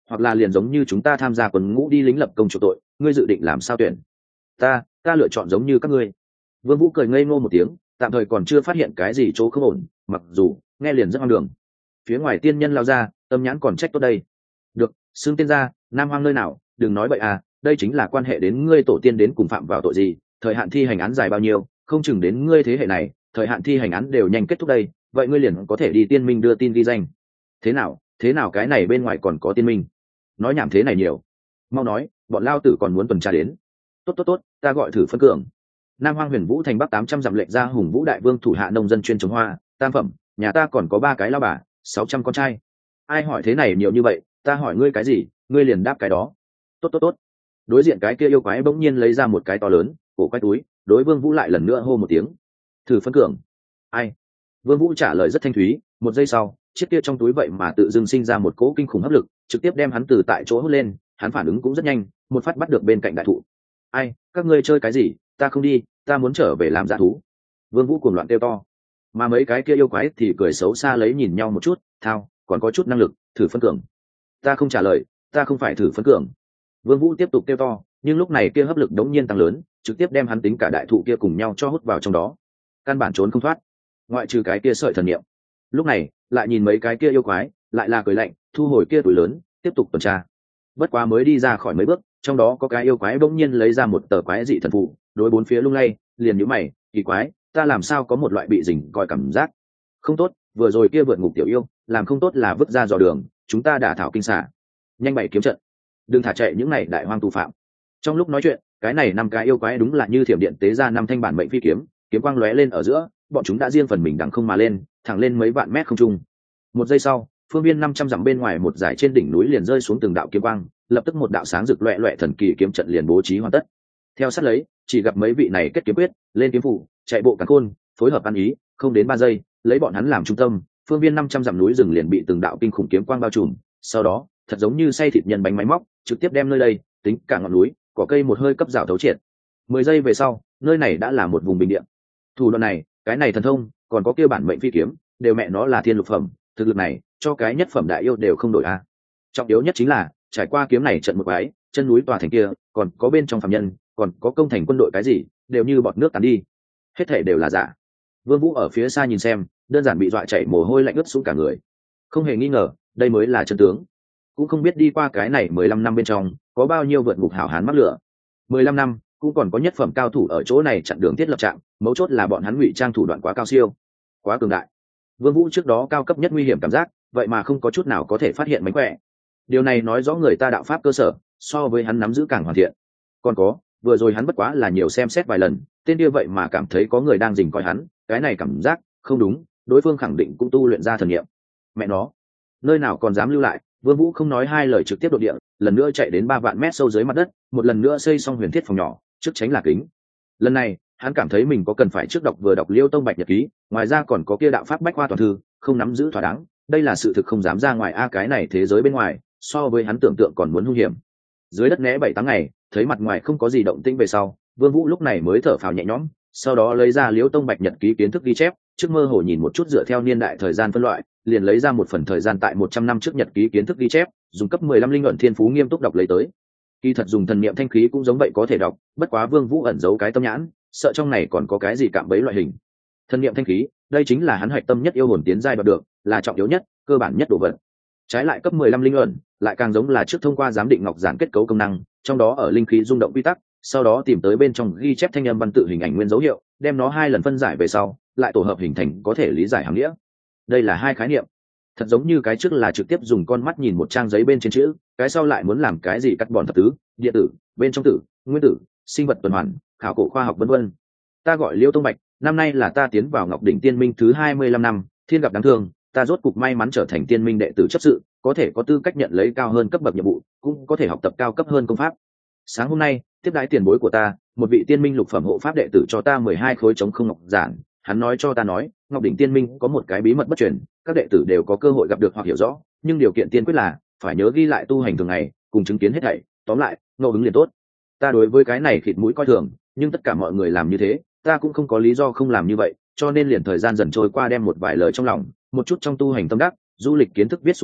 hoặc là liền giống như chúng ta tham gia quân ngũ đi lính lập công chỗ tội, ngươi dự định làm sao tuyển? Ta, ta lựa chọn giống như các ngươi. Vương Vũ cười ngây ngô một tiếng, tạm thời còn chưa phát hiện cái gì chỗ không ổn, mặc dù nghe liền rất hoang đường. Phía ngoài tiên nhân lao ra, tâm nhãn còn trách tốt đây. Được, xưng tiên gia, Nam Hoang nơi nào, đừng nói bậy à, đây chính là quan hệ đến ngươi tổ tiên đến cùng phạm vào tội gì, thời hạn thi hành án dài bao nhiêu, không chừng đến ngươi thế hệ này, thời hạn thi hành án đều nhanh kết thúc đây, vậy ngươi liền có thể đi tiên minh đưa tin ghi danh. Thế nào, thế nào cái này bên ngoài còn có tiên minh? Nói nhảm thế này nhiều. Mau nói, bọn lao tử còn muốn tuần tra đến. Tốt tốt tốt, ta gọi thử phân cường. Nam Hoang Huyền Vũ thành bắc tám trăm dặm lệnh ra Hùng Vũ đại vương thủ hạ nông dân chuyên trồng hoa, tam phẩm, nhà ta còn có ba cái lao bà, sáu trăm con trai. Ai hỏi thế này nhiều như vậy, ta hỏi ngươi cái gì, ngươi liền đáp cái đó. Tốt tốt tốt. Đối diện cái kia yêu quái bỗng nhiên lấy ra một cái to lớn, cổ quái túi, đối Vương Vũ lại lần nữa hô một tiếng. Thử phân cường. Ai? Vương Vũ trả lời rất thanh thúy, một giây sau, chiếc kia trong túi vậy mà tự dưng sinh ra một cỗ kinh khủng hấp lực, trực tiếp đem hắn từ tại chỗ hút lên, hắn phản ứng cũng rất nhanh, một phát bắt được bên cạnh đại thụ. Ai, các ngươi chơi cái gì, ta không đi, ta muốn trở về làm giả thú. Vương Vũ cuồng loạn kêu to, mà mấy cái kia yêu quái thì cười xấu xa lấy nhìn nhau một chút, thao, còn có chút năng lực, thử phân cường. Ta không trả lời, ta không phải thử phân cường. Vương Vũ tiếp tục kêu to, nhưng lúc này kia hấp lực đống nhiên tăng lớn, trực tiếp đem hắn tính cả đại thụ kia cùng nhau cho hút vào trong đó, căn bản trốn không thoát, ngoại trừ cái kia sợi thần niệm. Lúc này lại nhìn mấy cái kia yêu quái, lại là cười lạnh, thu hồi kia túi lớn, tiếp tục tuần tra. Bất quá mới đi ra khỏi mấy bước, trong đó có cái yêu quái bỗng nhiên lấy ra một tờ quái dị thần phù, đối bốn phía lung lay, liền nhíu mày, kỳ quái, ta làm sao có một loại bị rình coi cảm giác không tốt, vừa rồi kia vượt ngục tiểu yêu, làm không tốt là vứt ra dò đường, chúng ta đã thảo kinh xả, nhanh bày kiếm trận, đừng thả chạy những này đại hoang tù phạm. Trong lúc nói chuyện, cái này năm cái yêu quái đúng là như thiểm điện tế ra năm thanh bản mệnh phi kiếm, kiếm quang lóe lên ở giữa, bọn chúng đã riêng phần mình đằng không mà lên, thẳng lên mấy vạn mét không trung. Một giây sau, phương viên năm trăm dặm bên ngoài một dải trên đỉnh núi liền rơi xuống từng đạo kiếm quang, lập tức một đạo sáng rực loẹt loẹt thần kỳ kiếm trận liền bố trí hoàn tất. Theo sát lấy, chỉ gặp mấy vị này kết kiếm quyết, lên kiếm phủ, chạy bộ càn khôn, phối hợp ăn ý, không đến ba giây, lấy bọn hắn làm trung tâm, phương viên năm trăm dặm núi rừng liền bị từng đạo kinh khủng kiếm quang bao trùm, sau đó, thật giống như xay thịt nhân bánh máy móc, trực tiếp đem nơi đây, tính cả ngọn núi, cỏ cây một hơi cấp rào thấu triệt. Mười giây về sau, nơi này đã là một vùng bình địa. Thủ đoạn này, cái này thần thông, còn có kia bản mệnh phi kiếm, đều mẹ nó là thiên lục phẩm, thực lực này, cho cái nhất phẩm đại yêu đều không đổi a. Trọng yếu nhất chính là, trải qua kiếm này trận một cái, chân núi tòa thành kia, còn có bên trong phàm nhân, còn có công thành quân đội cái gì, đều như bọt nước tàn đi, hết thể đều là giả. Vương Vũ ở phía xa nhìn xem, đơn giản bị dọa chảy mồ hôi lạnh ướt sũng cả người. Không hề nghi ngờ, đây mới là chân tướng. Cũng không biết đi qua cái này mười lăm năm bên trong, có bao nhiêu vượt ngục hảo hán mắc lửa. mười lăm năm, cũng còn có nhất phẩm cao thủ ở chỗ này chặn đường thiết lập trạm, mấu chốt là bọn hắn ngụy trang thủ đoạn quá cao siêu, quá cường đại. Vương Vũ trước đó cao cấp nhất nguy hiểm cảm giác, vậy mà không có chút nào có thể phát hiện mánh khỏe. Điều này nói rõ người ta đạo pháp cơ sở, so với hắn nắm giữ càng hoàn thiện. Còn có, vừa rồi hắn bất quá là nhiều xem xét vài lần, tên kia vậy mà cảm thấy có người đang rình coi hắn, cái này cảm giác không đúng, đối phương khẳng định cũng tu luyện ra thần niệm. Mẹ nó, nơi nào còn dám lưu lại. Vương Vũ không nói hai lời trực tiếp đột địa, lần nữa chạy đến ba vạn mét sâu dưới mặt đất, một lần nữa xây xong huyền thiết phòng nhỏ, trước tránh là kính. Lần này, hắn cảm thấy mình có cần phải trước đọc vừa đọc Liêu Tông Bạch Nhật Ký, ngoài ra còn có kia đạo pháp bách khoa toàn thư, không nắm giữ thỏa đáng, đây là sự thực không dám ra ngoài a cái này thế giới bên ngoài, so với hắn tưởng tượng còn muốn hung hiểm. Dưới đất né bảy tám ngày, thấy mặt ngoài không có gì động tĩnh về sau, Vương Vũ lúc này mới thở phào nhẹ nhõm, sau đó lấy ra Liêu Tông Bạch Nhật Ký kiến thức ghi chép, trước mơ hồ nhìn một chút dựa theo niên đại thời gian phân loại, liền lấy ra một phần thời gian tại một trăm năm trước nhật ký kiến thức ghi chép, dùng cấp mười lăm linh luận thiên phú nghiêm túc đọc lấy tới. Kỳ thật dùng thần niệm thanh khí cũng giống vậy có thể đọc, bất quá Vương Vũ ẩn giấu cái tâm nhãn, sợ trong này còn có cái gì cạm bẫy loại hình. Thần niệm thanh khí, đây chính là hắn hoạch tâm nhất yêu hồn tiến giai đoạt được, là trọng yếu nhất, cơ bản nhất đồ vật. Trái lại cấp mười lăm linh luận, lại càng giống là trước thông qua giám định ngọc giản kết cấu công năng, trong đó ở linh khí rung động quy tắc, sau đó tìm tới bên trong ghi chép thanh âm văn tự hình ảnh nguyên dấu hiệu, đem nó hai lần phân giải về sau, lại tổ hợp hình thành có thể lý giải hàm nghĩa. Đây là hai khái niệm, thật giống như cái trước là trực tiếp dùng con mắt nhìn một trang giấy bên trên chữ, cái sau lại muốn làm cái gì cắt bòn thập tứ, điện tử, bên trong tử, nguyên tử, sinh vật tuần hoàn, khảo cổ khoa học vân vân. Ta gọi Liêu Tông Bạch, năm nay là ta tiến vào Ngọc Đỉnh Tiên Minh thứ hai mươi lăm năm, thiên gặp đáng thương, ta rốt cục may mắn trở thành Tiên Minh đệ tử chấp sự, có thể có tư cách nhận lấy cao hơn cấp bậc nhiệm vụ, cũng có thể học tập cao cấp hơn công pháp. Sáng hôm nay, tiếp đãi tiền bối của ta, một vị Tiên Minh lục phẩm hộ pháp đệ tử cho ta mười hai khối trống không ngọc giản, hắn nói cho ta nói, Ngọc Đỉnh Tiên Minh có một cái bí mật bất truyền, các đệ tử đều có cơ hội gặp được hoặc hiểu rõ, nhưng điều kiện tiên quyết là phải nhớ ghi lại tu hành thường ngày, cùng chứng kiến hết thảy, tóm lại, ngẫu ứng liền tốt. Ta đối với cái này khịt mũi coi thường, nhưng tất cả mọi người làm như thế, ta cũng không có lý do không làm như vậy, cho nên liền thời gian dần trôi qua đem một vài lời trong lòng, một chút trong tu hành tâm đắc, du lịch kiến thức viết xuống đến,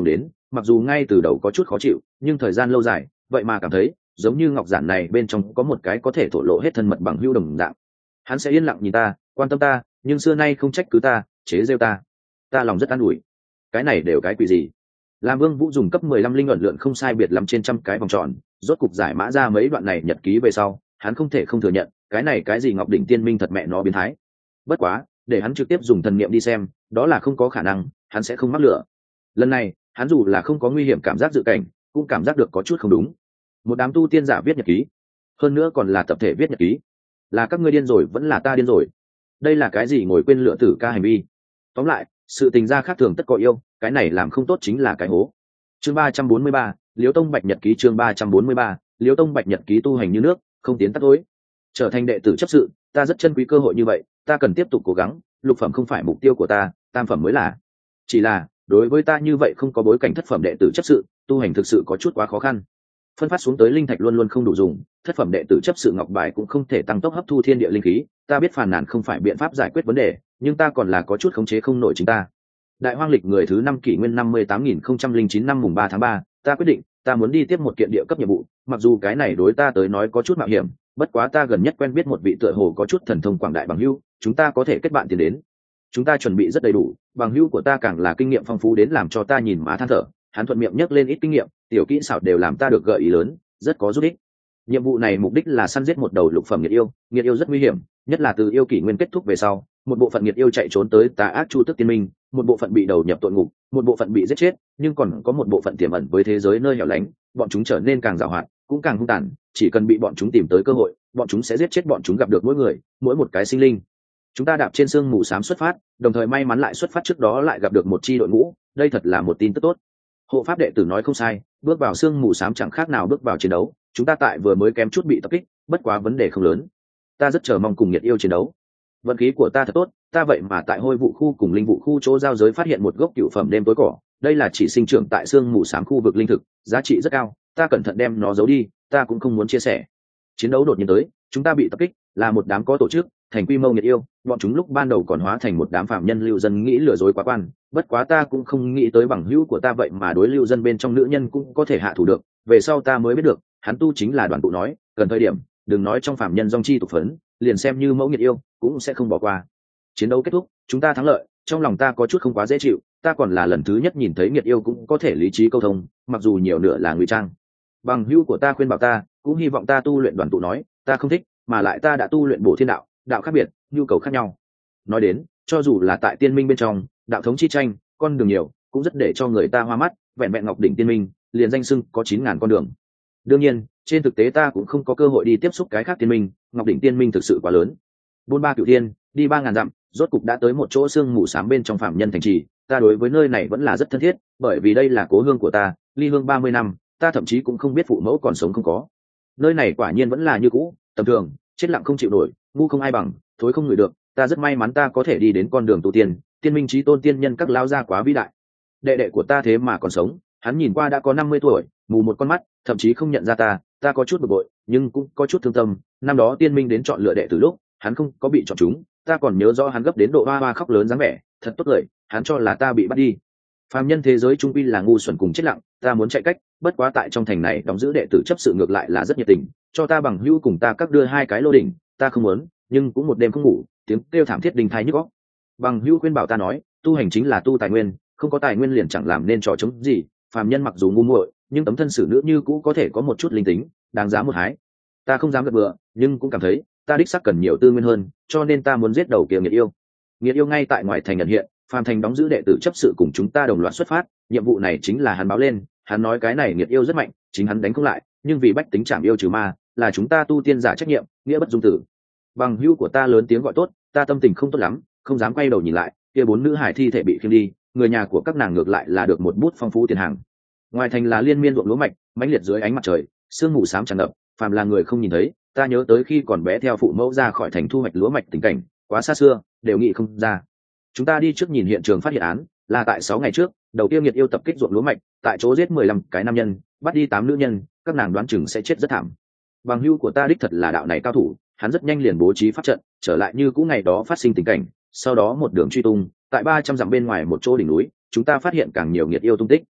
mặc dù ngay từ đầu có chút khó chịu nhưng thời gian lâu dài vậy mà cảm thấy giống như ngọc giản này bên trong có một cái có thể thổ lộ hết thân mật bằng hữu đồng dạng. Hắn sẽ yên lặng nhìn ta, quan tâm ta, nhưng xưa nay không trách cứ ta, chế rêu ta. Ta lòng rất an ủi. Cái này đều cái quỷ gì? Làm Vương Vũ dùng cấp mười lăm linh ẩn lượn không sai biệt lắm trên trăm cái vòng tròn, rốt cục giải mã ra mấy đoạn này nhật ký về sau, hắn không thể không thừa nhận, cái này cái gì Ngọc đỉnh tiên minh thật mẹ nó biến thái. Bất quá, để hắn trực tiếp dùng thần niệm đi xem, đó là không có khả năng, hắn sẽ không mắc lửa. Lần này, hắn dù là không có nguy hiểm cảm giác dự cảnh, cũng cảm giác được có chút không đúng. Một đám tu tiên giả viết nhật ký, hơn nữa còn là tập thể viết nhật ký, là các ngươi điên rồi vẫn là ta điên rồi? Đây là cái gì ngồi quên lựa tử ca hành vi? Tóm lại, sự tình gia khác thường tất có yêu, cái này làm không tốt chính là cái hố. Chương ba trăm bốn mươi ba, Liễu Tông Bạch Nhật ký. Chương ba trăm bốn mươi ba, Liễu Tông Bạch Nhật ký. Tu hành như nước, không tiến tắt tối. Trở thành đệ tử chấp sự, ta rất trân quý cơ hội như vậy, ta cần tiếp tục cố gắng, lục phẩm không phải mục tiêu của ta, tam phẩm mới là. Chỉ là, đối với ta như vậy không có bối cảnh thất phẩm đệ tử chấp sự, tu hành thực sự có chút quá khó khăn. Phân phát xuống tới linh thạch luôn luôn không đủ dùng, thất phẩm đệ tử chấp sự ngọc bài cũng không thể tăng tốc hấp thu thiên địa linh khí, ta biết phàn nàn không phải biện pháp giải quyết vấn đề, nhưng ta còn là có chút khống chế không nổi chính ta. Đại hoang lịch người thứ năm kỷ nguyên năm mươi tám nghìn không trăm linh chín năm mùng ba tháng ba, ta quyết định, ta muốn đi tiếp một kiện địa cấp nhiệm vụ, mặc dù cái này đối ta tới nói có chút mạo hiểm, bất quá ta gần nhất quen biết một vị tựa hồ có chút thần thông quảng đại bằng hữu, chúng ta có thể kết bạn tiến đến. Chúng ta chuẩn bị rất đầy đủ, bằng hữu của ta càng là kinh nghiệm phong phú đến làm cho ta nhìn má than thở, hắn thuận miệng nhắc lên ít kinh nghiệm, tiểu kỹ xảo đều làm ta được gợi ý lớn, rất có giúp ích. Nhiệm vụ này mục đích là săn giết một đầu lục phẩm nghiệt yêu, nghiệt yêu rất nguy hiểm, nhất là từ yêu kỷ nguyên kết thúc về sau, một bộ phận nghiệt yêu chạy trốn tới tà ác chu tức tiên minh, một bộ phận bị đầu nhập tội ngục, một bộ phận bị giết chết, nhưng còn có một bộ phận tiềm ẩn với thế giới nơi hẻo lánh, bọn chúng trở nên càng giàu hoạt, cũng càng hung tàn, chỉ cần bị bọn chúng tìm tới cơ hội, bọn chúng sẽ giết chết bọn chúng gặp được mỗi người, mỗi một cái sinh linh. Chúng ta đạp trên sương mù xám xuất phát, đồng thời may mắn lại xuất phát trước đó lại gặp được một chi đội ngũ, đây thật là một tin tức tốt. Hộ pháp đệ tử nói không sai, bước vào sương mù xám chẳng khác nào bước vào chiến đấu, chúng ta tại vừa mới kém chút bị tập kích, bất quá vấn đề không lớn. Ta rất chờ mong cùng nhiệt yêu chiến đấu. Vận khí của ta thật tốt, ta vậy mà tại hôi vụ khu cùng linh vụ khu chỗ giao giới phát hiện một gốc cửu phẩm đêm tối cỏ, đây là chỉ sinh trưởng tại sương mù xám khu vực linh thực, giá trị rất cao, ta cẩn thận đem nó giấu đi, ta cũng không muốn chia sẻ. Chiến đấu đột nhiên tới, chúng ta bị tập kích, là một đám có tổ chức, thành quy mô nhiệt yêu, bọn chúng lúc ban đầu còn hóa thành một đám phạm nhân lưu dân nghĩ lừa dối quá quan, bất quá ta cũng không nghĩ tới bằng hữu của ta vậy mà đối lưu dân bên trong nữ nhân cũng có thể hạ thủ được, về sau ta mới biết được, hắn tu chính là đoàn tụ nói, cần thời điểm, đừng nói trong phạm nhân dòng chi tục phấn, liền xem như mẫu nhiệt yêu, cũng sẽ không bỏ qua. Chiến đấu kết thúc, chúng ta thắng lợi, trong lòng ta có chút không quá dễ chịu, ta còn là lần thứ nhất nhìn thấy nhiệt yêu cũng có thể lý trí câu thông, mặc dù nhiều nửa là ngụy trang. Bằng hữu của ta khuyên bảo ta, cũng hy vọng ta tu luyện đoàn tụ nói, ta không thích, mà lại ta đã tu luyện bổ thiên đạo, đạo khác biệt, nhu cầu khác nhau. Nói đến, cho dù là tại tiên minh bên trong, đạo thống chi tranh, con đường nhiều, cũng rất để cho người ta hoa mắt, vẹn vẹn Ngọc đỉnh tiên minh, liền danh xưng có chín ngàn con đường. Đương nhiên, trên thực tế ta cũng không có cơ hội đi tiếp xúc cái khác tiên minh, Ngọc đỉnh tiên minh thực sự quá lớn. Buôn ba cửu thiên, đi ba ngàn dặm, rốt cục đã tới một chỗ sương mù xám bên trong phạm nhân thành trì, ta đối với nơi này vẫn là rất thân thiết, bởi vì đây là cố hương của ta, ly hương ba mươi năm, ta thậm chí cũng không biết phụ mẫu còn sống không có. Nơi này quả nhiên vẫn là như cũ, tầm thường, chết lặng không chịu nổi, ngu không ai bằng, thối không ngửi được, ta rất may mắn ta có thể đi đến con đường tu tiên, tiên minh chí tôn tiên nhân các lao gia quá vĩ đại. Đệ đệ của ta thế mà còn sống, hắn nhìn qua đã có năm mươi tuổi, mù một con mắt, thậm chí không nhận ra ta, ta có chút bực bội, nhưng cũng có chút thương tâm, năm đó tiên minh đến chọn lựa đệ tử lúc, hắn không có bị chọn chúng, ta còn nhớ rõ hắn gấp đến độ hoa hoa khóc lớn dáng vẻ, thật tốt lời, hắn cho là ta bị bắt đi. Phàm nhân thế giới trung quy là ngu xuẩn cùng chết lặng, ta muốn chạy cách, bất quá tại trong thành này đóng giữ đệ tử chấp sự ngược lại là rất nhiệt tình, cho ta bằng hữu cùng ta các đưa hai cái lô đỉnh, ta không muốn, nhưng cũng một đêm không ngủ, tiếng kêu thảm thiết đình thai nhức óc. Bằng hữu khuyên bảo ta nói, tu hành chính là tu tài nguyên, không có tài nguyên liền chẳng làm nên trò chống gì, phàm nhân mặc dù ngu muội, nhưng tấm thân xử nữ như cũ có thể có một chút linh tính, đáng giá một hái. Ta không dám gật bừa, nhưng cũng cảm thấy, ta đích xác cần nhiều tư nguyên hơn, cho nên ta muốn giết đầu kia nghiệt yêu. Nghiệt yêu ngay tại ngoài thành nhận hiện, phàm thành đóng giữ đệ tử chấp sự cùng chúng ta đồng loạt xuất phát, nhiệm vụ này chính là hắn báo lên, hắn nói cái này nghiệt yêu rất mạnh, chính hắn đánh không lại, nhưng vì bách tính chạm yêu trừ ma, là chúng ta tu tiên giả trách nhiệm, nghĩa bất dung tử. Bằng hữu của ta lớn tiếng gọi tốt, ta tâm tình không tốt lắm, không dám quay đầu nhìn lại, kia bốn nữ hải thi thể bị khiêng đi, người nhà của các nàng ngược lại là được một bút phong phú tiền hàng. Ngoài thành là liên miên ruộng lúa mạch, mãnh liệt dưới ánh mặt trời, sương mù xám tràn ngập, phàm là người không nhìn thấy, ta nhớ tới khi còn bé theo phụ mẫu ra khỏi thành thu hoạch lúa mạch tình cảnh, quá xa xưa, đều nghĩ không ra. Chúng ta đi trước nhìn hiện trường phát hiện án, là tại sáu ngày trước, đầu tiên nghiệt yêu tập kích ruộng lúa mạch, tại chỗ giết mười lăm cái nam nhân, bắt đi tám nữ nhân, các nàng đoán chừng sẽ chết rất thảm. Bằng hữu của ta đích thật là đạo này cao thủ, hắn rất nhanh liền bố trí pháp trận, trở lại như cũ ngày đó phát sinh tình cảnh, sau đó một đường truy tung, tại ba trăm dặm bên ngoài một chỗ đỉnh núi, chúng ta phát hiện càng nhiều nghiệt yêu tung tích.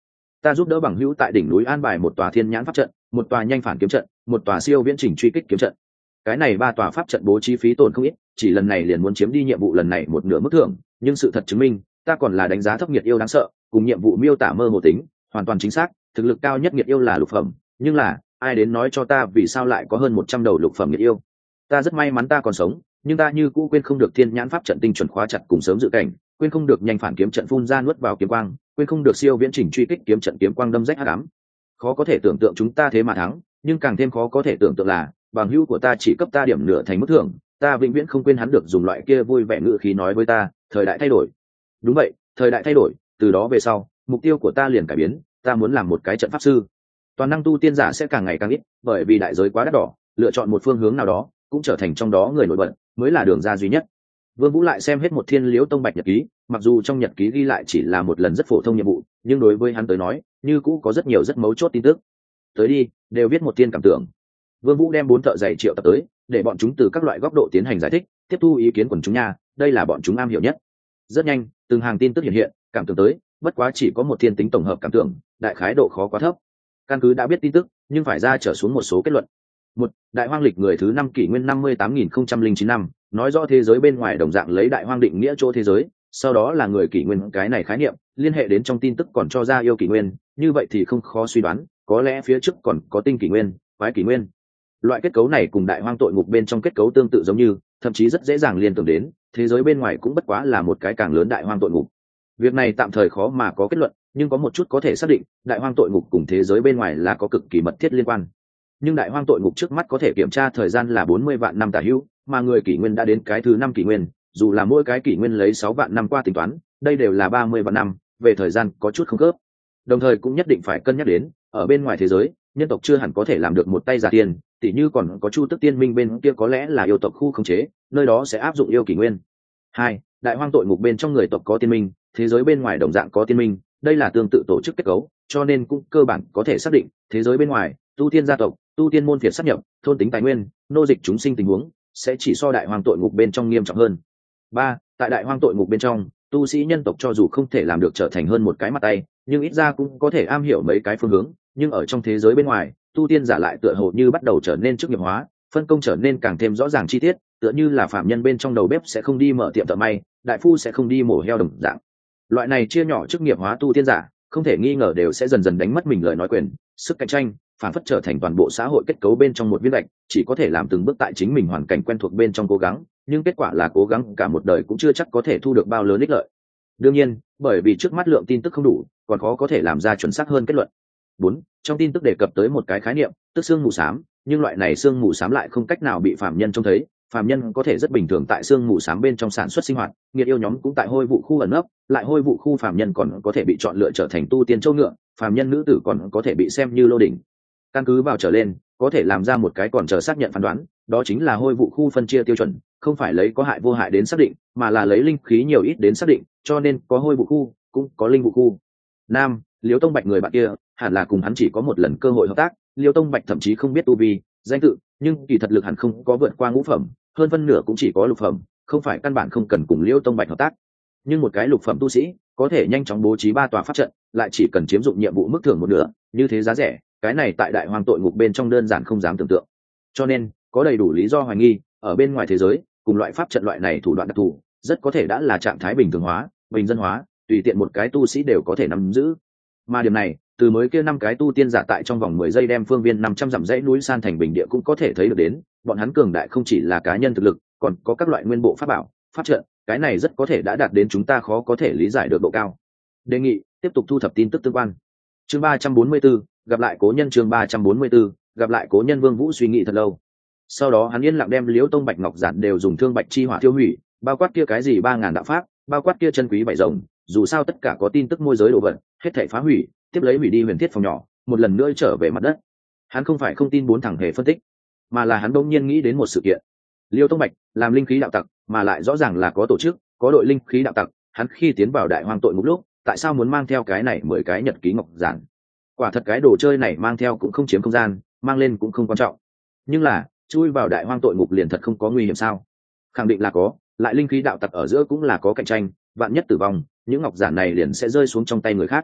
ta giúp đỡ bằng hữu tại đỉnh núi an bài một tòa thiên nhãn pháp trận, một tòa nhanh phản kiếm trận, một tòa siêu viễn trình truy kích kiếm trận. Cái này ba tòa pháp trận bố trí phí tổn không ít, chỉ lần này liền muốn chiếm đi nhiệm vụ lần này một nửa mức thưởng, nhưng sự thật chứng minh ta còn là đánh giá thấp nghiệt yêu đáng sợ, cùng nhiệm vụ miêu tả mơ hồ tính hoàn toàn chính xác, thực lực cao nhất nghiệt yêu là lục phẩm, nhưng là ai đến nói cho ta vì sao lại có hơn một trăm đầu lục phẩm nghiệt yêu. Ta rất may mắn ta còn sống, nhưng ta như cũ quên không được thiên nhãn pháp trận tinh chuẩn khóa chặt cùng sớm dự cảnh, quên không được nhanh phản kiếm trận phun ra nuốt vào kiếm quang, quên không được siêu viễn trình truy kích kiếm trận kiếm quang đâm rách hắc ám. Khó có thể tưởng tượng chúng ta thế mà thắng, nhưng càng thêm khó có thể tưởng tượng là bằng hữu của ta chỉ cấp ta điểm nửa thành mức thưởng. Ta vĩnh viễn không quên hắn được dùng loại kia vui vẻ ngữ khí nói với ta, thời đại thay đổi. Đúng vậy, thời đại thay đổi, từ đó về sau mục tiêu của ta liền cải biến, ta muốn làm một cái trận pháp sư. Toàn năng tu tiên giả sẽ càng ngày càng ít, bởi vì đại giới quá đắt đỏ, lựa chọn một phương hướng nào đó cũng trở thành trong đó người nổi bật mới là đường ra duy nhất. Vương Vũ lại xem hết một Thiên Liễu Tông Bạch nhật ký, mặc dù trong nhật ký ghi lại chỉ là một lần rất phổ thông nhiệm vụ, nhưng đối với hắn tới nói như cũ có rất nhiều rất mấu chốt tin tức. Tới đi, đều viết một thiên cảm tưởng. Vương Vũ đem bốn thợ giày triệu tập tới, để bọn chúng từ các loại góc độ tiến hành giải thích, tiếp thu ý kiến quần chúng nha, đây là bọn chúng am hiểu nhất. Rất nhanh, từng hàng tin tức hiện hiện, cảm tưởng tới, bất quá chỉ có một thiên tính tổng hợp cảm tưởng, đại khái độ khó quá thấp. Căn cứ đã biết tin tức, nhưng phải ra trở xuống một số kết luận. Một, Đại Hoang lịch người thứ năm kỷ nguyên năm mươi tám nghìn không trăm lẻ chín năm, nói rõ thế giới bên ngoài đồng dạng lấy Đại Hoang định nghĩa chỗ thế giới, sau đó là người kỷ nguyên cái này khái niệm, liên hệ đến trong tin tức còn cho ra yêu kỷ nguyên, như vậy thì không khó suy đoán, có lẽ phía trước còn có tinh kỷ nguyên, quái kỷ nguyên. Loại kết cấu này cùng Đại Hoang tội ngục bên trong kết cấu tương tự giống như, thậm chí rất dễ dàng liên tưởng đến, thế giới bên ngoài cũng bất quá là một cái càng lớn Đại Hoang tội ngục. Việc này tạm thời khó mà có kết luận, nhưng có một chút có thể xác định, Đại Hoang tội ngục cùng thế giới bên ngoài là có cực kỳ mật thiết liên quan. Nhưng Đại Hoang tội ngục trước mắt có thể kiểm tra thời gian là bốn mươi vạn năm tả hữu, mà người kỷ nguyên đã đến cái thứ năm kỷ nguyên, dù là mỗi cái kỷ nguyên lấy sáu vạn năm qua tính toán, đây đều là ba mươi vạn năm, về thời gian có chút không khớp. Đồng thời cũng nhất định phải cân nhắc đến, ở bên ngoài thế giới, nhân tộc chưa hẳn có thể làm được một tay giả tiền, tỉ như còn có Chu Tức Tiên Minh bên kia có lẽ là yêu tộc khu khống chế, nơi đó sẽ áp dụng yêu kỷ nguyên. Hai, Đại Hoang tội ngục bên trong người tộc có tiên minh, thế giới bên ngoài đồng dạng có tiên minh, đây là tương tự tổ chức kết cấu, cho nên cũng cơ bản có thể xác định, thế giới bên ngoài, tu tiên gia tộc, tu tiên môn phiệt sát nhập, thôn tính tài nguyên, nô dịch chúng sinh tình huống sẽ chỉ so Đại Hoang tội ngục bên trong nghiêm trọng hơn. Ba, tại Đại Hoang tội ngục bên trong, tu sĩ nhân tộc cho dù không thể làm được trở thành hơn một cái mặt tay, nhưng ít ra cũng có thể am hiểu mấy cái phương hướng, nhưng ở trong thế giới bên ngoài, tu tiên giả lại tựa hồ như bắt đầu trở nên chức nghiệp hóa, phân công trở nên càng thêm rõ ràng chi tiết, tựa như là phạm nhân bên trong đầu bếp sẽ không đi mở tiệm thợ may, đại phu sẽ không đi mổ heo đồng dạng. Loại này chia nhỏ chức nghiệp hóa tu tiên giả, không thể nghi ngờ đều sẽ dần dần đánh mất mình lời nói quyền, sức cạnh tranh, phản phất trở thành toàn bộ xã hội kết cấu bên trong một viên gạch, chỉ có thể làm từng bước tại chính mình hoàn cảnh quen thuộc bên trong cố gắng, nhưng kết quả là cố gắng cả một đời cũng chưa chắc có thể thu được bao lớn ích lợi. Đương nhiên, bởi vì trước mắt lượng tin tức không đủ, còn khó có thể làm ra chuẩn xác hơn kết luận. Bốn, trong tin tức đề cập tới một cái khái niệm, tức xương mù xám, nhưng loại này xương mù xám lại không cách nào bị phàm nhân trông thấy, phàm nhân có thể rất bình thường tại xương mù xám bên trong sản xuất sinh hoạt, nghiệt yêu nhóm cũng tại hôi vụ khu ẩn nấp, lại hôi vụ khu phàm nhân còn có thể bị chọn lựa trở thành tu tiên châu ngựa, phàm nhân nữ tử còn có thể bị xem như lô đỉnh. Căn cứ vào trở lên, có thể làm ra một cái còn chờ xác nhận phán đoán, đó chính là hôi vụ khu phân chia tiêu chuẩn, không phải lấy có hại vô hại đến xác định, mà là lấy linh khí nhiều ít đến xác định, cho nên có hôi vụ khu, cũng có linh vụ khu. Nam, Liễu Tông Bạch người bạn kia, hẳn là cùng hắn chỉ có một lần cơ hội hợp tác, Liễu Tông Bạch thậm chí không biết tu vi, danh tự, nhưng kỳ thật lực hẳn không có vượt qua ngũ phẩm, hơn phân nửa cũng chỉ có lục phẩm, không phải căn bản không cần cùng Liễu Tông Bạch hợp tác. Nhưng một cái lục phẩm tu sĩ, có thể nhanh chóng bố trí ba tòa pháp trận, lại chỉ cần chiếm dụng nhiệm vụ mức thưởng một nửa, như thế giá rẻ, cái này tại Đại Hoang tội ngục bên trong đơn giản không dám tưởng tượng. Cho nên, có đầy đủ lý do hoài nghi, ở bên ngoài thế giới, cùng loại pháp trận loại này thủ đoạn đặc thù, rất có thể đã là trạng thái bình thường hóa, bình dân hóa, tùy tiện một cái tu sĩ đều có thể nắm giữ. Mà điểm này, từ mới kia năm cái tu tiên giả tại trong vòng mười giây đem phương viên năm trăm dặm dãy núi san thành bình địa cũng có thể thấy được đến, bọn hắn cường đại không chỉ là cá nhân thực lực, còn có các loại nguyên bộ pháp bảo, pháp trận, cái này rất có thể đã đạt đến chúng ta khó có thể lý giải được độ cao. Đề nghị tiếp tục thu thập tin tức tương quan. Chương ba trăm bốn mươi 4, gặp lại cố nhân chương ba trăm bốn mươi 4, gặp lại cố nhân. Vương Vũ suy nghĩ thật lâu. Sau đó hắn yên lặng đem Liễu Tông Bạch Ngọc Giản đều dùng thương bạch chi hỏa tiêu hủy, bao quát kia cái gì ba ngàn đạo pháp, bao quát kia chân quý bảy rồng, dù sao tất cả có tin tức môi giới đồ vật, hết thảy phá hủy, tiếp lấy hủy đi huyền thiết phòng nhỏ, một lần nữa trở về mặt đất. Hắn không phải không tin bốn thằng hề phân tích, mà là hắn đột nhiên nghĩ đến một sự kiện. Liễu Tông Bạch làm linh khí đạo tặc, mà lại rõ ràng là có tổ chức, có đội linh khí đạo tặc, hắn khi tiến vào Đại Hoang tội ngục lúc, tại sao muốn mang theo cái này mười cái nhật ký ngọc giản? Quả thật cái đồ chơi này mang theo cũng không chiếm không gian, mang lên cũng không quan trọng. Nhưng là, chui vào Đại Hoang tội ngục liền thật không có nguy hiểm sao? Khẳng định là có, lại linh khí đạo tặc ở giữa cũng là có cạnh tranh, vạn nhất tử vong, những ngọc giản này liền sẽ rơi xuống trong tay người khác.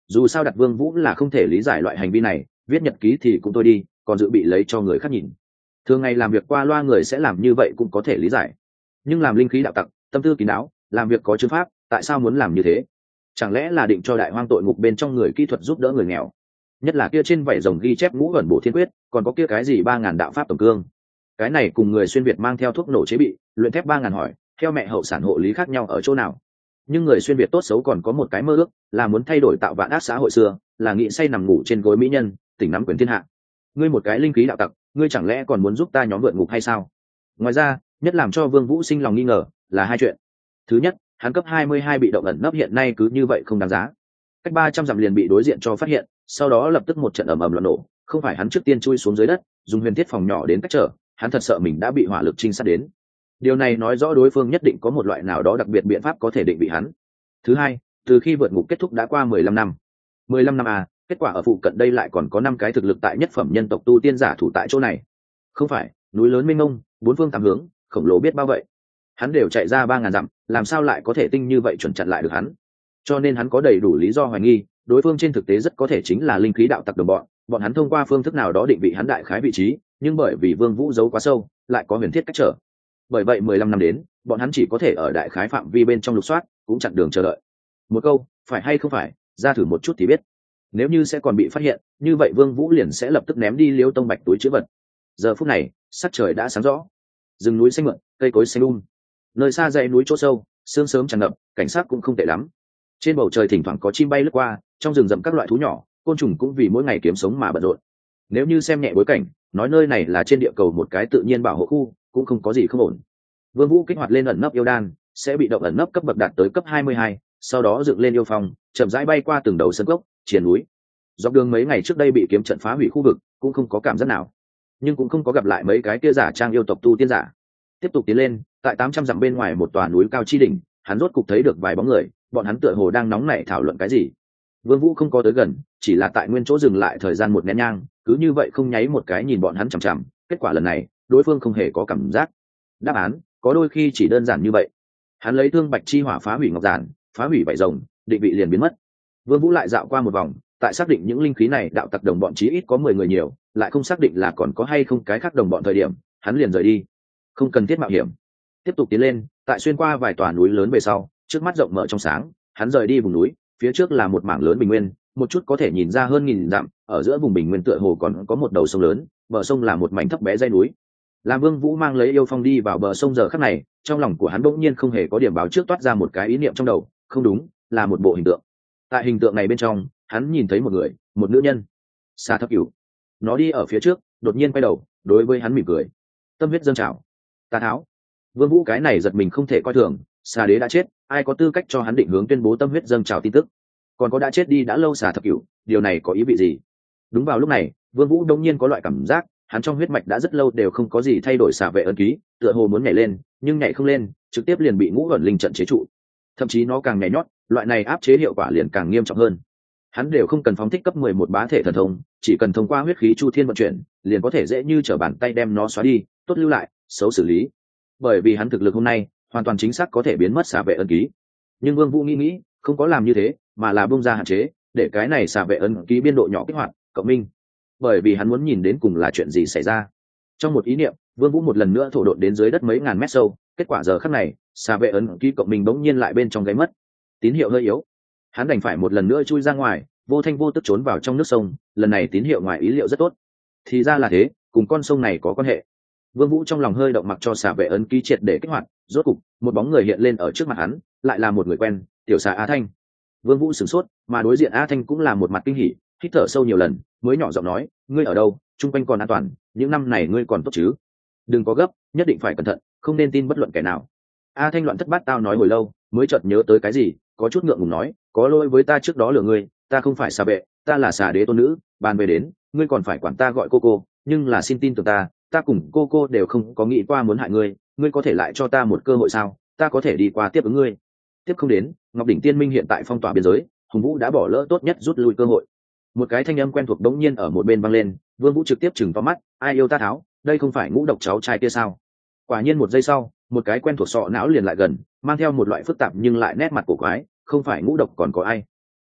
dù sao đặt Vương Vũ là không thể lý giải loại hành vi này, viết nhật ký thì cũng thôi đi, còn dự bị lấy cho người khác nhìn. Thường ngày làm việc qua loa người sẽ làm như vậy cũng có thể lý giải, nhưng làm linh khí đạo tặc, tâm tư kín đáo, làm việc có chương pháp, tại sao muốn làm như thế? Chẳng lẽ là định cho đại hoang tội ngục bên trong người kỹ thuật giúp đỡ người nghèo? Nhất là kia trên vảy rồng ghi chép ngũ ẩn bổ thiên quyết, còn có kia cái gì ba ngàn đạo pháp tổng cương, cái này cùng người xuyên việt mang theo thuốc nổ chế bị luyện thép ba ngàn hỏi theo mẹ hậu sản hộ lý khác nhau ở chỗ nào? Nhưng người xuyên việt tốt xấu còn có một cái mơ ước, là muốn thay đổi tạo vạn ác xã hội xưa, là nghĩ say nằm ngủ trên gối mỹ nhân, tỉnh nắm quyền thiên hạ. Ngươi một cái linh khí đạo tặc, ngươi chẳng lẽ còn muốn giúp ta nhóm vượt ngục hay sao? Ngoài ra, nhất làm cho Vương Vũ sinh lòng nghi ngờ là hai chuyện. Thứ nhất, hắn cấp hai mươi hai bị động ẩn nấp hiện nay cứ như vậy không đáng giá, cách ba trăm dặm liền bị đối diện cho phát hiện, sau đó lập tức một trận ầm ầm loạn nổ. Không phải hắn trước tiên chui xuống dưới đất dùng huyền thiết phòng nhỏ đến cách trở, hắn thật sợ mình đã bị hỏa lực trinh sát đến. Điều này nói rõ đối phương nhất định có một loại nào đó đặc biệt biện pháp có thể định vị hắn. Thứ hai, từ khi vượt ngục kết thúc đã qua mười lăm năm. mười lăm năm à, kết quả ở phụ cận đây lại còn có năm cái thực lực tại nhất phẩm nhân tộc tu tiên giả thủ tại chỗ này. Không phải, núi lớn mênh mông, bốn phương tám hướng, khổng lồ biết bao vậy. Hắn đều chạy ra ba ngàn dặm, làm sao lại có thể tinh như vậy chuẩn chặn lại được hắn? Cho nên hắn có đầy đủ lý do hoài nghi, đối phương trên thực tế rất có thể chính là linh khí đạo tặc đồng bọn, bọn hắn thông qua phương thức nào đó định vị hắn đại khái vị trí, nhưng bởi vì Vương Vũ giấu quá sâu, lại có huyền thiết cách trở. Bởi vậy mười lăm năm đến, bọn hắn chỉ có thể ở đại khái phạm vi bên trong lục soát, cũng chặn đường chờ đợi. Một câu, phải hay không phải, ra thử một chút thì biết. Nếu như sẽ còn bị phát hiện, như vậy Vương Vũ liền sẽ lập tức ném đi Liêu Tông Bạch túi trữ vật. Giờ phút này, sắc trời đã sáng rõ, rừng núi xanh mượt, cây cối xanh um, nơi xa dãy núi chỗ sâu, sương sớm tràn ngập, cảnh sát cũng không tệ lắm. Trên bầu trời thỉnh thoảng có chim bay lướt qua, trong rừng rậm các loại thú nhỏ, côn trùng cũng vì mỗi ngày kiếm sống mà bận rộn. Nếu như xem nhẹ bối cảnh, nói nơi này là trên địa cầu một cái tự nhiên bảo hộ khu, cũng không có gì không ổn. Vương Vũ kích hoạt lên ẩn nấp yêu đan, sẽ bị động ẩn nấp cấp bậc đạt tới cấp hai mươi hai, sau đó dựng lên yêu phong, chậm rãi bay qua từng đầu sơn cốc, triển núi. Dọc đường mấy ngày trước đây bị kiếm trận phá hủy khu vực, cũng không có cảm giác nào, nhưng cũng không có gặp lại mấy cái kia giả trang yêu tộc tu tiên giả. Tiếp tục tiến lên, tại tám trăm dặm bên ngoài một tòa núi cao chi đỉnh, hắn rốt cục thấy được vài bóng người, bọn hắn tựa hồ đang nóng nảy thảo luận cái gì. Vương Vũ không có tới gần, chỉ là tại nguyên chỗ dừng lại thời gian một nén nhang, cứ như vậy không nháy một cái nhìn bọn hắn chằm chằm. Kết quả lần này, đối phương không hề có cảm giác. Đáp án có đôi khi chỉ đơn giản như vậy. Hắn lấy thương bạch chi hỏa phá hủy ngọc giản, phá hủy vảy rồng, định vị liền biến mất. Vương Vũ lại dạo qua một vòng, tại xác định những linh khí này đạo tặc đồng bọn chí ít có mười người nhiều, lại không xác định là còn có hay không cái khác đồng bọn thời điểm, hắn liền rời đi. Không cần thiết mạo hiểm. Tiếp tục tiến lên, tại xuyên qua vài tòa núi lớn về sau, trước mắt rộng mở trong sáng, hắn rời đi vùng núi, phía trước là một mảng lớn bình nguyên, một chút có thể nhìn ra hơn nghìn dặm, ở giữa vùng bình nguyên tựa hồ còn có một đầu sông lớn, bờ sông là một mảnh thấp bé dãy núi. Làm Vương Vũ mang lấy yêu phong đi vào bờ sông giờ khắc này, trong lòng của hắn bỗng nhiên không hề có điểm báo trước toát ra một cái ý niệm trong đầu, không đúng, là một bộ hình tượng. Tại hình tượng này bên trong, hắn nhìn thấy một người, một nữ nhân. Sa Thập Cửu. Nó đi ở phía trước, đột nhiên quay đầu, đối với hắn mỉm cười. Tâm huyết dâng trào. Ta tháo. Vương Vũ cái này giật mình không thể coi thường, Xà Đế đã chết, ai có tư cách cho hắn định hướng tuyên bố tâm huyết dâng trào tin tức? Còn có đã chết đi đã lâu Xà Thập Cửu, điều này có ý vị gì? Đúng vào lúc này, Vương Vũ đột nhiên có loại cảm giác, hắn trong huyết mạch đã rất lâu đều không có gì thay đổi xà vệ ấn ký, tựa hồ muốn nhảy lên, nhưng nhảy không lên, trực tiếp liền bị ngũ ẩn linh trận chế trụ. Thậm chí nó càng nhảy nhót, loại này áp chế hiệu quả liền càng nghiêm trọng hơn. Hắn đều không cần phóng thích cấp mười một bá thể thần thông, chỉ cần thông qua huyết khí chu thiên vận chuyển, liền có thể dễ như trở bàn tay đem nó xóa đi, tốt lưu lại, xấu xử lý. Bởi vì hắn thực lực hôm nay, hoàn toàn chính xác có thể biến mất xà vệ ấn ký. Nhưng Vương Vũ nghĩ nghĩ, không có làm như thế, mà là bung ra hạn chế, để cái này xà vệ ấn ký biên độ nhỏ kích hoạt, cộng minh. Bởi vì hắn muốn nhìn đến cùng là chuyện gì xảy ra. Trong một ý niệm, Vương Vũ một lần nữa thổ độn đến dưới đất mấy ngàn mét sâu, kết quả giờ khắc này, xà vệ ấn ký cộng minh bỗng nhiên lại bên trong gáy mất. Tín hiệu hơi yếu. Hắn đành phải một lần nữa chui ra ngoài, vô thanh vô tức trốn vào trong nước sông, lần này tín hiệu ngoài ý liệu rất tốt. Thì ra là thế, cùng con sông này có quan hệ. Vương Vũ trong lòng hơi động, mặc cho xà vệ ấn ký triệt để kích hoạt, rốt cục, một bóng người hiện lên ở trước mặt hắn, lại là một người quen, tiểu xà A Thanh. Vương Vũ sửng sốt, mà đối diện A Thanh cũng là một mặt kinh hỉ, hít thở sâu nhiều lần, mới nhỏ giọng nói, ngươi ở đâu, chung quanh còn an toàn, những năm này ngươi còn tốt chứ? Đừng có gấp, nhất định phải cẩn thận, không nên tin bất luận kẻ nào. A Thanh loạn thất bát tao nói hồi lâu, mới chợt nhớ tới cái gì, có chút ngượng ngùng nói, có lỗi với ta trước đó lừa ngươi, ta không phải xà vệ, ta là xà đế tôn nữ, bàn về đến, ngươi còn phải quản ta gọi cô cô, nhưng là xin tin tưởng ta, ta cùng cô cô đều không có nghĩ qua muốn hại ngươi, ngươi có thể lại cho ta một cơ hội sao? Ta có thể đi qua tiếp ứng ngươi. Tiếp không đến, Ngọc đỉnh Tiên Minh hiện tại phong tỏa biên giới, Hùng Vũ đã bỏ lỡ tốt nhất rút lui cơ hội. Một cái thanh âm quen thuộc đống nhiên ở một bên vang lên, Vương Vũ trực tiếp chừng to mắt, ai yêu ta tháo, đây không phải ngũ độc cháu trai kia sao? Quả nhiên một giây sau, một cái quen thuộc sọ não liền lại gần, mang theo một loại phức tạp nhưng lại nét mặt cổ quái, không phải ngũ độc còn có ai?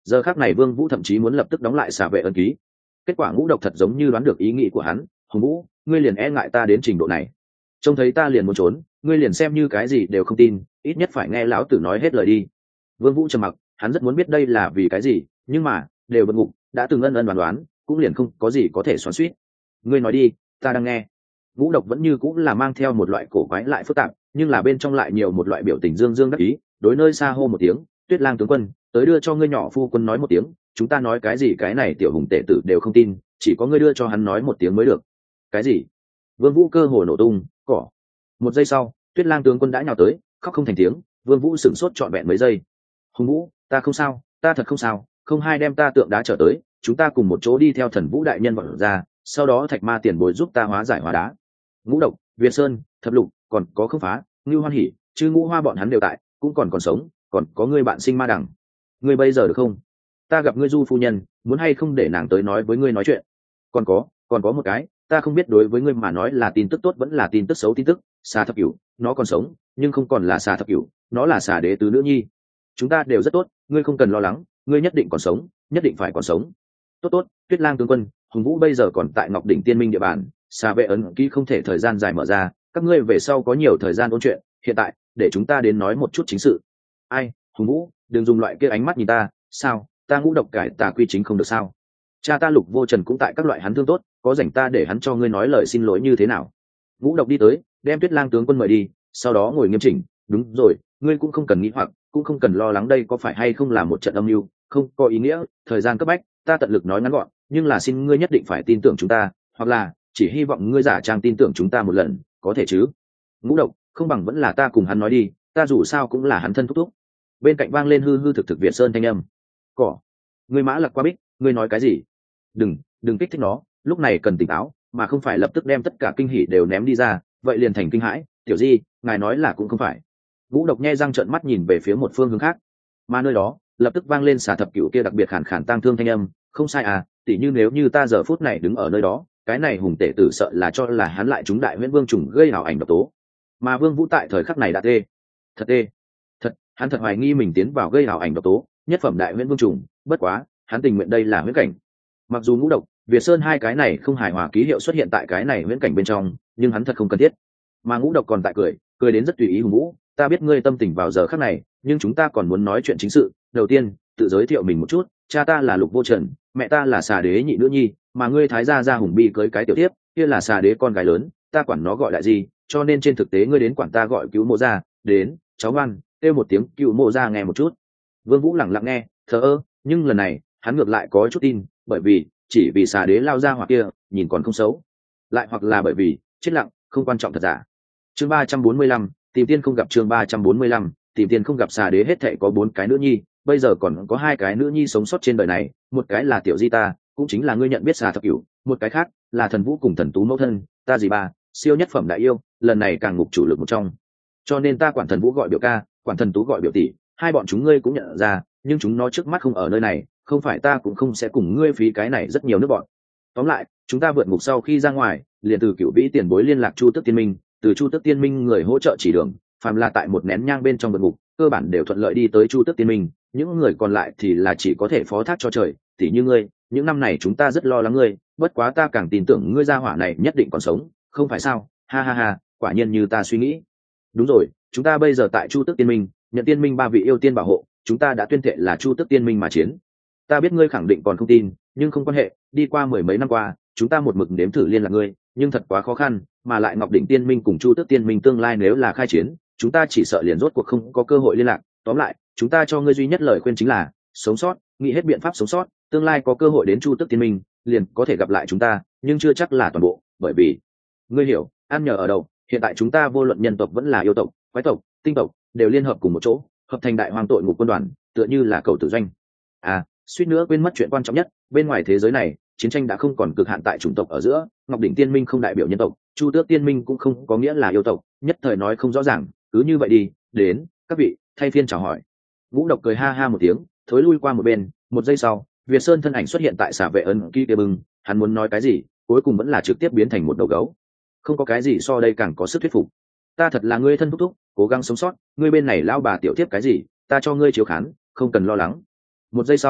giờ khác này Vương Vũ thậm chí muốn lập tức đóng lại xà vệ ấn ký. Kết quả Ngũ Độc thật giống như đoán được ý nghĩ của hắn. Hùng Vũ, ngươi liền e ngại ta đến trình độ này, trông thấy ta liền muốn trốn, ngươi liền xem như cái gì đều không tin, ít nhất phải nghe lão tử nói hết lời đi. Vương Vũ trầm mặc, hắn rất muốn biết đây là vì cái gì, nhưng mà đều vượt ngục, đã từng ân ân đoán đoán, cũng liền không có gì có thể xoắn xuýt. Ngươi nói đi, ta đang nghe. Ngũ Độc vẫn như cũng là mang theo một loại cổ quái lại phức tạp, nhưng là bên trong lại nhiều một loại biểu tình dương dương đắc ý. Đối nơi xa hô một tiếng, Tuyết Lang tướng quân, tới đưa cho ngươi nhỏ phu quân nói một tiếng, chúng ta nói cái gì cái này tiểu hùng tể tử đều không tin, chỉ có ngươi đưa cho hắn nói một tiếng mới được. Cái gì? Vương Vũ cơ hồ nổ tung, cỏ. Một giây sau, Tuyết Lang tướng quân đã nhào tới, khóc không thành tiếng. Vương Vũ sửng sốt trọn vẹn mấy giây. Hùng Vũ, ta không sao, ta thật không sao, không hai đem ta tượng đá trở tới, chúng ta cùng một chỗ đi theo Thần Vũ đại nhân vào ra, sau đó Thạch Ma tiền bối giúp ta hóa giải hóa đá. Ngũ Độc, Việt Sơn, Thập Lục, còn có Không Phá, Ngưu Hoan Hỉ, Chư Ngũ Hoa bọn hắn đều tại, cũng còn còn sống, còn có ngươi bạn sinh Ma Đằng. Ngươi bây giờ được không? Ta gặp ngươi Du phu nhân, muốn hay không để nàng tới nói với ngươi nói chuyện. Còn có, còn có một cái, ta không biết đối với ngươi mà nói là tin tức tốt vẫn là tin tức xấu tin tức. Xà Thập Cửu, nó còn sống, nhưng không còn là Xà Thập Cửu, nó là Xà Đế tứ nữ nhi. Chúng ta đều rất tốt, ngươi không cần lo lắng, ngươi nhất định còn sống, nhất định phải còn sống. Tốt tốt, Tuyết Lang tướng quân, Hùng Vũ bây giờ còn tại Ngọc Đỉnh Tiên Minh địa bàn, xà vệ ấn ký không thể thời gian dài mở ra, các ngươi về sau có nhiều thời gian ôn chuyện, hiện tại để chúng ta đến nói một chút chính sự. Ai, Hùng Vũ, đừng dùng loại kia ánh mắt nhìn ta, sao, ta Ngũ Độc cải tà quy chính không được sao? Cha ta Lục Vô Trần cũng tại các loại hắn thương tốt, có rảnh ta để hắn cho ngươi nói lời xin lỗi như thế nào? Ngũ Độc đi tới, đem Tuyết Lang tướng quân mời đi, sau đó ngồi nghiêm chỉnh. Đúng rồi, ngươi cũng không cần nghĩ hoặc, cũng không cần lo lắng đây có phải hay không là một trận âm mưu, không có ý nghĩa, thời gian cấp bách, ta tận lực nói ngắn gọn, nhưng là xin ngươi nhất định phải tin tưởng chúng ta, hoặc là chỉ hy vọng ngươi giả trang tin tưởng chúng ta một lần, có thể chứ? Ngũ Độc, không bằng vẫn là ta cùng hắn nói đi, ta dù sao cũng là hắn thân thúc thúc. Bên cạnh vang lên hư hư thực thực Việt Sơn thanh âm. Cỏ, ngươi Mã Lặc qua bích, ngươi nói cái gì? Đừng, đừng kích thích nó, lúc này cần tỉnh táo, mà không phải lập tức đem tất cả kinh hỉ đều ném đi ra, vậy liền thành kinh hãi. Tiểu Di, ngài nói là cũng không phải. Ngũ Độc nhe răng trợn mắt nhìn về phía một phương hướng khác, mà nơi đó lập tức vang lên Xà Thập Cửu kia đặc biệt khản khản tang thương thanh âm. Không sai à, tỉ như nếu như ta giờ phút này đứng ở nơi đó, cái này hùng tể tử sợ là cho là hắn lại chúng đại huyễn vương trùng gây ảo ảnh độc tố, mà Vương Vũ tại thời khắc này đã tê, thật tê, thật, hắn thật hoài nghi mình tiến vào gây ảo ảnh độc tố, nhất phẩm đại huyễn vương trùng. Bất quá, hắn tình nguyện đây là huyễn cảnh. Mặc dù Ngũ Độc, Việt Sơn hai cái này không hài hòa ký hiệu xuất hiện tại cái này huyễn cảnh bên trong, nhưng hắn thật không cần thiết. Mà Ngũ Độc còn tại cười, cười đến rất tùy ý. Hùng Vũ, ta biết ngươi tâm tình vào giờ khắc này, nhưng chúng ta còn muốn nói chuyện chính sự. Đầu tiên, tự giới thiệu mình một chút, cha ta là Lục Vô Trần, mẹ ta là Xà Đế nhị nữ nhi, mà ngươi Thái gia gia Hùng Bi cưới cái tiểu tiếp, kia là Xà Đế con gái lớn, ta quản nó gọi đại gì, cho nên trên thực tế ngươi đến quản ta gọi Cứu Mộ gia. Đến, cháu ngoan, kêu một tiếng Cứu Mộ gia nghe một chút. Vương Vũ lẳng lặng nghe, thờ ơ, nhưng lần này hắn ngược lại có chút tin, bởi vì chỉ vì Xà Đế lao ra hoặc kia nhìn còn không xấu, lại hoặc là bởi vì chết lặng không quan trọng thật giả. Chương ba trăm bốn mươi lăm, tìm tiên không gặp. Chương ba trăm bốn mươi lăm, tìm tiên không gặp. Xà Đế hết thảy có bốn cái nữ nhi, bây giờ còn có hai cái nữ nhi sống sót trên đời này, một cái là tiểu Di ta, cũng chính là ngươi nhận biết Xà Thập Cửu, một cái khác là Thần Vũ cùng Thần Tú mẫu thân, ta Dì ba, siêu nhất phẩm đại yêu, lần này càng ngục chủ lực một trong. Cho nên ta quản Thần Vũ gọi biểu ca, quản Thần Tú gọi biểu tỷ, hai bọn chúng ngươi cũng nhận ra, nhưng chúng nó trước mắt không ở nơi này, không phải ta cũng không sẽ cùng ngươi phí cái này rất nhiều nước bọn. Tóm lại, chúng ta vượt ngục sau khi ra ngoài, liền từ Cửu Vĩ tiền bối liên lạc Chu Tước Tiên Minh, từ Chu Tước Tiên Minh người hỗ trợ chỉ đường, phàm là tại một nén nhang bên trong vượt ngục, cơ bản đều thuận lợi đi tới Chu Tước Tiên Minh, những người còn lại thì là chỉ có thể phó thác cho trời, tỉ như ngươi, những năm này chúng ta rất lo lắng ngươi, bất quá ta càng tin tưởng ngươi gia hỏa này nhất định còn sống, không phải sao? Ha ha ha, quả nhiên như ta suy nghĩ. Đúng rồi, chúng ta bây giờ tại Chu Tước Tiên Minh, nhận Tiên Minh ba vị yêu tiên bảo hộ, chúng ta đã tuyên thệ là Chu Tước Tiên Minh mà chiến. Ta biết ngươi khẳng định còn không tin, nhưng không quan hệ, đi qua mười mấy năm qua, chúng ta một mực nếm thử liên lạc ngươi, nhưng thật quá khó khăn, mà lại Ngọc Đỉnh Tiên Minh cùng Chu Tước Tiên Minh tương lai nếu là khai chiến, chúng ta chỉ sợ liền rốt cuộc không có cơ hội liên lạc. Tóm lại, chúng ta cho ngươi duy nhất lời khuyên chính là sống sót, nghĩ hết biện pháp sống sót, tương lai có cơ hội đến Chu Tước Tiên Minh, liền có thể gặp lại chúng ta, nhưng chưa chắc là toàn bộ, bởi vì ngươi hiểu, ăn nhờ ở đâu, hiện tại chúng ta vô luận nhân tộc vẫn là yêu tộc, quái tộc, tinh tộc, đều liên hợp cùng một chỗ, hợp thành đại hoàng tội ngục quân đoàn, tựa như là cầu tử doanh. À, suýt nữa quên mất chuyện quan trọng nhất, bên ngoài thế giới này, chiến tranh đã không còn cực hạn tại chủng tộc ở giữa, Ngọc Đỉnh Tiên Minh không đại biểu nhân tộc, Chu Tước Tiên Minh cũng không có nghĩa là yêu tộc, nhất thời nói không rõ ràng, cứ như vậy đi, đến, các vị, thay phiên chào hỏi. Ngũ Độc cười ha ha một tiếng, thối lui qua một bên, một giây sau, Việt Sơn thân ảnh xuất hiện tại xà vệ ấn ký kia bừng, hắn muốn nói cái gì, cuối cùng vẫn là trực tiếp biến thành một đầu gấu. Không có cái gì so đây càng có sức thuyết phục. Ta thật là ngươi thân thúc thúc, cố gắng sống sót, ngươi bên này lao bà tiểu tiếp cái gì, ta cho ngươi chiếu khán, không cần lo lắng. Một giây sau,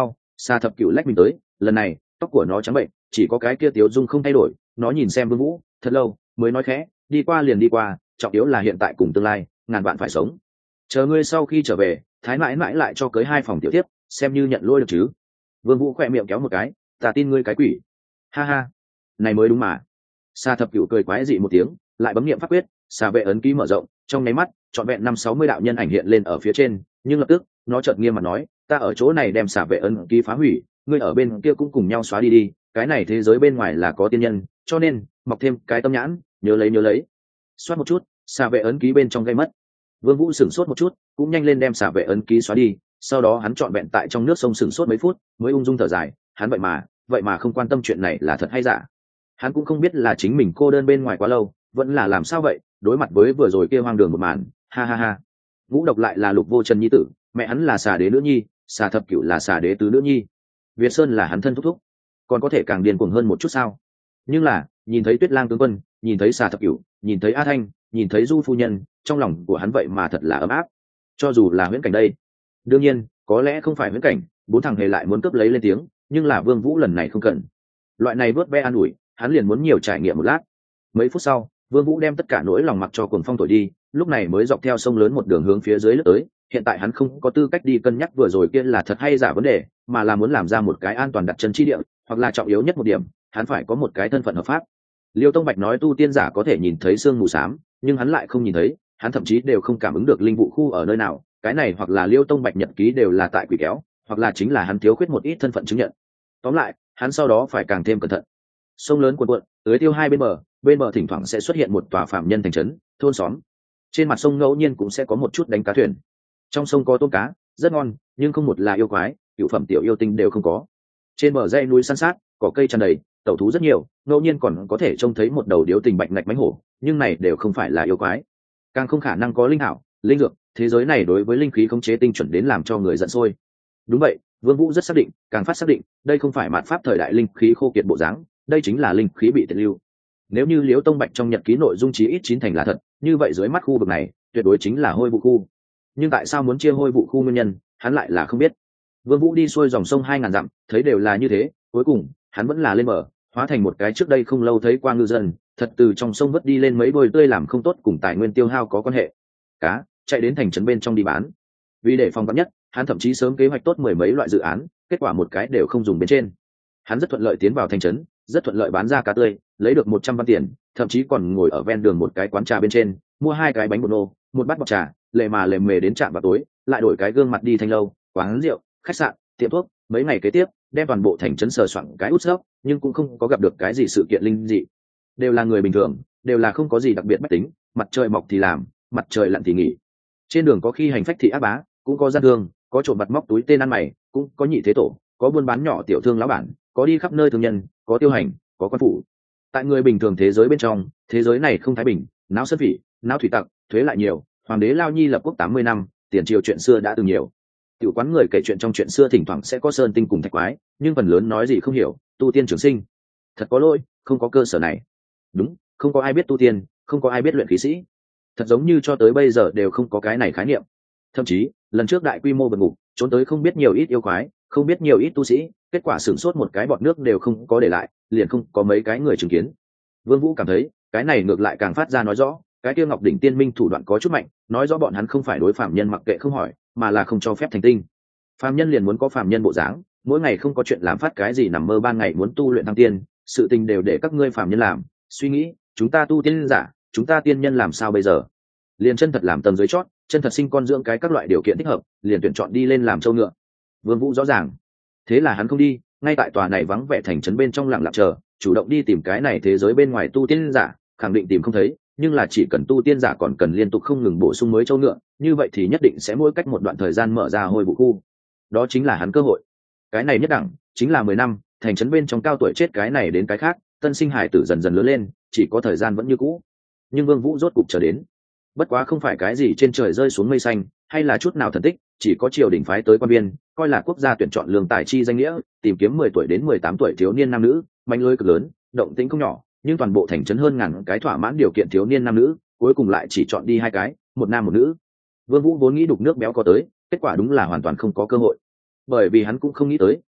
Sa thập cửu lách mình tới, lần này tóc của nó trắng bệnh, chỉ có cái kia tiếu dung không thay đổi. Nó nhìn xem Vương Vũ thật lâu mới nói khẽ, đi qua liền đi qua, trọng yếu là hiện tại cùng tương lai, ngàn vạn phải sống. Chờ ngươi sau khi trở về, thái mãi mãi lại cho cưới hai phòng tiểu tiếp, xem như nhận lỗi được chứ. Vương Vũ khỏe miệng kéo một cái, ta tin ngươi cái quỷ. Ha ha, này mới đúng mà. Sa thập cửu cười quái dị một tiếng, lại bấm niệm pháp quyết, xà vệ ấn ký mở rộng, trong nháy mắt trọn vẹn năm sáu mươi đạo nhân ảnh hiện lên ở phía trên, nhưng lập tức nó chợt nghiêm mặt nói, ta ở chỗ này đem xà vệ ấn ký phá hủy, ngươi ở bên kia cũng cùng nhau xóa đi đi, cái này thế giới bên ngoài là có tiên nhân, cho nên mọc thêm cái tâm nhãn, nhớ lấy nhớ lấy. Xoát một chút, xà vệ ấn ký bên trong gây mất. Vương Vũ sửng sốt một chút, cũng nhanh lên đem xà vệ ấn ký xóa đi, sau đó hắn trọn vẹn tại trong nước sông sửng sốt mấy phút, mới ung dung thở dài, hắn vậy mà, vậy mà không quan tâm chuyện này là thật hay giả. Hắn cũng không biết là chính mình cô đơn bên ngoài quá lâu, vẫn là làm sao vậy, đối mặt với vừa rồi kia hoang đường một màn, ha ha ha. Ngũ độc lại là Lục Vô Trần nhi tử, mẹ hắn là xà đế nữ nhi, xà thập cửu là xà đế tứ nữ nhi, Việt Sơn là hắn thân thúc thúc, còn có thể càng điên cuồng hơn một chút sao? Nhưng là nhìn thấy Tuyết Lang tướng quân, nhìn thấy xà thập cửu, nhìn thấy A Thanh, nhìn thấy Du phu nhân, trong lòng của hắn vậy mà thật là ấm áp. Cho dù là huyễn cảnh đây, đương nhiên có lẽ không phải huyễn cảnh, bốn thằng hề lại muốn cướp lấy lên tiếng, nhưng là Vương Vũ lần này không cần. Loại này vớt ve an ủi, hắn liền muốn nhiều trải nghiệm một lát. Mấy phút sau, Vương Vũ đem tất cả nỗi lòng mặc cho cuồng phong thổi đi, lúc này mới dọc theo sông lớn một đường hướng phía dưới lướt tới. Hiện tại hắn không có tư cách đi cân nhắc vừa rồi kia là thật hay giả vấn đề, mà là muốn làm ra một cái an toàn đặt chân chi địa, hoặc là trọng yếu nhất một điểm, hắn phải có một cái thân phận hợp pháp. Liêu Tông Bạch nói tu tiên giả có thể nhìn thấy sương mù xám, nhưng hắn lại không nhìn thấy, hắn thậm chí đều không cảm ứng được linh vụ khu ở nơi nào. Cái này hoặc là Liêu Tông Bạch nhật ký đều là tại quỷ kéo, hoặc là chính là hắn thiếu khuyết một ít thân phận chứng nhận. Tóm lại, hắn sau đó phải càng thêm cẩn thận. Sông lớn cuồn cuộn, tưới tiêu hai bên bờ, bên bờ thỉnh thoảng sẽ xuất hiện một tòa phạm nhân thành trấn, thôn xóm. Trên mặt sông ngẫu nhiên cũng sẽ có một chút đánh cá thuyền. Trong sông có tôm cá, rất ngon, nhưng không một là yêu quái, cựu phẩm tiểu yêu tinh đều không có. Trên bờ dãy núi san sát, cỏ cây tràn đầy, tẩu thú rất nhiều, ngẫu nhiên còn có thể trông thấy một đầu điếu tình bạch ngạch mánh hổ, nhưng này đều không phải là yêu quái, càng không khả năng có linh hảo, linh dược. Thế giới này đối với linh khí khống chế tinh chuẩn đến làm cho người giận sôi. Đúng vậy, Vương Vũ rất xác định, càng phát xác định, đây không phải mạt pháp thời đại linh khí khô kiệt bộ dáng, đây chính là linh khí bị tiệt lưu. Nếu như Liễu Tông Bạch trong nhật ký nội dung chí ít chín thành là thật, như vậy dưới mắt khu vực này tuyệt đối chính là hôi vụ khu. Nhưng tại sao muốn chia hôi vụ khu nguyên nhân, hắn lại là không biết. Vương Vũ đi xuôi dòng sông hai ngàn dặm, thấy đều là như thế, cuối cùng hắn vẫn là lên bờ, hóa thành một cái trước đây không lâu thấy qua ngư dân, thật từ trong sông vớt đi lên mấy bôi tươi làm không tốt cùng tài nguyên tiêu hao có quan hệ. Cá, chạy đến thành trấn bên trong đi bán. Vì để phòng vắn nhất, hắn thậm chí sớm kế hoạch tốt mười mấy loại dự án, kết quả một cái đều không dùng bên trên. Hắn rất thuận lợi tiến vào thành trấn, rất thuận lợi bán ra cá tươi, lấy được một trăm văn tiền, thậm chí còn ngồi ở ven đường một cái quán trà bên trên, mua hai cái bánh bột nô, một bát bọc trà, lệ mà lệ mề đến trạm vào tối, lại đổi cái gương mặt đi thanh lâu, quán rượu, khách sạn, tiệm thuốc, mấy ngày kế tiếp, đem toàn bộ thành trấn sờ soạng cái út sấp, nhưng cũng không có gặp được cái gì sự kiện linh dị. Đều là người bình thường, đều là không có gì đặc biệt bách tính, mặt trời mọc thì làm, mặt trời lặn thì nghỉ. Trên đường có khi hành phách thị ác bá, cũng có gian thương, có trộm vặt móc túi tên ăn mày, cũng có nhị thế tổ, có buôn bán nhỏ tiểu thương lão bản, có đi khắp nơi thương nhân, có tiêu hành, có quan phủ. Tại người bình thường thế giới bên trong, thế giới này không thái bình, náo sân phỉ, náo thủy tặc, thuế lại nhiều, hoàng đế lao nhi lập quốc tám mươi năm, tiền triều chuyện xưa đã từng nhiều. Tiểu quán người kể chuyện trong chuyện xưa thỉnh thoảng sẽ có sơn tinh cùng thạch quái, nhưng phần lớn nói gì không hiểu, tu tiên trường sinh. Thật có lỗi, không có cơ sở này. Đúng, không có ai biết tu tiên, không có ai biết luyện khí sĩ. Thật giống như cho tới bây giờ đều không có cái này khái niệm. Thậm chí, lần trước đại quy mô vượt ngục, trốn tới không biết nhiều ít yêu quái, không biết nhiều ít tu sĩ, kết quả sửng sốt một cái bọt nước đều không có để lại, liền không có mấy cái người chứng kiến. Vương Vũ cảm thấy, cái này ngược lại càng phát ra nói rõ, cái kia Ngọc đỉnh tiên minh thủ đoạn có chút mạnh, nói rõ bọn hắn không phải đối phạm nhân mặc kệ không hỏi, mà là không cho phép thành tinh. Phạm nhân liền muốn có phạm nhân bộ dáng, mỗi ngày không có chuyện làm phát cái gì nằm mơ ban ngày muốn tu luyện thăng tiên, sự tình đều để các ngươi phạm nhân làm, suy nghĩ, chúng ta tu tiên giả, chúng ta tiên nhân làm sao bây giờ? Liền chân thật làm tầng dưới chót, chân thật sinh con dưỡng cái các loại điều kiện thích hợp, liền tuyển chọn đi lên làm châu ngựa. Vương Vũ rõ ràng, thế là hắn không đi, ngay tại tòa này vắng vẻ thành trấn bên trong lặng lặng chờ, chủ động đi tìm cái này thế giới bên ngoài tu tiên giả, khẳng định tìm không thấy, nhưng là chỉ cần tu tiên giả còn cần liên tục không ngừng bổ sung mới châu ngựa, như vậy thì nhất định sẽ mỗi cách một đoạn thời gian mở ra hôi vụ khu. Đó chính là hắn cơ hội. Cái này nhất đẳng, chính là mười năm, thành trấn bên trong cao tuổi chết cái này đến cái khác, tân sinh hải tử dần dần lớn lên, chỉ có thời gian vẫn như cũ. Nhưng Vương Vũ rốt cục chờ đến. Bất quá không phải cái gì trên trời rơi xuống mây xanh, hay là chút nào thần tích, chỉ có triều đình phái tới quan viên, coi là quốc gia tuyển chọn lương tài chi danh nghĩa, tìm kiếm mười tuổi đến mười tám tuổi thiếu niên nam nữ, manh lưới cực lớn, động tĩnh không nhỏ, nhưng toàn bộ thành trấn hơn ngàn cái thỏa mãn điều kiện thiếu niên nam nữ, cuối cùng lại chỉ chọn đi hai cái, một nam một nữ. Vương Vũ vốn nghĩ đục nước béo có tới, kết quả đúng là hoàn toàn không có cơ hội. Bởi vì hắn cũng không nghĩ tới,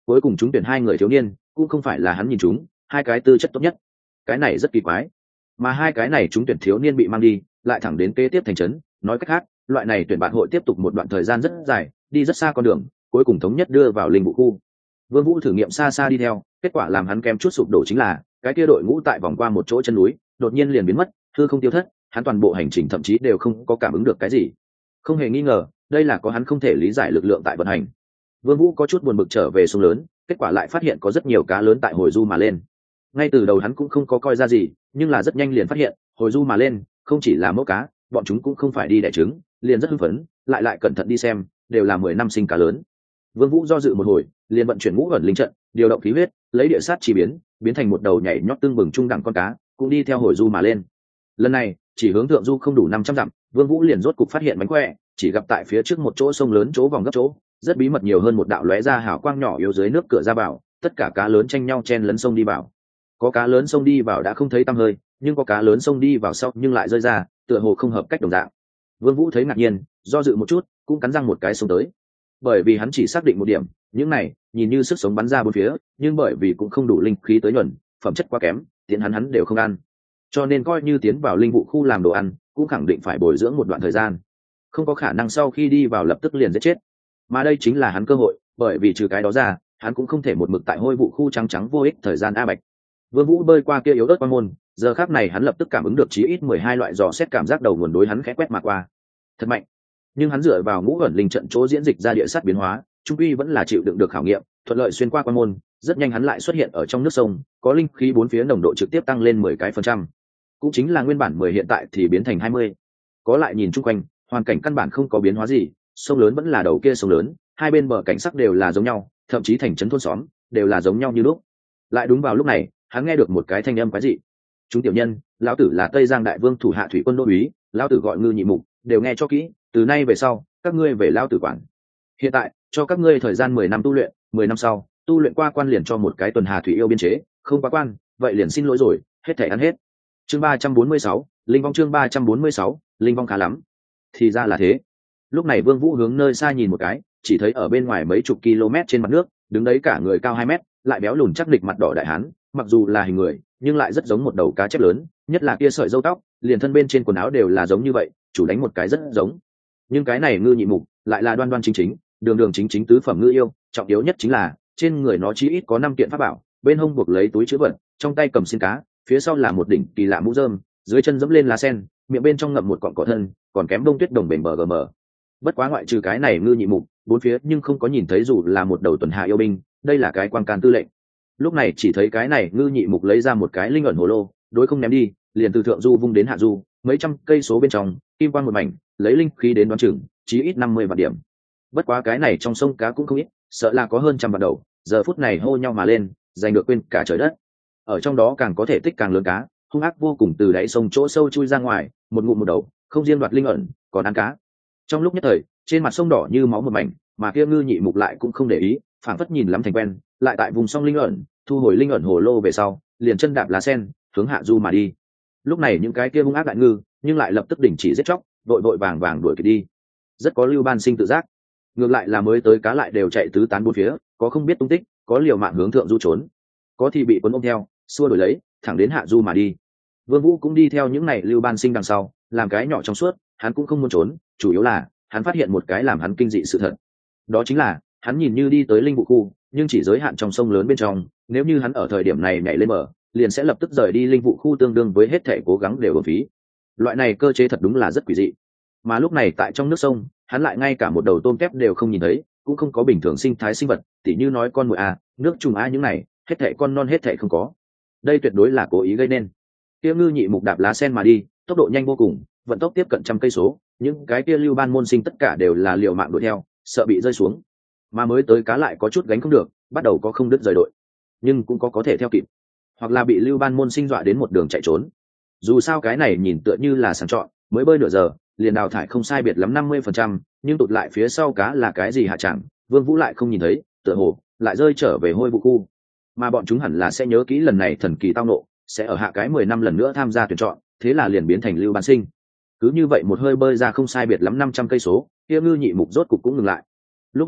cuối cùng trúng tuyển hai người thiếu niên cũng không phải là hắn nhìn chúng hai cái tư chất tốt nhất. Cái này rất kỳ quái, mà hai cái này trúng tuyển thiếu niên bị mang đi lại thẳng đến kế tiếp thành trấn. Nói cách khác, loại này tuyển bạn hội tiếp tục một đoạn thời gian rất dài, đi rất xa con đường, cuối cùng thống nhất đưa vào linh vụ khu. Vương Vũ thử nghiệm xa xa đi theo, kết quả làm hắn kém chút sụp đổ chính là cái kia đội ngũ tại vòng qua một chỗ chân núi đột nhiên liền biến mất, hư không tiêu thất. Hắn toàn bộ hành trình thậm chí đều không có cảm ứng được cái gì. Không hề nghi ngờ, đây là có hắn không thể lý giải lực lượng tại vận hành. Vương Vũ có chút buồn bực trở về sông lớn, kết quả lại phát hiện có rất nhiều cá lớn tại hồi du mà lên. Ngay từ đầu hắn cũng không có coi ra gì, nhưng là rất nhanh liền phát hiện, hồi du mà lên, không chỉ là mẫu cá, bọn chúng cũng không phải đi đẻ trứng, liền rất hưng phấn, lại lại cẩn thận đi xem, đều là mười năm sinh cá lớn. Vương Vũ do dự một hồi, liền vận chuyển ngũ ẩn linh trận, điều động khí huyết, lấy địa sát chi biến, biến thành một đầu nhảy nhót tương bừng trung đẳng con cá, cũng đi theo hồi du mà lên. Lần này, chỉ hướng thượng du không đủ năm trăm dặm, Vương Vũ liền rốt cục phát hiện mánh khỏe, chỉ gặp tại phía trước một chỗ sông lớn chỗ vòng gấp chỗ, rất bí mật nhiều hơn một đạo lóe ra hào quang nhỏ yếu dưới nước cửa ra vào, tất cả cá lớn tranh nhau chen lấn sông đi vào. Có cá lớn sông đi vào đã không thấy tăm hơi, nhưng có cá lớn sông đi vào sau nhưng lại rơi ra, tựa hồ không hợp cách đồng dạng. Vương Vũ thấy ngạc nhiên, do dự một chút, cũng cắn răng một cái xông tới. Bởi vì hắn chỉ xác định một điểm, những này nhìn như sức sống bắn ra bốn phía, nhưng bởi vì cũng không đủ linh khí tới nhuần, phẩm chất quá kém, tiện hắn hắn đều không ăn. Cho nên coi như tiến vào linh vụ khu làm đồ ăn, cũng khẳng định phải bồi dưỡng một đoạn thời gian, không có khả năng sau khi đi vào lập tức liền giết chết. Mà đây chính là hắn cơ hội, bởi vì trừ cái đó ra, hắn cũng không thể một mực tại hôi vụ khu trắng trắng vô ích thời gian a bạch. Vương Vũ bơi qua kia yếu ớt quan môn, giờ khắc này hắn lập tức cảm ứng được chí ít mười hai loại dò xét cảm giác đầu nguồn đối hắn khẽ quét mà qua. Thật mạnh. Nhưng hắn dựa vào ngũ ẩn linh trận chỗ diễn dịch ra địa sát biến hóa, trung quy vẫn là chịu đựng được khảo nghiệm, thuận lợi xuyên qua quan môn, rất nhanh hắn lại xuất hiện ở trong nước sông, có linh khí bốn phía nồng độ trực tiếp tăng lên mười cái phần trăm. Cũng chính là nguyên bản mười hiện tại thì biến thành hai mươi. Có lại nhìn chung quanh, hoàn cảnh căn bản không có biến hóa gì, sông lớn vẫn là đầu kia sông lớn, hai bên bờ cảnh sắc đều là giống nhau, thậm chí thành trấn thôn xóm đều là giống nhau như lúc. Lại đúng vào lúc này, hắn nghe được một cái thanh âm quái dị. Chúng tiểu nhân, lão tử là Tây Giang đại vương thủ hạ thủy quân đô úy, lão tử gọi Ngư Nhị Mục, đều nghe cho kỹ, từ nay về sau, các ngươi về lão tử quản. Hiện tại, cho các ngươi thời gian mười năm tu luyện, mười năm sau, tu luyện qua quan liền cho một cái tuần hà thủy yêu biên chế, không quá quan, vậy liền xin lỗi rồi, hết thảy ăn hết. Chương ba trăm bốn mươi sáu, linh vong chương ba trăm bốn mươi sáu, linh vong khá lắm. Thì ra là thế. Lúc này Vương Vũ hướng nơi xa nhìn một cái, chỉ thấy ở bên ngoài mấy chục km trên mặt nước, đứng đấy cả người cao hai mét, lại béo lùn chắc địch mặt đỏ đại hán, mặc dù là hình người, nhưng lại rất giống một đầu cá chép lớn, nhất là kia sợi râu tóc, liền thân bên trên quần áo đều là giống như vậy, chủ đánh một cái rất giống. Nhưng cái này Ngư Nhị Mục lại là đoan đoan chính chính, đường đường chính chính tứ phẩm ngư yêu, trọng yếu nhất chính là trên người nó chí ít có năm kiện pháp bảo, bên hông buộc lấy túi chứa vật, trong tay cầm xiên cá, phía sau là một đỉnh kỳ lạ mũ rơm, dưới chân dẫm lên lá sen, miệng bên trong ngậm một cọng cỏ thân, còn kém đông tuyết đồng bền bờ gm. Bất quá ngoại trừ cái này Ngư Nhị Mục, bốn phía nhưng không có nhìn thấy dù là một đầu tuần hạ yêu binh, đây là cái quan can tư lệnh. Lúc này chỉ thấy cái này Ngư Nhị Mục lấy ra một cái linh ẩn hồ lô, đối không ném đi, liền từ thượng du vung đến hạ du, mấy trăm cây số bên trong, kim quang một mảnh, lấy linh khí đến đoán chừng, chí ít năm mươi vạn điểm. Bất quá cái này trong sông cá cũng không ít, sợ là có hơn trăm vạn đầu, giờ phút này hô nhau mà lên, giành được quên cả trời đất. Ở trong đó càng có thể tích càng lớn cá, hung ác vô cùng từ đáy sông chỗ sâu chui ra ngoài, một ngụm một đầu, không riêng đoạt linh ẩn, còn ăn cá. Trong lúc nhất thời, trên mặt sông đỏ như máu một mảnh, mà kia Ngư Nhị Mục lại cũng không để ý, phảng phất nhìn lắm thành quen, lại tại vùng sông linh ẩn, thu hồi linh ẩn hồ lô về sau, liền chân đạp lá sen, hướng hạ du mà đi. Lúc này những cái kia hung ác đại ngư, nhưng lại lập tức đình chỉ giết chóc, đội đội vàng vàng đuổi kịp đi. Rất có Lưu Ban Sinh tự giác. Ngược lại là mới tới cá lại đều chạy tứ tán bốn phía, có không biết tung tích, có liều mạng hướng thượng du trốn, có thì bị cuốn ôm theo, xua đuổi lấy, thẳng đến hạ du mà đi. Vương Vũ cũng đi theo những này Lưu Ban Sinh đằng sau, làm cái nhỏ trong suốt, hắn cũng không muốn trốn, chủ yếu là hắn phát hiện một cái làm hắn kinh dị sự thật. Đó chính là, hắn nhìn như đi tới linh vụ khu, nhưng chỉ giới hạn trong sông lớn bên trong, nếu như hắn ở thời điểm này nhảy lên bờ, liền sẽ lập tức rời đi linh vụ khu tương đương với hết thể cố gắng đều uổng phí. Loại này cơ chế thật đúng là rất quỷ dị. Mà lúc này tại trong nước sông, hắn lại ngay cả một đầu tôm tép đều không nhìn thấy, cũng không có bình thường sinh thái sinh vật, tỉ như nói con muỗi a, nước trùng a những này, hết thảy con non hết thảy không có. Đây tuyệt đối là cố ý gây nên. Kia Ngư Nhị Mục đạp lá sen mà đi, tốc độ nhanh vô cùng, vận tốc tiếp cận trăm cây số, những cái kia Lưu Ban môn sinh tất cả đều là liều mạng đuổi theo, sợ bị rơi xuống. Mà mới tới cá lại có chút gánh không được, bắt đầu có không đứt rời đội, nhưng cũng có có thể theo kịp, hoặc là bị Lưu Ban môn sinh dọa đến một đường chạy trốn. Dù sao cái này nhìn tựa như là sàng chọn, mới bơi nửa giờ, liền đào thải không sai biệt lắm năm mươi phần trăm, nhưng tụt lại phía sau cá là cái gì hạ chẳng, Vương Vũ lại không nhìn thấy, tựa hồ lại rơi trở về hôi vụ khu. Mà bọn chúng hẳn là sẽ nhớ kỹ lần này thần kỳ tao nộ, sẽ ở hạ cái mười năm lần nữa tham gia tuyển chọn, thế là liền biến thành Lưu Ban Sinh. Cứ như vậy một hơi bơi ra không sai biệt lắm năm trăm cây số, kia Ngư Nhị Mục rốt cục cũng ngừng lại. Lúc này,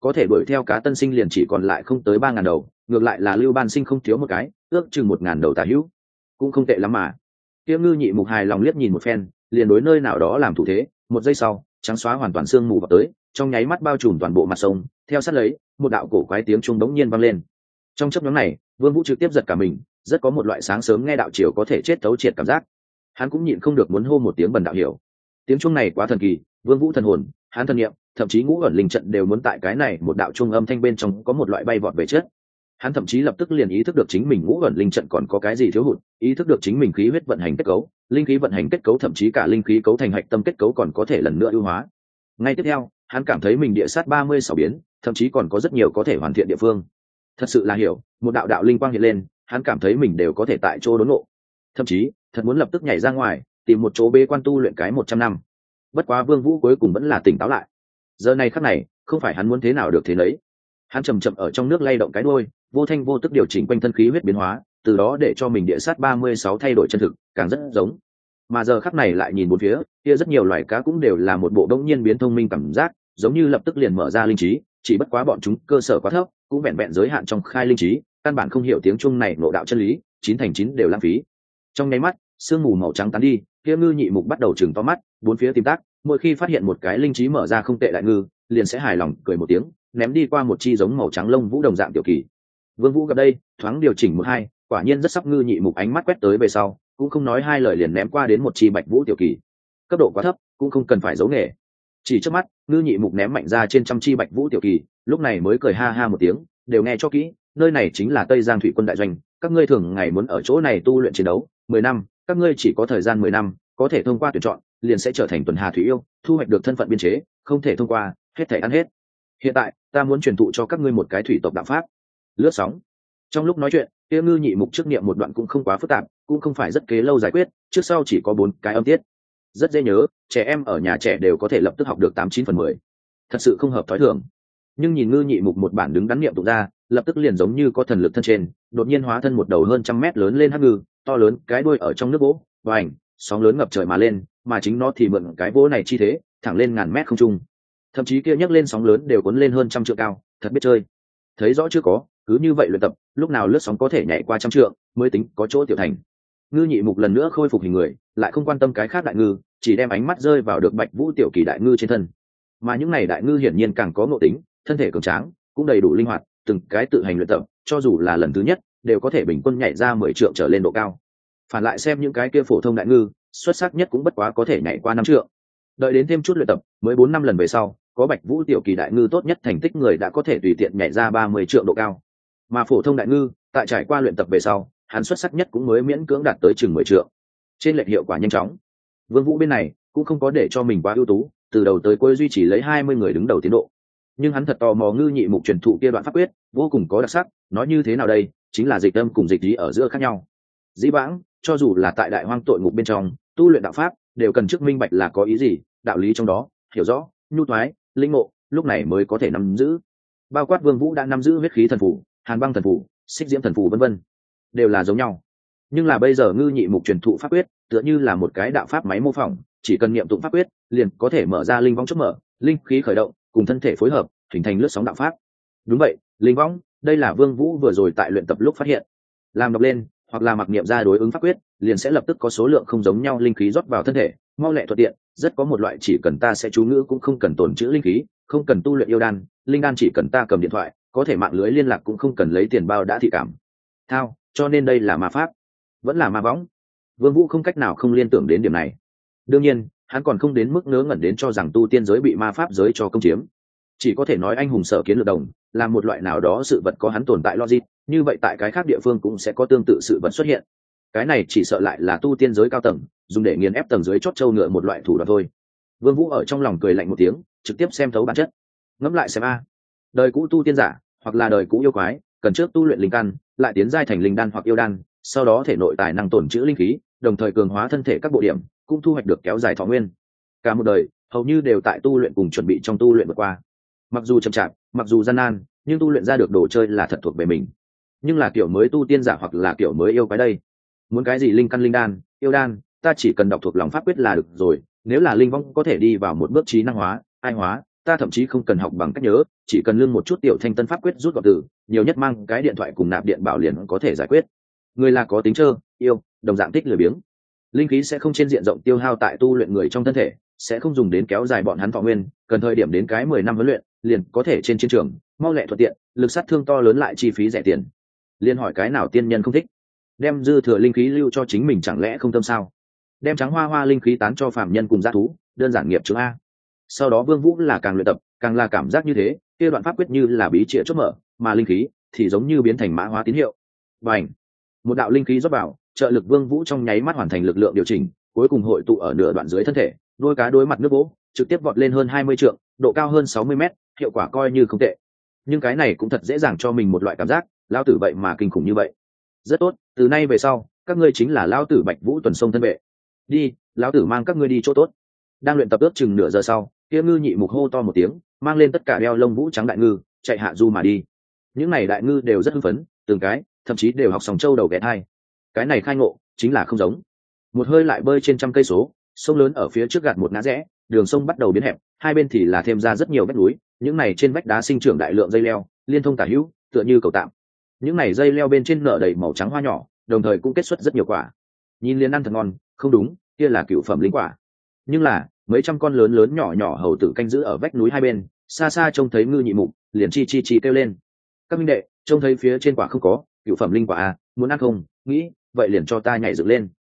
có thể đuổi theo cá tân sinh liền chỉ còn lại không tới ba ngàn đầu, ngược lại là Lưu Ban Sinh không thiếu một cái, ước chừng một ngàn đầu tả hữu, cũng không tệ lắm mà. Tiêu Ngư Nhị Mục hài lòng liếc nhìn một phen, liền đối nơi nào đó làm thủ thế, một giây sau, trắng xóa hoàn toàn sương mù vào tới, trong nháy mắt bao trùm toàn bộ mặt sông, theo sát lấy, một đạo cổ quái tiếng chuông đống nhiên vang lên. Trong chớp nhoáng này, Vương Vũ trực tiếp giật cả mình, rất có một loại sáng sớm nghe đạo chiều có thể chết thấu triệt cảm giác. Hắn cũng nhịn không được muốn hô một tiếng bần đạo hiểu. Tiếng chuông này quá thần kỳ, Vương Vũ thần hồn, hắn thần niệm, thậm chí ngũ ẩn linh trận đều muốn tại cái này một đạo chuông âm thanh bên trong có một loại bay vọt về chết. Hắn thậm chí lập tức liền ý thức được chính mình ngũ ẩn linh trận còn có cái gì thiếu hụt, ý thức được chính mình khí huyết vận hành kết cấu, linh khí vận hành kết cấu thậm chí cả linh khí cấu thành hạch tâm kết cấu còn có thể lần nữa ưu hóa. Ngay tiếp theo, hắn cảm thấy mình địa sát ba mươi sáu biến, thậm chí còn có rất nhiều có thể hoàn thiện địa phương. Thật sự là hiểu, một đạo đạo linh quang hiện lên, hắn cảm thấy mình đều có thể tại chỗ đốn ngộ. Thậm chí, thật muốn lập tức nhảy ra ngoài, tìm một chỗ bế quan tu luyện cái một trăm năm. Bất quá Vương Vũ cuối cùng vẫn là tỉnh táo lại. Giờ này khắc này, không phải hắn muốn thế nào được thế nấy. Hắn chậm chậm ở trong nước lay động cái đuôi, vô thanh vô tức điều chỉnh quanh thân khí huyết biến hóa, từ đó để cho mình địa sát ba mươi sáu thay đổi chân thực, càng rất giống. Mà giờ khắc này lại nhìn bốn phía, kia rất nhiều loài cá cũng đều là một bộ đống nhiên biến thông minh cảm giác, giống như lập tức liền mở ra linh trí, chỉ bất quá bọn chúng cơ sở quá thấp, cũng vẹn vẹn giới hạn trong khai linh trí, căn bản không hiểu tiếng chuông này ngộ đạo chân lý, chín thành chín đều lãng phí. Trong nháy mắt, sương mù màu trắng tán đi, kia Ngư Nhị Mục bắt đầu chừng to mắt, bốn phía tìm tác, mỗi khi phát hiện một cái linh trí mở ra không tệ đại ngư, liền sẽ hài lòng cười một tiếng, ném đi qua một chi giống màu trắng lông vũ đồng dạng tiểu kỳ. Vương Vũ gặp đây, thoáng điều chỉnh một hai, quả nhiên rất sắp Ngư Nhị Mục ánh mắt quét tới về sau, cũng không nói hai lời liền ném qua đến một chi bạch vũ tiểu kỳ. Cấp độ quá thấp, cũng không cần phải giấu nghề. Chỉ trước mắt, Ngư Nhị Mục ném mạnh ra trên trăm chi bạch vũ tiểu kỳ, lúc này mới cười ha ha một tiếng, đều nghe cho kỹ, nơi này chính là Tây Giang Thủy Quân đại doanh, các ngươi thường ngày muốn ở chỗ này tu luyện chiến đấu, mười năm, các ngươi chỉ có thời gian mười năm, có thể thông qua tuyển chọn, liền sẽ trở thành tuần hà thủy yêu, thu hoạch được thân phận biên chế, không thể thông qua, hết thể ăn hết. Hiện tại, ta muốn truyền thụ cho các ngươi một cái thủy tộc đạo pháp. Lướt sóng. Trong lúc nói chuyện, Tiêu Ngư Nhị Mục trước niệm một đoạn cũng không quá phức tạp, cũng không phải rất kế lâu giải quyết, trước sau chỉ có bốn cái âm tiết. Rất dễ nhớ, trẻ em ở nhà trẻ đều có thể lập tức học được tám chín phần mười. Thật sự không hợp thói thường. Nhưng nhìn Ngư Nhị Mục một bản đứng đắn niệm tụng ra, lập tức liền giống như có thần lực thân trên, đột nhiên hóa thân một đầu hơn trăm mét lớn lên hắc ngư, to lớn, cái đuôi ở trong nước vỗ, vành, sóng lớn ngập trời mà lên, mà chính nó thì mượn cái vỗ này chi thế, thẳng lên ngàn mét không trung. Thậm chí kia nhấc lên sóng lớn đều cuốn lên hơn trăm trượng cao, thật biết chơi. Thấy rõ chưa có, cứ như vậy luyện tập, lúc nào lướt sóng có thể nhảy qua trăm trượng, mới tính có chỗ tiểu thành. Ngư Nhị Mục lần nữa khôi phục hình người, lại không quan tâm cái khác đại ngư, chỉ đem ánh mắt rơi vào được bạch vũ tiểu kỳ đại ngư trên thân. Mà những này đại ngư hiển nhiên càng có ngộ tính, thân thể cường tráng, cũng đầy đủ linh hoạt, từng cái tự hành luyện tập, cho dù là lần thứ nhất, đều có thể bình quân nhảy ra mười trượng trở lên độ cao. Phản lại xem những cái kia phổ thông đại ngư, xuất sắc nhất cũng bất quá có thể nhảy qua năm trượng. Đợi đến thêm chút luyện tập, mới bốn năm lần về sau, có bạch vũ tiểu kỳ đại ngư tốt nhất thành tích người đã có thể tùy tiện nhảy ra ba mươi trượng độ cao. Mà phổ thông đại ngư, tại trải qua luyện tập về sau, hắn xuất sắc nhất cũng mới miễn cưỡng đạt tới chừng mười trượng. Trên lệch hiệu quả nhanh chóng. Vương Vũ bên này cũng không có để cho mình quá ưu tú, từ đầu tới cuối duy trì lấy hai mươi người đứng đầu tiến độ. Nhưng hắn thật tò mò Ngư Nhị Mục truyền thụ kia đoạn pháp quyết, vô cùng có đặc sắc, nói như thế nào đây, chính là dịch âm cùng dịch lý ở giữa khác nhau. Dĩ vãng, cho dù là tại đại hoang tội ngục bên trong, tu luyện đạo pháp đều cần trước minh bạch là có ý gì, đạo lý trong đó, hiểu rõ, nhu thoái, linh ngộ, lúc này mới có thể nắm giữ. Bao quát Vương Vũ đã nắm giữ huyết khí thần phù, hàn băng thần phù, xích diễm thần phù vân vân, đều là giống nhau. Nhưng là bây giờ Ngư Nhị Mục truyền thụ pháp quyết, tựa như là một cái đạo pháp máy mô phỏng, chỉ cần niệm tụng pháp quyết, liền có thể mở ra linh võng chốt mở, linh khí khởi động, cùng thân thể phối hợp, hình thành lướt sóng đạo pháp. Đúng vậy, linh võng, đây là Vương Vũ vừa rồi tại luyện tập lúc phát hiện. Làm đọc lên, hoặc là mặc niệm ra đối ứng pháp quyết, liền sẽ lập tức có số lượng không giống nhau linh khí rót vào thân thể, mau lẹ thuận tiện, rất có một loại chỉ cần ta sẽ chú ngữ cũng không cần tồn trữ linh khí, không cần tu luyện yêu đan, linh đan chỉ cần ta cầm điện thoại, có thể mạng lưới liên lạc cũng không cần lấy tiền bao đã thị cảm. Thao, cho nên đây là ma pháp, vẫn là ma võng. Vương Vũ không cách nào không liên tưởng đến điểm này. Đương nhiên, hắn còn không đến mức ngớ ngẩn đến cho rằng tu tiên giới bị ma pháp giới cho công chiếm. Chỉ có thể nói anh hùng sở kiến lược đồng, là một loại nào đó sự vật có hắn tồn tại logic, như vậy tại cái khác địa phương cũng sẽ có tương tự sự vật xuất hiện. Cái này chỉ sợ lại là tu tiên giới cao tầng, dùng để nghiền ép tầng dưới chót châu ngựa một loại thủ đoạn thôi. Vương Vũ ở trong lòng cười lạnh một tiếng, trực tiếp xem thấu bản chất. Ngẫm lại xem a, đời cũ tu tiên giả, hoặc là đời cũ yêu quái, cần trước tu luyện linh căn, lại tiến giai thành linh đan hoặc yêu đan, sau đó thể nội tài năng tổn trữ linh khí, đồng thời cường hóa thân thể các bộ điểm, cũng thu hoạch được kéo dài thọ nguyên. Cả một đời, hầu như đều tại tu luyện cùng chuẩn bị trong tu luyện vượt qua. Mặc dù chậm chạp, mặc dù gian nan, nhưng tu luyện ra được đồ chơi là thật thuộc về mình. Nhưng là kiểu mới tu tiên giả hoặc là kiểu mới yêu quái đây, muốn cái gì linh căn linh đan, yêu đan, ta chỉ cần đọc thuộc lòng pháp quyết là được rồi. Nếu là linh vong có thể đi vào một bước trí năng hóa, ai hóa, ta thậm chí không cần học bằng cách nhớ, chỉ cần lương một chút tiểu thanh tân pháp quyết rút gọn từ, nhiều nhất mang cái điện thoại cùng nạp điện bảo liền có thể giải quyết. Người là có tính trơ yêu, đồng dạng thích lười biếng. Linh khí sẽ không trên diện rộng tiêu hao tại tu luyện người trong thân thể, sẽ không dùng đến kéo dài bọn hắn thọ nguyên, cần thời điểm đến cái mười năm huấn luyện liền có thể trên chiến trường mau lẹ thuận tiện, lực sát thương to lớn lại chi phí rẻ tiền. Liên hỏi cái nào tiên nhân không thích? Đem dư thừa linh khí lưu cho chính mình chẳng lẽ không tâm sao? Đem trắng hoa hoa linh khí tán cho phàm nhân cùng gia thú, đơn giản nghiệp chướng a. Sau đó Vương Vũ là càng luyện tập, càng là cảm giác như thế, kia đoạn pháp quyết như là bí trịa chốt mở, mà linh khí thì giống như biến thành mã hóa tín hiệu. Bành! Một đạo linh khí rót vào, trợ lực Vương Vũ trong nháy mắt hoàn thành lực lượng điều chỉnh, cuối cùng hội tụ ở nửa đoạn dưới thân thể, đôi cá đối mặt nước vỗ, trực tiếp vọt lên hơn hai mươi trượng, độ cao hơn sáu mươi mét, hiệu quả coi như không tệ. Nhưng cái này cũng thật dễ dàng cho mình một loại cảm giác, lão tử vậy mà kinh khủng như vậy. Rất tốt, từ nay về sau, các ngươi chính là lão tử Bạch Vũ tuần sông thân vệ. Đi, lão tử mang các ngươi đi chỗ tốt. Đang luyện tập ước chừng nửa giờ sau, kia ngư nhị mục hô to một tiếng, mang lên tất cả đeo lông vũ trắng đại ngư, chạy hạ du mà đi. Những này đại ngư đều rất hưng phấn, từng cái, thậm chí đều học sòng châu đầu ghé thai. Cái này khai ngộ, chính là không giống. Một hơi lại bơi trên trăm cây số, sông lớn ở phía trước gạt một ngã rẽ, đường sông bắt đầu biến hẹp, hai bên thì là thêm ra rất nhiều vách núi, những này trên vách đá sinh trưởng đại lượng dây leo, liên thông tả hữu, tựa như cầu tạm. Những này dây leo bên trên nở đầy màu trắng hoa nhỏ, đồng thời cũng kết xuất rất nhiều quả. Nhìn liền ăn thật ngon, không đúng, kia là cựu phẩm linh quả. Nhưng là, mấy trăm con lớn lớn nhỏ nhỏ hầu tử canh giữ ở vách núi hai bên, xa xa trông thấy ngư nhị mục, liền chi chi chi kêu lên. Các minh đệ, trông thấy phía trên quả không có, cựu phẩm linh quả à, muốn ăn không? Nghĩ, vậy liền cho ta nhảy dựng lên.